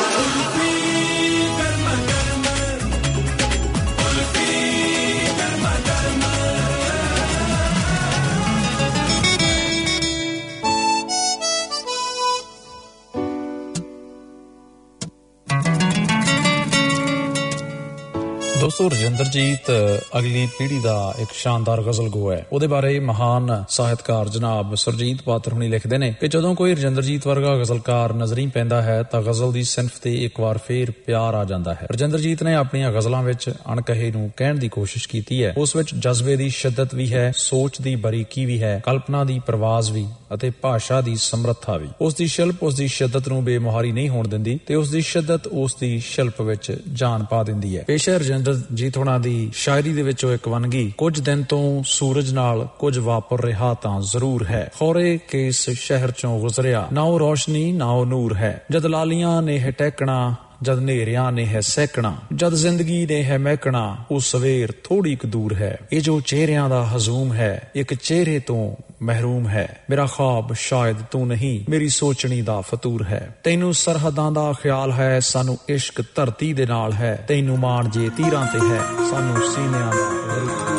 ਦੋਸਤੋ, ਰਜਿੰਦਰਜੀਤ ਅਗਲੀ ਪੀੜ੍ਹੀ ਦਾ ਇੱਕ ਸ਼ਾਨਦਾਰ ਗਜ਼ਲਗੋ ਹੈ। ਉਹਦੇ ਬਾਰੇ ਮਹਾਨ ਸਾਹਿਤਕਾਰ ਜਨਾਬ ਸੁਰਜੀਤ ਪਾਤਰ ਹੁਣੀ ਲਿਖਦੇ ਨੇ ਕਿ ਜਦੋਂ ਕੋਈ ਰਜਿੰਦਰਜੀਤ ਵਰਗਾ ਗਜ਼ਲਕਾਰ ਨਜ਼ਰੀ ਪੈਂਦਾ ਹੈ ਤਾਂ ਗਜ਼ਲ ਦੀ ਸਿਨਫ ਤੇ ਇੱਕ ਵਾਰ ਫੇਰ ਪਿਆਰ ਆ ਜਾਂਦਾ ਹੈ। ਰਜਿੰਦਰਜੀਤ ਨੇ ਆਪਣੀਆਂ ਗਜ਼ਲਾਂ ਵਿੱਚ ਅਣਕਹੇ ਨੂੰ ਕਹਿਣ ਦੀ ਕੋਸ਼ਿਸ਼ ਕੀਤੀ ਹੈ। ਉਸ ਵਿੱਚ ਜਜ਼ਬੇ ਦੀ ਸ਼ਿੱਦਤ ਵੀ ਹੈ, ਸੋਚ ਦੀ ਬਰੀਕੀ ਵੀ ਹੈ, ਕਲਪਨਾ ਦੀ ਪ੍ਰਵਾਜ਼ ਵੀ ਅਤੇ ਭਾਸ਼ਾ ਦੀ ਸਮਰੱਥਾ ਵੀ। ਉਸ ਦੀ ਸ਼ਿਲਪ ਉਸ ਦੀ ਸ਼ਿੱਦਤ ਨੂੰ ਬੇਮੁਹਾਰੀ ਨਹੀਂ ਹੋਣ ਦਿੰਦੀ ਤੇ ਉਸ ਦੀ ਸ਼ਿੱਦਤ ਉਸ ਦੀ ਸ਼ਿਲਪ ਵਿੱਚ ਜਾਨ ਪਾ ਦਿੰਦੀ ਹੈ। ਪੇਸ਼ ਹੈ ਰਜਿੰਦਰਜੀਤ ਹੋਣਾ ਦੀ ਸ਼ਾਇਰੀ ਦੇ ਵਿੱਚੋਂ ਇੱਕ ਵੰਨਗੀ। ਕੁਝ ਦਿਨ ਤੋਂ ਸੂਰਜ ਨਾਲ ਕੁਝ ਵਾਪਰ ਰਿਹਾ ਤਾਂ ਜ਼ਰੂਰ ਹੈ, ਖੌਰੇ ਕਿਸ ਸ਼ਹਿਰ ਚੋਂ ਗੁਜ਼ਰਿਆ, ਨਾ ਉਹ ਰੋਸ਼ਨੀ ਨਾ ਉਹ ਨੂਰ ਹੈ। ਜਦ ਲਾਲੀਆਂ ਨੇ ਹੈ ਟਹਿਕਣਾ, ਜਦ ਨੇਰਿਆਂ ਨੇ ਹੈ ਸਹਿਕਣਾ, ਜਦ ਜ਼ਿੰਦਗੀ ਨੇ ਹੈ ਮਹਿਕਣਾ, ਉਹ ਸਵੇਰ ਥੋੜੀ ਕੁ ਦੂਰ ਹੈ। ਇਹ ਜੋ ਚਿਹਰਿਆਂ ਦਾ ਹਜ਼ੂਮ ਹੈ, ਇੱਕ ਚਿਹਰੇ ਤੋਂ ਮਹਿਰੂਮ ਹੈ। ਮੇਰਾ ख्वाब ਸ਼ਾਇਦ ਤੂੰ ਨਹੀਂ, ਮੇਰੀ ਸੋਚਣੀ ਦਾ ਫਤੂਰ ਹੈ। ਤੈਨੂੰ ਸਰਹੱਦਾਂ ਦਾ ਖਿਆਲ ਹੈ, ਸਾਨੂੰ ਇਸ਼ਕ ਧਰਤੀ ਦੇ ਨਾਲ ਹੈ। ਤੈਨੂੰ ਮਾਣ ਜੇ ਤੀਰਾਂ ਤੇ ਹੈ, ਸਾਨੂੰ ਸੀਨਿਆਂ ਦਾ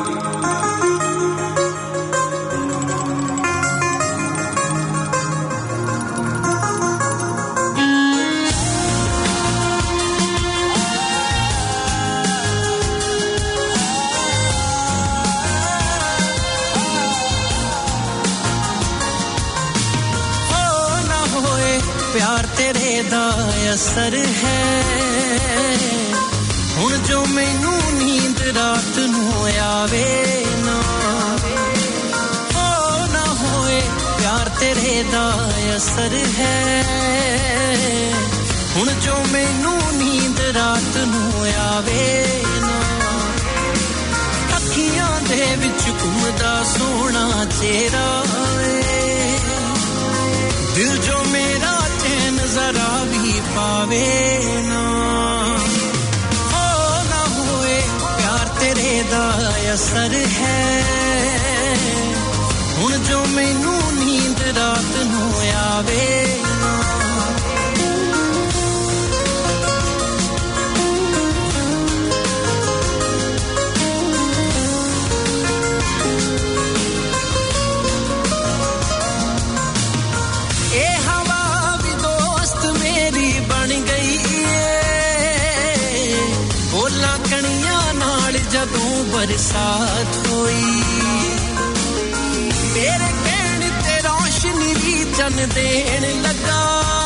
प्यार तेरे दा असर है। हुण जो मैनू नींद रात नू आवे ना, हो ना होए प्यार तेरे दा असर है। हुण जो मैनू नींद रात नू आवे ना, अखियां दे विच घुमदा सोहना चेहरा दिल जो मेरा चैन जरा भी पावे ना, हो ना होए प्यार तेरे दा असर है। हुण जो मैनू नींद रात नू आवे ना, जदों बरसात होई ਚੰਨ ਦੇਣ ਲੱਗਾ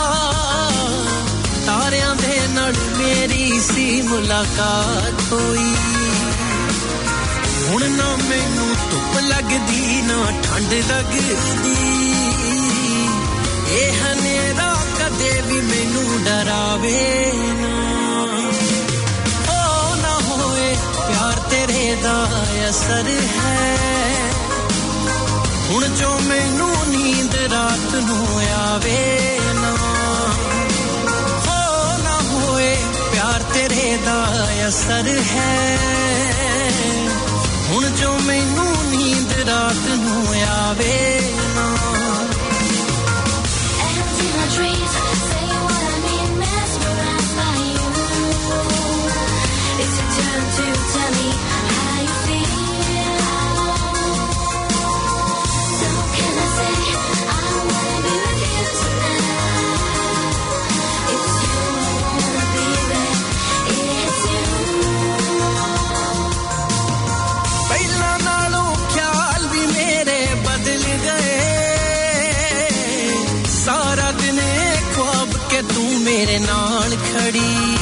ਤਾਰਿਆਂ ਦੇ ਨਾਲ ਮੇਰੀ ਸੀ ਮੁਲਾਕਾਤ ਹੋਈ ਹੁਣ ਨਾ ਮੈਨੂੰ ਧੁੱਪ ਲੱਗਦੀ ਨਾ ਠੰਡ ਲੱਗਦੀ ਇਹ ਹਨੇਰਾ ਕਦੇ ਵੀ ਮੈਨੂੰ ਡਰਾਵੇ ਨਾ ਹੋ ਨਾ ਹੋਏ ਪਿਆਰ ਤੇਰੇ ਦਾ ਅਸਰ ਹੈ ਹੁਣ ਜੋ ਮੈਨੂੰ ਨੀਂਦ ਰਾਤ ਨੂੰ ਆਵੇ ਨਾ ਹੋ ਨਾ ਹੋਏ ਪਿਆਰ ਤੇਰੇ ਦਾ ਅਸਰ ਹੈ ਹੁਣ ਜੋ ਮੈਨੂੰ ਨੀਂਦ ਰਾਤ ਨੂੰ ਆਵੇ ਨਾ Dreams, say what I mean, mesmerized by you. It's your turn to tell me how you feel. So can I say I wanna be with you tonight? It's you I wanna be with, it's you. ਪਹਿਲਾਂ ਨਾਲੋਂ ਖਿਆਲ ਵੀ ਮੇਰੇ ਬਦਲ ਗਏ ਸਾਰਾ ਦਿਨ ख्वाब के तू मेरे नाल खड़ी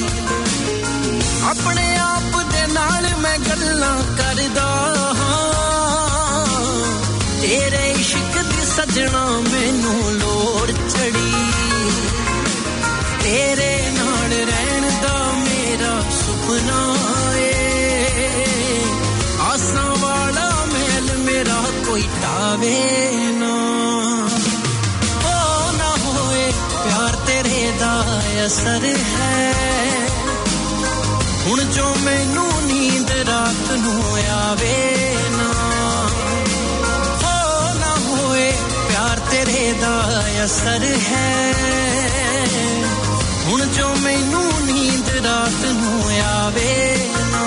अपने आप दे नाल मैं गल्लां करदा हां तेरे इश्क दी सजना मैनू लोड़ चढ़ी तेरे नाल रहन दा मेरा सुपना ए आसां वाला महल मेरा कोई टावे ना प्यार तेरे दा असर है हुण जो मैनू नींद रात नू आवे ना हो ना होए प्यार तेरे दा असर है हुण जो मैनू नींद रात नू आवे ना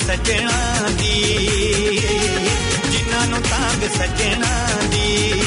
ਸੱਜਣਾ ਦੀ ਜਿਨ੍ਹਾਂ ਨੂੰ ਤਾਂਗ ਸੱਜਣਾ ਦੀ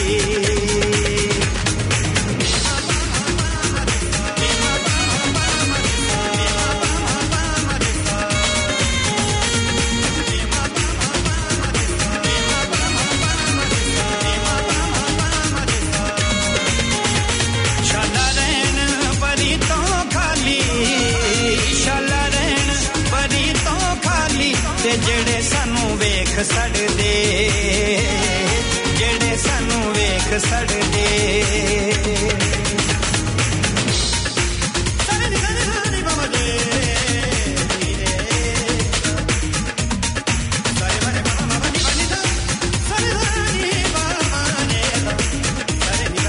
ਜਿਹੜੇ ਸਾਨੂੰ ਵੇਖ ਸੜਦੇ ਜਿਹੜੇ ਸਾਨੂੰ ਵੇਖ ਸੜਦੇ